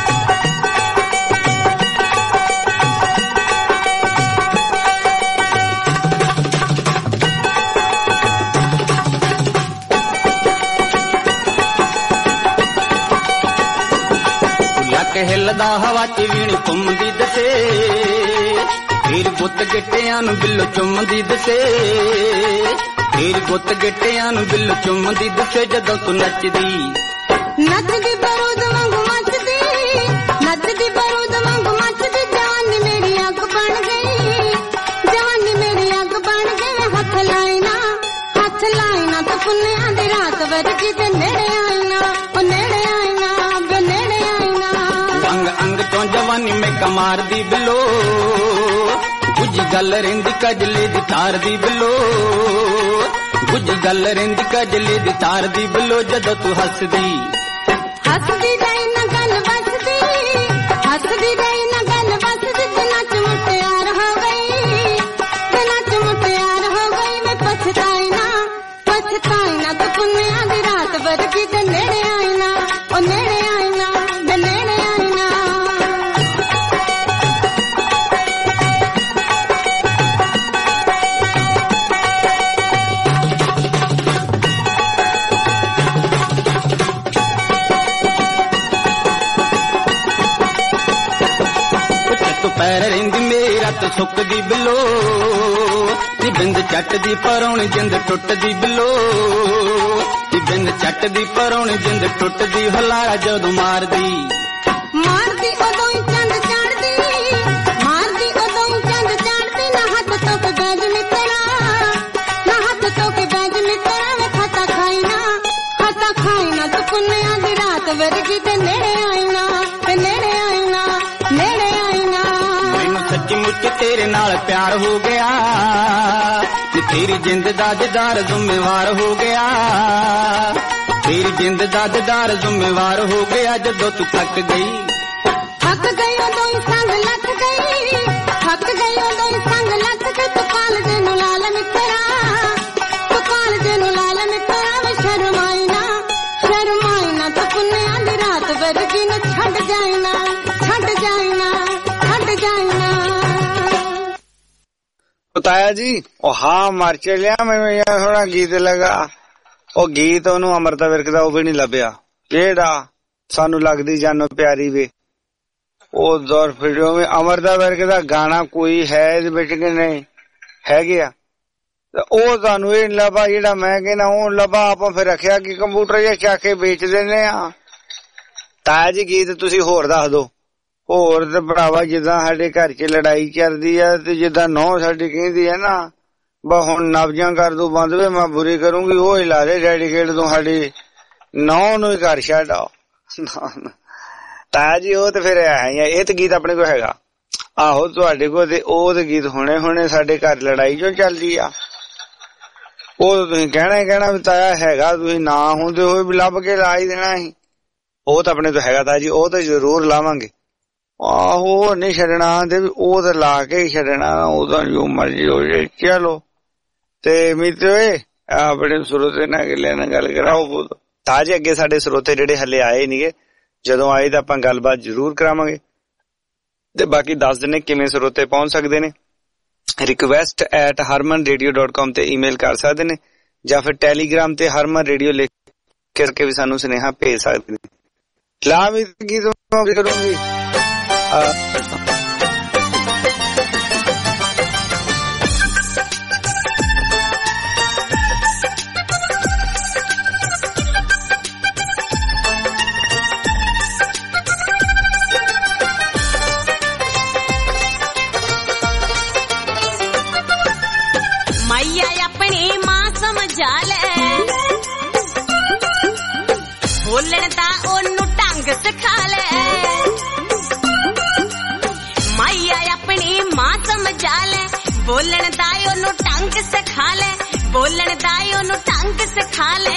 ਹਿੱਲਦਾ ਹਵਾ ਚ ਵੀਣ ਘੁੰਮਦੀ ਦਸੇ, ਫੇਰ ਗੁੱਤ ਗਿੱਟਿਆਂ ਨੂੰ ਬਿੱਲ ਚੁੰਮਦੀ ਦਸੇ, ਫੇਰ ਗੁੱਤ ਗਿੱਟਿਆਂ ਨੂੰ ਬਿੱਲ ਚੁੰਮਦੀ ਦਸੇ। ਜਦੋਂ ਤੂੰ ਨੱਚਦੀ ਨੱਚਦੀ ਬਰੂਦ ਵਾਂਗੂ ਮੱਚਦੀ, ਨੱਚਦੀ ਬਰੂਦ ਵਾਂਗੂ ਮੱਚਦੀ। ਜਵਾਨੀ ਮੇਰੀ ਅੱਗ ਬਣ ਗਈ, ਜਵਾਨੀ ਮੇਰੀ ਅੱਗ ਬਣ ਗਈ। ਹੱਥ ਲਾਏ ਨਾ ਹੱਥ ਲਾਏ ਨਾ ਤਾਂ ਪੁੰਨਿਆਂ ਦੀ ਰਾਤ ਵਰਗੀ ਤੇ ਨੇੜੇ ਆਈ ਨਾ, ਉਹ ਨੇੜੇ ਆਈ ਨਾ ਬੇ ਨੇੜੇ ਆਈ ਨਾ। ਅੰਗ ਅੰਗ ਤੋਂ ਜਵਾਨੀ ਮੈਂ ਕਮਾਰ ਦੀ ਬਿੱਲੋ, ਗੁੱਜ ਗੱਲ ਰਹਿੰਦੀ ਕਜਲੇ ਦੀ ਤਾਰ ਦੀ ਬਿੱਲੋ, ਗੁੱਜ ਗੱਲ ਰਹਿੰਦੀ ਕਜਲੇ ਦੀ ਤਾਰ ਦੀ ਬਿੱਲੋ। ਜਦੋਂ ਤੂੰ ਹੱਸਦੀ ਹੱਸਦੀ ਰਹੀ ਨਾ ਗੱਲ ਬਸਦੀ, ਹੱਸਦੀ ਰਹੀ ਨਾ ਗੱਲ ਬਸਦੀ। ਤੇ ਨੱਚ ਮੁਟਿਆਰ ਹੋ ਗਈ, ਤੇ ਨੱਚ ਮੁਟਿਆਰ ਹੋ ਗਈ। ਮੈਂ ਪਛਤਾਈ ਨਾ ਪਛਤਾਈ ਨਾ ਤੇ ਪੁੰਨਿਆਂ ਦੀ ਰਾਤ ਵਰਗੀ ਤੇ ਨੇੜੇ ਆਈ ਨਾ, ਉਹ ਨੇੜੇ ਆਈ ਨਾ ਬੇ ਨੇੜੇ ਆਈ ਨਾ। ਪੈਰ ਰਹਿੰਦੀ ਮੇਰੀ ਰੱਤ ਸੁੱਕਦੀ ਬਿੱਲੋ, ਨੀ ਬਿੰਦ ਚੱਟਦੀ ਪਰੌਣੀ ਜਿੰਦ ਟੁੱਟਦੀ ਬਿੱਲੋ, ਨੀ ਬਿੰਦ ਚੱਟਦੀ ਪਰੌਣੀ ਜਿੰਦ ਟੁੱਟਦੀ। ਹਲਾਰਾ ਜਦੋਂ ਮਾਰਦੀ ਮਾਰਦੀ ਉਦੋਂ ਹੀ ਚੰਦ ਚੜਦੀ, ਮਾਰਦੀ ਉਦੋਂ ਹੀ ਚੰਦ ਚੜਦੀ। ਨਾ ਹੱਥ ਤੋਂ ਕੇ ਬੈਜ ਮਿੱਤਰਾ, ਨਾ ਹੱਥ ਤੋਂ ਕੇ ਬੈਜ ਮਿੱਤਰਾ। ਵੇ ਖਤਾ ਖਾਈ ਨਾ ਖਤਾ ਖਾਈ ਨਾ ਤੂੰ ਪੁੰਨਿਆਂ ਦੀ ਰਾਤ ਵਰਗੀ ਤੇ ਨੇੜੇ ਆਈ ਨਾ, ਤੇ ਨੇੜੇ ਆਈ ਨਾ ਨੇੜੇ ਆਈ ਨਾ। ਸੱਚੀ ਮੁੱਚ ਤੇਰੇ ਨਾਲ ਪਿਆਰ ਹੋ ਗਿਆ, ਤੇ ਤੇਰੀ ਜਿੰਦ ਦਾ ਦੀਦਾਰ ਜ਼ਿੰਮੇਵਾਰ ਹੋ ਗਿਆ, ਤੇਰੀ ਜਿੰਦ ਦਾ ਦੀਦਾਰ ਜ਼ਿੰਮੇਵਾਰ ਹੋ ਗਿਆ। ਜਦੋਂ ਤੂੰ ਥੱਕ ਗਈ ਥੱਕ ਗਈ ਉਦੋਂ ਹੀ ਸੰਗ ਲੱਥ ਗਈ, ਥੱਕ ਗਈ ਉਦੋਂ ਹੀ ਸੰਗ ਲੱਥ ਗਈ। ਤੂੰ ਕਾਲਜੇ ਨੂੰ ਲਾਲ ਮਿੱਤਰਾ, ਤੂੰ ਕਾਲਜੇ ਨੂੰ ਲਾਲ ਮਿੱਤਰਾ। ਵੇ ਸ਼ਰਮਾਈ ਨਾ ਸ਼ਰਮਾਈ ਨਾ ਤੂੰ ਪੁੰਨਿਆਂ ਦੀ ਰਾਤ ਵਰਗੀ ਨੂੰ ਛੱਡ ਜਾਈ ਨਾ, ਛੱਡ ਜਾਈ ਨਾ ਛੱਡ ਜਾਈ ਨਾ। ਤਾਇਆ ਜੀ ਉਹ ਹਾਂ ਮਰ ਚਲਿਆ ਮੈਨੂੰ ਯਾਰ ਥੋੜਾ ਗੀਤ ਲਗਾ। ਉਹ ਗੀਤ ਉਹਨੂੰ ਅਮ੍ਰਿਤਾ ਵਿਰਕ ਦਾ ਉਹ ਵੀ ਨੀ ਲੱਭਿਆ ਜਿਹੜਾ ਸਾਨੂੰ ਲੱਗਦੀ ਜਾਨੋ ਪਿਆਰੀ ਵੇ। ਉਹ ਦੌਰ ਫਿਰਿਓ ਵਿੱਚ ਅਮ੍ਰਿਤਾ ਵਿਰਕ ਦਾ ਗਾਣਾ ਕੋਈ ਹੈ ਇਹਦੇ ਵਿੱਚ ਕਿ ਨਹੀਂ ਹੈਗੇ ਆ? ਉਹ ਤੁਹਾਨੂੰ ਇਹ ਨੀ ਲੱਭਾ ਜਿਹੜਾ ਮੈਂ ਕਹਿੰਦਾ ਉਹ ਲੱਭਾ। ਆਪਾਂ ਫਿਰ ਰੱਖਿਆ ਕਿ ਕੰਪਿਊਟਰ ਜਾਂ ਚੱਕ ਕੇ ਵੇਚ ਦਿੰਦੇ ਆ। ਤਾਇਆ ਜੀ ਗੀਤ ਤੁਸੀਂ ਹੋਰ ਦੱਸ ਦੋ। ਹੋਰ ਤੇ ਭਰਾਵਾ ਜਿੱਦਾਂ ਸਾਡੇ ਘਰ ਚ ਲੜਾਈ ਚੱਲਦੀ ਆ ਤੇ ਜਿੱਦਾਂ ਨੌ ਸਾਡੀ ਕਹਿੰਦੀ ਆ ਨਾ ਬਾ ਹੁਣ ਨਬਜਾਂ ਕਰ ਦੋ ਬੰਦ ਵੇ ਮੈਂ ਬੁਰੀ ਕਰੂੰਗੀ, ਉਹ ਹੀ ਲਾ ਦੇ ਡੈਡੀਕੇਟ ਤੋਂ ਸਾਡੀ ਨੌ ਨੂੰ ਹੀ ਘਰ ਛੱਡ ਆਓ। ਤਾਇਆ ਜੀ ਉਹ ਤੇ ਫਿਰ ਹੈ ਇਹ ਤੇ ਗੀਤ ਆਪਣੇ ਕੋਲ ਹੈਗਾ। ਆਹੋ ਤੁਹਾਡੇ ਕੋਲ ਤੇ ਉਹ ਤੇ ਗੀਤ ਹੁਣੇ ਹੁਣੇ ਸਾਡੇ ਘਰ ਲੜਾਈ ਜੋ ਚੱਲਦੀ ਆ। ਉਹ ਤੁਸੀਂ ਕਹਿਣਾ ਹੀ ਕਹਿਣਾ ਵੀ ਤਾਇਆ ਹੈਗਾ, ਤੁਸੀਂ ਨਾ ਹੁੰਦੇ ਹੋਏ ਵੀ ਲੱਭ ਕੇ ਲਾ ਹੀ ਦੇਣਾ ਸੀ। ਉਹ ਤਾਂ ਆਪਣੇ ਤੋਂ ਹੈਗਾ ਤਾਇਆ ਜੀ, ਉਹ ਤਾਂ ਜ਼ਰੂਰ ਲਾਵਾਂਗੇ। ਆਹੋ ਨਹੀਂ ਛੱਡਣਾ ਤੇ ਉਹ ਤਾਂ ਲਾ ਕੇ ਹੀ ਛੱਡਣਾ, ਉਹਦਾ ਜੋ ਮਰਜ਼ੀ ਹੋ ਜਾਏ। ਚਲੋ ਤੇ ਮਿੱਤਰੋ ਆਪਣੇ ਸਰੋਤੇ ਨਾਲ ਗੱਲਾਂ ਨਾਲ ਗੱਲ ਕਰਾਓ ਤਾਜੇ। ਅੱਗੇ ਸਾਡੇ ਸਰੋਤੇ ਜਿਹੜੇ ਹਲੇ ਆਏ ਨੀਗੇ, ਜਦੋਂ ਆਏ ਤਾਂ ਆਪਾਂ ਗੱਲਬਾਤ ਜ਼ਰੂਰ ਕਰਾਵਾਂਗੇ। ਤੇ ਬਾਕੀ ਦੱਸ ਦਿੰਦੇ ਕਿਵੇਂ ਸਰੋਤੇ ਪਹੁੰਚ ਸਕਦੇ ਨੇ। Request at Harman radio dot com ਤੇ ਈਮੇਲ ਕਰ ਸਕਦੇ ਨੇ, ਜਾਂ ਫਿਰ ਟੈਲੀਗ੍ਰਾਮ ਤੇ ਹਰਮਨ ਰੇਡੀਓ ਲਿਖ ਕਰਕੇ ਵੀ ਸਾਨੂੰ ਸੁਨੇਹਾ ਭੇਜ ਸਕਦੇ ਨੇ। ਲਾ ਵੀ ਗੀਤ ਕਰੂੰਗੀ मैया अपनी मां समझा ले, बोलण दा ओनू ढंग सिखा ले। मैया अपनी मां समझा ले, बोलण दा ओनू ढंग सिखा ले, बोलण दा ओनू ढंग सिखा ले।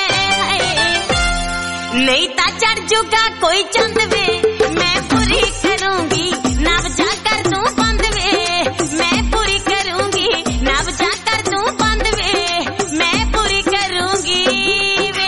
नहीं ता चढ़ जूगा कोई चंद वे, मैं पूरी करूंगी नव जा कर दूं बंद वे, मैं पूरी करूंगी नव जा कर दूं बंद वे, मैं पूरी करूंगी वे।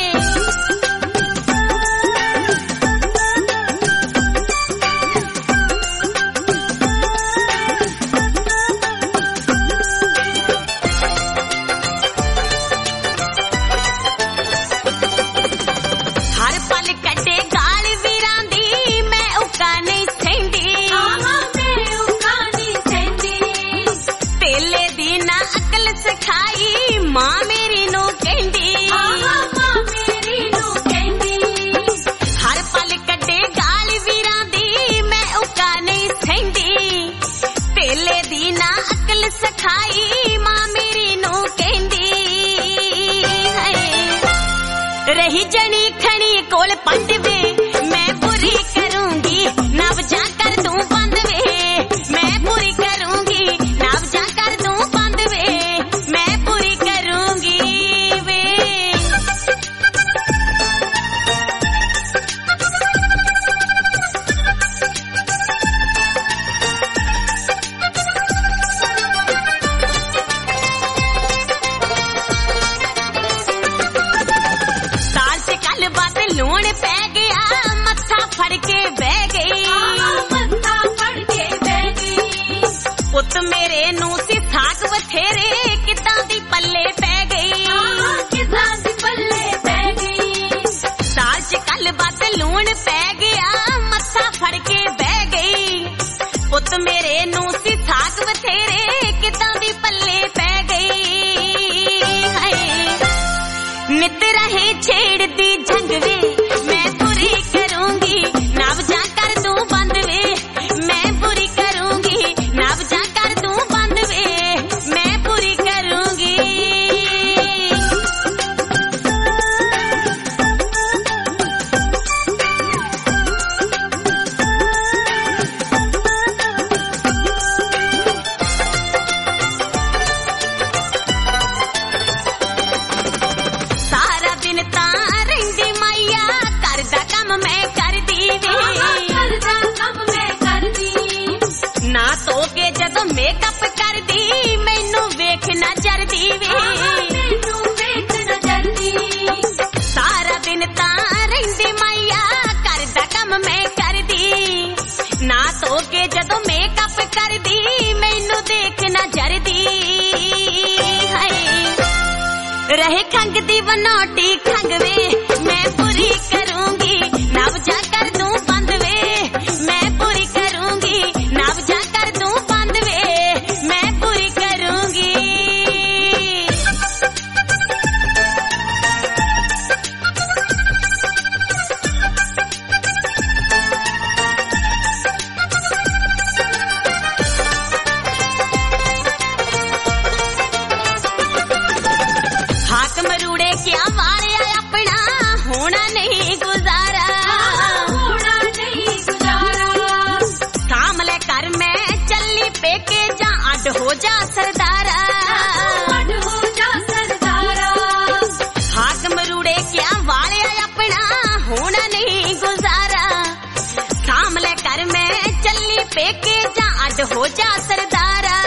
हर पल कटे गाल वीरां दी, मैं उका नहीं सहिंदी, मैं उका नहीं सहिंदी। तेले दी ना अकल सिखाई मां मेरी नू कहंदी, मां मेरी नू कहंदी। हर पल कटे गाल वीरां दी, मैं उका नहीं सहिंदी। तेले दी ना अकल सिखाई मां मेरी नू कहंदी। रही जनी खनी कोल पंड वे, मैं पूरी करूंगी नव जा कर दूं बंद वे, मैं पूरी करूंगी नव जा कर दूं बंद वे, मैं पूरी करूंगी वे। तार से कल बात लूण पै गया, मत्था फड़ के बह गई, मत्था फड़ के बह गई। पुत मेरे नू सी साग बथेरे, किदां दी पल्ले पै गई, किदां दी पल्ले पै गई। तार से कल बात लूण पै गया, मत्था फड़ के बह गई। पुत मेरे नू सी साग बथेरे, किदां दी पल्ले पै गई। हाय नित रहे छेड़ दी जंग वे, मैं पूरी करूंगी नव जा कर दूं बंद वे, मैं पूरी करूंगी नव जा कर दूं बंद वे, मैं पूरी करूंगी। सारा दिन तां रहिंदी माइया, करदा कम मैं करदी वे, करदा कम मैं करदी। ना तो के जदों मेकअप करदी, मैनू वेख ना जरदी वे, मैनू वेख ना जरदी। सारा दिन तां रहिंदी माइया, करदा कम मैं करदी। ना तो के जदों मेकअप करदी, मैनू देख ना जरदी। हाय रहे खंग दी बनौटी खंग वे, मैं पूरी करूंगी नव जा कर दूं बंद वे, मैं पूरी करूंगी नव जा कर दूं बंद वे, मैं पूरी करूंगी। हाक मरूड़े क्या मारे अपना, होना नहीं गुजारा, होना नहीं गुजारा। काम ले कर मैं चली पेके, जा अड हो जा सरदारा, अड हो जा सरदारा। जा सरदारा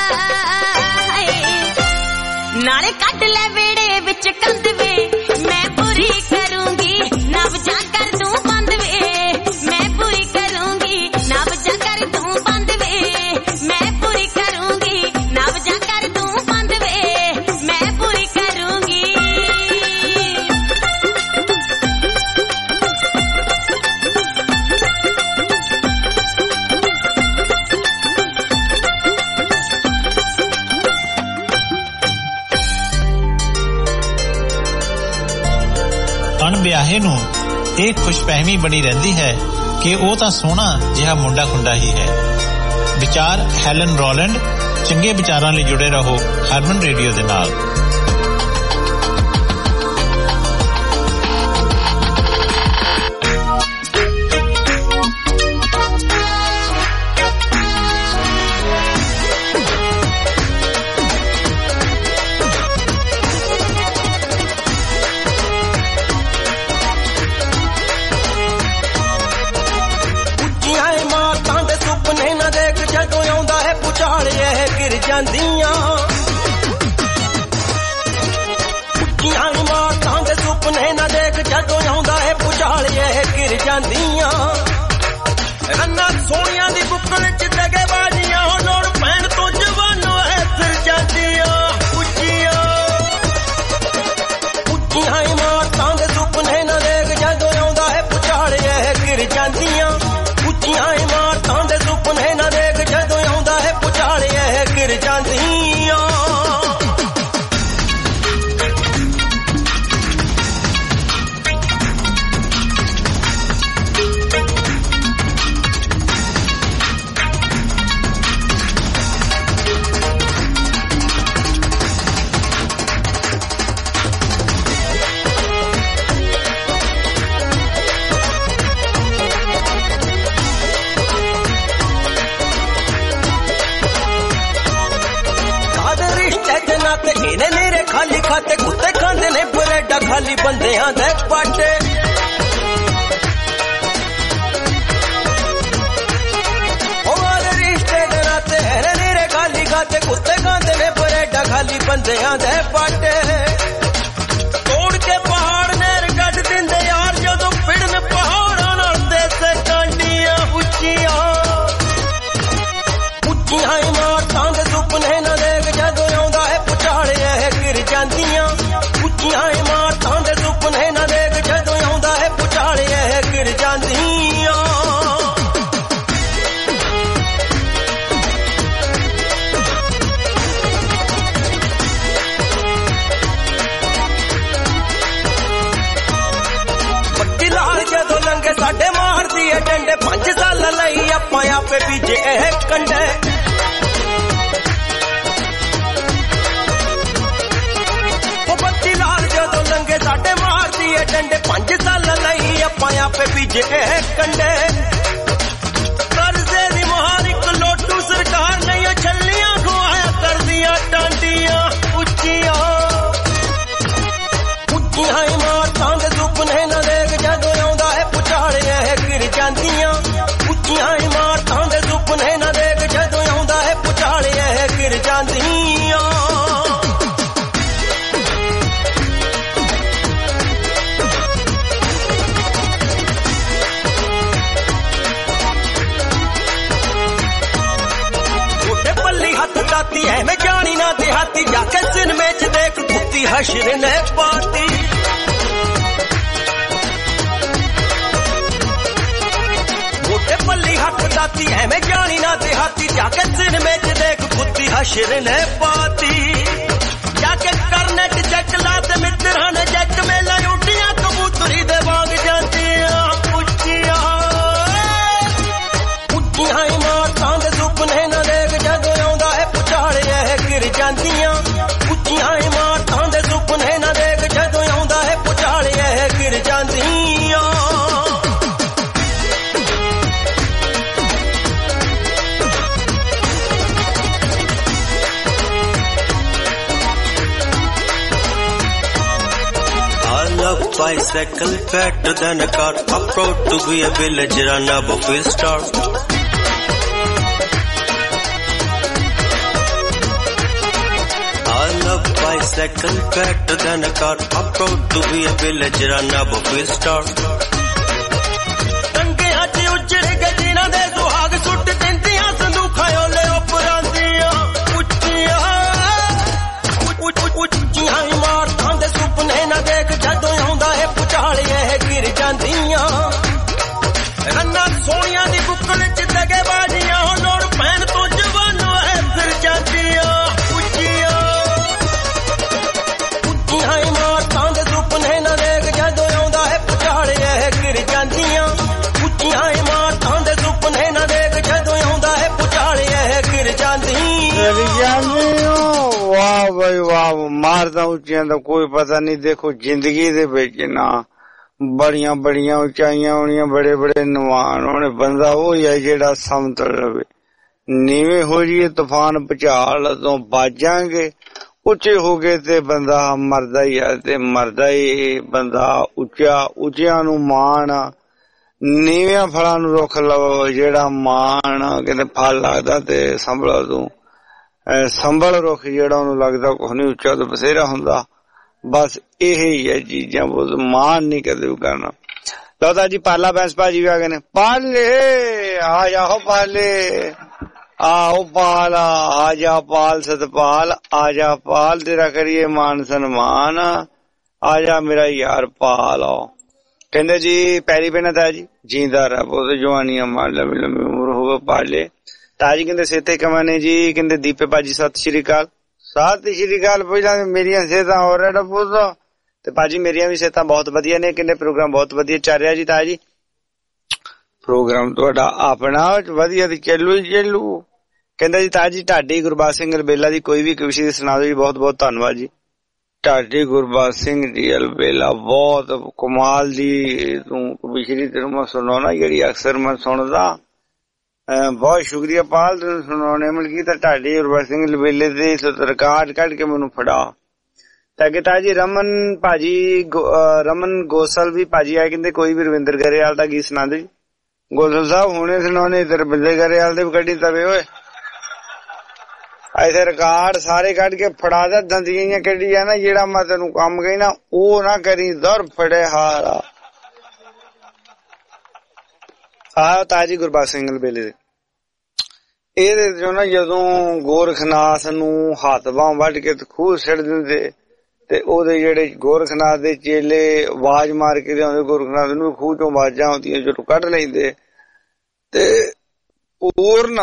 नाले कट ले वेड़े विच कंद वे मैं पूरी करूंगी नव जा कर तू बंद वे मैं पूरी करूंगी नव जा कर तू बंद वे मैं पूरी करूंगी नव जा कर तू बंद वे मैं पूरी करूंगी ਅਣਵਿਆਹੇ ਨੂੰ ਇਹ ਖੁਸ਼ਫਹਿਮੀ ਬਣੀ ਰਹਿੰਦੀ ਹੈ ਕਿ ਉਹ ਤਾਂ ਸੋਹਣਾ ਜਿਹਾ ਮੁੰਡਾ ਖੁੰਡਾ ਹੀ ਹੈ। ਵਿਚਾਰ ਹੈਲਨ ਰੋਲੈਂਡ। ਚੰਗੇ ਵਿਚਾਰਾਂ ਲਈ ਜੁੜੇ ਰਹੋ ਹਰਮਨ ਰੇਡੀਓ ਦੇ ਨਾਲ। ਜਾਂਦੀਆਂ ਉੱਚੀਆਂ ਇਮਾਰਤਾਂ ਦੇ ਸੁਪਨੇ ਨਾ ਦੇਖ ਜਦੋਂ ਆਉਂਦਾ ਹੈ ਪੁਚਾਲ ਇਹ ਗਿਰ ਜਾਂਦੀਆਂ ਰੰਨਾਂ ਸੋਹਣੀਆਂ ਦੀ ਬੁੱਕਲ ਚ ਦਗੇ ਬਾਜੀਆਂ ਲੋੜ ਪੈਣ ਤੋਂ ਜਵਾਨੋ ਹੈ ਫਿਰ ਜਾਂਦੀਆਂ ਉੱਚੀਆਂ ਉੱਚੀਆਂ ਇਮਾਰਤਾਂ ਦੇ ਸੁਪਨੇ ਨਾ ਦੇਖ ਜਦੋਂ ਆਉਂਦਾ ਹੈ ਪੁਚਾਲ ਇਹ ਗਿਰ ਜਾਂਦੀਆਂ ਉੱਚੀਆਂ ਇਮਾਰਤਾਂ ਦੇ ਸੁਪਨੇ ਨਾ ਦੇਖ ਜਦੋਂ ਆਉਂਦਾ ਹੈ ਪੁਚਾਲ ਇਹ ਗਿਰ ਜਾਂਦੀਆਂ ਇਹਨੇ ਮੇਰੇ ਖਾਲੀ ਖਾਤੇ ਕੁੱਤੇ ਖਾਂਦੇ ਨੇ ਬਰੇਡਾ ਖਾਲੀ ਬੰਦਿਆਂ ਦੇ ਪਾਟੇ ਹੋਰ ਰਿਸ਼ਤੇ ਦੇ ਨਾਤੇ ਇਹਨੇ ਮੇਰੇ ਖਾਲੀ ਖਾਤੇ ਕੁੱਤੇ ਖਾਂਦੇ ਨੇ ਬਰੇਡਾ ਖਾਲੀ ਬੰਦਿਆਂ ਦੇ ਪਾਟੇ ਤੋੜ ਕੇ ਪਹਾੜ ਨਹਿਰ ਕੱਢ ਦਿੰਦੇ ਯਾਰ ਜਦੋਂ ਫਿੜਨ ਪਹਾੜਾਂ ਨਾਲ ਦੇਸੇ ਕਾਂਡੀਆਂ ਉੱਚੀਆਂ ਉੱਚੀਆਂ ਇਮਾਰਤਾਂ ਦੇ ਸੁਪਨੇ ਨਾ ਦੇਖ ਜਦੋਂ ਆਉਂਦਾ ਹੈ ਪੁਚਾਲ ਇਹ ਗਿਰ ਜਾਂਦੀਆਂ ਉੱਚੀਆਂ ਇਮਾਰਤਾਂ ਦੇ ਸੁਪਨੇ ਨਾ ਦੇਖ ਜਦੋਂ ਆਉਂਦਾ ਹੈ ਪੁਚਾਲ ਇਹ ਗਿਰ ਜਾਂਦੀਆਂ ਪੱਟੀ ਲਾਲ ਜਦੋਂ ਲੰਘੇ ਸਾਡੇ ਮਾਰਦੀ ਏ ਡੰਡੇ ਪੰਜ ਸਾਲ ਲਈ ਆਪਾਂ ਆਪੇ ਬੀਜੇ ਇਹ ਕੰਡੇ ਸਾਡੇ ਮਾਰਦੀ ਏ ਡੰਡੇ ਪੰਜ ਸਾਲ ਲਈ ਆਪਾਂ ਆਪੇ ਬੀਜੇ ਇਹ ਕੰਡੇ ਕਰਜ਼ੇ ਦੀ ਮਹਾਰ ਇੱਕ ਲੋਟੂ ਸਰਕਾਰ ਨਹੀਂ ਛੱਲੀਆਂ ਖੁਆਇਆ ਕਰਦੀਆਂ ਟਾਂਡੀਆਂ ਉੱਚੀਆਂ ਉੱਚੀਆਂ ਇਮਾਰਤਾਂ ਦੇ ਸੁਪਨੇ ਨਾ ਦੇਖ ਜਦੋਂ ਆਉਂਦਾ ਹੈ ਪੁਚਾਲ ਇਹ ਗਿਰ ਜਾਂਦੀਆਂ ਉੱਚੀਆਂ ਇਮਾਰਤਾਂ ਦੇ ਸੁਪਨੇ ਨਾ ਦੇਖ ਜਦੋਂ ਆਉਂਦਾ ਹੈ ਪੁਚਾਲ ਇਹ ਗਿਰ ਜਾਂਦੀਆਂ है मैं जानी ना देहाती जाके सिनेमे च देख कुत्ती हशर ने पाती मोटे पल्ली हट दाती है मैं जानी ना देहाती जाके सिनेमे च देख कुत्ती हशर ने पाती जाके करनेट जग लाते मित्रा ने जग मेला उठियां कबूतरी दे वांग जातियां उच्चियां उच्चियां इमारतां दे सुपने ना देख जदों आउंदा है पुचाल ये गिर ਜਾਂਦੀਆਂ ਉੱਚੀਆਂ ਇਮਾਰਤਾਂ ਦੇ ਸੁਪਨੇ ਨਾ ਦੇਖ ਜਦੋਂ ਆਉਂਦਾ ਹੈ ਪੁਚਾਲ ਇਹ ਗਿਰ ਜਾਂਦੀਆਂ bicycle better than a car. I'm proud to be a villager and never feel star. bicycle better than a car. I'm proud to be a villager and never feel star. Tange haji ujjade ke jina de suhag sut dindiyan sandukha ole uparan diya uchchiya uchchiya imartan de supne na dekh jadon aunda hai puchal ye gir jandiyan ranna soniya di bukkal ch dage bajiyan lod pen to jawan hai fir jandiyan वाह भाई वाह मारदा उच्चियां दा कोई पता नहीं। देखो जिंदगी दे विच ना बड़ियां बड़ियां उचाइयां होनियां बड़े बड़े नवान होने बंदा वो ही है जेड़ा समतल रवे। नीवे हो जाइए तूफान भुचाल तो बाजांगे उच्चे हो गए ते बंदा मरदा ही है ते मरदा ही बंदा उच्चा उच्चियां नू मान नीवियां फलां नू रुख लवो जेड़ा मान कहंदे फल लगदा ते संभला तू संभल रुख जेड़ा ओनू लगदा कुछ नहीं उच्चा तो बसेरा हुंदा। बस यही है चीजां मान नहीं कदे भी करना। लौता जी पाला बैंस भाजी भी आ गए ने पाले आ जाओ पाले आओ पाल आजा पाल सतपाल आजा पाल तेरा करिए मान सन्मान आजा मेरा यार पाल आओ। कहंदे जी पैरी पेना ताजी जींदा रह बहुत जवानियां मार लंबी लंबी उम्र होवे पाले ताजी। कहंदे सेते कमाने जी कहंदे दीपे पाजी सत श्री अकाल सत श्री अकाल। पहला मेरियां सेहतां हो रहा पुछो ते पाजी मेरियां भी सेहतां बहुत वधिया ने। कहंदे प्रोग्राम बहुत वधिया चल रहा जी ताजी प्रोग्राम तुहाडा अपना वधिया ते चलू ही चलू। कहंदे जी ताजी ढाडी गुरबाज सिंह अलबेला दी कोई भी कविता सुना दो जी। बहुत बहुत धन्नवाद जी ढाडी गुरबाज सिंह जी अलबेला बहुत कमाल दी तू कविता तेनू मैं सुनाना जेहड़ी अक्सर मैं सुनदा। बहुत शुक्रिया पाल तेन सुनाने मिलगी तो ढाडी गुरबाज सिंह अलबेले दे रिकॉर्ड कट के मैनू फड़ा ताकि ताजी रमन भाजी गो, रमन गोसल भी भाजी आए कहते कोई भी रविंदर गरेवाल का गीत सुना दे। गोसल साहब हुणे सुनाने इधर रविंदर गरेवाल दे कड्डी तवे ओए ऐसे रिकॉर्ड सारे कट के फड़ा दे दंदियां कड्डी है ना जेड़ा मैं तेनू काम कही ना ओ ना करी दर फड़े हारा आ ताजी गुरबाज सिंह अलबेले दे ਇਹਦੇ ਚੋਂ ਨਾ ਜਦੋਂ ਗੋਰਖਨਾਥ ਨੂੰ ਹੱਥ ਬਾਂਹ ਵੱਢ ਕੇ ਖੂਹ ਸਿੱਟ ਦਿੰਦੇ ਤੇ ਉਹਦੇ ਜਿਹੜੇ ਗੋਰਖਨਾਥ ਦੇ ਚੇਲੇ ਆਵਾਜ਼ ਮਾਰ ਕੇ ਲਿਆਉਂਦੇ ਗੋਰਖਨਾਥ ਨੂੰ ਖੂਹ ਚੋਂ ਆਵਾਜ਼ਾਂ ਆਉਂਦੀਆਂ ਜਦੋਂ ਕੱਢ ਲੈਂਦੇ ਤੇ ਪੂਰਨ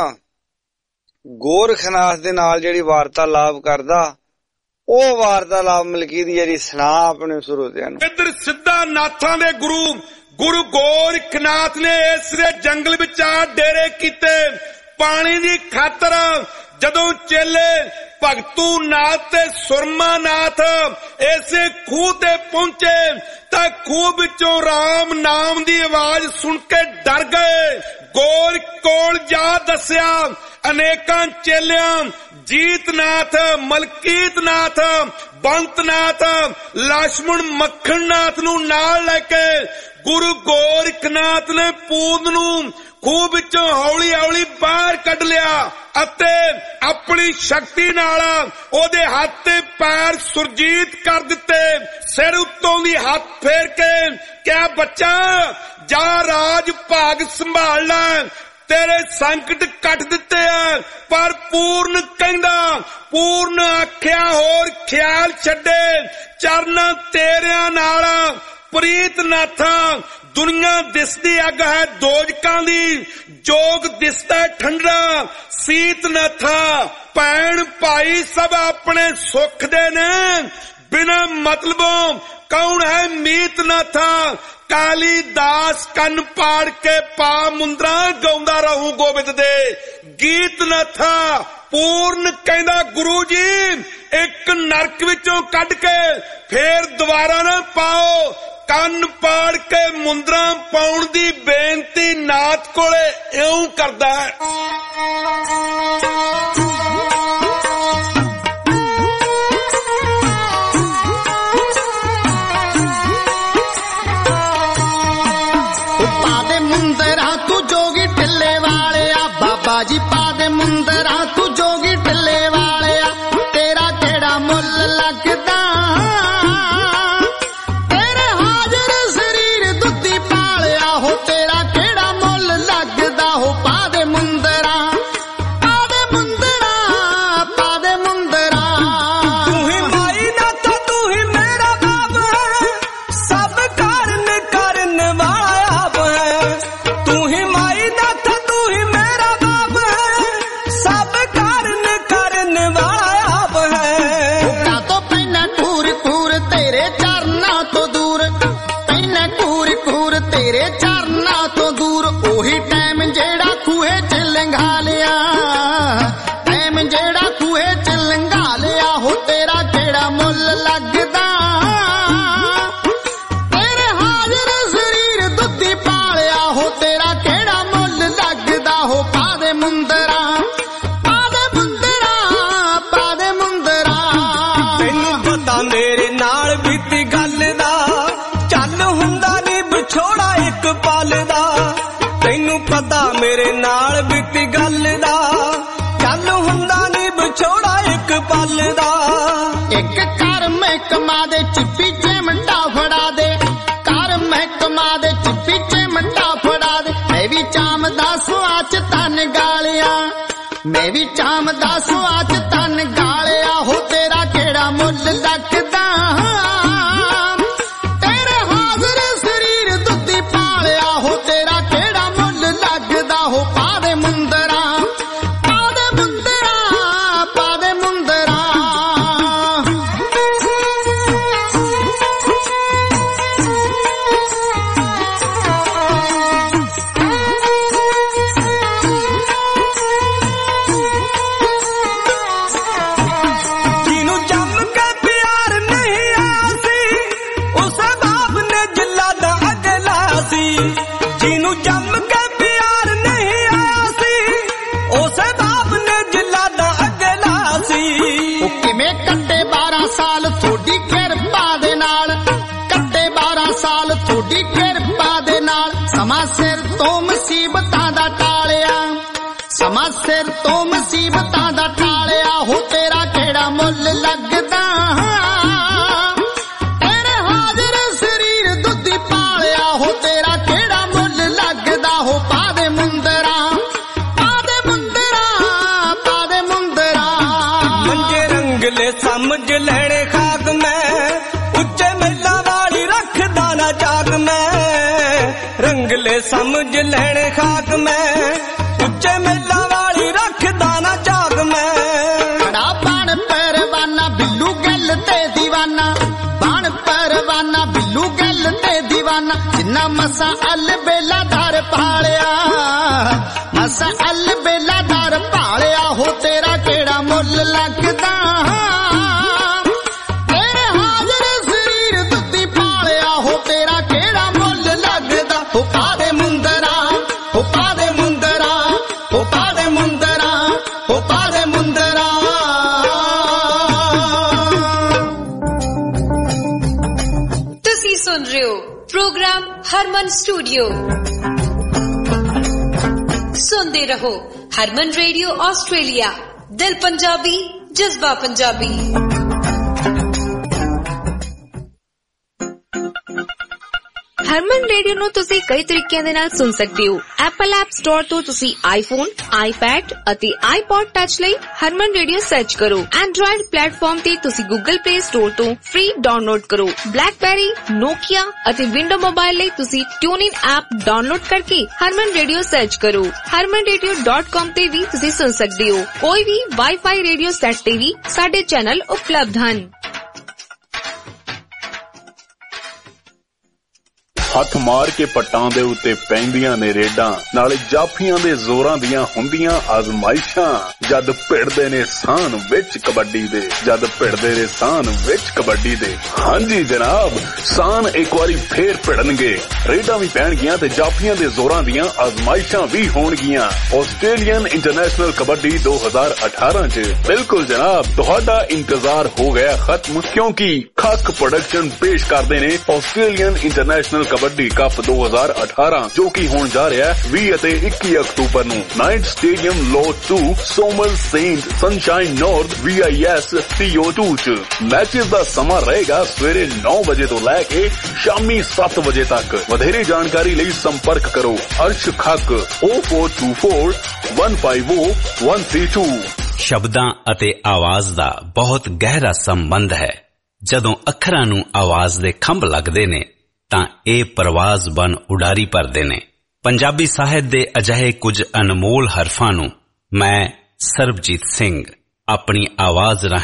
ਗੋਰਖਨਾਥ ਦੇ ਨਾਲ ਜਿਹੜੀ ਵਾਰਤਾਲਾਪ ਕਰਦਾ ਉਹ ਵਾਰਤਾਲਾਪ ਮਲਕੀ ਦੀ ਜਿਹੜੀ ਸੁਣਾ ਆਪਣੇ ਸਰੋਤਿਆਂ ਨੂੰ। ਇੱਧਰ ਸਿੱਧਾ ਨਾਥਾਂ ਦੇ ਗੁਰੂ ਗੁਰੂ ਗੋਰਖਨਾਥ ਨੇ ਇਸ ਜੰਗਲ ਵਿੱਚ ਆ ਡੇਰੇ ਕੀਤੇ ਪਾਣੀ ਦੀ ਖਾਤਰ। ਜਦੋਂ ਚੇਲੇ ਭਗਤੂ ਨਾਥ ਤੇ ਸੁਰਮਾ ਨਾਥ ਇਸੇ ਖੂਹ ਤੇ ਪਹੁੰਚੇ ਤਾਂ ਖੂਹ ਵਿੱਚੋਂ ਰਾਮ ਨਾਮ ਦੀ ਆਵਾਜ਼ ਸੁਣ ਕੇ ਡਰ ਗਏ। ਗੋਰ ਕੋਲ ਜਾ ਦੱਸਿਆ ਅਨੇਕਾਂ ਚੇਲਿਆਂ ਜੀਤਨਾਥ ਮਲਕੀਤਨਾਥ ਬੰਤਨਾਥ ਲక్ష్మణ ਮੱਖਣਨਾਥ ਨੂੰ ਨਾਲ ਲੈ ਕੇ ਗੁਰੂ ਗੋਰਖਨਾਥ ਨੇ ਪੂਰਨ ਨੂੰ ਖੂਹ ਵਿੱਚੋਂ ਹੌਲੀ ਹੌਲੀ ਬਾਹਰ ਕੱਢ ਲਿਆ ਅਤੇ ਆਪਣੀ ਸ਼ਕਤੀ ਨਾਲ ਉਹਦੇ ਹੱਥ ਤੇ ਪੈਰ ਸੁਰਜੀਤ ਕਰ ਦਿੱਤੇ। ਸਿਰ ਉੱਤੋਂ ਦੀ ਹੱਥ ਫੇਰ ਕੇ ਕਿਹਾ ਬੱਚਾ ਜਾ ਰਾਜ ਭਾਗ ਸੰਭਾਲ ਲੈ ਤੇਰੇ ਸੰਕਟ ਕੱਟ ਦਿੱਤੇ ਆ। ਪਰ ਪੂਰਨ ਕਹਿੰਦਾ ਪੂਰਨ ਆਖਿਆ ਹੋਰ ਖਿਆਲ ਛੱਡੇ ਚਰਨਾਂ ਤੇਰਿਆਂ ਨਾਲ ਪ੍ਰੀਤ ਨਾਥਾ ਦੁਨੀਆ ਦਿਸਦੀ ਅੱਗ ਹੈ ਦੋਜਕਾਂ ਦੀ ਜੋਗ ਦਿਸਦਾ ਠੰਡਾ ਸੀਤ ਨਾਥਾ ਭੈਣ ਭਾਈ ਸਭ ਆਪਣੇ ਸੁੱਖ ਦੇ ਨੇ ਬਿਨਾਂ ਮਤਲਬੋਂ ਕੌਣ ਹੈ ਮੀਤ ਨਾਥਾ ਕਾਲੀ ਦਾਸ ਕੰਨ ਪਾੜ ਕੇ ਪਾ ਮੁੰਦਰਾ ਗਾਉਂਦਾ ਰਹੂ ਗੋਬਿੰਦ ਦੇ ਗੀਤ ਨਾਥਾ। ਪੂਰਨ ਕਹਿੰਦਾ ਗੁਰੂ ਜੀ ਇੱਕ ਨਰਕ ਵਿੱਚੋਂ ਕੱਢ ਕੇ ਫੇਰ ਦੁਬਾਰਾ ਨਾ ਪਾਓ ਕੰਨ ਪਾੜ ਕੇ ਮੁੰਦਰਾ ਪਾਉਣ ਦੀ ਬੇਨਤੀ ਨਾਥ ਕੋਲੇ ਇਉਂ ਕਰਦਾ ਹੈ। ਪਾਦੇ ਮੁੰਦਰਾ ਤੂੰ ਜੋਗੀ ਢਿੱਲੇ ਵਾਲਿਆ ਬਾਬਾ ਜੀ ਪਾਦੇ ਮੁੰਦਰਾ ਤੂੰ ਜੋਗੀ ਢਿੱਲੇ ਵਾਲਿਆ ਤੇਰਾ ਕਿਹੜਾ ਮੁੱਲ ਲੱਗ ਕੂਰ ਤੇਰੇ ਚਰਨਾਂ ਤੋਂ ਦੂਰ ਪੈਨੇ ਕੂਰ ਕੂਰ ਤੇਰੇ ਚਰਨਾਂ ਤੋਂ ਦੂਰ ਉਹੀ ਟਾਈਮ ਜਿਹੜਾ ਖੂਹੇ ਚ ਲੰਘਾ ਲਿਆ ਟਾਈਮ ਜਿਹੜਾ ਖੂਹੇ ਚ ਲੰਘਾ ਲਿਆ ਹੋ ਤੇਰਾ ਕਿਹੜਾ ਮੁੱਲ ਲੱਗਦਾ ਤੇਰੇ ਹਾਜ਼ਰ ਸਰੀਰ ਦੁੱਧੀ ਪਾਲਿਆ ਹੋ ਤੇਰਾ ਕਿਹੜਾ ਮੁੱਲ ਲੱਗਦਾ ਹੋ ਪਾ ਦੇ ਮੁੰਦਰਾ ਪਾ ਦੇ ਮੁੰਦਰਾ ਪਾ ਦੇ ਮੁੰਦਰਾ ਤੈਨੂੰ ਪਤਾ ਮੇਰੇ ਨਾਲ ਬੀਤੀ ਗੱਲ ਦਾ ਚੱਲ ਹੁੰਦਾ ਨੀ ਵਿਛੋੜਾ ਇੱਕ ਪਲ ਦਾ ਤੈਨੂੰ ਪਤਾ ਮੇਰੇ ਨਾਲ ਬੀਤੀ ਗੱਲ ਦਾ ਚੱਲ ਹੁੰਦਾ ਨੀ ਵਿਛੋੜਾ ਇੱਕ ਪਲ ਦਾ ਇੱਕ ਕਰ ਮਹਿਕਮਾ ਦੇ ਚਿੱਪੀ ਚਿਮਟਾ ਫੜਾ ਦੇ ਕਰ ਮਹਿਕਮਾ ਦੇ ਚਿੱਪੀ ਚਿਮਟਾ ਫੜਾ ਦੇ ਮੈਂ ਵੀ ਚਾਮ ਦਾ ਸਵਾਚ ਤਨ ਗਾਲਿਆ ਮੈਂ ਵੀ ਚਾਮ ਦਾ ਸਵਾਚ ਤਨ ਗਾਲਿਆ ਹੋ ਤੇਰਾ ਕਿਹੜਾ ਮੁੱਲ ਲੱਗਦਾ ਤੇਰੇ ਹਾਜ਼ਰ ਸਰੀਰ ਦੁੱਧੀ ਪਾਲਿਆ ਹੋ ਤੇਰਾ ਕਿਹੜਾ ਮੁੱਲ ਲੱਗਦਾ ਹੋ ਪਾ ਦੇ ਮੁੰਦਰਾ ਪਾ ਦੇ ਮੁੰਦਰਾ ਪਾ ਦੇ ਮੁੰਦਰਾ ਜਿਹਨੂੰ ਜੰਮ ਕੇ ਪਿਆਰ ਨਹੀਂ ਆਇਆ ਸੀ ਉਸੇ ਬਾਪ ਨੇ ਜਿੱਲਾ ਦਾ ਅਗਲਾ ਸੀ ਜਿਹਨੂੰ ਜੰਮ ਕੇ ਪਿਆਰ ਨਹੀਂ ਆਇਆ ਸੀ ਉਸੇ ਬਾਪ ਨੇ ਜਿੱਲਾ ਦਾ ਅਗਲਾ ਸੀ ਉਹ ਕਿਵੇਂ ਕੱਟੇ ਬਾਰਾਂ ਸਾਲ ਤੁਹਾਡੀ ਕਿਰਪਾ ਦੇ ਨਾਲ ਕੱਟੇ ਬਾਰਾਂ ਸਾਲ ਤੁਹਾਡੀ ਕਿਰਪਾ ਦੇ ਨਾਲ ਸਮਾਂ ਸਿਰ ਤੋਂ ਮੁਸੀਬਤਾਂ ਦਾ ਟਾਲਿਆ ਸਮਾਂ ਸਿਰ ਤੋਂ ਮੁਸੀਬਤਾਂ ਦਾ ਟਾਲਿਆ ਹੋ ਤੇਰਾ ਕਿਹੜਾ ਮੁੱਲ ਲੱਗਦਾ ਤੇਰੇ ਹਾਜ਼ਰ ਸਰੀਰ ਦੁੱਧੀ ਪਾਲਿਆ ਹੋ ਤੇਰਾ ਕਿਹੜਾ ਮੁੱਲ ਲੱਗਦਾ ਹੋ ਪਾ ਦੇ ਮੁੰਦਰਾ ਪਾ ਦੇ ਮੁੰਦਰਾ ਪਾ ਦੇ ਮੁੰਦਰਾ ਮੰਜੇ ਰੰਗਲੇ ਸਮਝ ਲੈਣੇ ਖਾਕ ਮੈਂ ਉੱਚੇ ਮਹਿਲਾਂ ਵਾਲੀ ਰੱਖਦਾ ਨਾ ਜਾਗ ਮੈਂ ਰੰਗਲੇ ਸਮਝ ਲੈਣੇ ਖਾਕ ਮੈਂ ਉੱਚੇ ਮਹਿਲਾਂ ਵਾਲੀ ਰੱਖਦਾ ਨਾ ਜਾਗ ਮੈਂ ਬੜਾ ਬਣ ਪਰਵਾਨਾ ਬਿੱਲੂ ਗੱਲ ਤੇ دیਵਾਨਾ ਬਣ ਪਰਵਾਨਾ ਬਿੱਲੂ ਗੱਲ ਤੇ دیਵਾਨਾ ਜਿੰਨਾ ਮਸਾ ਅਲ ਬੇਲਾ ਦਰ ਪਾਲਿਆ ਮਸਾ ਅਲ ਬੇਲਾ ਦਰ ਪਾਲਿਆ ਹੋ ਤੇਰਾ ਕਿਹੜਾ ਮੁੱਲ ਲੱਗਦਾ ਤੇਰੇ ਹਾਜ਼ਰ ਸਰੀਰ ਦੁੱਧੀ ਪਾਲਿਆ ਹੋ ਤੇਰਾ ਕਿਹੜਾ ਮੁੱਲ ਲੱਗਦਾ ਹੋ ਪਾ ਦੇ ਮੁੰਦਰਾ ਹੋ ਪਾ ਦੇ ਮੁੰਦਰਾ ਹੋ ਪਾ ਦੇ ਮੁੰਦਰਾ ਹੋ ਪਾ ਦੇ ਮੁੰਦਰਾ ਤੁਸੀਂ ਸੁਣ ਰਹੇ ਹੋ ਪ੍ਰੋਗਰਾਮ ਹਰਮਨ ਸਟੂਡੀਓ ਸੁਣਦੇ ਰਹੋ ਹਰਮਨ ਰੇਡੀਓ ਆਸਟ੍ਰੇਲੀਆ ਦਿਲ ਪੰਜਾਬੀ ਜਜ਼ਬਾ ਪੰਜਾਬੀ ਹਰਮਨ ਰੇਡੀਓ ਨੂੰ ਤੁਸੀਂ ਕਈ ਤਰੀਕਿਆਂ ਦੇ ਨਾਲ ਸੁਣ ਸਕਦੇ ਹੋ। ਐਪਲ ਐਪ ਸਟੋਰ ਤੋਂ ਤੁਸੀਂ ਆਈਫੋਨ, ਆਈਪੈਡ ਅਤੇ ਆਈਪੌਡ ਟੱਚ ਲਈ ਹਰਮਨ ਰੇਡੀਓ ਸਰਚ ਕਰੋ। ਐਂਡਰੋਇਡ ਪਲੇਟਫਾਰਮ ਤੇ ਤੁਸੀਂ ਗੂਗਲ ਪਲੇ ਸਟੋਰ ਤੋਂ ਫ੍ਰੀ ਡਾਊਨਲੋਡ ਕਰੋ। ਬਲੈਕਬੈਰੀ, ਨੋਕੀਆ ਅਤੇ ਵਿੰਡੋ ਮੋਬਾਈਲ ਲਈ ਤੁਸੀਂ ਟਿਊਨਇਨ ਐਪ ਡਾਊਨਲੋਡ ਕਰਕੇ ਹਰਮਨ ਰੇਡੀਓ ਸਰਚ ਕਰੋ। ਹਰਮਨ ਰੇਡੀਓ ਡਾਟ ਕਾਮ ਤੇ ਵੀ ਤੁਸੀਂ ਸੁਣ ਸਕਦੇ ਹੋ। ਕੋਈ ਵੀ ਵਾਈਫਾਈ ਰੇਡੀਓ ਸੈੱਟ ਤੇ ਵੀ ਸਾਡੇ ਚੈਨਲ ਉਪਲਬਧ ਹਨ। ਹੱਥ ਮਾਰ ਕੇ ਪੱਟਾਂ ਦੇ ਉੱਤੇ ਪੈਂਦੀਆਂ ਨੇ ਰੇਡਾਂ, ਨਾਲੇ ਜਾਫੀਆਂ ਦੇ ਜ਼ੋਰਾਂ ਦੀਆਂ ਹੁੰਦੀਆਂ ਆਜ਼ਮਾਇਸ਼ਾਂ। ਜਦ ਭਿੜਦੇ ਨੇ ਸਾਨ ਵਿੱਚ ਕਬੱਡੀ ਦੇ, ਜਦ ਭਿੜਦੇ ਨੇ ਸਾਨ ਵਿੱਚ ਕਬੱਡੀ ਦੇ। ਹਾਂਜੀ ਜਨਾਬ, ਸਾਨ ਇੱਕ ਵਾਰੀ ਫੇਰ ਭਿੜਨਗੇ, ਰੇਡਾਂ ਵੀ ਪੈਣਗੀਆਂ ਤੇ ਜਾਫੀਆਂ ਦੇ ਜ਼ੋਰਾਂ ਦੀਆਂ ਆਜ਼ਮਾਇਸ਼ਾਂ ਵੀ ਹੋਣਗੀਆਂ ਆਸਟ੍ਰੇਲੀਅਨ ਇੰਟਰਨੈਸ਼ਨਲ ਕਬੱਡੀ ਦੋ ਹਜ਼ਾਰ ਅਠਾਰਾਂ ਚ। ਬਿਲਕੁਲ ਜਨਾਬ, ਤੁਹਾਡਾ ਇੰਤਜ਼ਾਰ ਹੋ ਗਿਆ ਖਤਮ, ਕਿਉਂਕਿ ਖੱਕ ਪ੍ਰੋਡਕਸ਼ਨ ਪੇਸ਼ ਕਰਦੇ ਨੇ ਆਸਟ੍ਰੇਲੀਅਨ ਇੰਟਰਨੈਸ਼ਨਲ ਕਬੱਡੀ ਕੱਪ ਦੋ ਹਜ਼ਾਰ ਅਠਾਰਾਂ, ਜੋ ਕਿ ਹੋਣ ਜਾ ਰਿਹਾ ਹੈ ਵੀਹ ਅਤੇ ਇੱਕੀ ਅਕਤੂਬਰ ਨੂੰ ਨਾਈਟ ਸਟੇਡੀਅਮ ਲੋਟ ਟੂ, ਸੋਮਲ Saint, sunshine North, V I S C O two ਚ। ਮੈਚਿਸ ਦਾ ਸਮਾਂ ਰਹੇਗਾ ਸਵੇਰੇ ਨੌ ਵਜੇ ਤੋਂ ਲੈ ਕੇ ਸ਼ਾਮੀ ਸੱਤ ਵਜੇ ਤੱਕ। ਵਧੇਰੇ ਜਾਣਕਾਰੀ ਲਈ ਸੰਪਰਕ ਕਰੋ Arsh Khakh O four two four one five O one three two. ਸ਼ਬਦਾਂ ਅਤੇ ਆਵਾਜ਼ ਦਾ ਬਹੁਤ ਗਹਿਰਾ ਸੰਬੰਧ ਹੈ। ਜਦੋਂ ਅੱਖਰਾਂ ਨੂੰ ਆਵਾਜ਼ ਦੇ ਖੰਭ ਲੱਗਦੇ ਨੇ ਤਾਂ ਇਹ ਪਰਵਾਜ਼ ਬਨ ਉਡਾਰੀ ਭਰਦੇ ਨੇ। ਪੰਜਾਬੀ ਸਾਹਿਤ ਦੇ ਅਜਿਹੇ ਕੁਝ ਅਨਮੋਲ ਹਰਫਾਂ ਨੂੰ ਮੈਂ ਸਰਬਜੀਤ ਸਿੰਘ ਆਪਣੀ ਆਵਾਜ਼ ਰਾਹੀਂ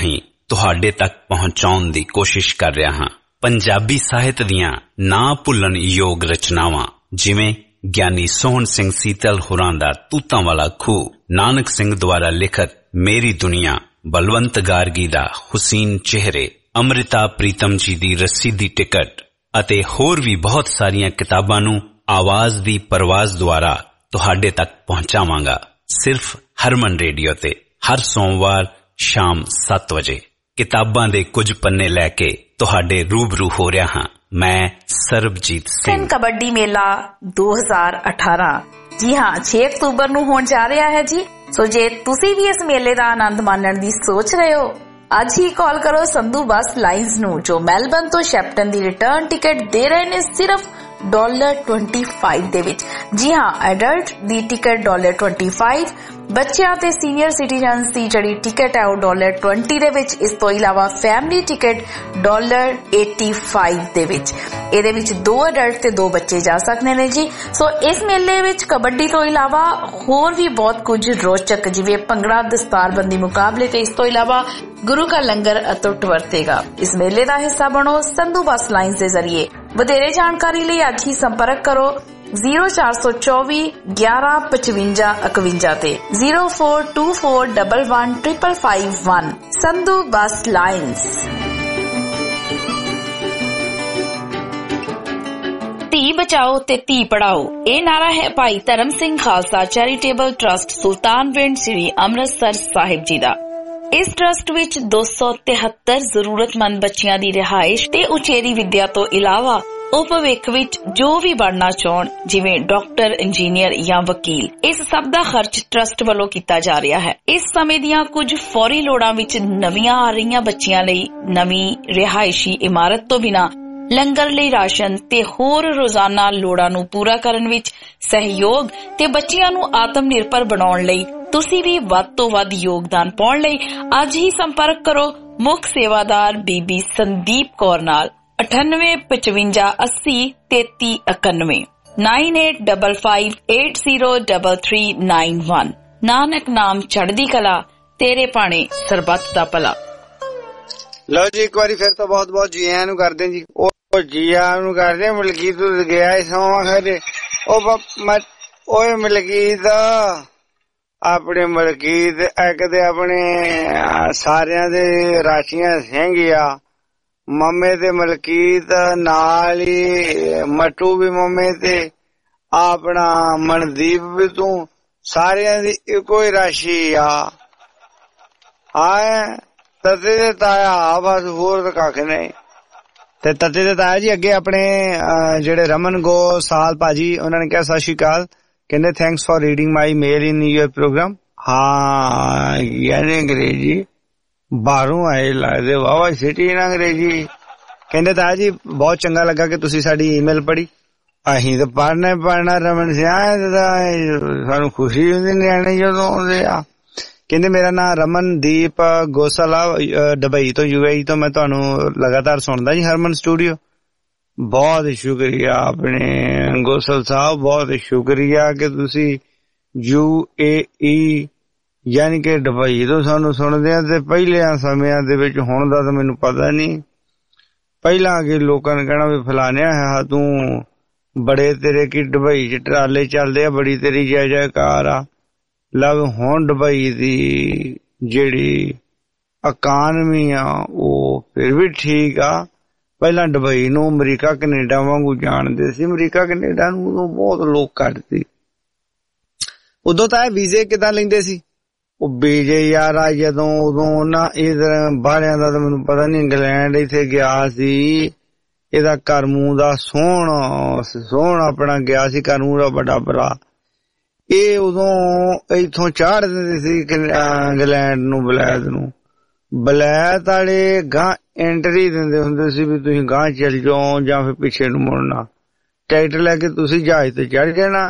ਤੁਹਾਡੇ ਤੱਕ ਪਹੁੰਚਾਉਣ ਦੀ ਕੋਸ਼ਿਸ਼ ਕਰ ਰਿਹਾ ਹਾਂ। ਪੰਜਾਬੀ ਸਾਹਿਤ ਦੀਆਂ ਨਾ ਭੁੱਲਣ ਯੋਗ ਰਚਨਾਵਾਂ ਜਿਵੇਂ ਗਿਆਨੀ ਸੋਹਣ ਸਿੰਘ ਸੀਤਲ ਹੋਰਾਂ ਦਾ ਤੂਤਾਂ ਵਾਲਾ ਖੂਹ, ਨਾਨਕ ਸਿੰਘ ਦੁਆਰਾ ਲਿਖਤ ਮੇਰੀ ਦੁਨੀਆ, ਬਲਵੰਤ ਗਾਰਗੀ ਦਾ ਹੁਸੀਨ ਚਿਹਰੇ, ਅੰਮ੍ਰਿਤਾ ਪ੍ਰੀਤਮ ਜੀ ਦੀ ਰੱਸੀ ਦੀ ਟਿਕਟ ਅਤੇ ਹੋਰ ਵੀ ਬਹੁਤ ਸਾਰੀਆਂ ਕਿਤਾਬਾਂ ਨੂੰ ਆਵਾਜ਼ ਦੀ ਪਰਵਾਜ਼ ਦੁਆਰਾ ਤੁਹਾਡੇ ਤੱਕ ਪਹੁੰਚਾਵਾਂਗਾ, ਸਿਰਫ ਹਰਮਨ ਰੇਡੀਓ ਤੇ ਹਰ ਸੋਮਵਾਰ ਸ਼ਾਮ ਸੱਤ ਵਜੇ। ਕਿਤਾਬਾਂ ਦੇ ਕੁਝ ਪੰਨੇ ਲੈ ਕੇ ਤੁਹਾਡੇ ਰੂਬਰੂ ਹੋ ਰਿਹਾ ਹਾਂ ਮੈਂ ਸਰਬਜੀਤ ਸਿੰਘ। ਕਬੱਡੀ ਮੇਲਾ ਦੋ ਹਜ਼ਾਰ ਅਠਾਰਾਂ ਜੀ ਹਾਂ ਛੇ ਅਕਤੂਬਰ ਨੂੰ ਹੋਣ ਜਾ ਰਿਹਾ ਹੈ ਜੀ। ਸੋ ਜੇ ਤੁਸੀਂ ਵੀ ਇਸ ਮੇਲੇ ਦਾ ਆਨੰਦ ਮਾਣਨ ਦੀ ਸੋਚ ਰਹੇ ਹੋ, ਅੱਜ ਹੀ ਕਾਲ ਕਰੋ ਸੰਧੂ ਬੱਸ ਲਾਈਨਸ ਨੂੰ, ਜੋ ਮੈਲਬਨ ਤੋਂ ਸ਼ੈਪਟਨ ਦੀ ਰਿਟਰਨ ਟਿਕਟ ਦੇ ਰਹੇ ਨੇ ਸਿਰਫ ਡਾਲਰ ਪੱਚੀ ਦੇ ਵਿੱਚ। ਜੀ ਹਾਂ, ਐਡਲਟ ਦੀ ਟਿਕਟ ਡਾਲਰ ਪੱਚੀ, ਬੱਚਿਆਂ ਤੇ ਸੀਨੀਅਰ ਸਿਟੀਜ਼ਨਸ ਦੀ ਜਿਹੜੀ ਟਿਕਟ ਹੈ ਉਹ ਡਾਲਰ ਵੀਹ ਦੇ ਵਿੱਚ। ਇਸ ਤੋਂ ਇਲਾਵਾ ਫੈਮਿਲੀ ਟਿਕਟ ਡਾਲਰ ਪਚਾਸੀ ਦੇ ਵਿੱਚ। ਇਹਦੇ ਵਿੱਚ ਦੋ ਐਡਲਟ ਤੇ ਦੋ ਬੱਚੇ ਜਾ ਸਕਦੇ ਨੇ ਜੀ। ਸੋ ਇਸ ਮੇਲੇ ਵਿੱਚ ਕਬੱਡੀ ਤੋਂ ਇਲਾਵਾ ਹੋਰ ਵੀ ਬਹੁਤ ਕੁਝ ਰੋਚਕ ਜਿਵੇਂ ਭੰਗੜਾ, ਦਸਤਾਰਬੰਦੀ ਮੁਕਾਬਲੇ ਤੇ ਇਸ ਤੋਂ ਇਲਾਵਾ ਗੁਰੂ ਕਾ ਲੰਗਰ ਅਤੁੱਟ ਵਰਤੇਗਾ। ਇਸ ਮੇਲੇ ਦਾ ਹਿੱਸਾ ਬਣੋ ਸੰਧੂ ਬੱਸ ਲਾਈਨਸ ਦੇ ਜ਼ਰੀਏ। ਵਧੇਰੇ ਜਾਣਕਾਰੀ ਲਈ ਅੱਜ ਹੀ ਸੰਪਰਕ ਕਰੋ ਜ਼ੀਰੋ ਚਾਰ ਸੌ ਚੌਵੀ ਗਿਆਰਾਂ ਪਚਵੰਜਾ ਇਕਵੰਜਾ ਤੇ zero four two four double one triple five one. Sandhu bus lines. ਧੀ ਬਚਾਓ ਤੇ ਧੀ ਪੜਾਓ, ਇਹ ਨਾਰਾ ਹੈ ਭਾਈ ਧਰਮ ਸਿੰਘ ਖਾਲਸਾ ਚੈਰੀਟੇਬਲ ਟਰਸਟ ਸੁਲਤਾਨਵਿੰਡ ਸ੍ਰੀ ਅੰਮ੍ਰਿਤਸਰ ਸਾਹਿਬ ਜੀ ਦਾ। ਇਸ ਟਰਸਟ ਵਿੱਚ ਦੋ ਸੌ ਤਿਹੱਤਰ ਜ਼ਰੂਰਤਮੰਦ ਬੱਚਿਆਂ ਦੀ ਰਿਹਾਇਸ਼ ਤੇ ਉਚੇਰੀ ਵਿੱਦਿਆ ਤੋਂ ਇਲਾਵਾ ਉਹ ਭਵਿੱਖ ਵਿੱਚ ਜੋ ਵੀ ਬਣਨਾ ਚਾਹਣ, ਜਿਵੇਂ ਡਾਕਟਰ, ਇੰਜੀਨੀਅਰ ਜਾਂ ਵਕੀਲ, ਇਸ ਸਭ ਦਾ ਖਰਚ ਟਰਸਟ ਵੱਲੋਂ ਕੀਤਾ ਜਾ ਰਿਹਾ ਹੈ। ਇਸ ਸਮੇਂ ਦੀਆਂ ਕੁਝ ਫੌਰੀ ਲੋੜਾਂ ਵਿੱਚ ਨਵੀਆਂ ਆ ਰਹੀਆਂ ਬੱਚਿਆਂ ਲਈ ਨਵੀਂ ਰਿਹਾਇਸ਼ੀ ਇਮਾਰਤ ਤੋਂ ਬਿਨਾਂ ਲੰਗਰ ਲਈ ਰਾਸ਼ਨ ਤੇ ਹੋਰ ਰੋਜ਼ਾਨਾ ਲੋੜਾਂ ਨੂੰ ਪੂਰਾ ਕਰਨ ਵਿੱਚ ਸਹਿਯੋਗ ਤੇ ਬੱਚਿਆਂ ਨੂੰ ਆਤਮ ਨਿਰਭਰ ਬਣਾਉਣ ਲਈ ਤੁਸੀਂ ਵੀ ਵੱਧ ਤੋਂ ਵੱਧ ਯੋਗਦਾਨ ਪਾਉਣ ਲਈ ਅੱਜ ਹੀ ਸੰਪਰਕ ਕਰੋ ਮੁੱਖ ਸੇਵਾਦਾਰ ਬੀਬੀ ਸੰਦੀਪ ਕੌਰ ਨਾਲ ਅਠਾਨਵੇਂ ਪਚਵੰਜਾ ਅੱਸੀ ਤੇਤੀ ਇਕਾਨਵੇਂ nine eight double five eight zero double three nine one. Nanak ਨਾਮ ਚੜ੍ਹਦੀ ਕਲਾ, ਤੇਰੇ ਭਾਣੇ ਸਰਬੱਤ ਦਾ ਭਲਾ। ਲਓ ਜੀ, ਇੱਕ ਵਾਰੀ ਫਿਰ ਤੋਂ ਬਹੁਤ ਬਹੁਤ ਜੀ ਆਇਆਂ ਨੂੰ ਕਰਦੇ ਜੀ। ਉਹ ਜੀ ਆਇਆਂ ਨੂੰ ਕਰਦੇ ਮਲਕੀਤ ਗਿਆ ਸੋਵਾਂ ਖਰੇ ਉਹ ਓਏ ਮਲਕੀਤ ਆਪਣੇ ਮਲਕੀਤ ਇੱਕ ਤੇ ਆਪਣੇ ਸਾਰਿਆਂ ਦੇ ਰਾਸ਼ੀਆਂ ਸਿੰਘ ਆ ਮੰਮੇ ਤੇ ਮਲਕੀਤ ਨਾਲ ਹੀ ਮਟੂ ਵੀ ਮੰਮੇ ਤੇ ਆਪਣਾ ਮਨਦੀਪ ਵੀ ਤੂੰ, ਸਾਰਿਆਂ ਦੀ ਇੱਕੋ ਹੀ ਰਾਸ਼ੀ ਆ। ਆਏ ਤਤੇ ਦੇ ਤਾਇਆ ਆ ਬਸ, ਹੋਰ ਤਾਂ ਕੱਖ ਨਹੀਂ। ਤੇ ਤਤੇ ਦੇ ਤਾਇਆ ਜੀ ਅੱਗੇ ਆਪਣੇ ਜਿਹੜੇ ਰਮਨ ਗੋਸਾਲ ਭਾਜੀ, ਉਹਨਾਂ ਨੇ ਕਿਹਾ ਸਤਿ ਸ਼੍ਰੀ ਅਕਾਲ, ਕਹਿੰਦੇ thanks for reading my mail in your program. ਹਾਂ ਯਾਨੀ ਅੰਗਰੇਜੀ ਬਾਹਰੋਂ ਆਏ ਲੱਗਦੇ ਵਾਵਾ ਸਿਟੀ ਨਾ ਅੰਗਰੇਜੀ। ਕਹਿੰਦੇ ਤਾਇਆ ਜੀ ਬਹੁਤ ਚੰਗਾ ਲੱਗਾ ਕਿ ਤੁਸੀਂ ਸਾਡੀ ਈਮੇਲ ਪੜ੍ਹੀ। ਅਸੀਂ ਤਾਂ ਪੜ੍ਹਨਾ ਪੜ੍ਹਨਾ ਰਮਨ ਸਿਆ, ਸਾਨੂੰ ਖੁਸ਼ੀ ਹੁੰਦੀ ਨਿਆਣੇ ਜਦੋਂ ਆਉਂਦੇ ਆ। ਕਹਿੰਦੇ ਮੇਰਾ ਨਾਮ ਰਮਨਦੀਪ ਗੋਸਲ ਆ, ਦੁਬਈ ਤੋਂ ਯੂ ਏ ਈ ਤੋਂ ਮੈਂ ਤੁਹਾਨੂੰ ਲਗਾਤਾਰ ਸੁਣਦਾ ਜੀ ਹਰਮਨ ਸਟੂਡੀਓ। ਬਹੁਤ ਸ਼ੁਕਰੀਆ ਆਪਣੇ ਗੋਸਲ ਸਾਹਿਬ, ਬਹੁਤ ਸ਼ੁਕਰੀਆ ਕਿ ਤੁਸੀਂ ਯੂ ਏ ਈ ਯਾਨੀ ਕਿ ਦੁਬਈ ਤੋਂ ਸਾਨੂੰ ਸੁਣਦੇ ਆ। ਤੇ ਪਹਿਲਿਆਂ ਸਮਿਆਂ ਦੇ ਵਿੱਚ, ਹੁਣ ਦਾ ਤਾਂ ਮੈਨੂੰ ਪਤਾ ਨਹੀਂ, ਪਹਿਲਾਂ ਕਿ ਲੋਕਾਂ ਨੇ ਕਹਿਣਾ ਵੀ ਫਲਾਨਿਆ ਹੈ ਤੂੰ, ਬੜੇ ਤੇਰੇ ਕੀ ਦੁਬਈ ਚ ਟਰਾਲੇ ਚੱਲਦੇ ਆ, ਬੜੀ ਤੇਰੀ ਜੈ ਜੈਕਾਰ ਆ। ਲਵ ਹੁਣ ਦੁਬਈ ਦੀ ਜਿਹੜੀ ਇਕਾਨਮੀ ਆ ਉਹ ਫਿਰ ਵੀ ਠੀਕ ਆ। ਪਹਿਲਾਂ ਦੁਬਈ ਨੂੰ ਅਮਰੀਕਾ ਕੈਨੇਡਾ ਵਾਂਗੂ ਜਾਣਦੇ ਸੀ, ਅਮਰੀਕਾ ਕੈਨੇਡਾ ਨੂੰ ਉਦੋਂ ਬਹੁਤ ਲੋਕ ਘੱਟ ਸੀ। ਉਦੋਂ ਤਾਂ ਇਹ ਵੀਜ਼ੇ ਕਿੱਦਾਂ ਲੈਂਦੇ ਸੀ? ਉਹ ਵੀਜ਼ੇ ਯਾਰ ਆ ਜਦੋਂ ਉਦੋਂ ਨਾ ਇਧਰ ਬਾਹਰਿਆਂ ਦਾ ਤਾਂ ਮੈਨੂੰ ਪਤਾ ਨੀ, ਇੰਗਲੈਂਡ ਇੱਥੇ ਗਿਆ ਸੀ, ਇਹਦਾ ਕਰਮੂ ਦਾ ਸੋਹਣ ਸੋਹਣ ਆਪਣਾ ਗਿਆ ਸੀ, ਕਰਮੂ ਦਾ ਵੱਡਾ ਭਰਾ। ਇਹ ਉਦੋਂ ਇੱਥੋਂ ਚਾੜ ਦਿੰਦੇ ਸੀ ਇੰਗਲੈਂਡ ਨੂੰ, ਬਲੈਤ ਨੂੰ। ਬਲੈਤ ਵਾਲੇ ਗਾਂ ਐਂਟਰੀ ਦਿੰਦੇ ਹੁੰਦੇ ਸੀ ਵੀ ਤੁਸੀਂ ਗਾਂ ਚੱਲ ਜਾਓ ਜਾਂ ਫਿਰ ਪਿੱਛੇ ਨੂੰ ਮੁੜਨਾ। ਟਿਕਟ ਲੈ ਕੇ ਤੁਸੀਂ ਜਹਾਜ਼ ਤੇ ਚੜ ਜਾਣਾ।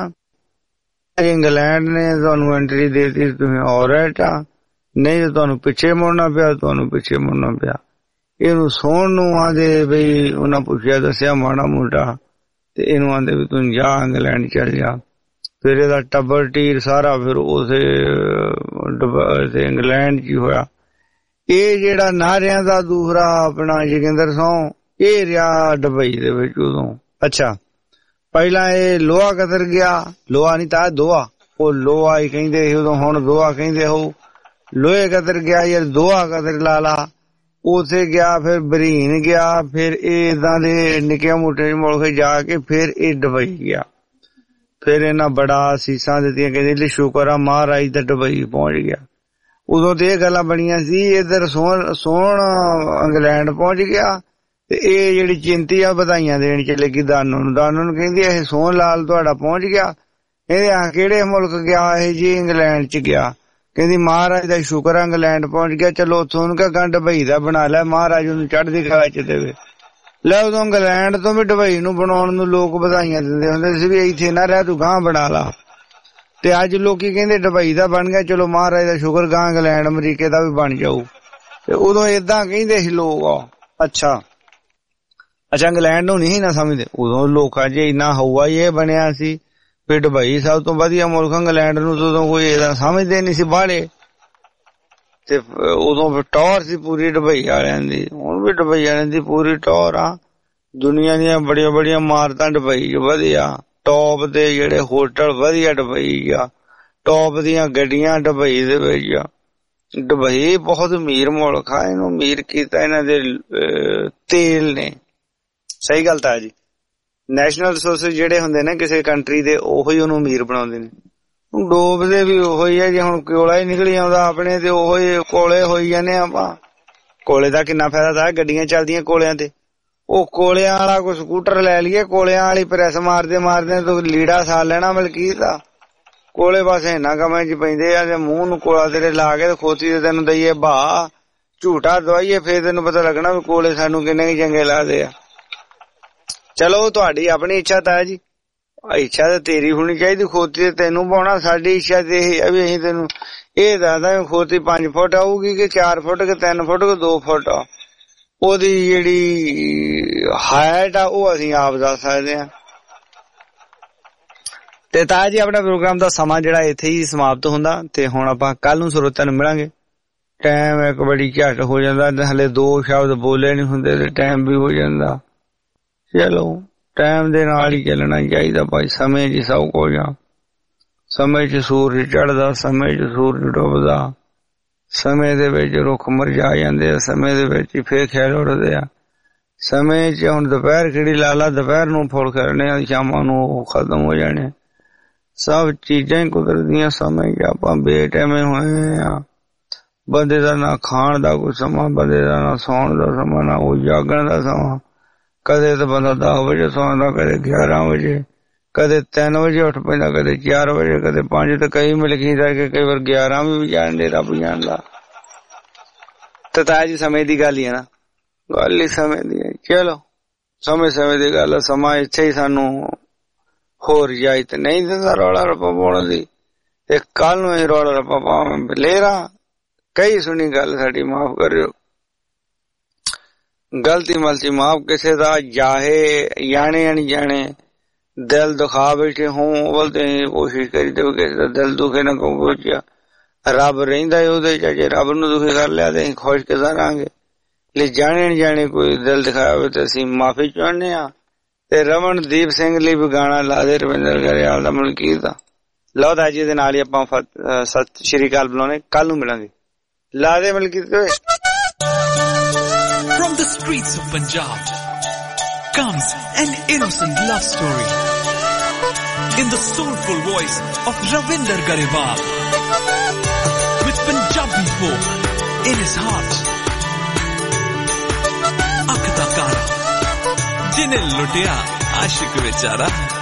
ਇੰਗਲੈਂਡ ਨੇ ਤੁਹਾਨੂੰ ਐਂਟਰੀ ਦੇ ਦਿੱਤੀ, ਤੁਸੀਂ ਔਰਤ ਆ, ਨਹੀਂ ਤਾਂ ਤੁਹਾਨੂੰ ਪਿੱਛੇ ਮੁੜਨਾ ਪਿਆ, ਤੁਹਾਨੂੰ ਪਿੱਛੇ ਮੁੜਨਾ ਪਿਆ। ਇਹਨੂੰ ਸੋਹਣ ਨੂੰ ਆਂਦੇ ਬਈ, ਉਹਨਾਂ ਪੁੱਛਿਆ ਦੱਸਿਆ ਮਾੜਾ ਮੋਟਾ, ਤੇ ਇਹਨੂੰ ਆਂਦੇ ਵੀ ਤੂੰ ਜਾ ਇੰਗਲੈਂਡ ਚੱਲ ਜਾ। ਫਿਰ ਇਹਦਾ ਟੱਬਰ ਟੀਰ ਸਾਰਾ ਫਿਰ ਉਸੇ ਇੰਗਲੈਂਡ ਚ ਹੀ ਹੋਇਆ। ਇਹ ਜਿਹੜਾ ਨਾਰਿਆਂ ਦਾ ਦੂਸਰਾ ਆਪਣਾ ਜੋਗਿੰਦਰ ਸਿੰਘ ਇਹ ਰਿਹਾ ਦੁਬਈ ਦੇ ਵਿੱਚ ਉਦੋਂ। ਅੱਛਾ ਪਹਿਲਾਂ ਇਹ ਲੋਹਾ ਕਤਰ ਗਿਆ, ਲੋਹਾ ਨਹੀਂ ਤਾਂ ਦੋਹਾ, ਉਹ ਲੋਹਾ ਹੀ ਕਹਿੰਦੇ ਸੀ ਉਦੋਂ, ਹੁਣ ਦੋਹਾ ਕਹਿੰਦੇ ਹੋ। ਲੋਹੇ ਕਤਰ ਗਿਆ ਯਾਰ ਦੋਹਾ ਕਤਰ ਲਾ ਲਾ, ਉੱਥੇ ਗਿਆ ਫਿਰ ਬਰੀਨ ਗਿਆ, ਫਿਰ ਇਹ ਏਦਾਂ ਦੇ ਨਿੱਕੇ ਮੋਟੇ ਮੁਲਕ ਜਾ ਕੇ ਫਿਰ ਇਹ ਦੁਬਈ ਗਿਆ। ਫਿਰ ਇਹਨਾਂ ਬੜਾ ਸੀਸਾਂ ਦਿੱਤੀਆਂ, ਕਹਿੰਦੇ ਸ਼ੁਕਰ ਆ ਮਹਾਰਾਜ ਦਾ ਦੁਬਈ ਪਹੁੰਚ ਗਿਆ। ਉਦੋਂ ਤੇ ਇਹ ਗੱਲਾਂ ਬਣੀਆਂ ਸੀ ਇੱਧਰ ਸੋਹਣ ਸੋਹਣ ਇੰਗਲੈਂਡ ਪਹੁੰਚ ਗਿਆ ਤੇ ਇਹ ਜਿਹੜੀ ਚਿੰਤੀ ਆ ਵਧਾਈਆਂ ਦੇਣ ਚੱਲੇਗੀ ਦਾਨੂ ਨੂੰ। ਦਾਨੂ ਨੂੰ ਕਹਿੰਦੀ ਇਹ ਸੋਹਣ ਲਾਲ ਤੁਹਾਡਾ ਪਹੁੰਚ ਗਿਆ। ਇਹਦੇ ਆ ਕਿਹੜੇ ਮੁਲਕ ਗਿਆ? ਇਹ ਜੀ ਇੰਗਲੈਂਡ ਚ ਗਿਆ। ਕਹਿੰਦੀ ਮਹਾਰਾਜ ਦਾ ਸ਼ੁਕਰ ਆ ਇੰਗਲੈਂਡ ਪਹੁੰਚ ਗਿਆ, ਚਲੋ ਉੱਥੋਂ ਉਹਨੂੰ ਕਿਹਾ ਗੰਢ ਦੁਬਈ ਦਾ ਬਣਾ ਲੈ, ਮਹਾਰਾਜ ਉਹਨੂੰ ਚੜ੍ਹਦੀ ਕਲਾ ਚ ਦੇਵੇ। ਲੈ ਉਦੋਂ ਇੰਗਲੈਂਡ ਤੋਂ ਵੀ ਦੁਬਈ ਨੂੰ ਬਣਾਉਣ ਨੂੰ ਲੋਕ ਵਧਾਈਆਂ ਦਿੰਦੇ ਹੁੰਦੇ ਸੀ ਵੀ ਇੱਥੇ ਨਾ ਰਹਿ ਤੂੰ ਗਾਂ ਬਣਾ ਲਾ। ਤੇ ਅੱਜ ਲੋਕੀ ਕਹਿੰਦੇ ਦੁਬਈ ਦਾ ਬਣ ਗਿਆ, ਚਲੋ ਮਹਾਰਾਜ ਦਾ ਸ਼ੁਕਰ ਗਾਂ ਇੰਗਲੈਂਡ ਅਮਰੀਕੇ ਦਾ ਵੀ ਬਣ ਜਾਊ। ਤੇ ਉਦੋਂ ਏਦਾਂ ਕਹਿੰਦੇ ਸੀ ਲੋਕ। ਅੱਛਾ ਅੱਛਾ ਇੰਗਲੈਂਡ ਨੂੰ ਨਹੀਂ ਨਾ ਸਮਝਦੇ ਉਦੋਂ ਲੋਕਾਂ ਚ ਇੰਨਾ ਹਊਆ ਹੀ ਇਹ ਬਣਿਆ ਸੀ ਵੀ ਦੁਬਈ ਸਭ ਤੋਂ ਵਧੀਆ ਮੁਲਕ ਇੰਗਲੈਂਡ ਨੂੰ ਉਦੋਂ ਕੋਈ ਇਹਦਾ ਸਮਝਦੇ ਨਹੀਂ ਸੀ ਬਾਹਲੇ। ਤੇ ਉਦੋਂ ਟੌਰ ਸੀ ਪੂਰੀ ਦੁਬਈ ਵਾਲਿਆਂ ਦੀ, ਹੁਣ ਵੀ ਦੁਬਈ ਵਾਲਿਆਂ ਦੀ ਪੂਰੀ ਟੌਰ ਆ। ਦੁਨੀਆ ਦੀਆਂ ਬੜੀਆਂ ਬੜੀਆਂ ਇਮਾਰਤਾਂ ਦੁਬਈ ਚ ਵਧੀਆ, ਟੌਪ ਦੇ ਜਿਹੜੇ ਹੋਟਲ ਵਧੀਆ ਦੁਬਈ ਆ, ਟੌਪ ਦੀਆਂ ਗੱਡੀਆਂ ਦੁਬਈ ਦੇ ਵਿੱਚ ਆ। ਦੁਬਈ ਬਹੁਤ ਅਮੀਰ ਮੁਲਕ ਆ, ਇਹਨੂੰ ਅਮੀਰ ਕੀਤਾ ਇਹਨਾਂ ਦੇ ਤੇਲ ਨੇ। ਸਹੀ ਗੱਲ ਤਾਂ ਜੀ, ਨੈਸ਼ਨਲ ਰਿਸੋਰਸਿਸ ਜਿਹੜੇ ਹੁੰਦੇ ਨੇ ਕਿਸੇ ਕੰਟਰੀ ਦੇ ਉਹੀ ਉਹਨੂੰ ਅਮੀਰ ਬਣਾਉਂਦੇ ਨੇ। ਡੋਬਦੇ ਵੀ ਉਹੀ ਹੈ, ਜੇ ਹੁਣ ਕੋਲਾ ਹੀ ਨਿਕਲੀ ਆਉਂਦਾ ਆਪਣੇ ਤੇ ਉਹੀ ਕੋਲੇ ਹੋਈ ਜਾਂਦੇ ਆਪਾਂ। ਕੋਲੇ ਦਾ ਕਿੰਨਾ ਫਾਇਦਾ ਤਾਂ ਗੱਡੀਆਂ ਚੱਲਦੀਆਂ ਕੋਲਿਆਂ ਤੇ, ਉਹ ਕੋਲਿਆਂ ਵਾਲਾ ਕੋਈ ਸਕੂਟਰ ਲੈ ਲਈਏ, ਕੋਲਿਆਂ ਵਾਲੀ ਪ੍ਰੈਸ ਮਾਰਦੇ ਮਾਰਦੇ ਤੂੰ ਲੀੜਾ ਸਾਲ ਲੈਣਾ ਮਲਕੀਤ ਦਾ। ਕੋਲੇ ਬਸ ਇਹਨਾਂ ਕੰਮਾਂ ਚ ਪੈਂਦੇ ਆ, ਮੂੰਹ ਨੂੰ ਕੋਲਾ ਤੇਰੇ ਲਾ ਕੇ ਖੋਤੀ ਤੇ ਤੈਨੂੰ ਦਈਏ ਭਾ ਝੂਟਾ ਦਵਾਈਏ, ਫੇਰ ਤੈਨੂੰ ਪਤਾ ਲੱਗਣਾ ਵੀ ਕੋਲੇ ਸਾਨੂੰ ਕਿੰਨੇ ਚੰਗੇ ਲੱਗਦੇ ਆ। ਚਲੋ ਤੁਹਾਡੀ ਆਪਣੀ ਇੱਛਾ ਤਾਂ ਹੈ ਜੀ, ਇੱਛਾ ਤਾਂ ਤੇਰੀ ਹੋਣੀ ਚਾਹੀਦੀ, ਖੋਤੀ ਤੇ ਤੈਨੂੰ ਪਾਉਣਾ। ਸਾਡੀ ਇੱਛਾ ਤੇ ਇਹ ਹੈ ਵੀ ਅਸੀਂ ਤੈਨੂੰ ਇਹ ਦੱਸਦਾ ਖੋਤੀ ਪੰਜ ਫੁੱਟ ਆਊਗੀ ਕਿ ਚਾਰ ਫੁੱਟ ਕਿ ਤਿੰਨ ਫੁੱਟ ਕਿ ਦੋ ਫੁੱਟ ਆ, ਉਹਦੀ ਜਿਹੜੀ ਹਾਈਟ ਆ ਉਹ ਅਸੀਂ ਆਪ ਦੱਸ ਸਕਦੇ ਹਾਂ। ਤੇ ਤਾਂ ਜੀ ਆਪਣਾ ਪ੍ਰੋਗਰਾਮ ਦਾ ਸਮਾਂ ਜਿਹੜਾ ਇੱਥੇ ਹੀ ਸਮਾਪਤ ਹੁੰਦਾ ਤੇ ਹੁਣ ਆਪਾਂ ਕੱਲ ਨੂੰ ਸਰੋਤਿਆਂ ਨੂੰ ਮਿਲਾਂਗੇ। ਟਾਈਮ ਇੱਕ ਬੜੀ ਝੱਟ ਹੋ ਜਾਂਦਾ, ਹਲੇ ਦੋ ਸ਼ਬਦ ਬੋਲੇ ਨੀ ਹੁੰਦੇ ਤੇ ਟਾਈਮ ਵੀ ਹੋ ਜਾਂਦਾ। ਚਲੋ ਟਾਈਮ ਦੇ ਨਾਲ ਹੀ ਚੱਲਣਾ ਚਾਹੀਦਾ ਭਾਈ, ਸਮੇਂ ਚ ਸਭ ਕੁਝ ਆ। ਸਮੇਂ ਚ ਸੂਰਜ ਚੜ੍ਹਦਾ, ਸਮੇਂ ਚ ਸੂਰਜ ਡੁੱਬਦਾ, ਸਮੇਂ ਦੇ ਵਿੱਚ ਰੁੱਖ ਮੁਰਝਾ ਜਾਂਦੇ ਆ, ਸਮੇਂ ਦੇ ਵਿੱਚ ਹੀ ਫੇਰ ਖਿਆਲ ਉੱਠਦੇ ਆ। ਸਮੇਂ ਚ ਹੁਣ ਦੁਪਹਿਰ ਕਿਹੜੀ ਲਾ ਲਾ, ਦੁਪਹਿਰ ਨੂੰ ਫੁੱਲ ਕਰਨੇ ਆ, ਸ਼ਾਮਾਂ ਨੂੰ ਉਹ ਖਤਮ ਹੋ ਜਾਣੇ। ਸਭ ਚੀਜ਼ਾਂ ਹੀ ਕੁਦਰਤੀਆਂ ਸਮੇਂ ਚ ਆਪਾਂ ਬੇਟੈਮੇ ਹੋਏ ਆ। ਬੰਦੇ ਦਾ ਨਾ ਖਾਣ ਦਾ ਕੋਈ ਸਮਾਂ, ਬੰਦੇ ਦਾ ਨਾ ਸੌਣ ਦਾ ਸਮਾਂ, ਨਾ ਉਹ ਜਾਗਣ ਦਾ ਸਮਾਂ। ਕਦੇ ਤਾਂ ਬੰਦਾ ਦਸ ਵਜੇ ਸੌਂਦਾ, ਕਦੇ ਗਿਆਰਾਂ ਵਜੇ, ਕਦੇ ਤਿੰਨ ਵਜੇ ਉੱਠ ਪੈਂਦਾ, ਕਦੇ ਚਾਰ ਵਜੇ, ਕਦੇ ਪੰਜ, ਤੇ ਕਈ ਮਿਲਕੀ ਦਾ ਕਿ ਕਈ ਵਾਰ ਗਿਆਰਾਂ ਵੀ ਜਾਣਦੇ, ਰੱਬ ਜਾਣਦਾ। ਤੇ ਤਾਂ ਜੀ ਸਮੇਂ ਦੀ ਗੱਲ ਹੀ ਹੈ ਨਾ, ਗੱਲ ਹੀ ਸਮੇਂ ਦੀ ਹੈ। ਚਲੋ ਸਮੇਂ ਸਮੇਂ ਦੀ ਗੱਲ, ਸਮਾਂ ਇੱਥੇ ਹੀ ਸਾਨੂੰ ਹੋਰ ਇਜਾਜ਼ਤ ਨਹੀਂ ਦਿੰਦਾ ਰੌਲਾ ਰੱਪਾ ਪਾਉਣ ਦੀ। ਤੇ ਕੱਲ ਨੂੰ ਇਹ ਰੌਲਾ ਰੱਪਾ ਪਾਵਾਂ ਲੇਰਾ ਕਈ ਸੁਣੀ ਗੱਲ ਸਾਡੀ ਮਾਫ਼ ਕਰਿਓ। ਗਲਤੀ ਮਲਤੀ ਮਾਫ਼ ਕਿਸੇ ਦਾ ਜਾਹੇ ਜਾਣੇ ਅਣਜਾਣੇ ਦਿਲ ਦੁਖਾ ਬੈਠੇ ਹੋਂ, ਵੱਲ ਤੇ ਕੋਸ਼ਿਸ਼ ਕਰੀ ਤੇ ਕਿਸੇ ਦਾ ਦਿਲ ਦੁਖੇ ਨਾ ਕੋ ਪਹੁੰਚਿਆ। ਰੱਬ ਰਹਿੰਦਾ ਉਹਦੇ ਚ, ਜੇ ਰੱਬ ਨੂੰ ਦੁਖੀ ਕਰ ਲਿਆ ਤੇ ਅਸੀਂ ਖੁਸ਼ ਕਿੱਦਾਂ ਰਹਾਂਗੇ। ਲਈ ਜਾਣੇ ਅਣਜਾਣੇ ਕੋਈ ਦਿਲ ਦਿਖਾਇਆ ਹੋਵੇ ਤੇ ਅਸੀਂ ਮਾਫ਼ੀ ਚਾਹੁੰਦੇ ਹਾਂ। ਤੇ ਰਮਨਦੀਪ ਸਿੰਘ ਲਈ ਵੀ ਗਾਣਾ ਲਾ ਦੇ ਰਵਿੰਦਰ ਗਰੇਵਾਲ ਦਾ ਮਲਕੀਤ ਦਾ। ਲਓ ਦਾ ਜੀ ਦੇ ਨਾਲ ਹੀ ਆਪਾਂ ਸਤਿ ਸ਼੍ਰੀ ਅਕਾਲ ਬੁਲਾਉਣੇ, ਕੱਲ ਨੂੰ ਮਿਲਾਂਗੇ। ਲਾ ਦੇ Malkit. From the streets of Punjab comes an innocent love story in the soulful voice of Ravinder Garewal with Punjabi hope in his heart. Akh da kara jinne lutia aashik bechara